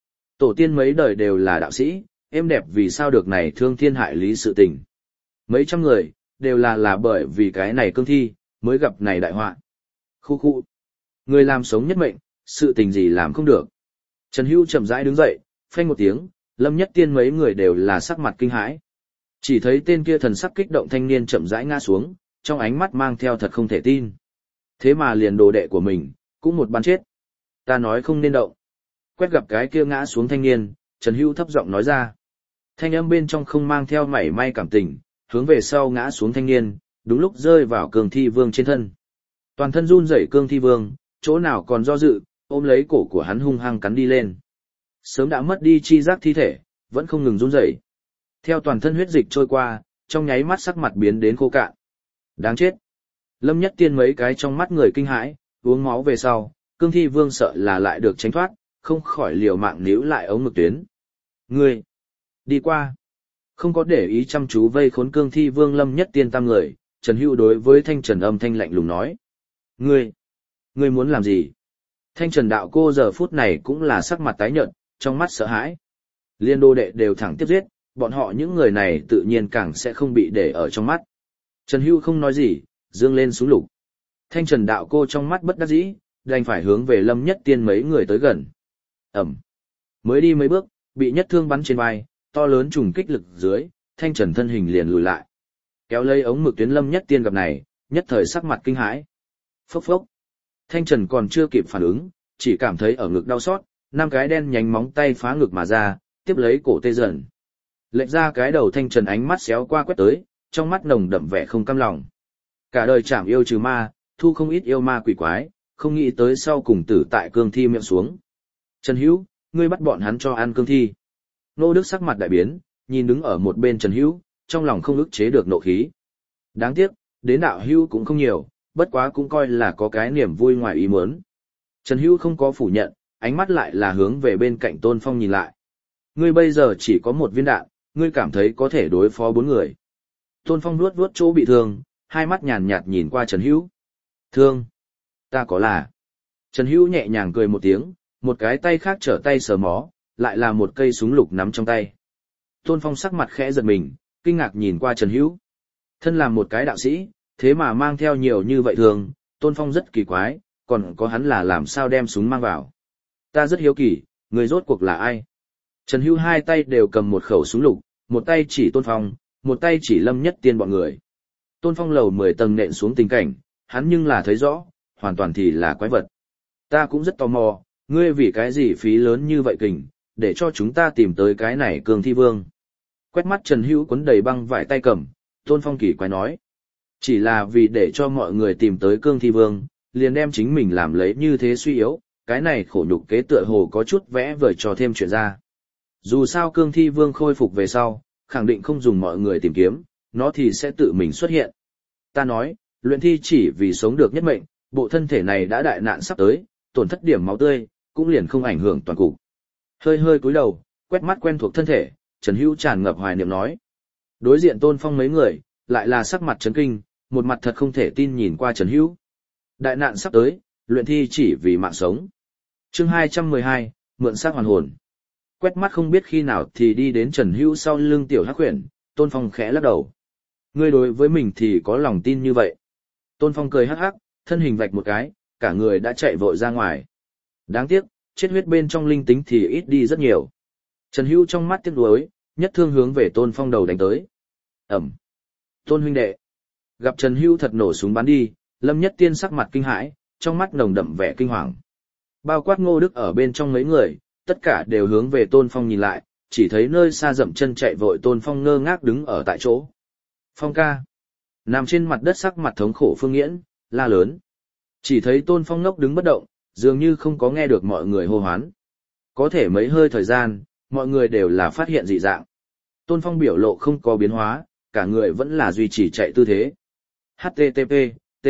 Tổ tiên mấy đời đều là đạo sĩ, êm đẹp vì sao được này thương thiên hại lý sự tình. Mấy trăm người, đều là là bởi vì cái này cương thi, mới gặp này đại họa. Khu khu. Người làm sống nhất mệnh, sự tình gì làm không được. Trần Hữu chậm rãi đứng dậy, phanh một tiếng, Lâm Nhất Tiên mấy người đều là sắc mặt kinh hãi. Chỉ thấy tên kia thần sắc kích động thanh niên chậm rãi ngã xuống, trong ánh mắt mang theo thật không thể tin. Thế mà liền đồ đệ của mình, cũng một bắn chết. Ta nói không nên động. Quét gặp cái kia ngã xuống thanh niên, Trần Hữu thấp giọng nói ra. Thanh âm bên trong không mang theo mảy may cảm tình, hướng về sau ngã xuống thanh niên, đúng lúc rơi vào cương thi vương trên thân. Toàn thân run rẩy cương thi vương, chỗ nào còn do dự, ôm lấy cổ của hắn hung hăng cắn đi lên. Sớm đã mất đi chi giác thi thể, vẫn không ngừng run rẩy. Theo toàn thân huyết dịch trôi qua, trong nháy mắt sắc mặt biến đến khô cạn. Đáng chết. Lâm Nhất Tiên mấy cái trong mắt người kinh hãi, uống máu về sau, cương thi vương sợ là lại được tránh thoát, không khỏi liều mạng níu lại ống mực tuyến. Ngươi, đi qua. Không có để ý chăm chú vây khốn cương thi vương Lâm Nhất Tiên tam người, Trần Hữu đối với Thanh Trần âm thanh lạnh lùng nói. Ngươi, ngươi muốn làm gì? Thanh Trần đạo cô giờ phút này cũng là sắc mặt tái nhợt, trong mắt sợ hãi. Liên đô đệ đều thẳng tiếp giết, bọn họ những người này tự nhiên càng sẽ không bị để ở trong mắt. Trần Hữu không nói gì, dương lên súng lục. Thanh Trần đạo cô trong mắt bất đắc dĩ, đành phải hướng về Lâm Nhất Tiên mấy người tới gần. Ẩm. Mới đi mấy bước, bị nhất thương bắn trên vai, to lớn trùng kích lực dưới, Thanh Trần thân hình liền lùi lại. Kéo lấy ống mực tuyến Lâm Nhất Tiên gặp này, nhất thời sắc mặt kinh hãi. Phốc phốc. Thanh Trần còn chưa kịp phản ứng, chỉ cảm thấy ở ngực đau xót, năm cái đen nhánh móng tay phá ngực mà ra, tiếp lấy cổ tê dần. Lệch ra cái đầu Thanh Trần ánh mắt xéo qua quét tới, trong mắt nồng đậm vẻ không cam lòng. Cả đời chảm yêu trừ ma, thu không ít yêu ma quỷ quái, không nghĩ tới sau cùng tử tại cương thi miệng xuống. Trần Hữu, ngươi bắt bọn hắn cho ăn cương thi. Nô Đức sắc mặt đại biến, nhìn đứng ở một bên Trần Hữu, trong lòng không ức chế được nộ khí. Đáng tiếc, đến đạo Hữu cũng không nhiều, bất quá cũng coi là có cái niềm vui ngoài ý muốn. Trần Hữu không có phủ nhận, ánh mắt lại là hướng về bên cạnh Tôn Phong nhìn lại. Ngươi bây giờ chỉ có một viên đạn, ngươi cảm thấy có thể đối phó bốn người. Tôn Phong vuốt vuốt chỗ bị thương, hai mắt nhàn nhạt nhìn qua Trần Hữu. Thương, ta có là. Trần Hữu nhẹ nhàng cười một tiếng, một cái tay khác trở tay sờ mó, lại là một cây súng lục nắm trong tay. Tôn Phong sắc mặt khẽ giật mình, kinh ngạc nhìn qua Trần Hữu. Thân làm một cái đạo sĩ, thế mà mang theo nhiều như vậy thường, Tôn Phong rất kỳ quái, còn có hắn là làm sao đem súng mang vào. Ta rất hiếu kỳ, người rốt cuộc là ai? Trần Hữu hai tay đều cầm một khẩu súng lục, một tay chỉ Tôn Phong, một tay chỉ Lâm Nhất Tiên bọn người. Tôn Phong lầu mười tầng nện xuống tình cảnh, hắn nhưng là thấy rõ, hoàn toàn thì là quái vật. Ta cũng rất tò mò, ngươi vì cái gì phí lớn như vậy kình, để cho chúng ta tìm tới cái này cường thi vương. Quét mắt Trần Hữu cuốn đầy băng vải tay cầm, Tôn Phong kỳ quái nói. Chỉ là vì để cho mọi người tìm tới cương thi vương, liền đem chính mình làm lấy như thế suy yếu, cái này khổ nhục kế tựa hồ có chút vẽ vời cho thêm chuyện ra. Dù sao cương thi vương khôi phục về sau, khẳng định không dùng mọi người tìm kiếm, nó thì sẽ tự mình xuất hiện. Ta nói, luyện thi chỉ vì sống được nhất mệnh, bộ thân thể này đã đại nạn sắp tới, tổn thất điểm máu tươi, cũng liền không ảnh hưởng toàn cục. Hơi hơi cúi đầu, quét mắt quen thuộc thân thể, Trần Hữu tràn ngập hoài niệm nói. Đối diện Tôn Phong mấy người, lại là sắc mặt chấn kinh, một mặt thật không thể tin nhìn qua Trần Hữu. Đại nạn sắp tới, luyện thi chỉ vì mạng sống. Chương hai trăm mười hai, mượn xác hoàn hồn. Quét mắt không biết khi nào thì đi đến Trần Hữu sau lưng tiểu hắc huyền, Tôn Phong khẽ lắc đầu. Ngươi đối với mình thì có lòng tin như vậy. Tôn Phong cười hắc hắc, thân hình vạch một cái, cả người đã chạy vội ra ngoài. Đáng tiếc, chết huyết bên trong linh tính thì ít đi rất nhiều. Trần Hữu trong mắt tiếc nuối, nhất thương hướng về Tôn Phong đầu đánh tới. Ẩm. Tôn huynh đệ. Gặp Trần Hữu thật nổ súng bắn đi, Lâm Nhất Tiên sắc mặt kinh hãi, trong mắt nồng đậm vẻ kinh hoàng. Bao quát Ngô Đức ở bên trong mấy người, tất cả đều hướng về Tôn Phong nhìn lại, chỉ thấy nơi xa dậm chân chạy vội Tôn Phong ngơ ngác đứng ở tại chỗ. Phong ca. Nằm trên mặt đất sắc mặt thống khổ Phương Nghiễn, la lớn. Chỉ thấy Tôn Phong ngốc đứng bất động, dường như không có nghe được mọi người hô hoán. Có thể mấy hơi thời gian, mọi người đều là phát hiện dị dạng. Tôn Phong biểu lộ không có biến hóa, cả người vẫn là duy trì chạy tư thế. hát tê tê pê, T.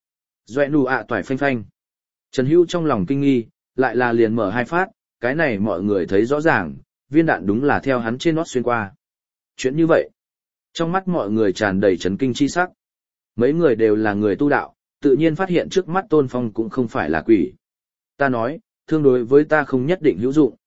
Doẹ nụ ạ toải phanh phanh. Trần Hữu trong lòng kinh nghi, lại là liền mở hai phát, cái này mọi người thấy rõ ràng, viên đạn đúng là theo hắn trên nót xuyên qua. Chuyện như vậy, trong mắt mọi người tràn đầy chấn kinh chi sắc. Mấy người đều là người tu đạo, tự nhiên phát hiện trước mắt Tôn Phong cũng không phải là quỷ. Ta nói, thương đối với ta không nhất định hữu dụng.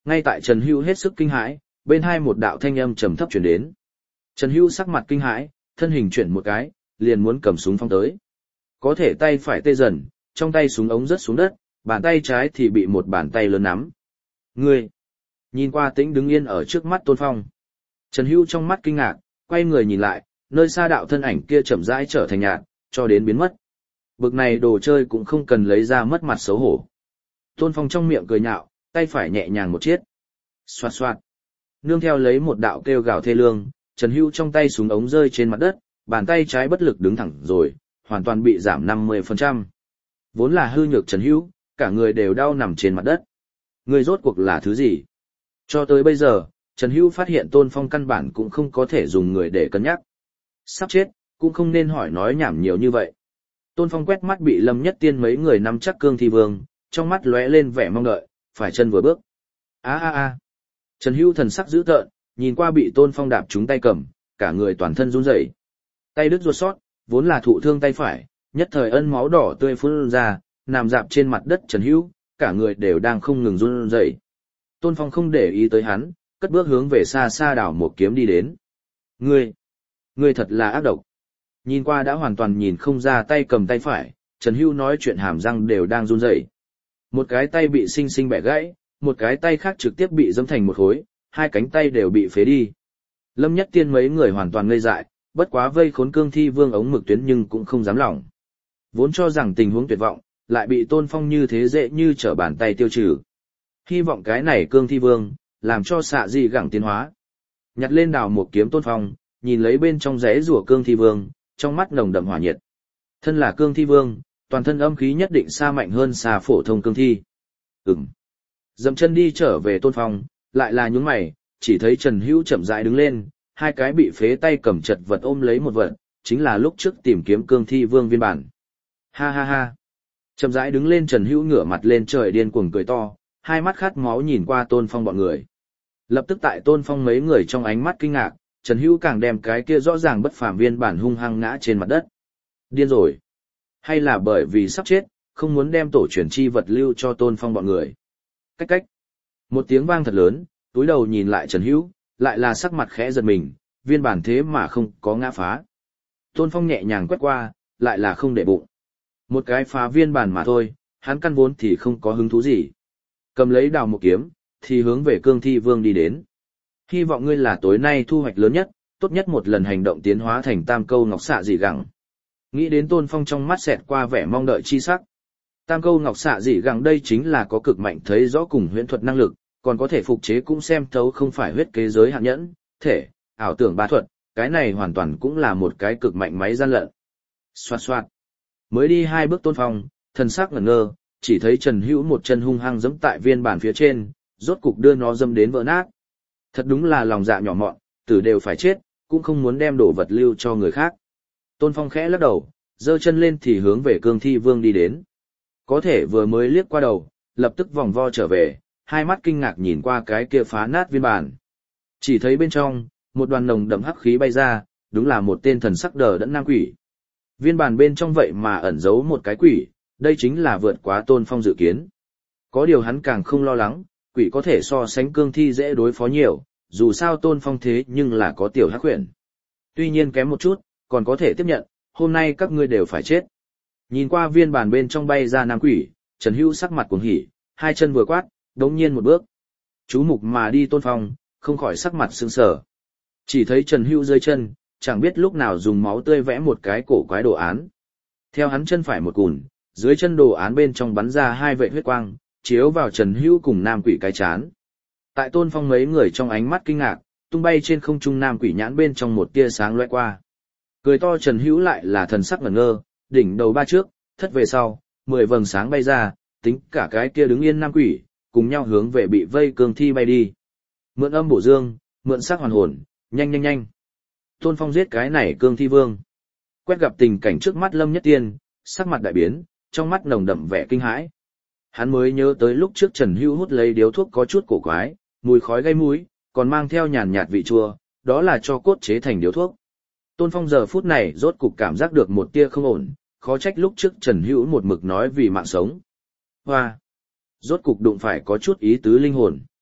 Ngay tại Trần Hữu hết sức kinh hãi, bên hai một đạo thanh âm trầm thấp truyền đến. Trần Hữu sắc mặt kinh hãi, thân hình chuyển một cái, liền muốn cầm súng phóng tới. Có thể tay phải tê dần, trong tay súng ống rớt xuống đất, bàn tay trái thì bị một bàn tay lớn nắm. Ngươi! Nhìn qua Tĩnh đứng yên ở trước mắt Tôn Phong. Trần Hữu trong mắt kinh ngạc, quay người nhìn lại, nơi xa đạo thân ảnh kia chậm rãi trở thành nhạt, cho đến biến mất. Bực này đồ chơi cũng không cần lấy ra mất mặt xấu hổ. Tôn Phong trong miệng cười nhạo, tay phải nhẹ nhàng một chiết. Xoạt xoạt. Nương theo lấy một đạo kêu gào thê lương, Trần Hữu trong tay súng ống rơi trên mặt đất, bàn tay trái bất lực đứng thẳng rồi, hoàn toàn bị giảm năm mươi phần trăm. Vốn là hư nhược Trần Hữu, cả người đều đau nằm trên mặt đất. Người rốt cuộc là thứ gì? Cho tới bây giờ, Trần Hữu phát hiện Tôn Phong căn bản cũng không có thể dùng người để cân nhắc. Sắp chết, cũng không nên hỏi nói nhảm nhiều như vậy. Tôn Phong quét mắt bị Lâm Nhất Tiên mấy người nắm chắc cương thi vương, trong mắt lóe lên vẻ mong đợi, phải chân vừa bước. A a a. Trần Hữu thần sắc dữ tợn, nhìn qua bị Tôn Phong đạp trúng tay cầm, cả người toàn thân run rẩy. Tay đứt ruột sót, vốn là thụ thương tay phải, nhất thời ân máu đỏ tươi phun ra, nằm dạp trên mặt đất Trần Hữu, cả người đều đang không ngừng run rẩy. Tôn Phong không để ý tới hắn, cất bước hướng về xa xa đảo một kiếm đi đến. Ngươi, ngươi thật là ác độc. Nhìn qua đã hoàn toàn nhìn không ra tay cầm tay phải, Trần Hữu nói chuyện hàm răng đều đang run rẩy. Một cái tay bị xinh xinh bẻ gãy, một cái tay khác trực tiếp bị dẫm thành một khối, hai cánh tay đều bị phế đi. Lâm Nhất Tiên mấy người hoàn toàn ngây dại, bất quá vây khốn cương thi vương ống mực tuyến nhưng cũng không dám lỏng. Vốn cho rằng tình huống tuyệt vọng, lại bị Tôn Phong như thế dễ như trở bàn tay tiêu trừ. Hy vọng cái này cương thi vương, làm cho xạ dị gẳng tiến hóa. Nhặt lên đào một kiếm Tôn Phong, nhìn lấy bên trong rẽ rùa cương thi vương, trong mắt nồng đậm hỏa nhiệt. Thân là cương thi vương, toàn thân âm khí nhất định xa mạnh hơn xa phổ thông cương thi. Ừm. Dậm chân đi trở về Tôn Phong, lại là nhướng mày, chỉ thấy Trần Hữu chậm rãi đứng lên, hai cái bị phế tay cầm chật vật ôm lấy một vật, chính là lúc trước tìm kiếm cương thi vương viên bản. Ha ha ha. Chậm rãi đứng lên Trần Hữu ngửa mặt lên trời điên cuồng cười to, hai mắt khát máu nhìn qua Tôn Phong bọn người. Lập tức tại Tôn Phong mấy người trong ánh mắt kinh ngạc, Trần Hữu càng đem cái kia rõ ràng bất phàm viên bản hung hăng ngã trên mặt đất. Điên rồi. Hay là bởi vì sắp chết, không muốn đem tổ truyền chi vật lưu cho Tôn Phong bọn người. Cách cách. Một tiếng vang thật lớn, túi đầu nhìn lại Trần Hữu, lại là sắc mặt khẽ giật mình, viên bản thế mà không có ngã phá. Tôn Phong nhẹ nhàng quét qua, lại là không để bụng. Một cái phá viên bản mà thôi, hắn căn vốn thì không có hứng thú gì. Cầm lấy đào một kiếm, thì hướng về cương thi vương đi đến. Hy vọng ngươi là tối nay thu hoạch lớn nhất, tốt nhất một lần hành động tiến hóa thành tam câu ngọc xạ dị gẳng. Nghĩ đến Tôn Phong trong mắt xẹt qua vẻ mong đợi chi sắc. Tam câu ngọc xạ dị gẳng đây chính là có cực mạnh thấy rõ cùng huyễn thuật năng lực, còn có thể phục chế cũng xem thấu không phải huyết kế giới hạn nhẫn, thể, ảo tưởng ba thuật, cái này hoàn toàn cũng là một cái cực mạnh máy gian lận. Xoạt xoạt. Mới đi hai bước Tôn Phong, thần sắc ngẩn ngơ, chỉ thấy Trần Hữu một chân hung hăng giẫm tại viên bản phía trên, rốt cục đưa nó dâm đến vỡ nát. Thật đúng là lòng dạ nhỏ mọn, tử đều phải chết, cũng không muốn đem đồ vật lưu cho người khác. Tôn Phong khẽ lắc đầu, giơ chân lên thì hướng về cương thi vương đi đến. Có thể vừa mới liếc qua đầu, lập tức vòng vo trở về, hai mắt kinh ngạc nhìn qua cái kia phá nát viên bản. Chỉ thấy bên trong, một đoàn nồng đậm hắc khí bay ra, đúng là một tên thần sắc đờ đẫn nam quỷ. Viên bản bên trong vậy mà ẩn giấu một cái quỷ, đây chính là vượt quá Tôn Phong dự kiến. Có điều hắn càng không lo lắng, quỷ có thể so sánh cương thi dễ đối phó nhiều, dù sao Tôn Phong thế nhưng là có tiểu hắc huyền. Tuy nhiên kém một chút, còn có thể tiếp nhận, hôm nay các ngươi đều phải chết. Nhìn qua viên bản bên trong bay ra nam quỷ, Trần Hữu sắc mặt cuồng hỉ, hai chân vừa quát, đống nhiên một bước. Chú mục mà đi Tôn Phong, không khỏi sắc mặt sững sờ. Chỉ thấy Trần Hữu dưới chân, chẳng biết lúc nào dùng máu tươi vẽ một cái cổ quái đồ án. Theo hắn chân phải một cùn, dưới chân đồ án bên trong bắn ra hai vệt huyết quang, chiếu vào Trần Hữu cùng nam quỷ cái chán. Tại Tôn Phong mấy người trong ánh mắt kinh ngạc, tung bay trên không trung nam quỷ nhãn bên trong một tia sáng lóe qua. Cười to Trần Hữu lại là thần sắc ngẩn ngơ, đỉnh đầu ba trước, thất về sau, mười vầng sáng bay ra, tính cả cái kia đứng yên nam quỷ, cùng nhau hướng về bị vây cương thi bay đi. Mượn âm bổ dương, mượn sắc hoàn hồn, nhanh nhanh nhanh. Tôn Phong giết cái này cương thi vương. Quét gặp tình cảnh trước mắt Lâm Nhất Tiên, sắc mặt đại biến, trong mắt nồng đậm vẻ kinh hãi. Hắn mới nhớ tới lúc trước Trần Hữu hút lấy điếu thuốc có chút cổ quái, mùi khói gây mũi, còn mang theo nhàn nhạt vị chua, đó là cho cốt chế thành điếu thuốc. Tôn Phong giờ phút này rốt cục cảm giác được một tia không ổn, khó trách lúc trước Trần Hữu một mực nói vì mạng sống. Hoa! Rốt cục đụng phải có chút ý tứ linh hồn.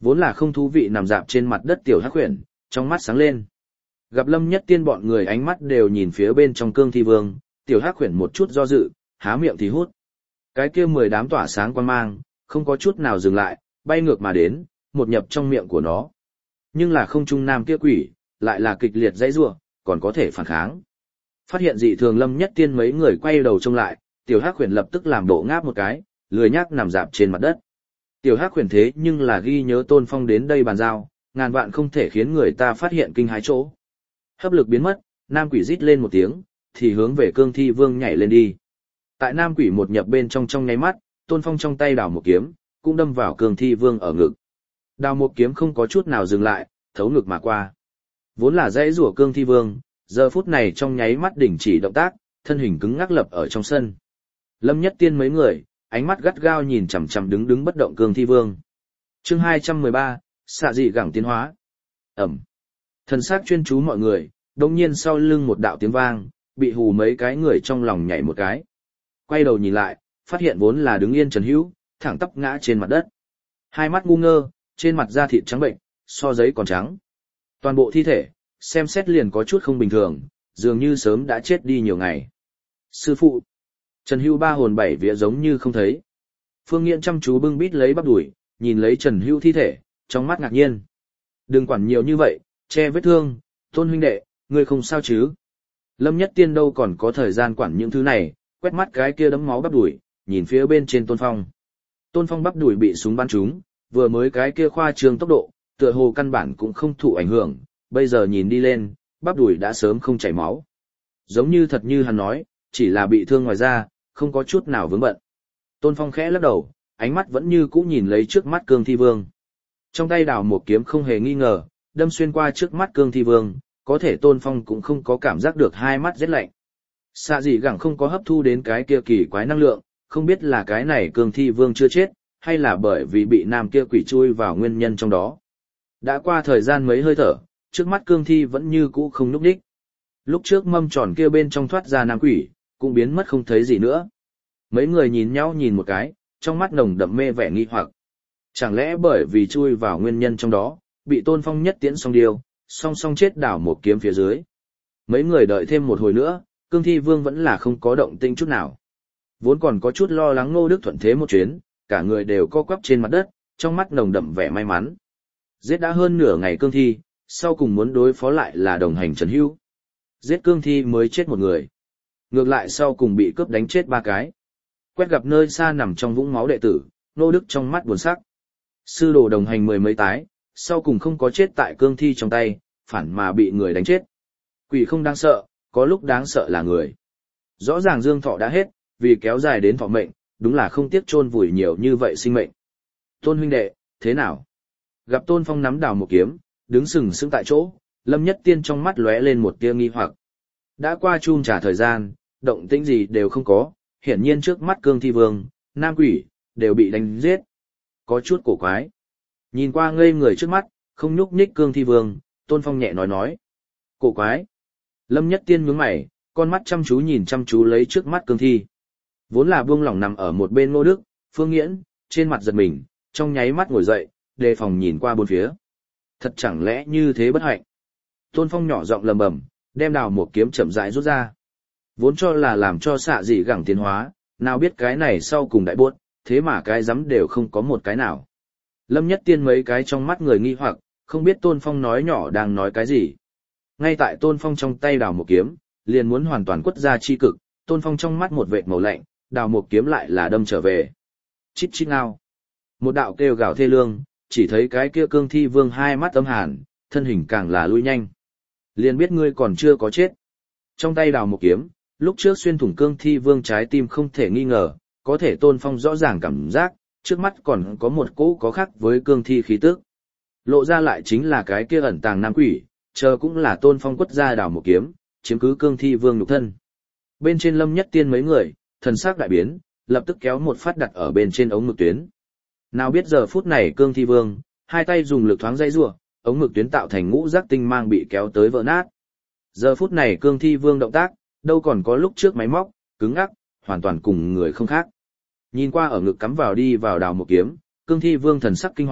Vốn là không thú vị nằm dạp trên mặt đất tiểu hắc huyền, trong mắt sáng lên. Gặp Lâm Nhất Tiên bọn người ánh mắt đều nhìn phía bên trong cương thi vương, tiểu hắc huyền một chút do dự, há miệng thì hút. Cái kia mười đám tỏa sáng quan mang, không có chút nào dừng lại, bay ngược mà đến, một nhập trong miệng của nó. Nhưng là không trung nam kia quỷ, lại là kịch liệt dãy rủa, còn có thể phản kháng. Phát hiện dị thường Lâm Nhất Tiên mấy người quay đầu trông lại, tiểu hắc huyền lập tức làm độ ngáp một cái, lười nhác nằm dạp trên mặt đất. Tiểu hắc huyền thế nhưng là ghi nhớ Tôn Phong đến đây bàn giao, ngàn vạn không thể khiến người ta phát hiện kinh hãi chỗ. Hấp lực biến mất, nam quỷ rít lên một tiếng, thì hướng về cương thi vương nhảy lên đi. Tại nam quỷ một nhập bên trong trong nháy mắt, Tôn Phong trong tay đào một kiếm, cũng đâm vào cương thi vương ở ngực. Đào một kiếm không có chút nào dừng lại, thấu ngực mà qua. Vốn là dãy rủa cương thi vương, giờ phút này trong nháy mắt đình chỉ động tác, thân hình cứng ngắc lập ở trong sân. Lâm Nhất Tiên mấy người, ánh mắt gắt gao nhìn chằm chằm đứng đứng bất động cương thi vương. Chương hai trăm mười ba, xạ dị gẳng tiến hóa. Ẩm. Thần sắc chuyên chú mọi người, đồng nhiên sau lưng một đạo tiếng vang, bị hù mấy cái người trong lòng nhảy một cái. Quay đầu nhìn lại, phát hiện vốn là đứng yên Trần Hữu, thẳng tắp ngã trên mặt đất. Hai mắt ngu ngơ, trên mặt da thịt trắng bệnh, so giấy còn trắng. Toàn bộ thi thể, xem xét liền có chút không bình thường, dường như sớm đã chết đi nhiều ngày. Sư phụ. Trần Hữu ba hồn bảy vía giống như không thấy. Phương Nghiễn chăm chú bưng bít lấy bắp đùi, nhìn lấy Trần Hữu thi thể, trong mắt ngạc nhiên. Đừng quản nhiều như vậy, che vết thương, Tôn huynh đệ, ngươi không sao chứ? Lâm Nhất Tiên đâu còn có thời gian quản những thứ này, quét mắt cái kia đấm máu bắp đùi, nhìn phía bên trên Tôn Phong. Tôn Phong bắp đùi bị súng bắn trúng, vừa mới cái kia khoa trương tốc độ, tựa hồ căn bản cũng không thụ ảnh hưởng, bây giờ nhìn đi lên, bắp đùi đã sớm không chảy máu. Giống như thật như hắn nói, chỉ là bị thương ngoài da, không có chút nào vướng bận. Tôn Phong khẽ lắc đầu, ánh mắt vẫn như cũ nhìn lấy trước mắt cương thi vương. Trong tay đào một kiếm không hề nghi ngờ, đâm xuyên qua trước mắt cương thi vương, có thể Tôn Phong cũng không có cảm giác được hai mắt rét lạnh. Xạ dị gẳng không có hấp thu đến cái kia kỳ quái năng lượng, không biết là cái này cương thi vương chưa chết, hay là bởi vì bị nam kia quỷ chui vào nguyên nhân trong đó. Đã qua thời gian mấy hơi thở, trước mắt cương thi vẫn như cũ không núp đích. Lúc trước mâm tròn kia bên trong thoát ra nam quỷ, cũng biến mất không thấy gì nữa. Mấy người nhìn nhau nhìn một cái, trong mắt nồng đậm mê vẻ nghi hoặc. Chẳng lẽ bởi vì chui vào nguyên nhân trong đó, bị Tôn Phong nhất tiễn song điêu, song song chết đảo một kiếm phía dưới. Mấy người đợi thêm một hồi nữa, cương thi vương vẫn là không có động tĩnh chút nào. Vốn còn có chút lo lắng Ngô Đức thuận thế một chuyến, cả người đều co quắp trên mặt đất, trong mắt nồng đậm vẻ may mắn. Giết đã hơn nửa ngày cương thi, sau cùng muốn đối phó lại là đồng hành Trần Hữu. Giết cương thi mới chết một người. Ngược lại sau cùng bị cướp đánh chết ba cái. Quét gặp nơi xa nằm trong vũng máu đệ tử, Ngô Đức trong mắt buồn sắc. Sư đồ đồng hành mười mấy tái, sau cùng không có chết tại cương thi trong tay, phản mà bị người đánh chết. Quỷ không đáng sợ, có lúc đáng sợ là người. Rõ ràng dương thọ đã hết, vì kéo dài đến thọ mệnh, đúng là không tiếc chôn vùi nhiều như vậy sinh mệnh. Tôn huynh đệ, thế nào? Gặp Tôn Phong nắm đào một kiếm, đứng sừng sững tại chỗ, Lâm Nhất Tiên trong mắt lóe lên một tia nghi hoặc. Đã qua chum trả thời gian, động tĩnh gì đều không có, hiển nhiên trước mắt cương thi vương, nam quỷ, đều bị đánh giết. Có chút cổ quái. Nhìn qua ngây người trước mắt, không nhúc nhích cương thi vương, Tôn Phong nhẹ nói nói. Cổ quái. Lâm Nhất Tiên nhướng mày, con mắt chăm chú nhìn chăm chú lấy trước mắt cương thi. Vốn là buông lỏng nằm ở một bên Ngô Đức, Phương Nghiễn, trên mặt giật mình, trong nháy mắt ngồi dậy, đề phòng nhìn qua bốn phía. Thật chẳng lẽ như thế bất hạnh. Tôn Phong nhỏ giọng lầm bầm, đem đào một kiếm chậm rãi rút ra. Vốn cho là làm cho xạ dị gẳng tiến hóa, nào biết cái này sau cùng đại buốt, thế mà cái rắm đều không có một cái nào. Lâm Nhất Tiên mấy cái trong mắt người nghi hoặc, không biết Tôn Phong nói nhỏ đang nói cái gì. Ngay tại Tôn Phong trong tay đào một kiếm, liền muốn hoàn toàn quất ra chi cực, Tôn Phong trong mắt một vệt màu lạnh, đào một kiếm lại là đâm trở về. Chít chít ngao. Một đạo kêu gào thê lương, chỉ thấy cái kia cương thi vương hai mắt âm hàn, thân hình càng là lui nhanh. Liền biết ngươi còn chưa có chết. Trong tay đào một kiếm, lúc trước xuyên thủng cương thi vương trái tim không thể nghi ngờ, có thể Tôn Phong rõ ràng cảm giác, trước mắt còn có một cỗ có khác với cương thi khí tức. Lộ ra lại chính là cái kia ẩn tàng nam quỷ, chờ cũng là Tôn Phong quất ra đào một kiếm, chiếm cứ cương thi vương nhục thân. Bên trên Lâm Nhất Tiên mấy người, thần sắc đại biến, lập tức kéo một phát đặt ở bên trên ống mực tuyến. Nào biết giờ phút này cương thi vương, hai tay dùng lực thoáng dây rủa, ống mực tuyến tạo thành ngũ giác tinh mang bị kéo tới vỡ nát. Giờ phút này cương thi vương động tác, đâu còn có lúc trước máy móc, cứng ngắc, hoàn toàn cùng người không khác. Nhìn qua ở ngực cắm vào đi vào đào một kiếm, cương thi vương thần sắc kinh hoàng,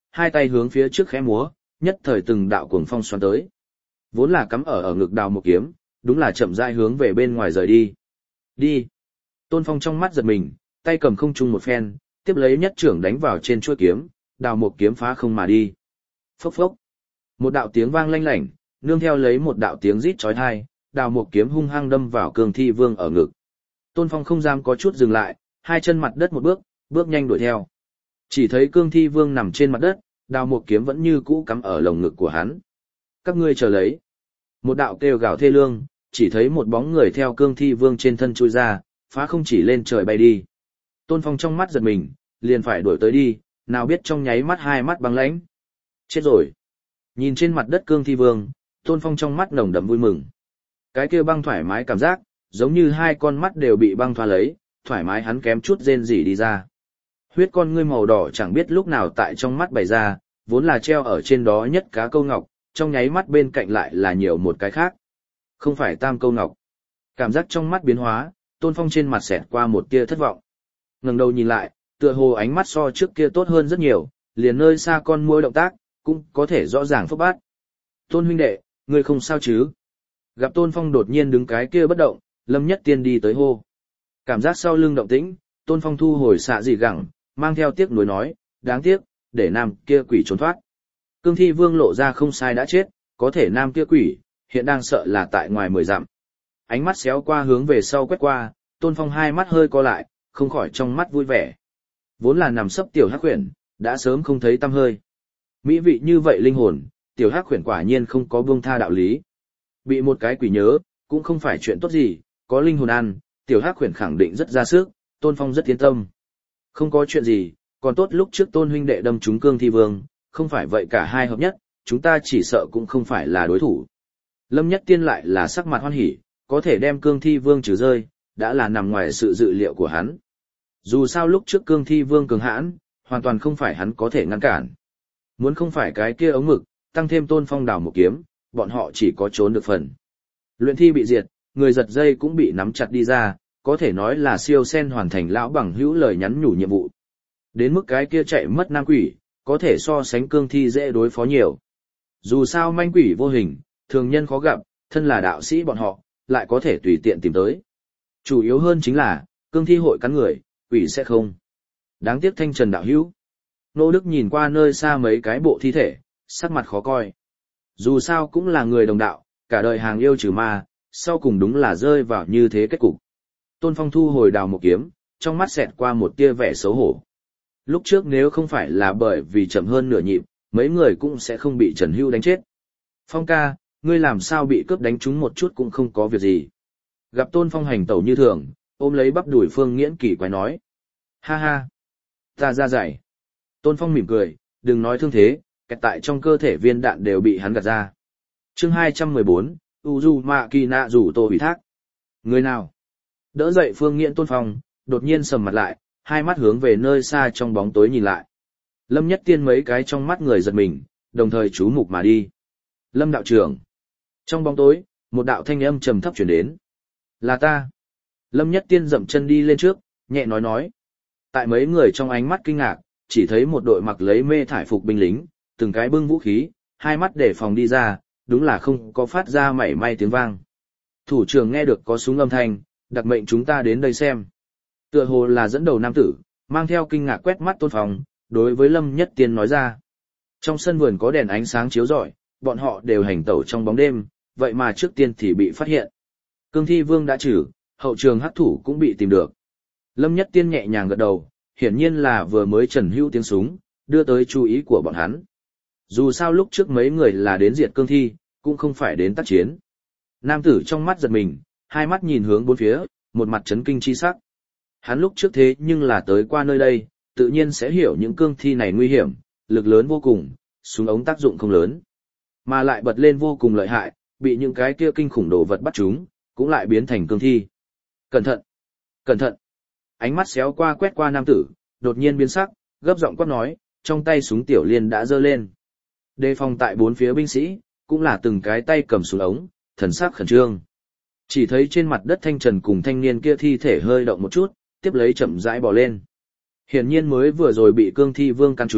hai tay hướng phía trước khẽ múa, nhất thời từng đạo cuồng phong xoắn tới. Vốn là cắm ở ở ngực đào một kiếm, đúng là chậm rãi hướng về bên ngoài rời đi. Đi. Tôn Phong trong mắt giật mình, tay cầm không trung một phen, tiếp lấy nhất trưởng đánh vào trên chuôi kiếm, đào một kiếm phá không mà đi. Phốc phốc. Một đạo tiếng vang lanh lảnh, nương theo lấy một đạo tiếng rít chói tai, đào một kiếm hung hăng đâm vào Cương Thi Vương ở ngực. Tôn Phong không dám có chút dừng lại, hai chân mặt đất một bước, bước nhanh đuổi theo. Chỉ thấy Cương Thi Vương nằm trên mặt đất, đào một kiếm vẫn như cũ cắm ở lồng ngực của hắn. Các ngươi chờ lấy. Một đạo kêu gào thê lương, chỉ thấy một bóng người theo Cương Thi Vương trên thân chui ra, phá không chỉ lên trời bay đi. Tôn Phong trong mắt giật mình, liền phải đuổi tới đi, nào biết trong nháy mắt hai mắt băng lãnh. Chết rồi. Nhìn trên mặt đất Cương Thi Vương, Tôn Phong trong mắt nồng đậm vui mừng. Cái kia băng thoải mái cảm giác, giống như hai con mắt đều bị băng thoa lấy, thoải mái hắn kém chút rên rỉ đi ra. Huyết con ngươi màu đỏ chẳng biết lúc nào tại trong mắt bày ra, vốn là treo ở trên đó nhất cá câu ngọc, trong nháy mắt bên cạnh lại là nhiều một cái khác. Không phải tam câu ngọc. Cảm giác trong mắt biến hóa, Tôn Phong trên mặt xẹt qua một tia thất vọng. Ngẩng đầu nhìn lại, tựa hồ ánh mắt so trước kia tốt hơn rất nhiều, liền nơi xa con muỗi động tác, cũng có thể rõ ràng phốc bát. Tôn huynh đệ, ngươi không sao chứ? Gặp Tôn Phong đột nhiên đứng cái kia bất động, Lâm Nhất Tiên đi tới hô. Cảm giác sau lưng động tĩnh, Tôn Phong thu hồi xạ dị gẳng, mang theo tiếc nuối nói, đáng tiếc, để nam kia quỷ trốn thoát. Cương Thi Vương lộ ra không sai đã chết, có thể nam kia quỷ, hiện đang sợ là tại ngoài mười dặm. Ánh mắt xéo qua hướng về sau quét qua, Tôn Phong hai mắt hơi co lại, không khỏi trong mắt vui vẻ. Vốn là nằm sấp tiểu hắc huyền, đã sớm không thấy tăm hơi. Mỹ vị như vậy linh hồn, tiểu hắc huyền quả nhiên không có buông tha đạo lý. Bị một cái quỷ nhớ, cũng không phải chuyện tốt gì, có linh hồn ăn, tiểu hắc huyền khẳng định rất ra sức, Tôn Phong rất yên tâm. Không có chuyện gì, còn tốt lúc trước Tôn huynh đệ đâm trúng Cương Thi Vương, không phải vậy cả hai hợp nhất, chúng ta chỉ sợ cũng không phải là đối thủ. Lâm Nhất Tiên lại là sắc mặt hoan hỉ, có thể đem Cương Thi Vương trừ rơi, đã là nằm ngoài sự dự liệu của hắn. Dù sao lúc trước Cương Thi Vương cường hãn, hoàn toàn không phải hắn có thể ngăn cản. Muốn không phải cái kia ống mực, tăng thêm Tôn Phong đào một kiếm, bọn họ chỉ có trốn được phần. Luyện thi bị diệt, người giật dây cũng bị nắm chặt đi ra, có thể nói là siêu sen hoàn thành lão bằng hữu lời nhắn nhủ nhiệm vụ. Đến mức cái kia chạy mất nam quỷ, có thể so sánh Cương Thi dễ đối phó nhiều. Dù sao manh quỷ vô hình, thường nhân khó gặp, thân là đạo sĩ bọn họ, lại có thể tùy tiện tìm tới. Chủ yếu hơn chính là, Cương Thi hội cắn người, quỷ sẽ không. Đáng tiếc Thanh Trần đạo hữu. Nô Đức nhìn qua nơi xa mấy cái bộ thi thể, sắc mặt khó coi. Dù sao cũng là người đồng đạo, cả đời hàng yêu trừ ma, sau cùng đúng là rơi vào như thế kết cục. Tôn Phong thu hồi đào một kiếm, trong mắt xẹt qua một tia vẻ xấu hổ. Lúc trước nếu không phải là bởi vì chậm hơn nửa nhịp, mấy người cũng sẽ không bị Trần Hưu đánh chết. Phong ca, ngươi làm sao bị cướp đánh trúng một chút cũng không có việc gì. Gặp Tôn Phong hành tẩu như thường, ôm lấy bắp đùi Phương Nghiễn kỳ quái nói. Ha ha, ta ra giải. Tôn Phong mỉm cười, đừng nói thương thế, kẹt tại trong cơ thể viên đạn đều bị hắn gạt ra. Chương hai trăm mười bốn, Uzumaki rủ Tô ủy thác. Người nào? Đỡ dậy Phương Nghiễn Tôn Phong, đột nhiên sầm mặt lại, hai mắt hướng về nơi xa trong bóng tối nhìn lại. Lâm Nhất Tiên mấy cái trong mắt người giật mình, đồng thời chú mục mà đi. Lâm đạo trưởng. Trong bóng tối, một đạo thanh âm trầm thấp truyền đến. Là ta. Lâm Nhất Tiên dậm chân đi lên trước, nhẹ nói nói. Tại mấy người trong ánh mắt kinh ngạc, chỉ thấy một đội mặc lấy mê thải phục binh lính, từng cái bưng vũ khí, hai mắt để phòng đi ra, đúng là không có phát ra mảy may tiếng vang. Thủ trưởng nghe được có súng âm thanh, đặc mệnh chúng ta đến đây xem. Tựa hồ là dẫn đầu nam tử, mang theo kinh ngạc quét mắt Tôn Phong, đối với Lâm Nhất Tiên nói ra. Trong sân vườn có đèn ánh sáng chiếu rọi, bọn họ đều hành tẩu trong bóng đêm, vậy mà trước tiên thì bị phát hiện. Cương Thi Vương đã trừ, hậu trường hắc thủ cũng bị tìm được. Lâm Nhất Tiên nhẹ nhàng gật đầu, hiển nhiên là vừa mới Trần Hưu tiếng súng, đưa tới chú ý của bọn hắn. Dù sao lúc trước mấy người là đến diệt Cương Thi, cũng không phải đến tác chiến. Nam tử trong mắt giật mình, hai mắt nhìn hướng bốn phía, một mặt chấn kinh chi sắc. Hắn lúc trước thế nhưng là tới qua nơi đây, tự nhiên sẽ hiểu những Cương Thi này nguy hiểm, lực lớn vô cùng, súng ống tác dụng không lớn. Mà lại bật lên vô cùng lợi hại, bị những cái kia kinh khủng đồ vật bắt chúng, cũng lại biến thành Cương Thi. Cẩn thận! Cẩn thận! Ánh mắt xéo qua quét qua nam tử, đột nhiên biến sắc, gấp giọng quát nói, trong tay súng tiểu liên đã giơ lên. Đề phòng tại bốn phía binh sĩ, cũng là từng cái tay cầm súng ống, thần sắc khẩn trương. Chỉ thấy trên mặt đất Thanh Trần cùng thanh niên kia thi thể hơi động một chút, tiếp lấy chậm rãi bò lên. Hiển nhiên mới vừa rồi bị Cương Thi Vương căn trúng,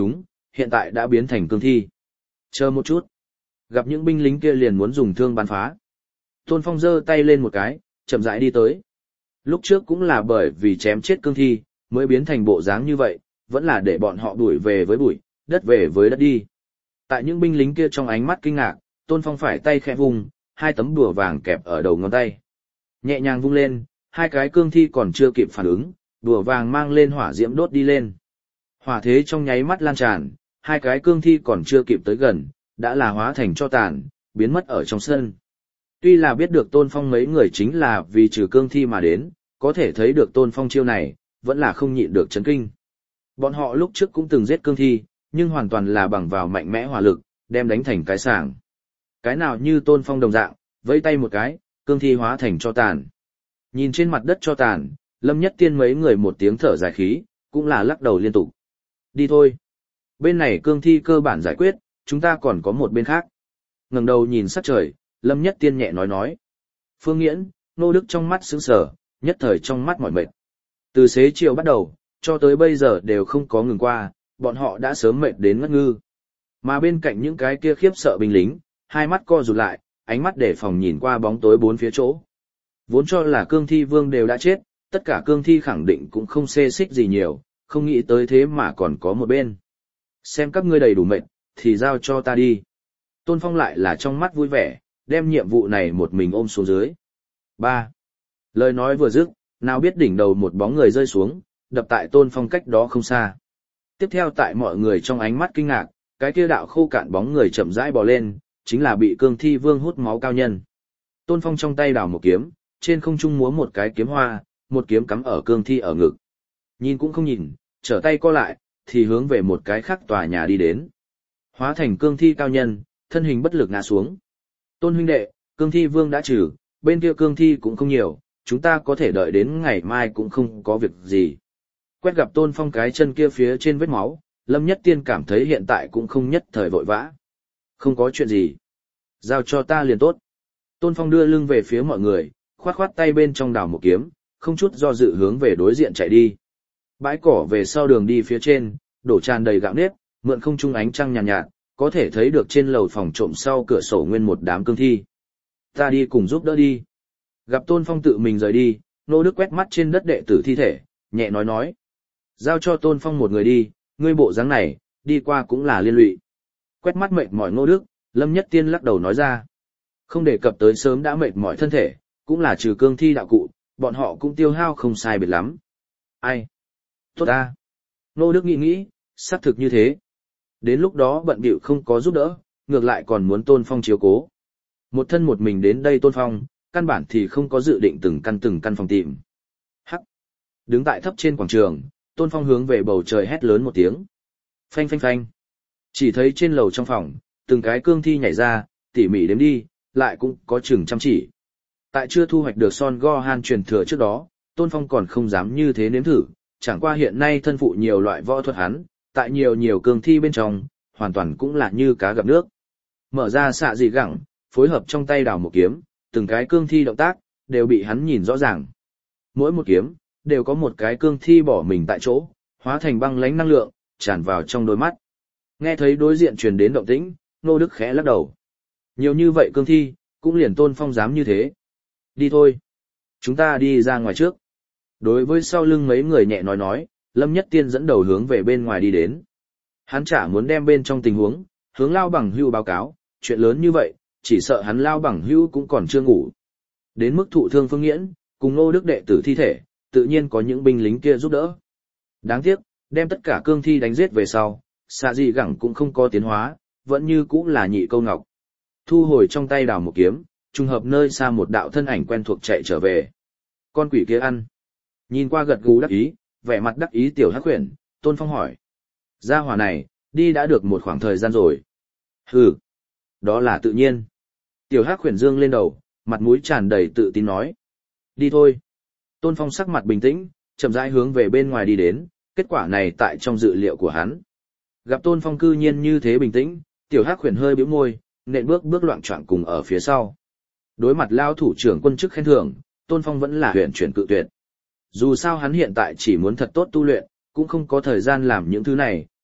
hiện tại đã biến thành cương thi. Chờ một chút. Gặp những binh lính kia liền muốn dùng thương bắn phá. Tôn Phong giơ tay lên một cái, chậm rãi đi tới. Lúc trước cũng là bởi vì chém chết cương thi, mới biến thành bộ dáng như vậy, vẫn là để bọn họ đuổi về với bụi, đất về với đất đi. Tại những binh lính kia trong ánh mắt kinh ngạc, Tôn Phong phải tay khẽ vùng, hai tấm đùa vàng kẹp ở đầu ngón tay. Nhẹ nhàng vung lên, hai cái cương thi còn chưa kịp phản ứng, đùa vàng mang lên hỏa diễm đốt đi lên. Hỏa thế trong nháy mắt lan tràn, hai cái cương thi còn chưa kịp tới gần, đã là hóa thành tro tàn, biến mất ở trong sân. Tuy là biết được Tôn Phong mấy người chính là vì trừ cương thi mà đến, có thể thấy được Tôn Phong chiêu này, vẫn là không nhịn được chấn kinh. Bọn họ lúc trước cũng từng giết cương thi, nhưng hoàn toàn là bằng vào mạnh mẽ hỏa lực, đem đánh thành cái sảng. Cái nào như Tôn Phong đồng dạng, vẫy tay một cái, cương thi hóa thành tro tàn. Nhìn trên mặt đất tro tàn, Lâm Nhất Tiên mấy người một tiếng thở dài khí, cũng là lắc đầu liên tục. Đi thôi. Bên này cương thi cơ bản giải quyết, chúng ta còn có một bên khác. Ngẩng đầu nhìn sát trời, Lâm Nhất Tiên nhẹ nói nói. Phương Nghiễn, Nô Đức trong mắt sững sờ, nhất thời trong mắt mỏi mệt. Từ xế chiều bắt đầu, cho tới bây giờ đều không có ngừng qua, bọn họ đã sớm mệt đến ngất ngư. Mà bên cạnh những cái kia khiếp sợ binh lính, hai mắt co rụt lại, ánh mắt đề phòng nhìn qua bóng tối bốn phía chỗ. Vốn cho là cương thi vương đều đã chết, tất cả cương thi khẳng định cũng không xê xích gì nhiều, không nghĩ tới thế mà còn có một bên. Xem các ngươi đầy đủ mệt, thì giao cho ta đi. Tôn Phong lại là trong mắt vui vẻ, đem nhiệm vụ này một mình ôm xuống dưới. ba. Lời nói vừa dứt, nào biết đỉnh đầu một bóng người rơi xuống, đập tại Tôn Phong cách đó không xa. Tiếp theo tại mọi người trong ánh mắt kinh ngạc, cái kia đạo khô cạn bóng người chậm rãi bò lên, chính là bị cương thi vương hút máu cao nhân. Tôn Phong trong tay đào một kiếm, trên không trung múa một cái kiếm hoa, một kiếm cắm ở cương thi ở ngực. Nhìn cũng không nhìn, trở tay co lại, thì hướng về một cái khác tòa nhà đi đến. Hóa thành cương thi cao nhân, thân hình bất lực ngã xuống. Tôn huynh đệ, cương thi vương đã trừ, bên kia cương thi cũng không nhiều, chúng ta có thể đợi đến ngày mai cũng không có việc gì. Quét gặp Tôn Phong cái chân kia phía trên vết máu, Lâm Nhất Tiên cảm thấy hiện tại cũng không nhất thời vội vã. Không có chuyện gì. Giao cho ta liền tốt. Tôn Phong đưa lưng về phía mọi người, khoát khoát tay bên trong đào một kiếm, không chút do dự hướng về đối diện chạy đi. Bãi cỏ về sau đường đi phía trên, đổ tràn đầy gạo nếp, mượn không trung ánh trăng nhàn nhạt, nhạt, có thể thấy được trên lầu phòng trộm sau cửa sổ nguyên một đám cương thi. Ta đi cùng giúp đỡ đi. Gặp Tôn Phong tự mình rời đi, Nô Đức quét mắt trên đất đệ tử thi thể, nhẹ nói nói. Giao cho Tôn Phong một người đi, ngươi bộ dáng này, đi qua cũng là liên lụy. Quét mắt mệt mỏi Nô Đức, Lâm Nhất Tiên lắc đầu nói ra. Không đề cập tới sớm đã mệt mỏi thân thể, cũng là trừ cương thi đạo cụ, bọn họ cũng tiêu hao không sai biệt lắm. Ai? Tốt ta. Nô Đức nghĩ nghĩ, xác thực như thế. Đến lúc đó bận bịu không có giúp đỡ, ngược lại còn muốn Tôn Phong chiếu cố. Một thân một mình đến đây Tôn Phong, căn bản thì không có dự định từng căn từng căn phòng tìm. Hắc. Đứng tại thấp trên quảng trường, Tôn Phong hướng về bầu trời hét lớn một tiếng. Phanh phanh phanh. Chỉ thấy trên lầu trong phòng, từng cái cương thi nhảy ra, tỉ mỉ đếm đi, lại cũng có chừng chăm chỉ. Tại chưa thu hoạch được Son Gohan truyền thừa trước đó, Tôn Phong còn không dám như thế nếm thử, chẳng qua hiện nay thân phụ nhiều loại võ thuật hắn, tại nhiều nhiều cương thi bên trong, hoàn toàn cũng là như cá gặp nước. Mở ra xạ dị gẳng, phối hợp trong tay đào một kiếm, từng cái cương thi động tác, đều bị hắn nhìn rõ ràng. Mỗi một kiếm, đều có một cái cương thi bỏ mình tại chỗ, hóa thành băng lãnh năng lượng, tràn vào trong đôi mắt. Nghe thấy đối diện truyền đến động tĩnh, Nô Đức khẽ lắc đầu. Nhiều như vậy cương thi, cũng liền Tôn Phong dám như thế. Đi thôi. Chúng ta đi ra ngoài trước. Đối với sau lưng mấy người nhẹ nói nói, Lâm Nhất Tiên dẫn đầu hướng về bên ngoài đi đến. Hắn chả muốn đem bên trong tình huống, hướng Lao Bằng Hưu báo cáo, chuyện lớn như vậy, chỉ sợ hắn Lao Bằng Hưu cũng còn chưa ngủ. Đến mức thụ thương Phương Nghiễn, cùng Nô Đức đệ tử thi thể, tự nhiên có những binh lính kia giúp đỡ. Đáng tiếc, đem tất cả cương thi đánh giết về sau, xạ dị gẳng cũng không có tiến hóa, vẫn như cũ là nhị câu ngọc. Thu hồi trong tay đào một kiếm, trùng hợp nơi xa một đạo thân ảnh quen thuộc chạy trở về. Con quỷ kia ăn. Nhìn qua gật gù đắc ý, vẻ mặt đắc ý tiểu hắc huyền, Tôn Phong hỏi. Gia hỏa này, đi đã được một khoảng thời gian rồi. Hừ, đó là tự nhiên. Tiểu hắc huyền dương lên đầu, mặt mũi tràn đầy tự tin nói. Đi thôi. Tôn Phong sắc mặt bình tĩnh, chậm rãi hướng về bên ngoài đi đến, kết quả này tại trong dự liệu của hắn. Gặp Tôn Phong cư nhiên như thế bình tĩnh, tiểu hắc huyền hơi bĩu môi, nện bước bước loạng choạng cùng ở phía sau. Đối mặt lao thủ trưởng quân chức khen thưởng, Tôn Phong vẫn là huyền chuyển cự tuyệt. Dù sao hắn hiện tại chỉ muốn thật tốt tu luyện, cũng không có thời gian làm những thứ này,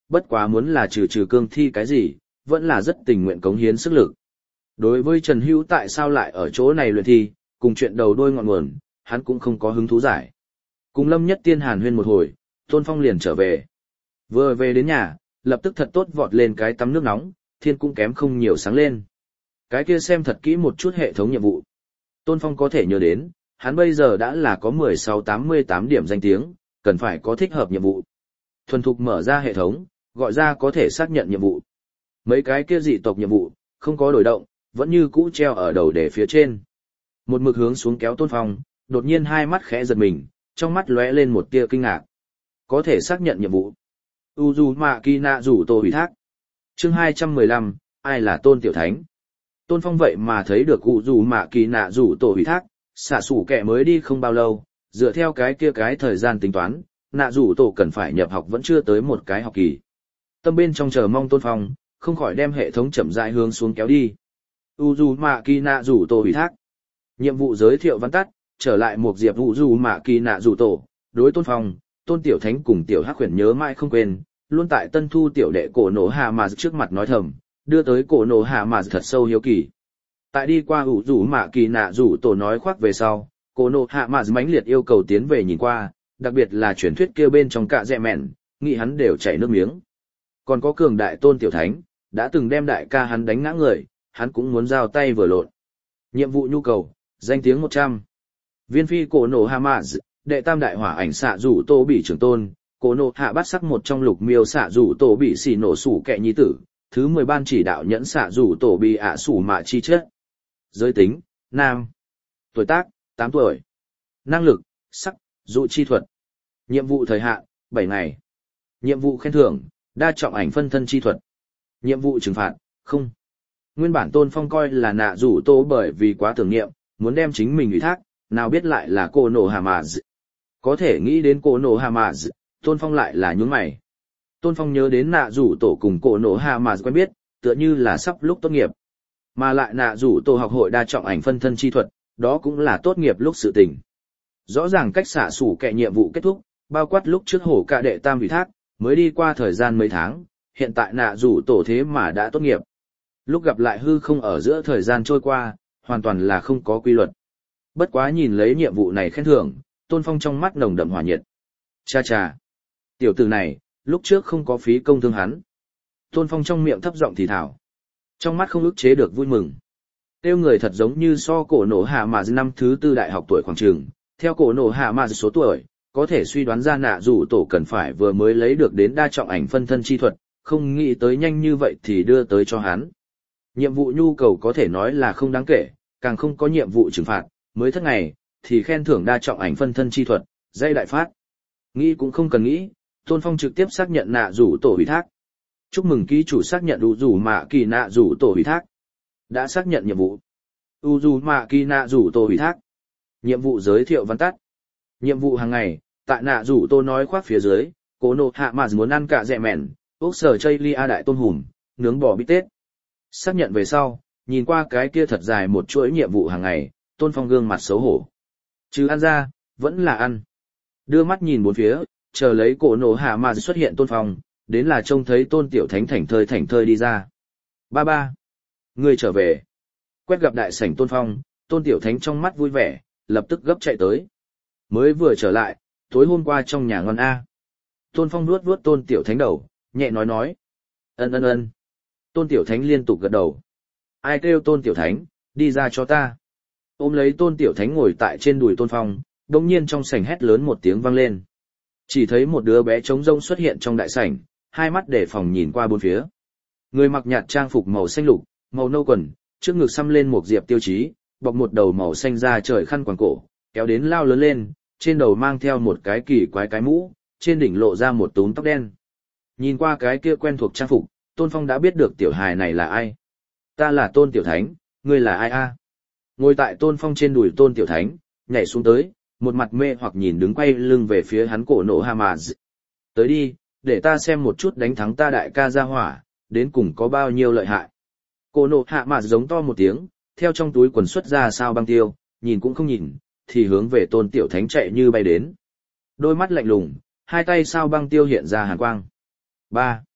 bất quá muốn là trừ trừ cương thi cái gì, vẫn là rất tình nguyện cống hiến sức lực. Đối với Trần Hữu tại sao lại ở chỗ này luyện thi, cùng chuyện đầu đuôi ngọn nguồn, hắn cũng không có hứng thú giải. Cùng Lâm Nhất Tiên hàn huyên một hồi, Tôn Phong liền trở về. Vừa về đến nhà, lập tức thật tốt vọt lên cái tắm nước nóng, thiên cũng kém không nhiều sáng lên. Cái kia xem thật kỹ một chút hệ thống nhiệm vụ. Tôn Phong có thể nhớ đến, hắn bây giờ đã là có mười sáu tám mươi tám điểm danh tiếng, cần phải có thích hợp nhiệm vụ. Thuần thục mở ra hệ thống, gọi ra có thể xác nhận nhiệm vụ. Mấy cái kia dị tộc nhiệm vụ, không có đổi động, vẫn như cũ treo ở đầu để phía trên. Một mực hướng xuống kéo Tôn Phong, đột nhiên hai mắt khẽ giật mình, trong mắt lóe lên một tia kinh ngạc. Có thể xác nhận nhiệm vụ. Uzumaki rủ tổ ủy thác. Chương hai trăm mười lăm, ai là Tôn Tiểu Thánh? Tôn Phong vậy mà thấy được Uzumaki rủ tổ ủy thác, xả sủ kẻ mới đi không bao lâu, dựa theo cái kia cái thời gian tính toán, nạ rủ tổ cần phải nhập học vẫn chưa tới một cái học kỳ. Tâm bên trong chờ mong Tôn Phong, không khỏi đem hệ thống chậm rãi hướng xuống kéo đi. Uzumaki rủ tổ ủy thác. Nhiệm vụ giới thiệu văn tắt, trở lại một diệp Uzumaki rủ tổ, đối Tôn Phong, Tôn Tiểu Thánh cùng Tiểu Hắc Huyền nhớ mãi không quên, luôn tại Tân Thu tiểu đệ cổ nổ hạ mà trước mặt nói thầm, đưa tới cổ nổ hạ mà thật sâu hiếu kỳ. Tại đi qua ủ rủ mạ kỳ nạ rủ tổ nói khoác về sau, cổ nổ hạ mà mãnh liệt yêu cầu tiến về nhìn qua, đặc biệt là truyền thuyết kia bên trong cạ dẹ mẹn, nghĩ hắn đều chảy nước miếng. Còn có cường đại Tôn Tiểu Thánh, đã từng đem đại ca hắn đánh ngã người, hắn cũng muốn giao tay vừa lộn. Nhiệm vụ nhu cầu, danh tiếng một trăm. Viên phi cổ nổ hạ mà đệ tam đại hỏa ảnh xạ rủ tô bị trưởng tôn, cổ nổ hạ bắt sắc một trong lục miêu xạ rủ tổ bị xỉ nổ sủ kẹ nhi tử, thứ mười ban chỉ đạo nhẫn xạ rủ tổ bị ạ sủ mạ chi chết. Giới tính, nam. Tuổi tác, tám tuổi. Năng lực, sắc, dụ chi thuật. Nhiệm vụ thời hạn, bảy ngày. Nhiệm vụ khen thưởng, đa trọng ảnh phân thân chi thuật. Nhiệm vụ trừng phạt, không. Nguyên bản Tôn Phong coi là nạ rủ tô bởi vì quá tưởng niệm, muốn đem chính mình ủy thác, nào biết lại là cô nổ hạ mà d... Có thể nghĩ đến cô nổ hạ mà d... Tôn Phong lại là nhướng mày. Tôn Phong nhớ đến nạ rủ tổ cùng cổ nổ hạ mà quen biết, tựa như là sắp lúc tốt nghiệp. Mà lại nạ rủ tổ học hội đa trọng ảnh phân thân chi thuật, đó cũng là tốt nghiệp lúc sự tình. Rõ ràng cách xả sủ kẹ nhiệm vụ kết thúc, bao quát lúc trước hổ cả đệ tam ủy thác, mới đi qua thời gian mấy tháng, hiện tại nạ rủ tổ thế mà đã tốt nghiệp. Lúc gặp lại hư không ở giữa thời gian trôi qua, hoàn toàn là không có quy luật. Bất quá nhìn lấy nhiệm vụ này khen thưởng, Tôn Phong trong mắt nồng đậm hỏa nhiệt. Cha cha, tiểu tử này, lúc trước không có phí công thương hắn. Tôn Phong trong miệng thấp giọng thì thảo. Trong mắt không ức chế được vui mừng. Tiêu người thật giống như so cổ nổ hạ mà năm thứ tư đại học tuổi khoảng trường. Theo cổ nổ hạ mà số tuổi, có thể suy đoán ra nạ rủ tổ cần phải vừa mới lấy được đến đa trọng ảnh phân thân chi thuật, không nghĩ tới nhanh như vậy thì đưa tới cho hắn. Nhiệm vụ nhu cầu có thể nói là không đáng kể, càng không có nhiệm vụ trừng phạt, mới thất ngày, thì khen thưởng đa trọng ảnh phân thân chi thuật, dây đại phát. Nghĩ cũng không cần nghĩ, Tôn Phong trực tiếp xác nhận nạ rủ tổ ủy thác. Chúc mừng ký chủ xác nhận đủ rủ mạ kỳ nạ rủ tổ ủy thác. Đã xác nhận nhiệm vụ. U dù mạ kỳ nạ rủ tổ ủy thác. Nhiệm vụ giới thiệu văn tắt. Nhiệm vụ hàng ngày, tại nạ rủ tô nói khoác phía dưới, cố nộ hạ mà muốn ăn cả dẹ mèn, ốc sở chây lia đại tôn hùm, nướng bò bít tết. Xác nhận về sau, nhìn qua cái kia thật dài một chuỗi nhiệm vụ hàng ngày, Tôn Phong gương mặt xấu hổ. Chứ ăn ra, vẫn là ăn. Đưa mắt nhìn bốn phía, chờ lấy cổ nổ hạ mà xuất hiện Tôn Phong, đến là trông thấy Tôn Tiểu Thánh thảnh thơi thảnh thơi đi ra. Ba ba. Người trở về. Quét gặp đại sảnh Tôn Phong, Tôn Tiểu Thánh trong mắt vui vẻ, lập tức gấp chạy tới. Mới vừa trở lại, tối hôm qua trong nhà ngon A. Tôn Phong nuốt vuốt Tôn Tiểu Thánh đầu, nhẹ nói nói. Ân ân ân. Tôn Tiểu Thánh liên tục gật đầu. Ai kêu Tôn Tiểu Thánh, đi ra cho ta. Ôm lấy Tôn Tiểu Thánh ngồi tại trên đùi Tôn Phong, đồng nhiên trong sảnh hét lớn một tiếng vang lên. Chỉ thấy một đứa bé trống rông xuất hiện trong đại sảnh, hai mắt để phòng nhìn qua bốn phía. Người mặc nhạt trang phục màu xanh lục, màu nâu quần, trước ngực xăm lên một diệp tiêu chí, bọc một đầu màu xanh da trời khăn quàng cổ, kéo đến lao lớn lên, trên đầu mang theo một cái kỳ quái cái mũ, trên đỉnh lộ ra một túm tóc đen. Nhìn qua cái kia quen thuộc trang phục, Tôn Phong đã biết được tiểu hài này là ai. Ta là Tôn Tiểu Thánh, ngươi là ai a? Ngồi tại Tôn Phong trên đùi Tôn Tiểu Thánh, nhảy xuống tới, một mặt mê hoặc nhìn đứng quay lưng về phía hắn cổ nổ hạ mà. Tới đi, để ta xem một chút đánh thắng ta đại ca gia hỏa, đến cùng có bao nhiêu lợi hại. Cổ nổ hạ mà giống to một tiếng, theo trong túi quần xuất ra sao băng tiêu, nhìn cũng không nhìn, thì hướng về Tôn Tiểu Thánh chạy như bay đến. Đôi mắt lạnh lùng, hai tay sao băng tiêu hiện ra hàn quang. Ba.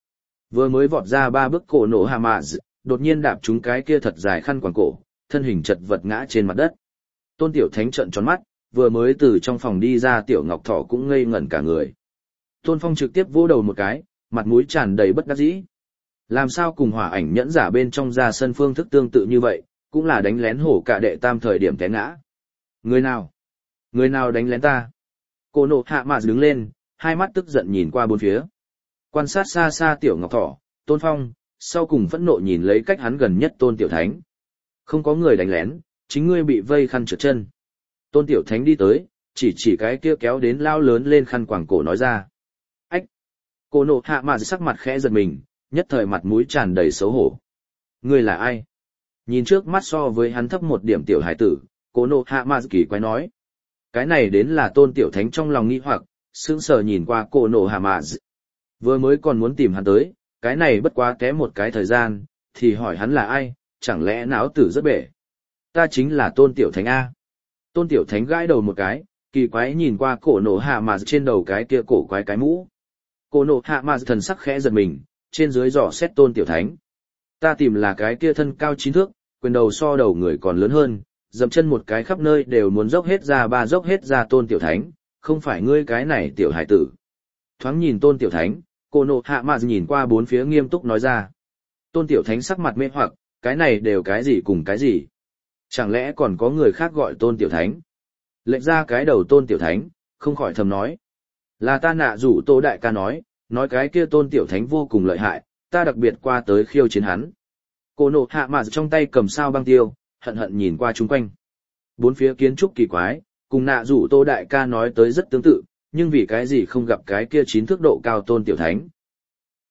Vừa mới vọt ra ba bước cổ nổ hạ mạ, đột nhiên đạp trúng cái kia thật dài khăn quàng cổ, thân hình chật vật ngã trên mặt đất. Tôn Tiểu Thánh trợn tròn mắt, vừa mới từ trong phòng đi ra Tiểu Ngọc Thỏ cũng ngây ngẩn cả người. Tôn Phong trực tiếp vỗ đầu một cái, mặt mũi tràn đầy bất đắc dĩ. Làm sao cùng hỏa ảnh nhẫn giả bên trong ra sân phương thức tương tự như vậy, cũng là đánh lén hổ cả đệ tam thời điểm té ngã. Người nào? Người nào đánh lén ta? Cô nộ hạ mạ đứng lên, hai mắt tức giận nhìn qua bốn phía. Quan sát xa xa Tiểu Ngọc Thỏ, Tôn Phong, sau cùng phẫn nộ nhìn lấy cách hắn gần nhất Tôn Tiểu Thánh. Không có người đánh lén, chính ngươi bị vây khăn trượt chân. Tôn Tiểu Thánh đi tới, chỉ chỉ cái kia kéo đến lao lớn lên khăn quàng cổ nói ra. Ách! Cô nộ hạ mạ sắc mặt khẽ giật mình, nhất thời mặt mũi tràn đầy xấu hổ. Ngươi là ai? Nhìn trước mắt so với hắn thấp một điểm tiểu hải tử, cô nộ hạ mạ kỳ quái nói. Cái này đến là Tôn Tiểu Thánh trong lòng nghi hoặc, sững sờ nhìn qua cô nộ hạ mạ. Vừa mới còn muốn tìm hắn tới, cái này bất quá kém một cái thời gian, thì hỏi hắn là ai, chẳng lẽ não tử rất bể. Ta chính là Tôn Tiểu Thánh A. Tôn Tiểu Thánh gãi đầu một cái, kỳ quái nhìn qua cổ nổ hạ mà trên đầu cái kia cổ quái cái mũ. Cổ nổ hạ mà thần sắc khẽ giật mình, trên dưới dò xét Tôn Tiểu Thánh. Ta tìm là cái kia thân cao chín thước, quyền đầu so đầu người còn lớn hơn, dậm chân một cái khắp nơi đều muốn dốc hết ra ba dốc hết ra Tôn Tiểu Thánh, không phải ngươi cái này tiểu hải tử. Thoáng nhìn Tôn Tiểu Thánh, cổ nổ hạ mà nhìn qua bốn phía nghiêm túc nói ra. Tôn Tiểu Thánh sắc mặt mê hoặc, cái này đều cái gì cùng cái gì. Chẳng lẽ còn có người khác gọi Tôn Tiểu Thánh? Lệnh ra cái đầu Tôn Tiểu Thánh, không khỏi thầm nói. Là ta nạ rủ Tô Đại ca nói, nói cái kia Tôn Tiểu Thánh vô cùng lợi hại, ta đặc biệt qua tới khiêu chiến hắn. Cô nộ hạ mà trong tay cầm sao băng tiêu, hận hận nhìn qua chung quanh. Bốn phía kiến trúc kỳ quái, cùng nạ rủ Tô Đại ca nói tới rất tương tự, nhưng vì cái gì không gặp cái kia chín thước độ cao Tôn Tiểu Thánh.